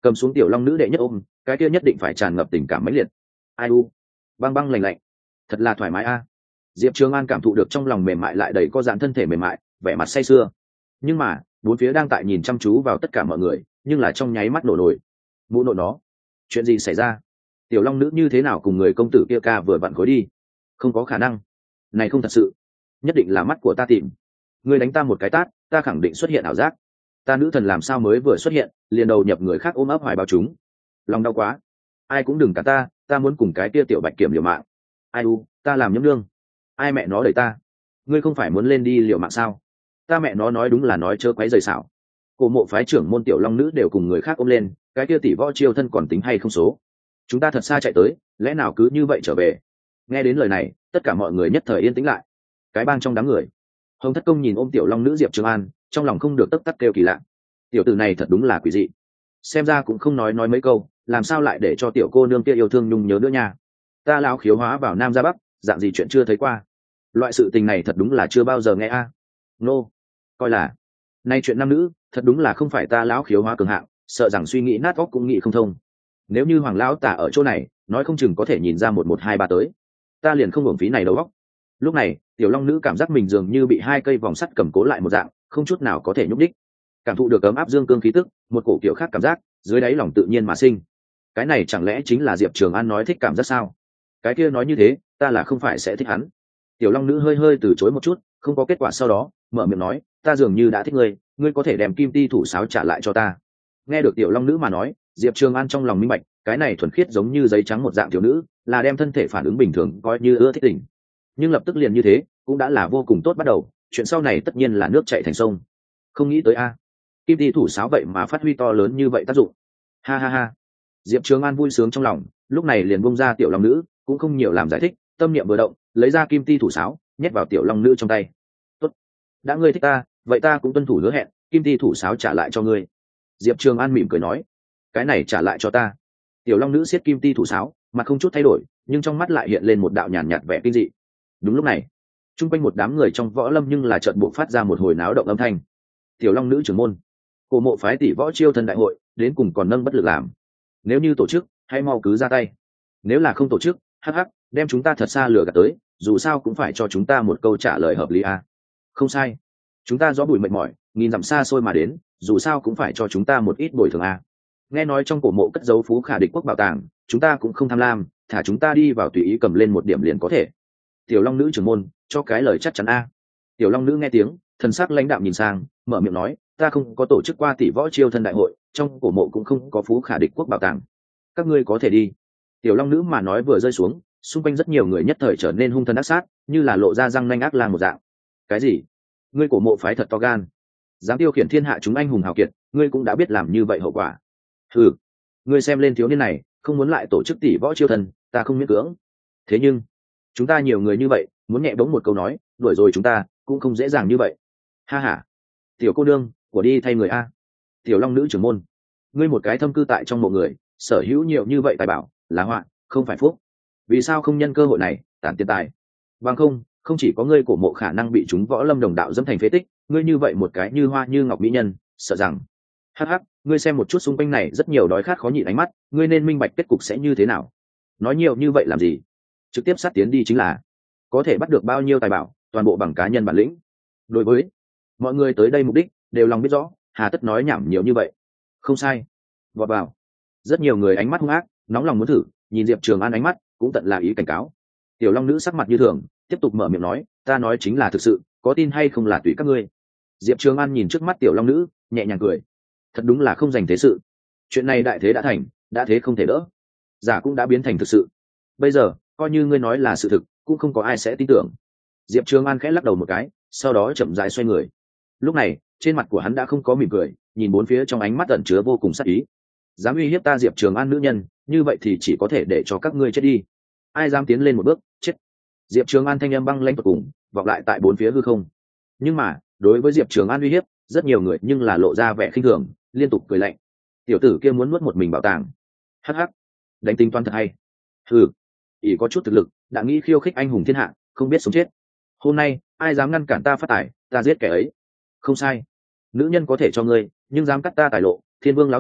cầm xuống tiểu long nữ đệ nhất ôm, cái kia nhất định phải tràn ngập tình cảm mãnh liệt. Ai u, băng băng lạnh lạnh, thật là thoải mái a. Diệp Trường An cảm thụ được trong lòng mềm mại lại đầy có dáng thân thể mềm mại, vẻ mặt say sưa. Nhưng mà bốn phía đang tại nhìn chăm chú vào tất cả mọi người, nhưng là trong nháy mắt nổ nổi. Mụ nội nó, chuyện gì xảy ra? Tiểu long nữ như thế nào cùng người công tử kia ca vừa vặn khối đi? Không có khả năng, này không thật sự, nhất định là mắt của ta tìm. Ngươi đánh ta một cái tát, ta khẳng định xuất hiện ảo giác. Ta nữ thần làm sao mới vừa xuất hiện, liền đầu nhập người khác ôm ấp hoài báo chúng. Lòng đau quá, ai cũng đừng cả ta muốn cùng cái kia tiểu bạch kiểm liều mạng. Ai u, ta làm nhấm lương, ai mẹ nó đẩy ta? Ngươi không phải muốn lên đi liều mạng sao? Ta mẹ nó nói đúng là nói chớ quấy rầy xảo. Cổ mộ phái trưởng môn tiểu long nữ đều cùng người khác ôm lên, cái kia tỷ võ chiêu thân còn tính hay không số. Chúng ta thật xa chạy tới, lẽ nào cứ như vậy trở về? Nghe đến lời này, tất cả mọi người nhất thời yên tĩnh lại. Cái bang trong đám người, Hồng Thất Công nhìn ôm tiểu long nữ Diệp Trường An, trong lòng không được tấp tắc kêu kỳ lạ. Tiểu tử này thật đúng là quỷ dị, xem ra cũng không nói mấy câu, làm sao lại để cho tiểu cô nương kia yêu thương nhung nhớ nữa nha. Ta lão khiếu hóa vào nam ra bắc, dạng gì chuyện chưa thấy qua. Loại sự tình này thật đúng là chưa bao giờ nghe a. Nô, coi là nay chuyện nam nữ, thật đúng là không phải ta lão khiếu hóa cường hạng, sợ rằng suy nghĩ nát óc cũng nghĩ không thông. Nếu như hoàng lão tả ở chỗ này, nói không chừng có thể nhìn ra 1123 tới. Ta liền không hưởng phí này đầu óc. Lúc này tiểu long nữ cảm giác mình dường như bị hai cây vòng sắt cầm cố lại một dạng, không chút nào có thể nhúc đích. Cảm thụ được ấm áp dương cương khí tức, một cổ kiểu khác cảm giác dưới đáy lòng tự nhiên mà sinh. Cái này chẳng lẽ chính là Diệp Trường An nói thích cảm giác sao? Cái kia nói như thế, ta là không phải sẽ thích hắn. Tiểu long nữ hơi hơi từ chối một chút, không có kết quả, sau đó mở miệng nói, ta dường như đã thích ngươi, ngươi có thể đem kim ti thủ sáo trả lại cho ta. Nghe được tiểu long nữ mà nói, Diệp Trường An trong lòng minh bạch, cái này thuần khiết giống như giấy trắng một dạng thiếu nữ, là đem thân thể phản ứng bình thường coi như ưa thích tình. Nhưng lập tức liền như thế, cũng đã là vô cùng tốt bắt đầu, chuyện sau này tất nhiên là nước chảy thành sông. Không nghĩ tới a, kim ti thủ sáo vậy mà phát huy to lớn như vậy tác dụng. Ha ha ha. Diệp Trường An vui sướng trong lòng, lúc này liền bung ra tiểu long nữ, cũng không nhiều làm giải thích, tâm niệm vừa động, lấy ra kim ti thủ sáo, nhét vào tiểu long nữ trong tay. Tốt, đã ngươi thích ta, vậy ta cũng tuân thủ hứa hẹn, kim ti thủ sáo trả lại cho ngươi. Diệp Trường An mỉm cười nói, cái này trả lại cho ta. Tiểu long nữ siết kim ti thủ sáo, mặt không chút thay đổi, nhưng trong mắt lại hiện lên một đạo nhàn nhạt vẻ kinh dị. Đúng lúc này, chung quanh một đám người trong võ lâm nhưng là chợt buộc phát ra một hồi náo động âm thanh. Tiểu long nữ trưởng môn, cổ mộ phái tỷ võ chiêu thân đại hội đến cùng còn nâng bất lực làm. Nếu như tổ chức, hãy mau cứ ra tay. Nếu là không tổ chức, hắc hắc, đem chúng ta thật xa lừa gạt tới, dù sao cũng phải cho chúng ta một câu trả lời hợp lý a. Không sai, chúng ta gió bụi mệt mỏi, nghìn dặm xa xôi mà đến, dù sao cũng phải cho chúng ta một ít bồi thường a. Nghe nói trong cổ mộ cất giấu phú khả địch quốc bảo tàng, chúng ta cũng không tham lam, thả chúng ta đi vào tùy ý cầm lên một điểm liền có thể. Tiểu long nữ trưởng môn, cho cái lời chắc chắn a. Tiểu long nữ nghe tiếng, thần sắc lãnh đạm nhìn sang, mở miệng nói, ta không có tổ chức qua tỷ võ chiêu thân đại hội, trong cổ mộ cũng không có phú khả địch quốc bảo tàng, các ngươi có thể đi. Tiểu long nữ mà nói vừa rơi xuống, xung quanh rất nhiều người nhất thời trở nên hung thần ác sát, như là lộ ra răng nanh ác lang một dạng. Cái gì? Ngươi cổ mộ phái thật to gan, dám tiêu khiển thiên hạ chúng anh hùng hào kiệt, ngươi cũng đã biết làm như vậy hậu quả. Hừ, ngươi xem lên thiếu niên này, không muốn lại tổ chức tỷ võ chiêu thân, ta không miễn cưỡng. Thế nhưng chúng ta nhiều người như vậy, muốn nhẹ bỗng một câu nói đuổi rồi chúng ta cũng không dễ dàng như vậy. Ha ha, tiểu cô nương, của đi thay người a. Tiểu long nữ trưởng môn, ngươi một cái thâm cư tại trong mộ người, sở hữu nhiều như vậy tài bảo là họa không phải phúc, vì sao không nhân cơ hội này tản tiền tài? Bằng không chỉ có ngươi cổ mộ khả năng bị chúng võ lâm đồng đạo dẫm thành phế tích, ngươi như vậy một cái như hoa như ngọc mỹ nhân, sợ rằng hắc hắc, ngươi xem một chút xung quanh này rất nhiều đói khát khó nhịn ánh mắt, ngươi nên minh bạch kết cục sẽ như thế nào. Nói nhiều như vậy làm gì, trực tiếp sát tiến đi chính là. Có thể bắt được bao nhiêu tài bảo, toàn bộ bằng cá nhân bản lĩnh. Đối với mọi người tới đây mục đích đều lòng biết rõ, hà tất nói nhảm nhiều như vậy. Không sai, vọt vào. Rất nhiều người ánh mắt hung ác, nóng lòng muốn thử, nhìn Diệp Trường An ánh mắt cũng tận là ý cảnh cáo. Tiểu long nữ sắc mặt như thường, tiếp tục mở miệng nói, ta nói chính là thực sự, có tin hay không là tùy các ngươi. Diệp Trường An nhìn trước mắt tiểu long nữ, nhẹ nhàng cười, thật đúng là không dành thế sự. Chuyện này đại thế đã thành, đã thế không thể đỡ, giả cũng đã biến thành thực sự. Bây giờ coi như ngươi nói là sự thực, cũng không có ai sẽ tin tưởng. Diệp Trường An khẽ lắc đầu một cái, sau đó chậm rãi xoay người. Lúc này trên mặt của hắn đã không có mỉm cười, nhìn bốn phía trong ánh mắt ẩn chứa vô cùng sát ý. Dám uy hiếp ta Diệp Trường An nữ nhân, như vậy thì chỉ có thể để cho các ngươi chết đi. Ai dám tiến lên một bước, chết. Diệp Trường An thanh âm băng lãnh tột cùng vọng lại tại bốn phía hư không. Nhưng mà đối với Diệp Trường An uy hiếp, rất nhiều người nhưng là lộ ra vẻ khinh thường, liên tục cười lạnh. Tiểu tử kia muốn nuốt một mình bảo tàng, hắc hắc, đánh tính toán thật hay. Ừ, ỷ có chút thực lực đã nghĩ khiêu khích anh hùng thiên hạ, không biết sống chết. Hôm nay ai dám ngăn cản ta phát tài, ta giết kẻ ấy. Không sai, nữ nhân có thể cho ngươi, nhưng dám cắt ta tài lộ, thiên vương lão tử,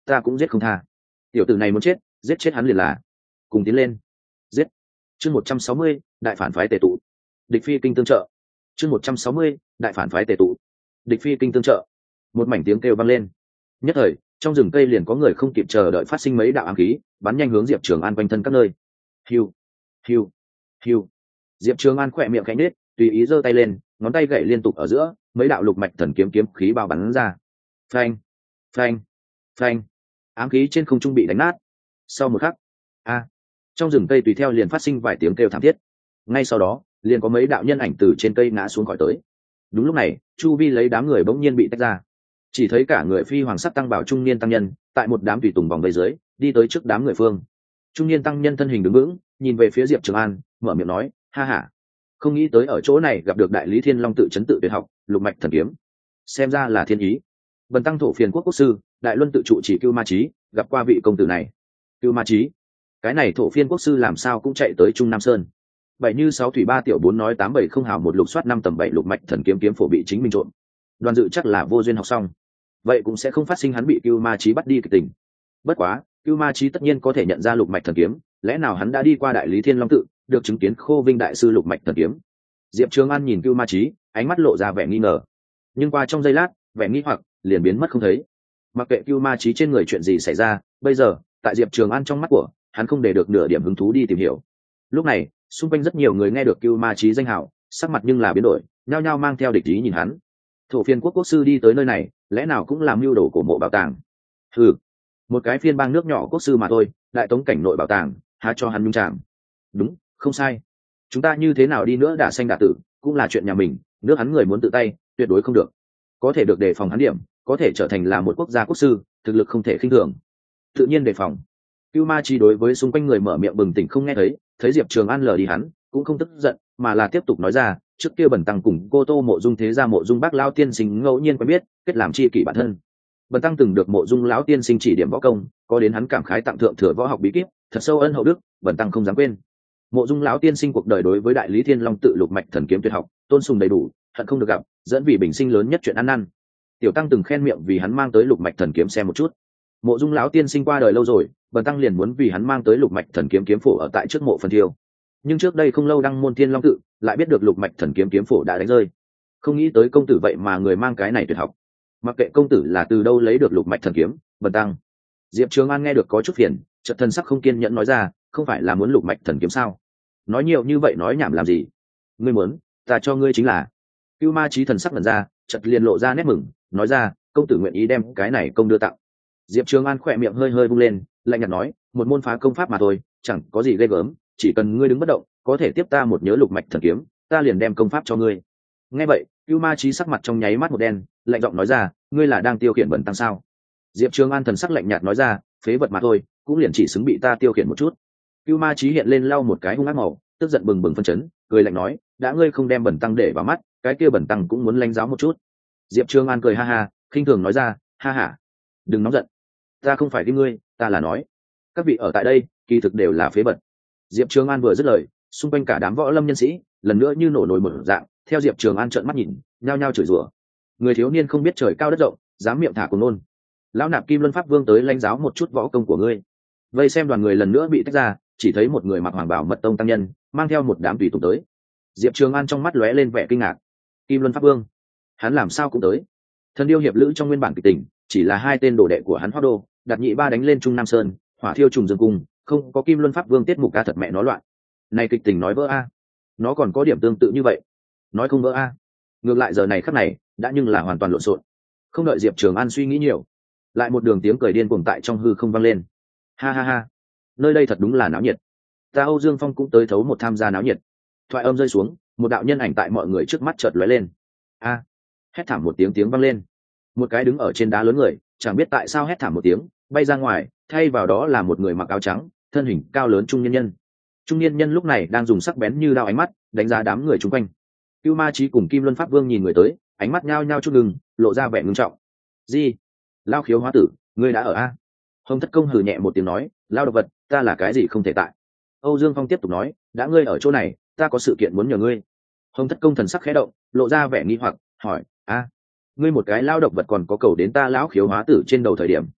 ta cũng giết không tha. Tiểu tử này muốn chết, giết chết hắn liền là. Cùng tiến lên. Giết. Chương 160, đại phản phái tề tụ. Địch phi kinh tương trợ. Chương 160, đại phản phái tề tụ. Địch phi kinh tương trợ. Một mảnh tiếng kêu vang lên. Nhất thời, trong rừng cây liền có người không kịp chờ đợi phát sinh mấy đạo ám khí, bắn nhanh hướng Diệp Trường An quanh thân các nơi. Hiu, hiu, hiu. Diệp Trường An khỏe miệng khẽ nhếch, tùy ý giơ tay lên, ngón tay gậy liên tục ở giữa, mấy đạo lục mạch thần kiếm kiếm khí bao bắn ra. Phanh, phanh, phanh. Ám khí trên không trung bị đánh nát. Sau một khắc, trong rừng cây tùy theo liền phát sinh vài tiếng kêu thảm thiết. Ngay sau đó, liền có mấy đạo nhân ảnh từ trên cây ngã xuống khỏi tới. Đúng lúc này, chu vi lấy đám người bỗng nhiên bị tách ra. Chỉ thấy cả người phi hoàng sắc tăng bảo trung niên tăng nhân, tại một đám tùy tùng vòng vây dưới, đi tới trước đám người phương. Trung niên tăng nhân thân hình đứng vững, nhìn về phía Diệp Trường An, mở miệng nói, ha ha, không nghĩ tới ở chỗ này gặp được đại lý thiên long tự chấn tự tuyệt học, lục mạch thần kiếm, xem ra là thiên ý. Bần tăng thổ phiền quốc quốc sư, đại luân tự trụ chỉ Cưu Ma Chí, gặp qua vị công tử này. Cưu Ma Chí, cái này thổ phiên quốc sư làm sao cũng chạy tới Trung Nam Sơn. Bảy như sáu thủy ba tiểu bốn nói tám bảy không hào một lục soát năm tầm bảy lục mạch thần kiếm kiếm phổ bị chính mình trộm. Đoàn dự chắc là vô duyên học xong, vậy cũng sẽ không phát sinh hắn bị Cưu Ma Chí bắt đi kịch tình. Bất quá, Cưu Ma Chí tất nhiên có thể nhận ra lục mạch thần kiếm, lẽ nào hắn đã đi qua đại lý thiên long tự, được chứng kiến Khô Vinh đại sư lục mạch thần kiếm. Diệp Trường An nhìn Cưu Ma Chí, ánh mắt lộ ra vẻ nghi ngờ, nhưng qua trong giây lát, vẻ nghi hoặc liền biến mất không thấy. Mặc kệ Cưu Ma Chí trên người chuyện gì xảy ra, bây giờ tại Diệp Trường An trong mắt của hắn không để được nửa điểm hứng thú đi tìm hiểu. Lúc này, xung quanh rất nhiều người nghe được Cưu Ma Chí danh hào, sắc mặt nhưng là biến đổi, nhao nhao mang theo địch ý nhìn hắn. Thổ phiên quốc quốc sư đi tới nơi này, lẽ nào cũng làm mưu đồ của mộ bảo tàng? Hừ, một cái phiên bang nước nhỏ quốc sư mà thôi, đại tống cảnh nội bảo tàng, há cho hắn nhung chạm. Đúng, không sai. Chúng ta như thế nào đi nữa đả sanh đả tử, cũng là chuyện nhà mình, nước hắn người muốn tự tay, tuyệt đối không được. Có thể được đề phòng hắn điểm, có thể trở thành là một quốc gia quốc sư, thực lực không thể khinh thường. Tự nhiên đề phòng. Cưu Ma Chí đối với xung quanh người mở miệng bừng tỉnh không nghe thấy Diệp Trường An lờ đi hắn, cũng không tức giận, mà là tiếp tục nói ra, trước kia bần tăng cùng cô Tô Mộ Dung thế gia Mộ Dung Bác lão tiên sinh ngẫu nhiên quen biết, kết làm tri kỷ bản thân. Bần tăng từng được Mộ Dung lão tiên sinh chỉ điểm võ công, có đến hắn cảm khái tặng thượng thừa võ học bí kíp, thật sâu ân hậu đức, bần tăng không dám quên. Mộ Dung lão tiên sinh cuộc đời đối với đại lý thiên long tự lục mạch thần kiếm tuyệt học, tôn sùng đầy đủ, hận không được gặp, dẫn vì bình sinh lớn nhất chuyện ăn năn. Tiểu tăng từng khen miệng vì hắn mang tới lục mạch thần kiếm xem một chút. Mộ Dung lão tiên sinh qua đời lâu rồi, bần tăng liền muốn vì hắn mang tới lục mạch thần kiếm kiếm phổ ở tại trước mộ phần thiêu. Nhưng trước đây không lâu đăng môn thiên long tự, lại biết được lục mạch thần kiếm kiếm phổ đã đánh rơi. Không nghĩ tới công tử vậy mà người mang cái này tuyệt học. Mặc kệ công tử là từ đâu lấy được lục mạch thần kiếm, bần tăng. Diệp Trường An nghe được có chút phiền, chợt thân sắc không kiên nhẫn nói ra, không phải là muốn lục mạch thần kiếm sao? Nói nhiều như vậy nói nhảm làm gì? Ngươi muốn, ta cho ngươi chính là. Cưu Ma Chí thần sắc lần ra, chợt liền lộ ra nét mừng, nói ra, công tử nguyện ý đem cái này công đưa tặng. Diệp Trường An khỏe miệng hơi hơi vung lên, lạnh nhạt nói, một môn phá công pháp mà thôi, chẳng có gì ghê gớm, chỉ cần ngươi đứng bất động, có thể tiếp ta một nhớ lục mạch thần kiếm, ta liền đem công pháp cho ngươi. Nghe vậy, Cưu Ma Chí sắc mặt trong nháy mắt một đen, lạnh giọng nói ra, ngươi là đang tiêu khiển bần tăng sao? Diệp Trường An thần sắc lạnh nhạt nói ra, phế vật mà thôi, cũng liền chỉ xứng bị ta tiêu khiển một chút. Cưu Ma Chí hiện lên lau một cái hung ác màu, tức giận bừng bừng phân chấn, cười lạnh nói, đã ngươi không đem bần tăng để vào mắt, cái kia bần tăng cũng muốn lãnh giáo một chút. Diệp Trường An cười ha ha, khinh thường nói ra, ha ha, đừng nóng giận, ta không phải đi ngươi, ta là nói, các vị ở tại đây, kỳ thực đều là phế vật. Diệp Trường An vừa dứt lời, xung quanh cả đám võ lâm nhân sĩ, lần nữa như nổ nổi một dạng, theo Diệp Trường An trợn mắt nhìn, nhao nhao chửi rủa. Người thiếu niên không biết trời cao đất rộng, dám miệng thả cuồng nôn. Lão nạp Kim Luân Pháp Vương tới lãnh giáo một chút võ công của ngươi. Vây xem đoàn người lần nữa bị tách ra, chỉ thấy một người mặc hoàng bào mật tông tăng nhân, mang theo một đám tùy tùng tới. Diệp Trường An trong mắt lóe lên vẻ kinh ngạc. Kim Luân Pháp Vương, hắn làm sao cũng tới? Thần điêu hiệp lữ trong nguyên bản kịch tình, chỉ là hai tên đồ đệ của hắn Hoắc Đô, Đạt Nhị Ba đánh lên Trung Nam Sơn, hỏa thiêu trùng dương cung, không có Kim Luân Pháp Vương tiết mục ca thật mẹ nó loạn. Này kịch tình nói vỡ a, nó còn có điểm tương tự như vậy, nói không vỡ a. Ngược lại giờ này khắc này, đã nhưng là hoàn toàn lộn xộn. Không đợi Diệp Trường An suy nghĩ nhiều, lại một đường tiếng cười điên cuồng tại trong hư không vang lên. Ha ha ha, nơi đây thật đúng là náo nhiệt. Ta Âu Dương Phong cũng tới thấu một tham gia náo nhiệt. Thoại âm rơi xuống, một đạo nhân ảnh tại mọi người trước mắt chợt lóe lên. A! Hét thảm một tiếng vang lên. Một cái đứng ở trên đá lớn người, chẳng biết tại sao hét thảm một tiếng, bay ra ngoài, thay vào đó là một người mặc áo trắng, thân hình cao lớn trung niên nhân. Trung niên nhân lúc này đang dùng sắc bén như đao ánh mắt đánh giá đám người chung quanh. Cưu Ma Chí cùng Kim Luân Pháp Vương nhìn người tới, ánh mắt nhao nhao chút ngừng, lộ ra vẻ ngưng trọng. Gì? Lao khiếu hóa tử, ngươi đã ở a? Hồng Thất Công hừ nhẹ một tiếng nói, lao độc vật, ta là cái gì không thể tại. Âu Dương Phong tiếp tục nói, đã ngươi ở chỗ này, ta có sự kiện muốn nhờ ngươi. Hồng Thất Công thần sắc khẽ động, lộ ra vẻ nghi hoặc, hỏi, a, ngươi một cái lao độc vật còn có cầu đến ta lão khiếu hóa tử trên đầu thời điểm.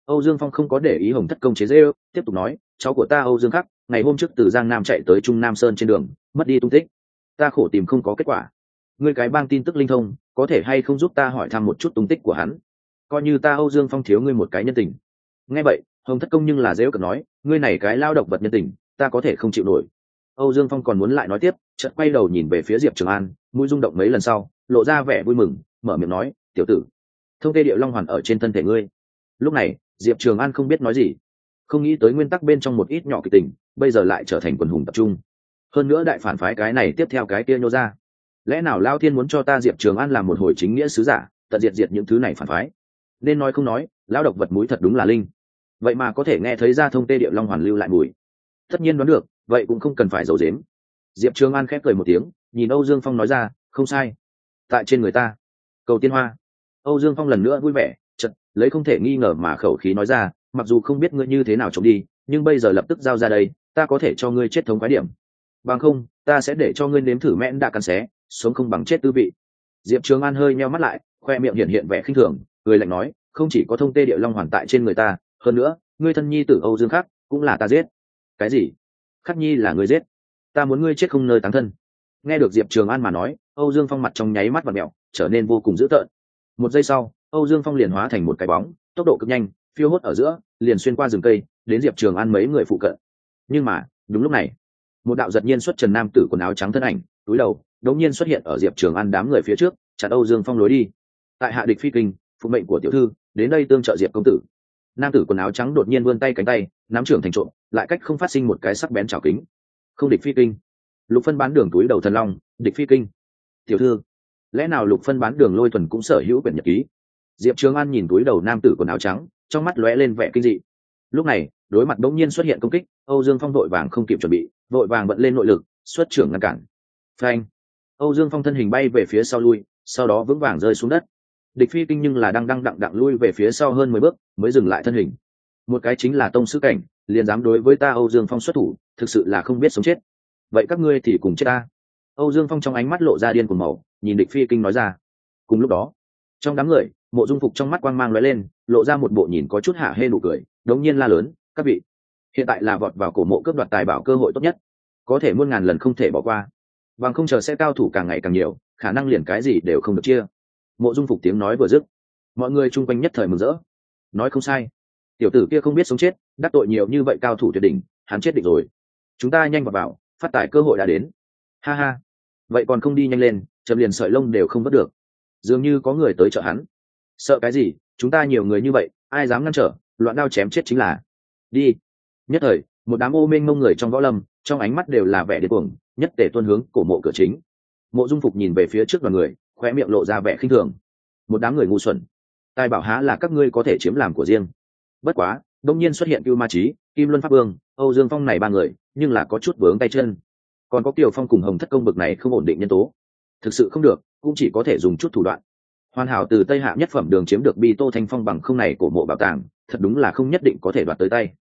Âu Dương Phong không có để ý Hồng Thất Công chế giễu, tiếp tục nói, cháu của ta Âu Dương Khắc ngày hôm trước từ Giang Nam chạy tới Trung Nam Sơn trên đường, mất đi tung tích. Ta khổ tìm không có kết quả. Ngươi cái bang tin tức linh thông, có thể hay không giúp ta hỏi thăm một chút tung tích của hắn? Coi như ta Âu Dương Phong thiếu ngươi một cái nhân tình. Nghe vậy, Hồng Thất Công nhưng là giễu cợt nói, ngươi này cái lao độc vật nhân tình, ta có thể không chịu nổi. Âu Dương Phong còn muốn lại nói tiếp, chợt quay đầu nhìn về phía Diệp Trường An, mũi rung động mấy lần sau, lộ ra vẻ vui mừng, mở miệng nói, tiểu tử, thông tê điệu long hoàn ở trên thân thể ngươi. Lúc này, Diệp Trường An không biết nói gì, không nghĩ tới nguyên tắc bên trong một ít nhỏ kịch tình, bây giờ lại trở thành quần hùng tập trung. Hơn nữa đại phản phái cái này tiếp theo cái kia nhô ra, lẽ nào Lao Thiên muốn cho ta Diệp Trường An làm một hồi chính nghĩa sứ giả, tận diệt những thứ này phản phái? Nên nói không nói, lão độc vật mũi thật đúng là linh, vậy mà có thể nghe thấy ra thông tê điệu long hoàn lưu lại mùi. Tất nhiên đoán được, vậy cũng không cần phải giấu giếm. Diệp Trường An khép cười một tiếng, nhìn Âu Dương Phong nói ra, không sai, tại trên người ta cầu tiên hoa. Âu Dương Phong lần nữa vui vẻ, chợt lấy không thể nghi ngờ mà khẩu khí nói ra, mặc dù không biết ngươi như thế nào trốn đi, nhưng bây giờ lập tức giao ra đây, ta có thể cho ngươi chết thống quái điểm. Bằng không, ta sẽ để cho ngươi nếm thử mẽn đã cắn xé, sống không bằng chết tư vị. Diệp Trường An hơi nheo mắt lại, khoe miệng hiện vẻ khinh thường, cười lạnh nói, không chỉ có thông tê địa long hoàn tại trên người ta, hơn nữa, ngươi thân nhi tử Âu Dương Khắc cũng là ta giết. Cái gì? Khắc nhi là ngươi giết? Ta muốn ngươi chết không nơi táng thân. Nghe được Diệp Trường An mà nói, Âu Dương Phong mặt trong nháy mắt vặn mèo, trở nên vô cùng dữ tợn. Một giây sau, Âu Dương Phong liền hóa thành một cái bóng, tốc độ cực nhanh, phiêu hốt ở giữa, liền xuyên qua rừng cây, đến Diệp Trường An mấy người phụ cận. Nhưng mà, đúng lúc này, một đạo giật nhiên xuất trần nam tử quần áo trắng thân ảnh, túi đầu, đống nhiên xuất hiện ở Diệp Trường An đám người phía trước, chặn Âu Dương Phong lối đi. Tại hạ địch phi kinh, phụ mệnh của tiểu thư, đến đây tương trợ Diệp công tử. Nam tử quần áo trắng đột nhiên vươn tay cánh tay, nắm trưởng thành trộm, lại cách không phát sinh một cái sắc bén chảo kính. Không địch phi kinh. Lục phân bán đường túi đầu thần long, địch phi kinh. Tiểu thư, lẽ nào Lục phân bán đường Lôi Thuần cũng sở hữu quyển nhật ký? Diệp Trường An nhìn túi đầu nam tử quần áo trắng, trong mắt lóe lên vẻ kinh dị. Lúc này, đối mặt đống nhiên xuất hiện công kích, Âu Dương Phong vội vàng không kịp chuẩn bị, vội vàng vận lên nội lực, xuất trưởng ngăn cản. Phanh! Âu Dương Phong thân hình bay về phía sau lui, sau đó vững vàng rơi xuống đất. Địch phi kinh nhưng là đang đặng lui về phía sau hơn 10 bước, mới dừng lại thân hình. Một cái chính là tông sư cảnh, liền dám đối với ta Âu Dương Phong xuất thủ, thực sự là không biết sống chết. Vậy các ngươi thì cùng chết ta. Âu Dương Phong trong ánh mắt lộ ra điên cuồng màu, nhìn địch phi kinh nói ra. Cùng lúc đó, trong đám người, Mộ Dung Phục trong mắt quang mang lóe lên, lộ ra một bộ nhìn có chút hạ hê nụ cười, đống nhiên la lớn, các vị, hiện tại là vọt vào cổ mộ cướp đoạt tài bảo cơ hội tốt nhất, có thể muôn ngàn lần không thể bỏ qua, bằng không chờ sẽ cao thủ càng ngày càng nhiều, khả năng liền cái gì đều không được chia. Mộ Dung Phục tiếng nói vừa dứt, mọi người chung quanh nhất thời mừng rỡ. Nói không sai, tiểu tử kia không biết sống chết, đắc tội nhiều như vậy cao thủ tuyệt đỉnh, hắn chết định rồi. Chúng ta nhanh vào, phát tài cơ hội đã đến. Ha ha, vậy còn không đi nhanh lên, chậm liền sợi lông đều không vớt được. Dường như có người tới trợ hắn. Sợ cái gì, chúng ta nhiều người như vậy, ai dám ngăn trở, loạn đao chém chết chính là. Đi. Nhất thời, một đám ô mênh mông người trong võ lâm, trong ánh mắt đều là vẻ điên cuồng, nhất tề tuôn hướng cổ mộ cửa chính. Mộ Dung Phục nhìn về phía trước đoàn người, khóe miệng lộ ra vẻ khinh thường. Một đám người ngu xuẩn, tài bảo há là các ngươi có thể chiếm làm của riêng. Bất quá, đông nhiên xuất hiện Cưu Ma Chí, Kim Luân Pháp Vương, Âu Dương Phong này ba người, nhưng là có chút vướng tay chân. Còn có Kiều Phong cùng Hồng Thất Công bực này không ổn định nhân tố, thực sự không được, cũng chỉ có thể dùng chút thủ đoạn. Hoàn hảo từ Tây Hạ nhất phẩm đường chiếm được Bi Tô Thanh Phong bằng không này của mộ bảo tàng, thật đúng là không nhất định có thể đoạt tới tay.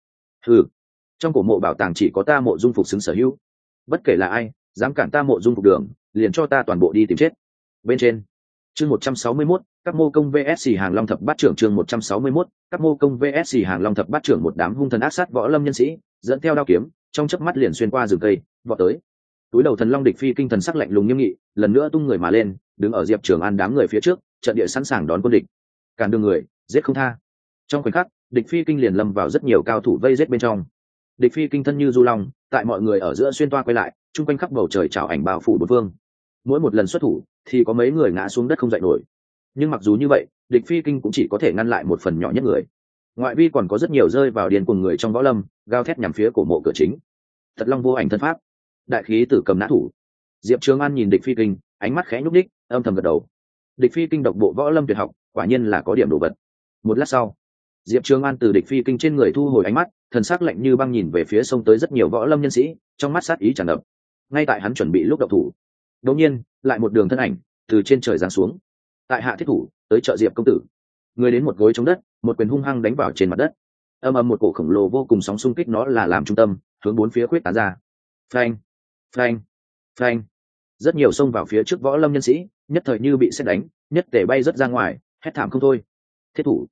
Trong cổ mộ bảo tàng chỉ có ta Mộ Dung Phục xứng sở hữu, bất kể là ai dám cản ta Mộ Dung Phục đường, liền cho ta toàn bộ đi tìm chết. Bên trên chương 161, các mô công vs hàng long thập bát trưởng, chương 161, các mô công vs hàng long thập bát trưởng. Một đám hung thần ác sát võ lâm nhân sĩ dẫn theo đao kiếm, trong chớp mắt liền xuyên qua rừng cây, vọt tới. Túi đầu thần long địch phi kinh thần sắc lạnh lùng nghiêm nghị, lần nữa tung người mà lên, đứng ở Diệp Trường An đám người phía trước, trận địa sẵn sàng đón quân địch. Cản đường người, giết không tha. Trong khoảnh khắc, địch phi kinh liền lâm vào rất nhiều cao thủ vây giết bên trong. Địch phi kinh thân như du long, tại mọi người ở giữa xuyên toa quay lại, chung quanh khắp bầu trời trào ảnh bao phủ bốn phương. Mỗi một lần xuất thủ thì có mấy người ngã xuống đất không dậy nổi. Nhưng mặc dù như vậy, địch phi kinh cũng chỉ có thể ngăn lại một phần nhỏ nhất người. Ngoại vi còn có rất nhiều rơi vào điên cuồng người trong võ lâm, gào thét nhằm phía cổ mộ cửa chính. Thật long vô ảnh thân pháp, đại khí tử cầm nã thủ. Diệp Trường An nhìn địch phi kinh, ánh mắt khẽ nhúc nhích, âm thầm gật đầu. Địch phi kinh độc bộ võ lâm tuyệt học, quả nhiên là có điểm đồ vật. Một lát sau, Diệp Trường An từ địch phi kinh trên người thu hồi ánh mắt, thần sắc lạnh như băng nhìn về phía sông tới rất nhiều võ lâm nhân sĩ, trong mắt sát ý tràn ngập. Ngay tại hắn chuẩn bị lúc động thủ, đột nhiên lại một đường thân ảnh từ trên trời giáng xuống. Tại hạ thiết thủ tới trợ Diệp công tử. Người đến một gối chống đất, một quyền hung hăng đánh vào trên mặt đất. Âm ầm một cổ khổng lồ vô cùng sóng xung kích, nó là làm trung tâm, hướng bốn phía khuyết tán ra. Phanh, phanh, phanh. Rất nhiều xông vào phía trước võ lâm nhân sĩ, nhất thời như bị sét đánh, nhất tề bay rất ra ngoài, hét thảm không thôi. Thiết thủ,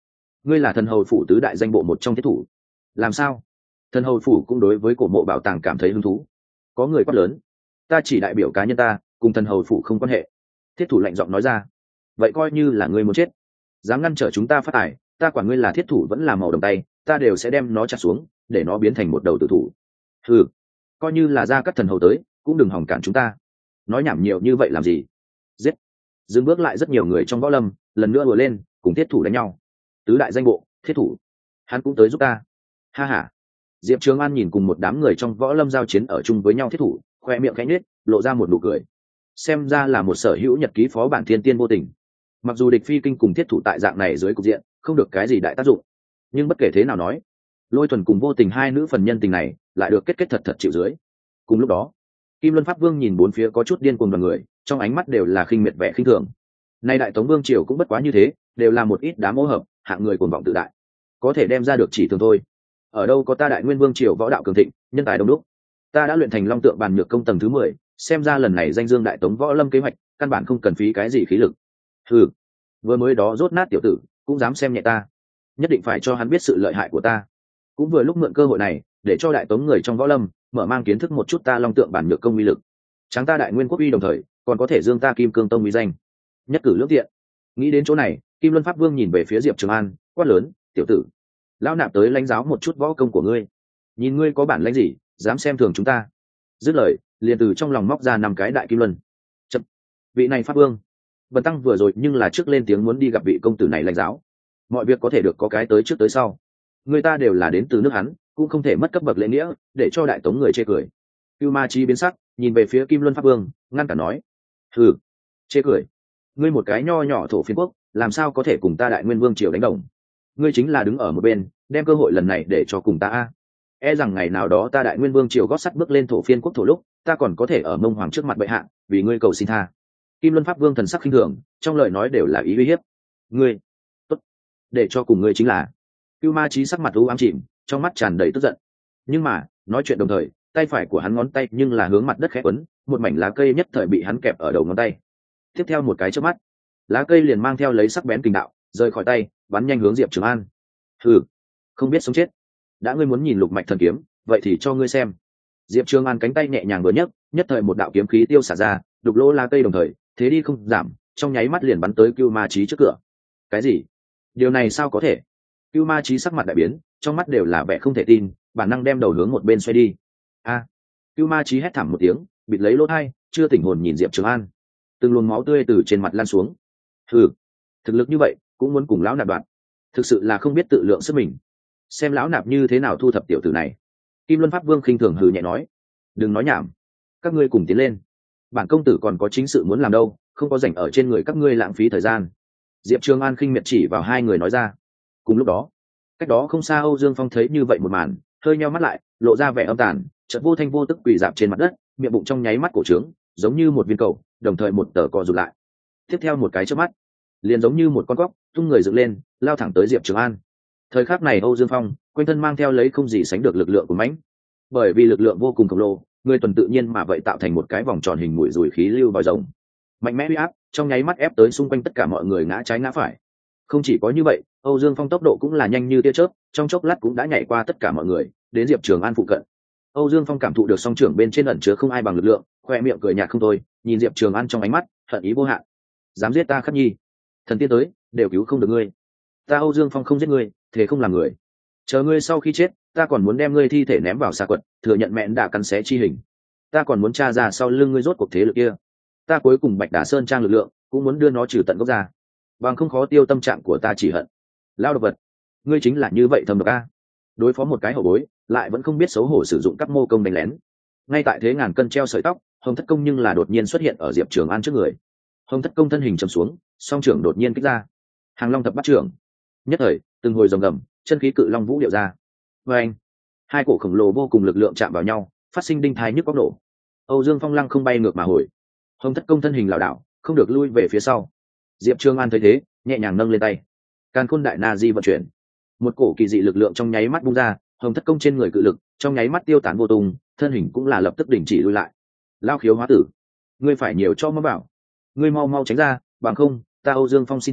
ngươi là thần hầu phủ tứ đại danh bộ một trong thiết thủ. Làm sao? Thần hầu phủ cũng đối với cổ mộ bảo tàng cảm thấy hứng thú. Có người quát lớn. Ta chỉ đại biểu cá nhân ta, cùng thần hầu phủ không quan hệ. Thiết thủ lạnh giọng nói ra. Vậy coi như là ngươi muốn chết. Dám ngăn trở chúng ta phát tài, ta quản ngươi là thiết thủ vẫn là màu đồng tay, ta đều sẽ đem nó chặt xuống, để nó biến thành một đầu tử thủ. Ừ, coi như là ra các thần hầu tới, cũng đừng hòng cản chúng ta. Nói nhảm nhiều như vậy làm gì? Giết! Dừng bước lại rất nhiều người trong võ lâm, lần nữa ùa lên, cùng thiết thủ đánh nhau. Tứ đại danh bộ, thiết thủ, hắn cũng tới giúp ta. Ha ha! Diệp Trường An nhìn cùng một đám người trong võ lâm giao chiến ở chung với nhau thiết thủ, khoe miệng khẽ nhếch, lộ ra một nụ cười. Xem ra là một sở hữu nhật ký phó bản thiên tiên vô tình. Mặc dù địch phi kinh cùng thiết thủ tại dạng này dưới cục diện không được cái gì đại tác dụng, nhưng bất kể thế nào nói, Lôi Thuần cùng vô tình hai nữ phần nhân tình này lại được kết thật thật chịu dưới. Cùng lúc đó, Kim Luân Pháp Vương nhìn bốn phía có chút điên cuồng đoàn người, trong ánh mắt đều là khinh miệt vẻ khinh thường. Nay đại tống vương triều cũng bất quá như thế, đều là một ít đám ô hợp, hạng người cuồng vọng tự đại, có thể đem ra được chỉ thường thôi. Ở đâu có ta đại nguyên vương triều võ đạo cường thịnh, nhân tài đông đúc. Ta đã luyện thành long tượng bàn nhược công tầng thứ 10, xem ra lần này danh dương đại tống võ lâm kế hoạch, căn bản không cần phí cái gì khí lực. Ừ, vừa mới đó rốt nát tiểu tử, cũng dám xem nhẹ ta, nhất định phải cho hắn biết sự lợi hại của ta. Cũng vừa lúc mượn cơ hội này, để cho đại tống người trong võ lâm mở mang kiến thức một chút ta long tượng bản nhược công uy lực, tráng ta đại nguyên quốc uy, đồng thời còn có thể dương ta kim cương tông uy danh, nhất cử lưỡng tiện. Nghĩ đến chỗ này, Kim Luân Pháp Vương nhìn về phía Diệp Trường An, quát lớn, tiểu tử, lão nạp tới lãnh giáo một chút võ công của ngươi, nhìn ngươi có bản lãnh gì dám xem thường chúng ta. Dứt lời, liền từ trong lòng móc ra 5 cái đại kim luân. Chậm, vị này Pháp Vương, bần tăng vừa rồi nhưng là trước lên tiếng muốn đi gặp vị công tử này lãnh giáo, mọi việc có thể được có cái tới trước tới sau, người ta đều là đến từ nước hắn, cũng không thể mất cấp bậc lễ nghĩa, để cho đại tống người chê cười. Cưu Ma Chí biến sắc, nhìn về phía Kim Luân Pháp Vương, ngăn cả nói, hừ, chê cười, ngươi một cái nho nhỏ thổ phiên quốc, làm sao có thể cùng ta đại nguyên vương triều đánh đồng? Ngươi chính là đứng ở một bên, đem cơ hội lần này để cho cùng ta a. E rằng ngày nào đó ta đại nguyên vương triều gót sắt bước lên thổ phiên quốc thổ lúc, ta còn có thể ở mông hoàng trước mặt bệ hạ, vì ngươi cầu xin tha. Kim Luân Pháp Vương thần sắc khinh thường, trong lời nói đều là ý uy hiếp. Ngươi, tốt, để cho cùng ngươi chính là. Cưu Ma Chí sắc mặt u ám chìm, trong mắt tràn đầy tức giận. Nhưng mà, nói chuyện đồng thời, tay phải của hắn ngón tay nhưng là hướng mặt đất khẽ quấn, một mảnh lá cây nhất thời bị hắn kẹp ở đầu ngón tay. Tiếp theo một cái chớp mắt, lá cây liền mang theo lấy sắc bén kình đạo, rời khỏi tay, bắn nhanh hướng Diệp Trường An. Hừ, không biết sống chết. Đã ngươi muốn nhìn lục mạch thần kiếm, vậy thì cho ngươi xem. Diệp Trường An cánh tay nhẹ nhàng vừa nhấc, nhất thời một đạo kiếm khí tiêu xả ra, đục lỗ lá cây đồng thời, thế đi không giảm, trong nháy mắt liền bắn tới Cưu Ma Chí trước cửa. Cái gì? Điều này sao có thể? Cưu Ma Chí sắc mặt đại biến, trong mắt đều là vẻ không thể tin, bản năng đem đầu hướng một bên xoay đi. A! Cưu Ma Chí hét thảm một tiếng, bịt lấy lỗ tai, chưa tỉnh hồn nhìn Diệp Trường An. Từng luồng máu tươi từ trên mặt lan xuống. Hừ, thực lực như vậy, cũng muốn cùng lão nạp đoạn, thực sự là không biết tự lượng sức mình. Xem lão nạp như thế nào thu thập tiểu tử này. Kim Luân Pháp Vương khinh thường hừ nhẹ nói, đừng nói nhảm, các ngươi cùng tiến lên. Bản công tử còn có chính sự muốn làm đâu, không có rảnh ở trên người các ngươi lãng phí thời gian. Diệp Trường An khinh miệt chỉ vào hai người nói ra. Cùng lúc đó, cách đó không xa Âu Dương Phong thấy như vậy một màn, hơi nheo mắt lại, lộ ra vẻ âm tàn, chợt vô thanh vô tức quỳ dạp trên mặt đất, miệng bụng trong nháy mắt cổ trướng, giống như một viên cầu, đồng thời một tờ co rụt lại. Tiếp theo một cái chớp mắt, liền giống như một con cóc tung người dựng lên, lao thẳng tới Diệp Trường An. Thời khắc này Âu Dương Phong quanh thân mang theo lấy không gì sánh được lực lượng của mãnh, bởi vì lực lượng vô cùng khổng lồ, người tuần tự nhiên mà vậy tạo thành một cái vòng tròn hình mũi rùi khí lưu vòi rồng, mạnh mẽ uy áp trong nháy mắt ép tới xung quanh tất cả mọi người ngã trái ngã phải. Không chỉ có như vậy, Âu Dương Phong tốc độ cũng là nhanh như tia chớp, trong chốc lát cũng đã nhảy qua tất cả mọi người, đến Diệp Trường An phụ cận. Âu Dương Phong cảm thụ được song trưởng bên trên ẩn chứa không ai bằng lực lượng, khoe miệng cười nhạt không thôi, nhìn Diệp Trường An trong ánh mắt hận ý vô hạn. Dám giết ta Khắc Nhi, thần tiên tới đều cứu không được ngươi. Ta Âu Dương Phong không giết ngươi, thế không làm người. Chờ ngươi sau khi chết, ta còn muốn đem ngươi thi thể ném vào xà quật, thừa nhận mẹn đã cắn xé chi hình. Ta còn muốn tra ra sau lưng ngươi rốt cuộc thế lực kia. Ta cuối cùng Bạch Đà Sơn trang lực lượng, cũng muốn đưa nó trừ tận gốc ra. Bằng không khó tiêu tâm trạng của ta chỉ hận. Lao độc vật, ngươi chính là như vậy thầm độc a. Đối phó một cái hậu bối, lại vẫn không biết xấu hổ sử dụng các mô công đánh lén. Ngay tại thế ngàn cân treo sợi tóc, Hồng Thất Công nhưng là đột nhiên xuất hiện ở Diệp Trường An trước người. Hồng Thất Công thân hình trầm xuống, song trưởng đột nhiên kích ra. Hàng Long thập bắt trưởng. Nhất thời, từng hồi rồng gầm, chân khí cự long vũ điệu ra. Và anh, hai cổ khổng lồ vô cùng lực lượng chạm vào nhau, phát sinh đinh thái nhức góc nổ. Âu Dương Phong lăng không bay ngược mà hồi. Hồng Thất Công thân hình lảo đảo, không được lui về phía sau. Diệp Trường An thấy thế, nhẹ nhàng nâng lên tay, Càn Khôn Đại Na Di vận chuyển, một cổ kỳ dị lực lượng trong nháy mắt bung ra, Hồng Thất Công trên người cự lực trong nháy mắt tiêu tán vô tung, thân hình cũng là lập tức đình chỉ lui lại. Lao khiếu hóa tử, ngươi phải nhiều cho mơ bảo, ngươi mau mau tránh ra, bằng không ta Âu Dương Phong xin thể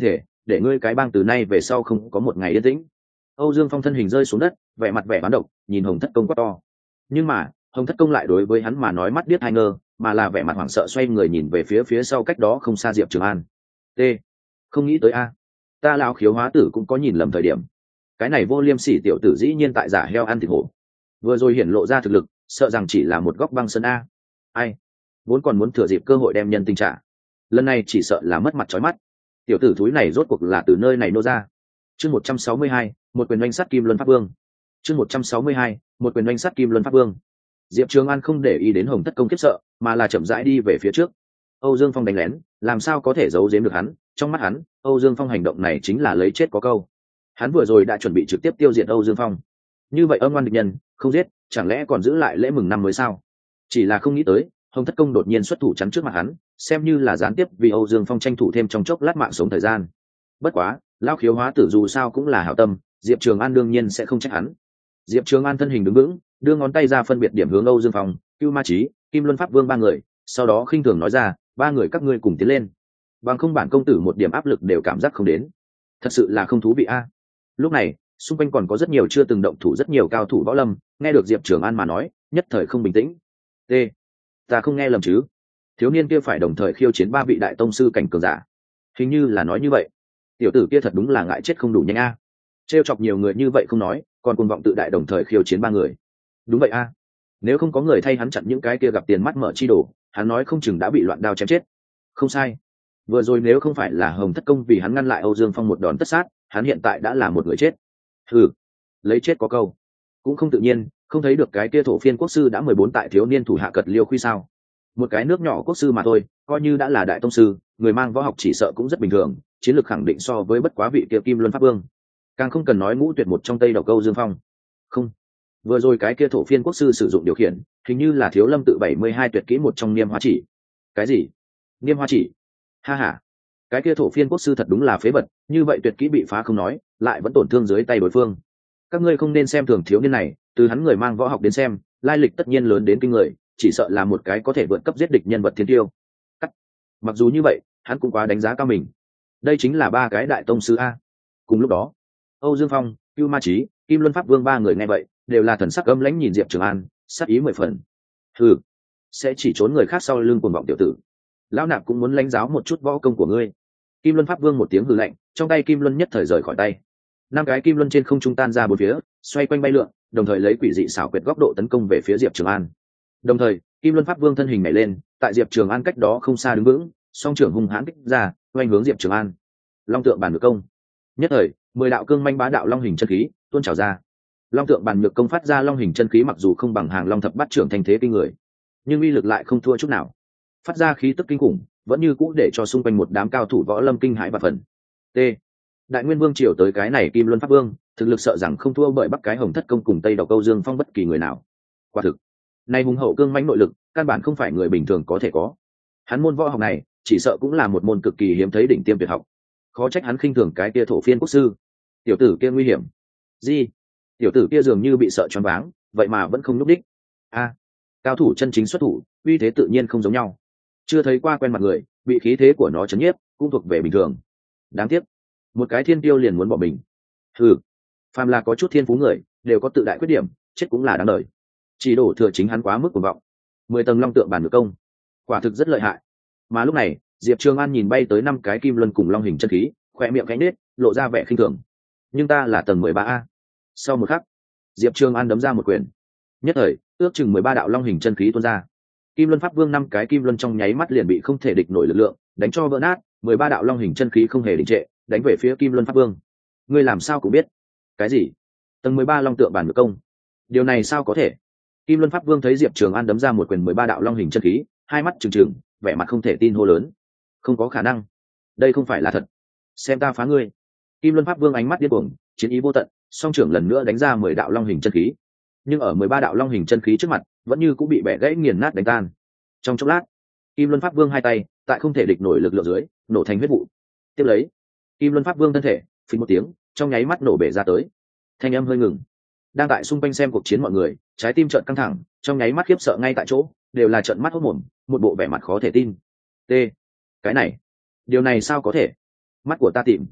để ngươi cái bang từ nay về sau không có một ngày yên tĩnh. Âu Dương Phong thân hình rơi xuống đất, vẻ mặt vẻ bán độc, nhìn Hồng Thất Công quát to. Nhưng mà Hồng Thất Công lại đối với hắn mà nói mắt điếc hai ngơ, mà là vẻ mặt hoảng sợ xoay người nhìn về phía sau cách đó không xa Diệp Trường An. T, không nghĩ tới a, ta lão khiếu hóa tử cũng có nhìn lầm thời điểm. Cái này vô liêm sỉ tiểu tử dĩ nhiên tại giả heo ăn thịt hổ, vừa rồi hiển lộ ra thực lực, sợ rằng chỉ là một góc băng sơn a. Ai, vốn còn muốn thừa dịp cơ hội đem nhân tình trả, lần này chỉ sợ là mất mặt chói mắt. Tiểu tử thúi này rốt cuộc là từ nơi này nô ra. Chương 162, một quyền oanh sắt Kim Luân Pháp Vương. Chương 162, một quyền oanh sắt Kim Luân Pháp Vương. Diệp Trường An không để ý đến Hồng Thất Công khiếp sợ, mà là chậm rãi đi về phía trước. Âu Dương Phong đánh lén, làm sao có thể giấu giếm được hắn? Trong mắt hắn, Âu Dương Phong hành động này chính là lấy chết có câu. Hắn vừa rồi đã chuẩn bị trực tiếp tiêu diệt Âu Dương Phong. Như vậy âm ngoan địch nhân, không giết, chẳng lẽ còn giữ lại lễ mừng năm mới sao? Chỉ là không nghĩ tới, Hồng Thất Công đột nhiên xuất thủ chắn trước mặt hắn, xem như là gián tiếp vì Âu Dương Phong tranh thủ thêm trong chốc lát mạng sống thời gian. Bất quá, lão khiếu hóa tử dù sao cũng là hảo tâm, Diệp Trường An đương nhiên sẽ không trách hắn. Diệp Trường An thân hình đứng vững, đưa ngón tay ra phân biệt điểm hướng Âu Dương Phong, Cưu Ma Chí, Kim Luân Pháp Vương ba người, sau đó khinh thường nói ra, ba người các ngươi cùng tiến lên. Bằng không bản công tử một điểm áp lực đều cảm giác không đến. Thật sự là không thú vị a. Lúc này, xung quanh còn có rất nhiều chưa từng động thủ rất nhiều cao thủ võ lâm, nghe được Diệp Trường An mà nói, nhất thời không bình tĩnh. T, ta không nghe lầm chứ? Thiếu niên kia phải đồng thời khiêu chiến ba vị đại tông sư cảnh cường giả. Hình như là nói như vậy. Tiểu tử kia thật đúng là ngại chết không đủ nhanh a. Trêu chọc nhiều người như vậy không nói, còn cuồng vọng tự đại đồng thời khiêu chiến ba người. Đúng vậy a. Nếu không có người thay hắn chặn những cái kia gặp tiền mắt mở chi đổ, hắn nói không chừng đã bị loạn đao chém chết. Không sai. Vừa rồi nếu không phải là Hồng Thất Công vì hắn ngăn lại Âu Dương Phong một đòn tất sát, hắn hiện tại đã là một người chết. Hừ, lấy chết có câu. Cũng không tự nhiên, không thấy được cái kia thổ phiên quốc sư đã 14 tại thiếu niên thủ hạ cật liêu khuy sao? Một cái nước nhỏ quốc sư mà thôi, coi như đã là đại tông sư, người mang võ học chỉ sợ cũng rất bình thường, chiến lược khẳng định so với bất quá vị kia Kim Luân Pháp Vương. Càng không cần nói ngũ tuyệt một trong Tây Độc Câu Dương Phong. Không, vừa rồi cái kia thổ phiên quốc sư sử dụng điều khiển, hình như là Thiếu Lâm tự 72 tuyệt kỹ một trong Niêm Hoa Chỉ. Cái gì? Niêm Hoa Chỉ? Ha ha, cái kia thổ phiên quốc sư thật đúng là phế vật, như vậy tuyệt kỹ bị phá không nói, lại vẫn tổn thương dưới tay đối phương. Các ngươi không nên xem thường thiếu niên này, từ hắn người mang võ học đến xem, lai lịch tất nhiên lớn đến kinh người, chỉ sợ là một cái có thể vượt cấp giết địch nhân vật thiên tiêu. Mặc dù như vậy, hắn cũng quá đánh giá cao mình. Đây chính là ba cái đại tông sư a. Cùng lúc đó, Âu Dương Phong, Cưu Ma Chí, Kim Luân Pháp Vương ba người nghe vậy, đều là thần sắc âm lãnh nhìn Diệp Trường An, sát ý 10 phần. Hừ, sẽ chỉ trốn người khác sau lưng cuồng vọng tiểu tử. Lão nạp cũng muốn lãnh giáo một chút võ công của ngươi. Kim Luân Pháp Vương một tiếng hừ lạnh, trong tay Kim Luân nhất thời rời khỏi tay. Năm cái kim luân trên không trung tan ra bốn phía, xoay quanh bay lượn, đồng thời lấy quỷ dị xảo quyệt góc độ tấn công về phía Diệp Trường An. Đồng thời, Kim Luân Pháp Vương thân hình nhảy lên, tại Diệp Trường An cách đó không xa đứng vững, song trưởng hung hãn kích ra, oanh hướng Diệp Trường An. Long tượng bàn ngược công. Nhất thời, 10 đạo cương manh bá đạo long hình chân khí tuôn trào ra. Long tượng bàn ngược công phát ra long hình chân khí mặc dù không bằng hàng long thập bát trưởng thành thế kinh người, nhưng uy lực lại không thua chút nào. Phát ra khí tức kinh khủng, vẫn như cũ để cho xung quanh một đám cao thủ võ lâm kinh hãi và phần. T. Đại Nguyên Vương triều tới cái này Kim Luân Pháp Vương, thực lực sợ rằng không thua bởi Bắc cái Hồng Thất Công cùng Tây Độc Câu Dương Phong bất kỳ người nào. Quả thực, này hùng hậu cương mãnh nội lực, căn bản không phải người bình thường có thể có. Hắn môn võ học này, chỉ sợ cũng là một môn cực kỳ hiếm thấy đỉnh tiêm tuyệt học. Khó trách hắn khinh thường cái kia thổ phiên quốc sư. Tiểu tử kia nguy hiểm. Gì? Tiểu tử kia dường như bị sợ choáng váng, vậy mà vẫn không lúc đích. A, cao thủ chân chính xuất thủ, uy thế tự nhiên không giống nhau. Chưa thấy qua quen mặt người, bị khí thế của nó chấn nhiếp, cũng thuộc về bình thường. Đáng tiếc, một cái thiên tiêu liền muốn bỏ mình. Phàm là có chút thiên phú người đều có tự đại khuyết điểm, chết cũng là đáng đời. Chỉ đổ thừa chính hắn quá mức cuồng vọng. 10 tầng long tượng bàn ngược công, quả thực rất lợi hại. Mà lúc này, Diệp Trường An nhìn bay tới 5 cái kim luân cùng long hình chân khí, khỏe miệng cánh nết, lộ ra vẻ khinh thường. Nhưng ta là tầng 13A. Sau một khắc, Diệp Trường An đấm ra một quyền. Nhất thời, ước chừng 13 đạo long hình chân khí tuôn ra. Kim Luân Pháp Vương 5 cái kim luân trong nháy mắt liền bị không thể địch nổi lực lượng đánh cho vỡ nát, 13 đạo long hình chân khí không hề đình trệ, đánh về phía Kim Luân Pháp Vương. Ngươi làm sao cũng biết? Cái gì? Tầng 13 long tượng bàn ngược công? Điều này sao có thể? Kim Luân Pháp Vương thấy Diệp Trường An đấm ra một quyền 13 đạo long hình chân khí, hai mắt trừng trừng, vẻ mặt không thể tin hô lớn. Không có khả năng, đây không phải là thật. Xem ta phá ngươi. Kim Luân Pháp Vương ánh mắt điên cuồng, chiến ý vô tận, song trưởng lần nữa đánh ra 10 đạo long hình chân khí. Nhưng ở 13 đạo long hình chân khí trước mặt, vẫn như cũng bị bẻ gãy nghiền nát đánh tan. Trong chốc lát, Kim Luân Pháp Vương hai tay, tại không thể địch nổi lực lượng dưới, nổ thành huyết vụ. Tiếp lấy, Kim Luân Pháp Vương thân thể, phình một tiếng, trong nháy mắt nổ bể ra tới. Thanh âm hơi ngừng. Đang tại xung quanh xem cuộc chiến mọi người, trái tim trợn căng thẳng, trong nháy mắt khiếp sợ ngay tại chỗ, đều là trợn mắt hốt mồm, một bộ vẻ mặt khó thể tin. T. Cái này, điều này sao có thể? Mắt của ta tìm.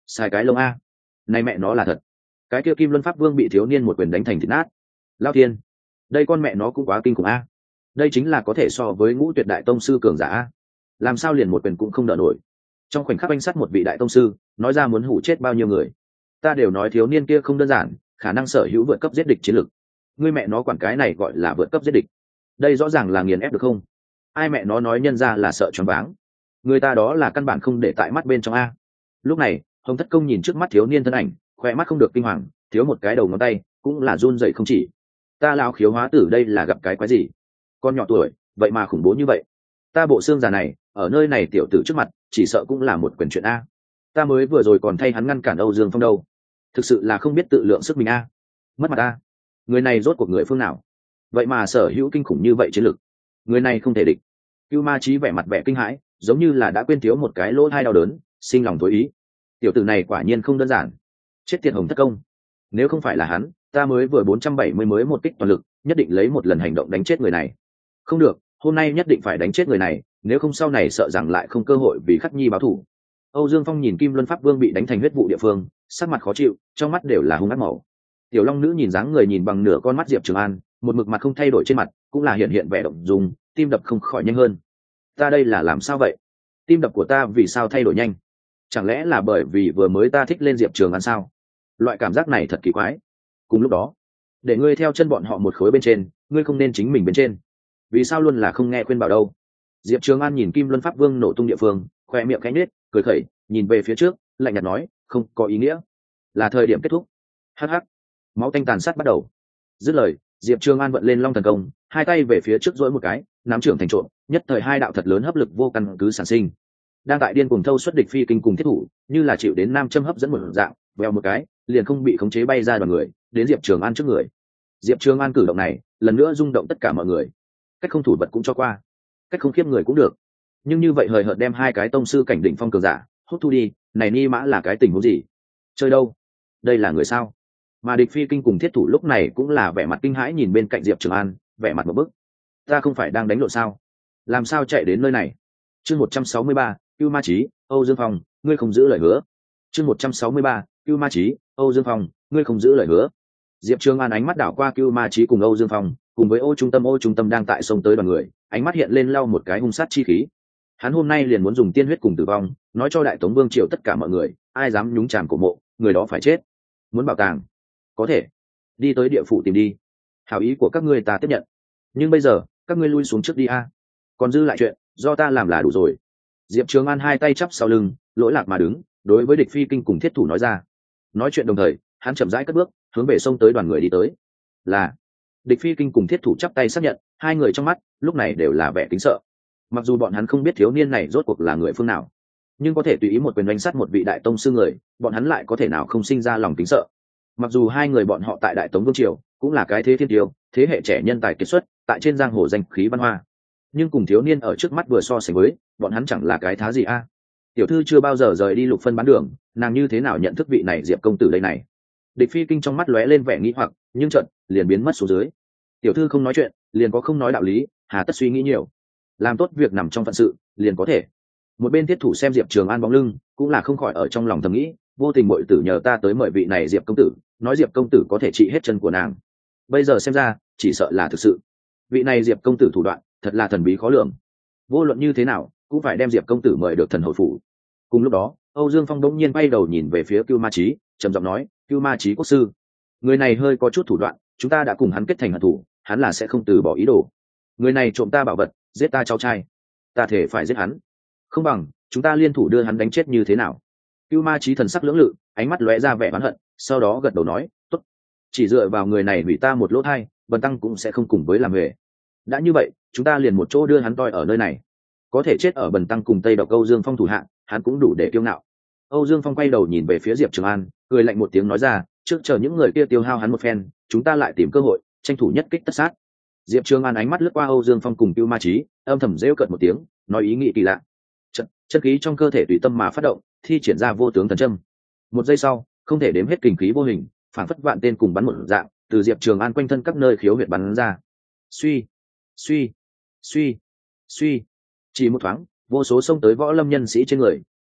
sai cái lông a. Này mẹ nó là thật. Cái kia Kim Luân Pháp Vương bị thiếu niên một quyền đánh thành thịt nát. Lao thiên, đây con mẹ nó cũng quá kinh khủng a. Đây chính là có thể so với ngũ tuyệt đại tông sư cường giả a. Làm sao liền một quyền cũng không đỡ nổi. Trong khoảnh khắc oanh sát một vị đại tông sư, nói ra muốn hủ chết bao nhiêu người. Ta đều nói thiếu niên kia không đơn giản, khả năng sở hữu vượt cấp giết địch chiến lực. Ngươi mẹ nó quản cái này gọi là vượt cấp giết địch. Đây rõ ràng là nghiền ép được không? Ai mẹ nó nói nhân ra là sợ choáng váng. Người ta đó là căn bản không để tại mắt bên trong a. Lúc này, Hồng Thất Công nhìn trước mắt thiếu niên thân ảnh, khỏe mắt không được kinh hoàng, thiếu một cái đầu ngón tay, cũng là run rẩy không chỉ. Ta lão khiếu hóa tử đây là gặp cái quái gì? Con nhỏ tuổi, vậy mà khủng bố như vậy. Ta bộ xương già này, ở nơi này tiểu tử trước mặt, chỉ sợ cũng là một quyền chuyện a. Ta mới vừa rồi còn thay hắn ngăn cản Âu Dương Phong đâu. Thực sự là không biết tự lượng sức mình a. Mất mặt a. Người này rốt cuộc người phương nào? Vậy mà sở hữu kinh khủng như vậy chiến lực. Người này không thể địch. Cưu Ma Chí vẻ mặt vẻ kinh hãi, giống như là đã quên thiếu một cái lỗ hai đau đớn, sinh lòng tối ý. Tiểu tử này quả nhiên không đơn giản. Chết tiệt Hồng Thất Công. Nếu không phải là hắn, ta mới vừa 470 mới một kích toàn lực, nhất định lấy một lần hành động đánh chết người này. Không được, hôm nay nhất định phải đánh chết người này, nếu không sau này sợ rằng lại không cơ hội vì Khắc Nhi báo thù. Âu Dương Phong nhìn Kim Luân Pháp Vương bị đánh thành huyết vụ địa phương, sắc mặt khó chịu, trong mắt đều là hung ác màu. Tiểu Long Nữ nhìn dáng người nhìn bằng nửa con mắt Diệp Trường An, một mực mặt không thay đổi trên mặt, cũng là hiện hiện vẻ động dung, tim đập không khỏi nhanh hơn. Ta đây là làm sao vậy? Tim đập của ta vì sao thay đổi nhanh? Chẳng lẽ là bởi vì vừa mới ta thích lên Diệp Trường An sao? Loại cảm giác này thật kỳ quái. Cùng lúc đó, để ngươi theo chân bọn họ một khối bên trên, ngươi không nên chính mình bên trên. Vì sao luôn là không nghe khuyên bảo đâu? Diệp Trường An nhìn Kim Luân Pháp Vương nổ tung địa phương, khoe miệng khẽ nhếch, cười khẩy, nhìn về phía trước, lạnh nhạt nói, không có ý nghĩa, là thời điểm kết thúc. Hắc hắc, máu tanh tàn sát bắt đầu. Dứt lời, Diệp Trường An vận lên Long Thần Công, hai tay về phía trước duỗi một cái, nắm trưởng thành trộn, nhất thời hai đạo thật lớn hấp lực vô căn cứ sản sinh. Đang tại điên cuồng thâu xuất địch phi kinh cùng thiết thủ, như là chịu đến nam châm hấp dẫn một dạng, vèo một cái, liền không bị khống chế bay ra đoàn người, đến Diệp Trường An trước người. Diệp Trường An cử động này, lần nữa rung động tất cả mọi người. Cách không thủ vật cũng cho qua, cách không khiếp người cũng được, nhưng như vậy hời hợt đem hai cái tông sư cảnh đỉnh phong cường giả hút thu đi, này ni mã là cái tình huống gì? Chơi đâu? Đây là người sao? Mà địch phi kinh cùng thiết thủ lúc này cũng là vẻ mặt kinh hãi nhìn bên cạnh Diệp Trường An, vẻ mặt một bức. Ta không phải đang đánh lộn sao? Làm sao chạy đến nơi này? Chương 163, Cưu Ma Chí, Âu Dương Phong, ngươi không giữ lời hứa. Chương 163, Cưu Ma Chí, Âu Dương Phong, ngươi không giữ lời hứa. Diệp Trường An ánh mắt đảo qua Cưu Ma Chí cùng Âu Dương Phong, cùng với Ô Trung Tâm đang tại sông tới đoàn người, ánh mắt hiện lên lau một cái hung sát chi khí. Hắn hôm nay liền muốn dùng tiên huyết cùng tử vong, nói cho Đại Tống Vương triều tất cả mọi người, ai dám nhúng chàm cổ mộ, người đó phải chết. Muốn bảo tàng, có thể đi tới địa phủ tìm đi. Hảo ý của các ngươi ta tiếp nhận, nhưng bây giờ các ngươi lui xuống trước đi a. Còn dư lại chuyện do ta làm là đủ rồi. Diệp Trường An hai tay chắp sau lưng, lỗi lạc mà đứng, đối với địch phi kinh cùng thiết thủ nói ra. Nói chuyện đồng thời, hắn chậm rãi cất bước, hướng về sông tới đoàn người đi tới. Là địch phi kinh cùng thiết thủ chắp tay xác nhận, hai người trong mắt lúc này đều là vẻ kính sợ. Mặc dù bọn hắn không biết thiếu niên này rốt cuộc là người phương nào, nhưng có thể tùy ý một quyền đánh sát một vị đại tông sư người, bọn hắn lại có thể nào không sinh ra lòng kính sợ. Mặc dù hai người bọn họ tại Đại Tống Vương triều cũng là cái thế thiên tiêu, thế hệ trẻ nhân tài kiệt xuất, tại trên giang hồ danh khí văn hoa, nhưng cùng thiếu niên ở trước mắt vừa so sánh với, bọn hắn chẳng là cái thá gì a. Tiểu thư chưa bao giờ rời đi Lục Phân bán đường, nàng như thế nào nhận thức vị này Diệp công tử đây này? Địch phi kinh trong mắt lóe lên vẻ nghi hoặc, nhưng chợt liền biến mất xuống dưới. Tiểu thư không nói chuyện, liền có không nói đạo lý, hà tất suy nghĩ nhiều, làm tốt việc nằm trong phận sự liền có thể. Một bên thiết thủ xem Diệp Trường An bóng lưng, cũng là không khỏi ở trong lòng thầm nghĩ, vô tình muội tử nhờ ta tới mời vị này Diệp công tử, nói Diệp công tử có thể trị hết chân của nàng. Bây giờ xem ra, chỉ sợ là thực sự. Vị này Diệp công tử thủ đoạn thật là thần bí khó lường, vô luận như thế nào cũng phải đem Diệp công tử mời được thần hồi phủ. Cùng lúc đó, Âu Dương Phong đống nhiên bay đầu nhìn về phía Cưu Ma Chí, trầm giọng nói, Cưu Ma Chí quốc sư, người này hơi có chút thủ đoạn, chúng ta đã cùng hắn kết thành hận thù, hắn là sẽ không từ bỏ ý đồ. Người này trộm ta bảo vật, giết ta cháu trai, ta thể phải giết hắn, không bằng chúng ta liên thủ đưa hắn đánh chết như thế nào? Cưu Ma Chí thần sắc lưỡng lự, ánh mắt lóe ra vẻ oán hận, sau đó gật đầu nói, tốt, chỉ dựa vào người này hủy ta một lỗ thai, Bần tăng cũng sẽ không cùng với làm huề. Đã như vậy, chúng ta liền một chỗ đưa hắn toi ở nơi này, có thể chết ở Bần tăng cùng Tây Độc Âu Dương Phong thủ hạ, hắn cũng đủ để kiêu ngạo. Âu Dương Phong quay đầu nhìn về phía Diệp Trường An, cười lạnh một tiếng nói ra, trước chờ những người kia tiêu hao hắn một phen, chúng ta lại tìm cơ hội, tranh thủ nhất kích tất sát. Diệp Trường An ánh mắt lướt qua Âu Dương Phong cùng Cưu Ma Chí, âm thầm rêu cợt một tiếng, nói ý nghĩ kỳ lạ. Chân khí trong cơ thể tùy tâm mà phát động, thi triển ra vô tướng thần châm. Một giây sau, không thể đếm hết kình khí vô hình, phản phất vạn tên cùng bắn một dạng, từ Diệp Trường An quanh thân các nơi khiếu huyệt bắn ra. Suy, suy, suy, suy. Chỉ một thoáng, vô số xông tới võ lâm nhân sĩ trên người,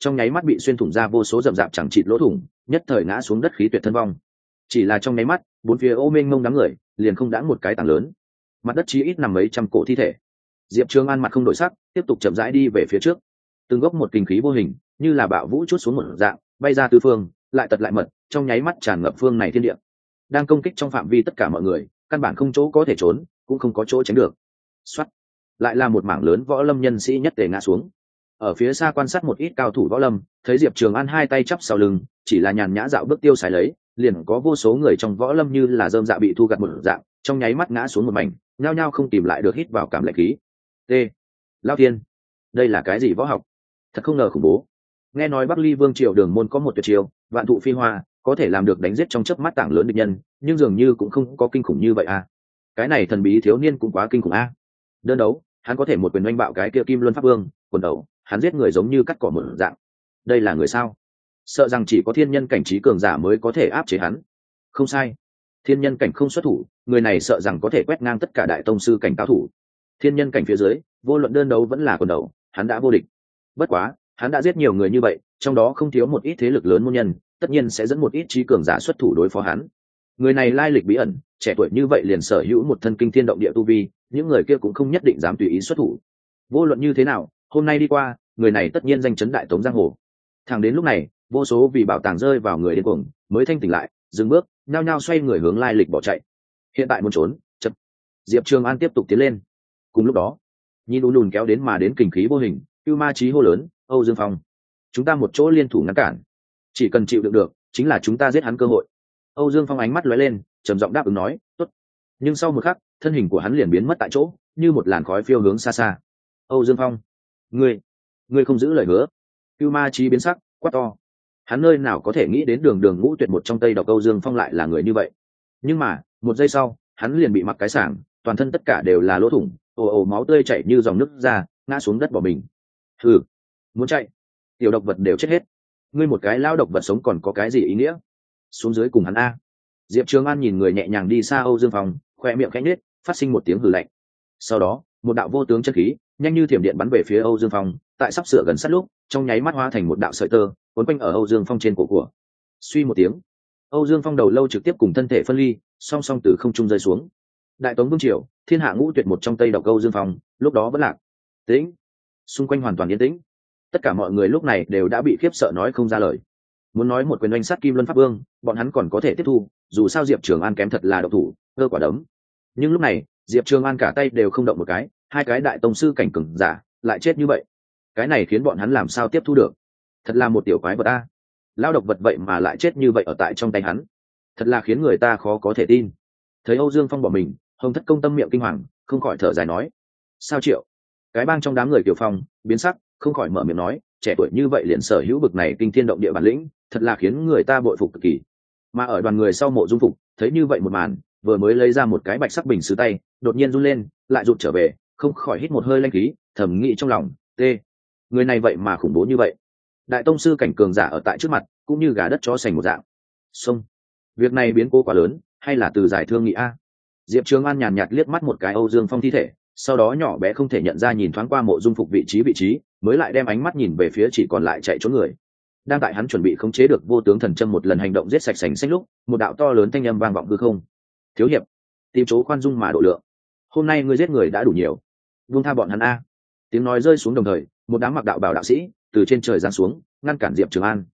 trong nháy mắt bị xuyên thủng ra vô số rậm rạp chẳng chịt lỗ thủng, nhất thời ngã xuống đất khí tuyệt thân vong. Chỉ là trong nháy mắt, bốn phía ô mênh mông đám người liền không đãng một cái tảng lớn, mặt đất chí ít nằm mấy trăm cổ thi thể. Diệp Trường An mặt không đổi sắc, tiếp tục chậm rãi đi về phía trước. Từng gốc một kinh khí vô hình, như là bạo vũ chút xuống một dạng, bay ra tứ phương, lại tật lại mật, trong nháy mắt tràn ngập phương này thiên địa. Đang công kích trong phạm vi tất cả mọi người, căn bản không chỗ có thể trốn, cũng không có chỗ tránh được. Soát, lại là một mảng lớn võ lâm nhân sĩ nhất tề ngã xuống. Ở phía xa quan sát một ít cao thủ võ lâm, thấy Diệp Trường An hai tay chắp sau lưng, chỉ là nhàn nhã dạo bước tiêu sái lấy, liền có vô số người trong võ lâm như là rơm dạ bị thu gặt một dạng, trong nháy mắt ngã xuống một mảnh, nhao nhao không tìm lại được hít vào cảm lạnh khí. T. Lão Thiên, đây là cái gì võ học? Thật không ngờ khủng bố. Nghe nói Bắc Ly Vương triều Đường môn có một tuyệt chiêu, vạn thụ phi hoa, có thể làm được đánh giết trong chớp mắt tảng lớn địch nhân, nhưng dường như cũng không có kinh khủng như vậy à. Cái này thần bí thiếu niên cũng quá kinh khủng a. Đơn đấu, hắn có thể một quyền oanh bạo cái kia Kim Luân Pháp Vương, quần đầu, hắn giết người giống như cắt cỏ một dạng. Đây là người sao? Sợ rằng chỉ có thiên nhân cảnh trí cường giả mới có thể áp chế hắn. Không sai, thiên nhân cảnh không xuất thủ, người này sợ rằng có thể quét ngang tất cả đại tông sư cảnh cao thủ. Thiên nhân cảnh phía dưới, vô luận đơn đấu vẫn là quần đầu, hắn đã vô địch. Bất quá, hắn đã giết nhiều người như vậy, trong đó không thiếu một ít thế lực lớn môn nhân, tất nhiên sẽ dẫn một ít trí cường giả xuất thủ đối phó hắn. Người này lai lịch bí ẩn, trẻ tuổi như vậy liền sở hữu một thân kinh thiên động địa tu vi, những người kia cũng không nhất định dám tùy ý xuất thủ. Vô luận như thế nào, hôm nay đi qua, người này tất nhiên danh chấn đại tống giang hồ. Thẳng đến lúc này, vô số vì bảo tàng rơi vào người điên cuồng, mới thanh tỉnh lại, dừng bước, nhao nhao xoay người hướng lai lịch bỏ chạy. Hiện tại muốn trốn, chậm. Diệp Trường An tiếp tục tiến lên. Cùng lúc đó, nhìn ùn ùn kéo đến mà đến kình khí vô hình, Cưu Ma Chí hô lớn, Âu Dương Phong, chúng ta một chỗ liên thủ ngăn cản, chỉ cần chịu đựng được, chính là chúng ta giết hắn cơ hội. Âu Dương Phong ánh mắt lóe lên, trầm giọng đáp ứng nói, tốt. Nhưng sau một khắc, thân hình của hắn liền biến mất tại chỗ, như một làn khói phiêu hướng xa xa. Âu Dương Phong, ngươi không giữ lời hứa. Cưu Ma Chí biến sắc, quát to. Hắn nơi nào có thể nghĩ đến Đường Đường Ngũ Tuyệt một trong Tây Độc Âu Dương Phong lại là người như vậy. Nhưng mà, một giây sau, hắn liền bị mặc cái sảng, toàn thân tất cả đều là lỗ thủng, ồ ồ máu tươi chảy như dòng nước ra, ngã xuống đất bỏ mình. Hừ, muốn chạy, tiểu độc vật đều chết hết, ngươi một cái lao độc vật sống còn có cái gì ý nghĩa? Xuống dưới cùng hắn a. Diệp Trường An nhìn người nhẹ nhàng đi xa Âu Dương Phong, khoe miệng khẽ nhếch, phát sinh một tiếng hừ lạnh. Sau đó, một đạo vô tướng chân khí, nhanh như thiểm điện bắn về phía Âu Dương Phong, tại sắp sửa gần sát lúc, trong nháy mắt hóa thành một đạo sợi tơ, cuốn quanh ở Âu Dương Phong trên cổ của. Suy một tiếng, Âu Dương Phong đầu lâu trực tiếp cùng thân thể phân ly, song song từ không trung rơi xuống. Đại Tống Vương triều, thiên hạ ngũ tuyệt một trong Tây Độc Âu Dương Phong, lúc đó vẫn lạc. Tĩnh, xung quanh hoàn toàn yên tĩnh. Tất cả mọi người lúc này đều đã bị khiếp sợ nói không ra lời. Muốn nói một quyền oanh sát Kim Luân Pháp Vương, bọn hắn còn có thể tiếp thu, dù sao Diệp Trường An kém thật là độc thủ, cơ quả đấm. Nhưng lúc này, Diệp Trường An cả tay đều không động một cái, hai cái đại tông sư cảnh cường giả lại chết như vậy. Cái này khiến bọn hắn làm sao tiếp thu được? Thật là một tiểu quái vật a. Lao độc vật vậy mà lại chết như vậy ở tại trong tay hắn. Thật là khiến người ta khó có thể tin. Thấy Âu Dương Phong bỏ mình, Hồng Thất Công tâm miệng kinh hoàng, không khỏi thở dài nói: "Sao Triệu?" Cái bang trong đám người Kiều Phong biến sắc, không khỏi mở miệng nói: "Trẻ tuổi như vậy liền sở hữu bực này kinh thiên động địa bản lĩnh, thật là khiến người ta bội phục cực kỳ." Mà ở đoàn người sau Mộ Dung Phục thấy như vậy một màn, vừa mới lấy ra một cái bạch sắc bình sứ tay, đột nhiên run lên, lại rụt trở về, không khỏi hít một hơi lanh khí, thầm nghĩ trong lòng: "Tê, người này vậy mà khủng bố như vậy." Đại tông sư cảnh cường giả ở tại trước mặt, cũng như gà đất chó sành một dạng. Xong, việc này biến cố quá lớn, hay là từ giải thương nghị a? Diệp Trường An nhàn nhạt liếc mắt một cái Âu Dương Phong thi thể, sau đó nhỏ bé không thể nhận ra nhìn thoáng qua Mộ Dung Phục vị trí, mới lại đem ánh mắt nhìn về phía chỉ còn lại chạy trốn người. Đang tại hắn chuẩn bị khống chế được vô tướng thần châm một lần hành động giết sạch sành xanh lúc, một đạo to lớn thanh âm vang vọng hư không. "Thiếu hiệp, tìm chỗ khoan dung mà độ lượng. Hôm nay ngươi giết người đã đủ nhiều, buông tha bọn hắn a." Tiếng nói rơi xuống đồng thời, một đám mặc đạo bào đạo sĩ từ trên trời giáng xuống, ngăn cản Diệp Trường An.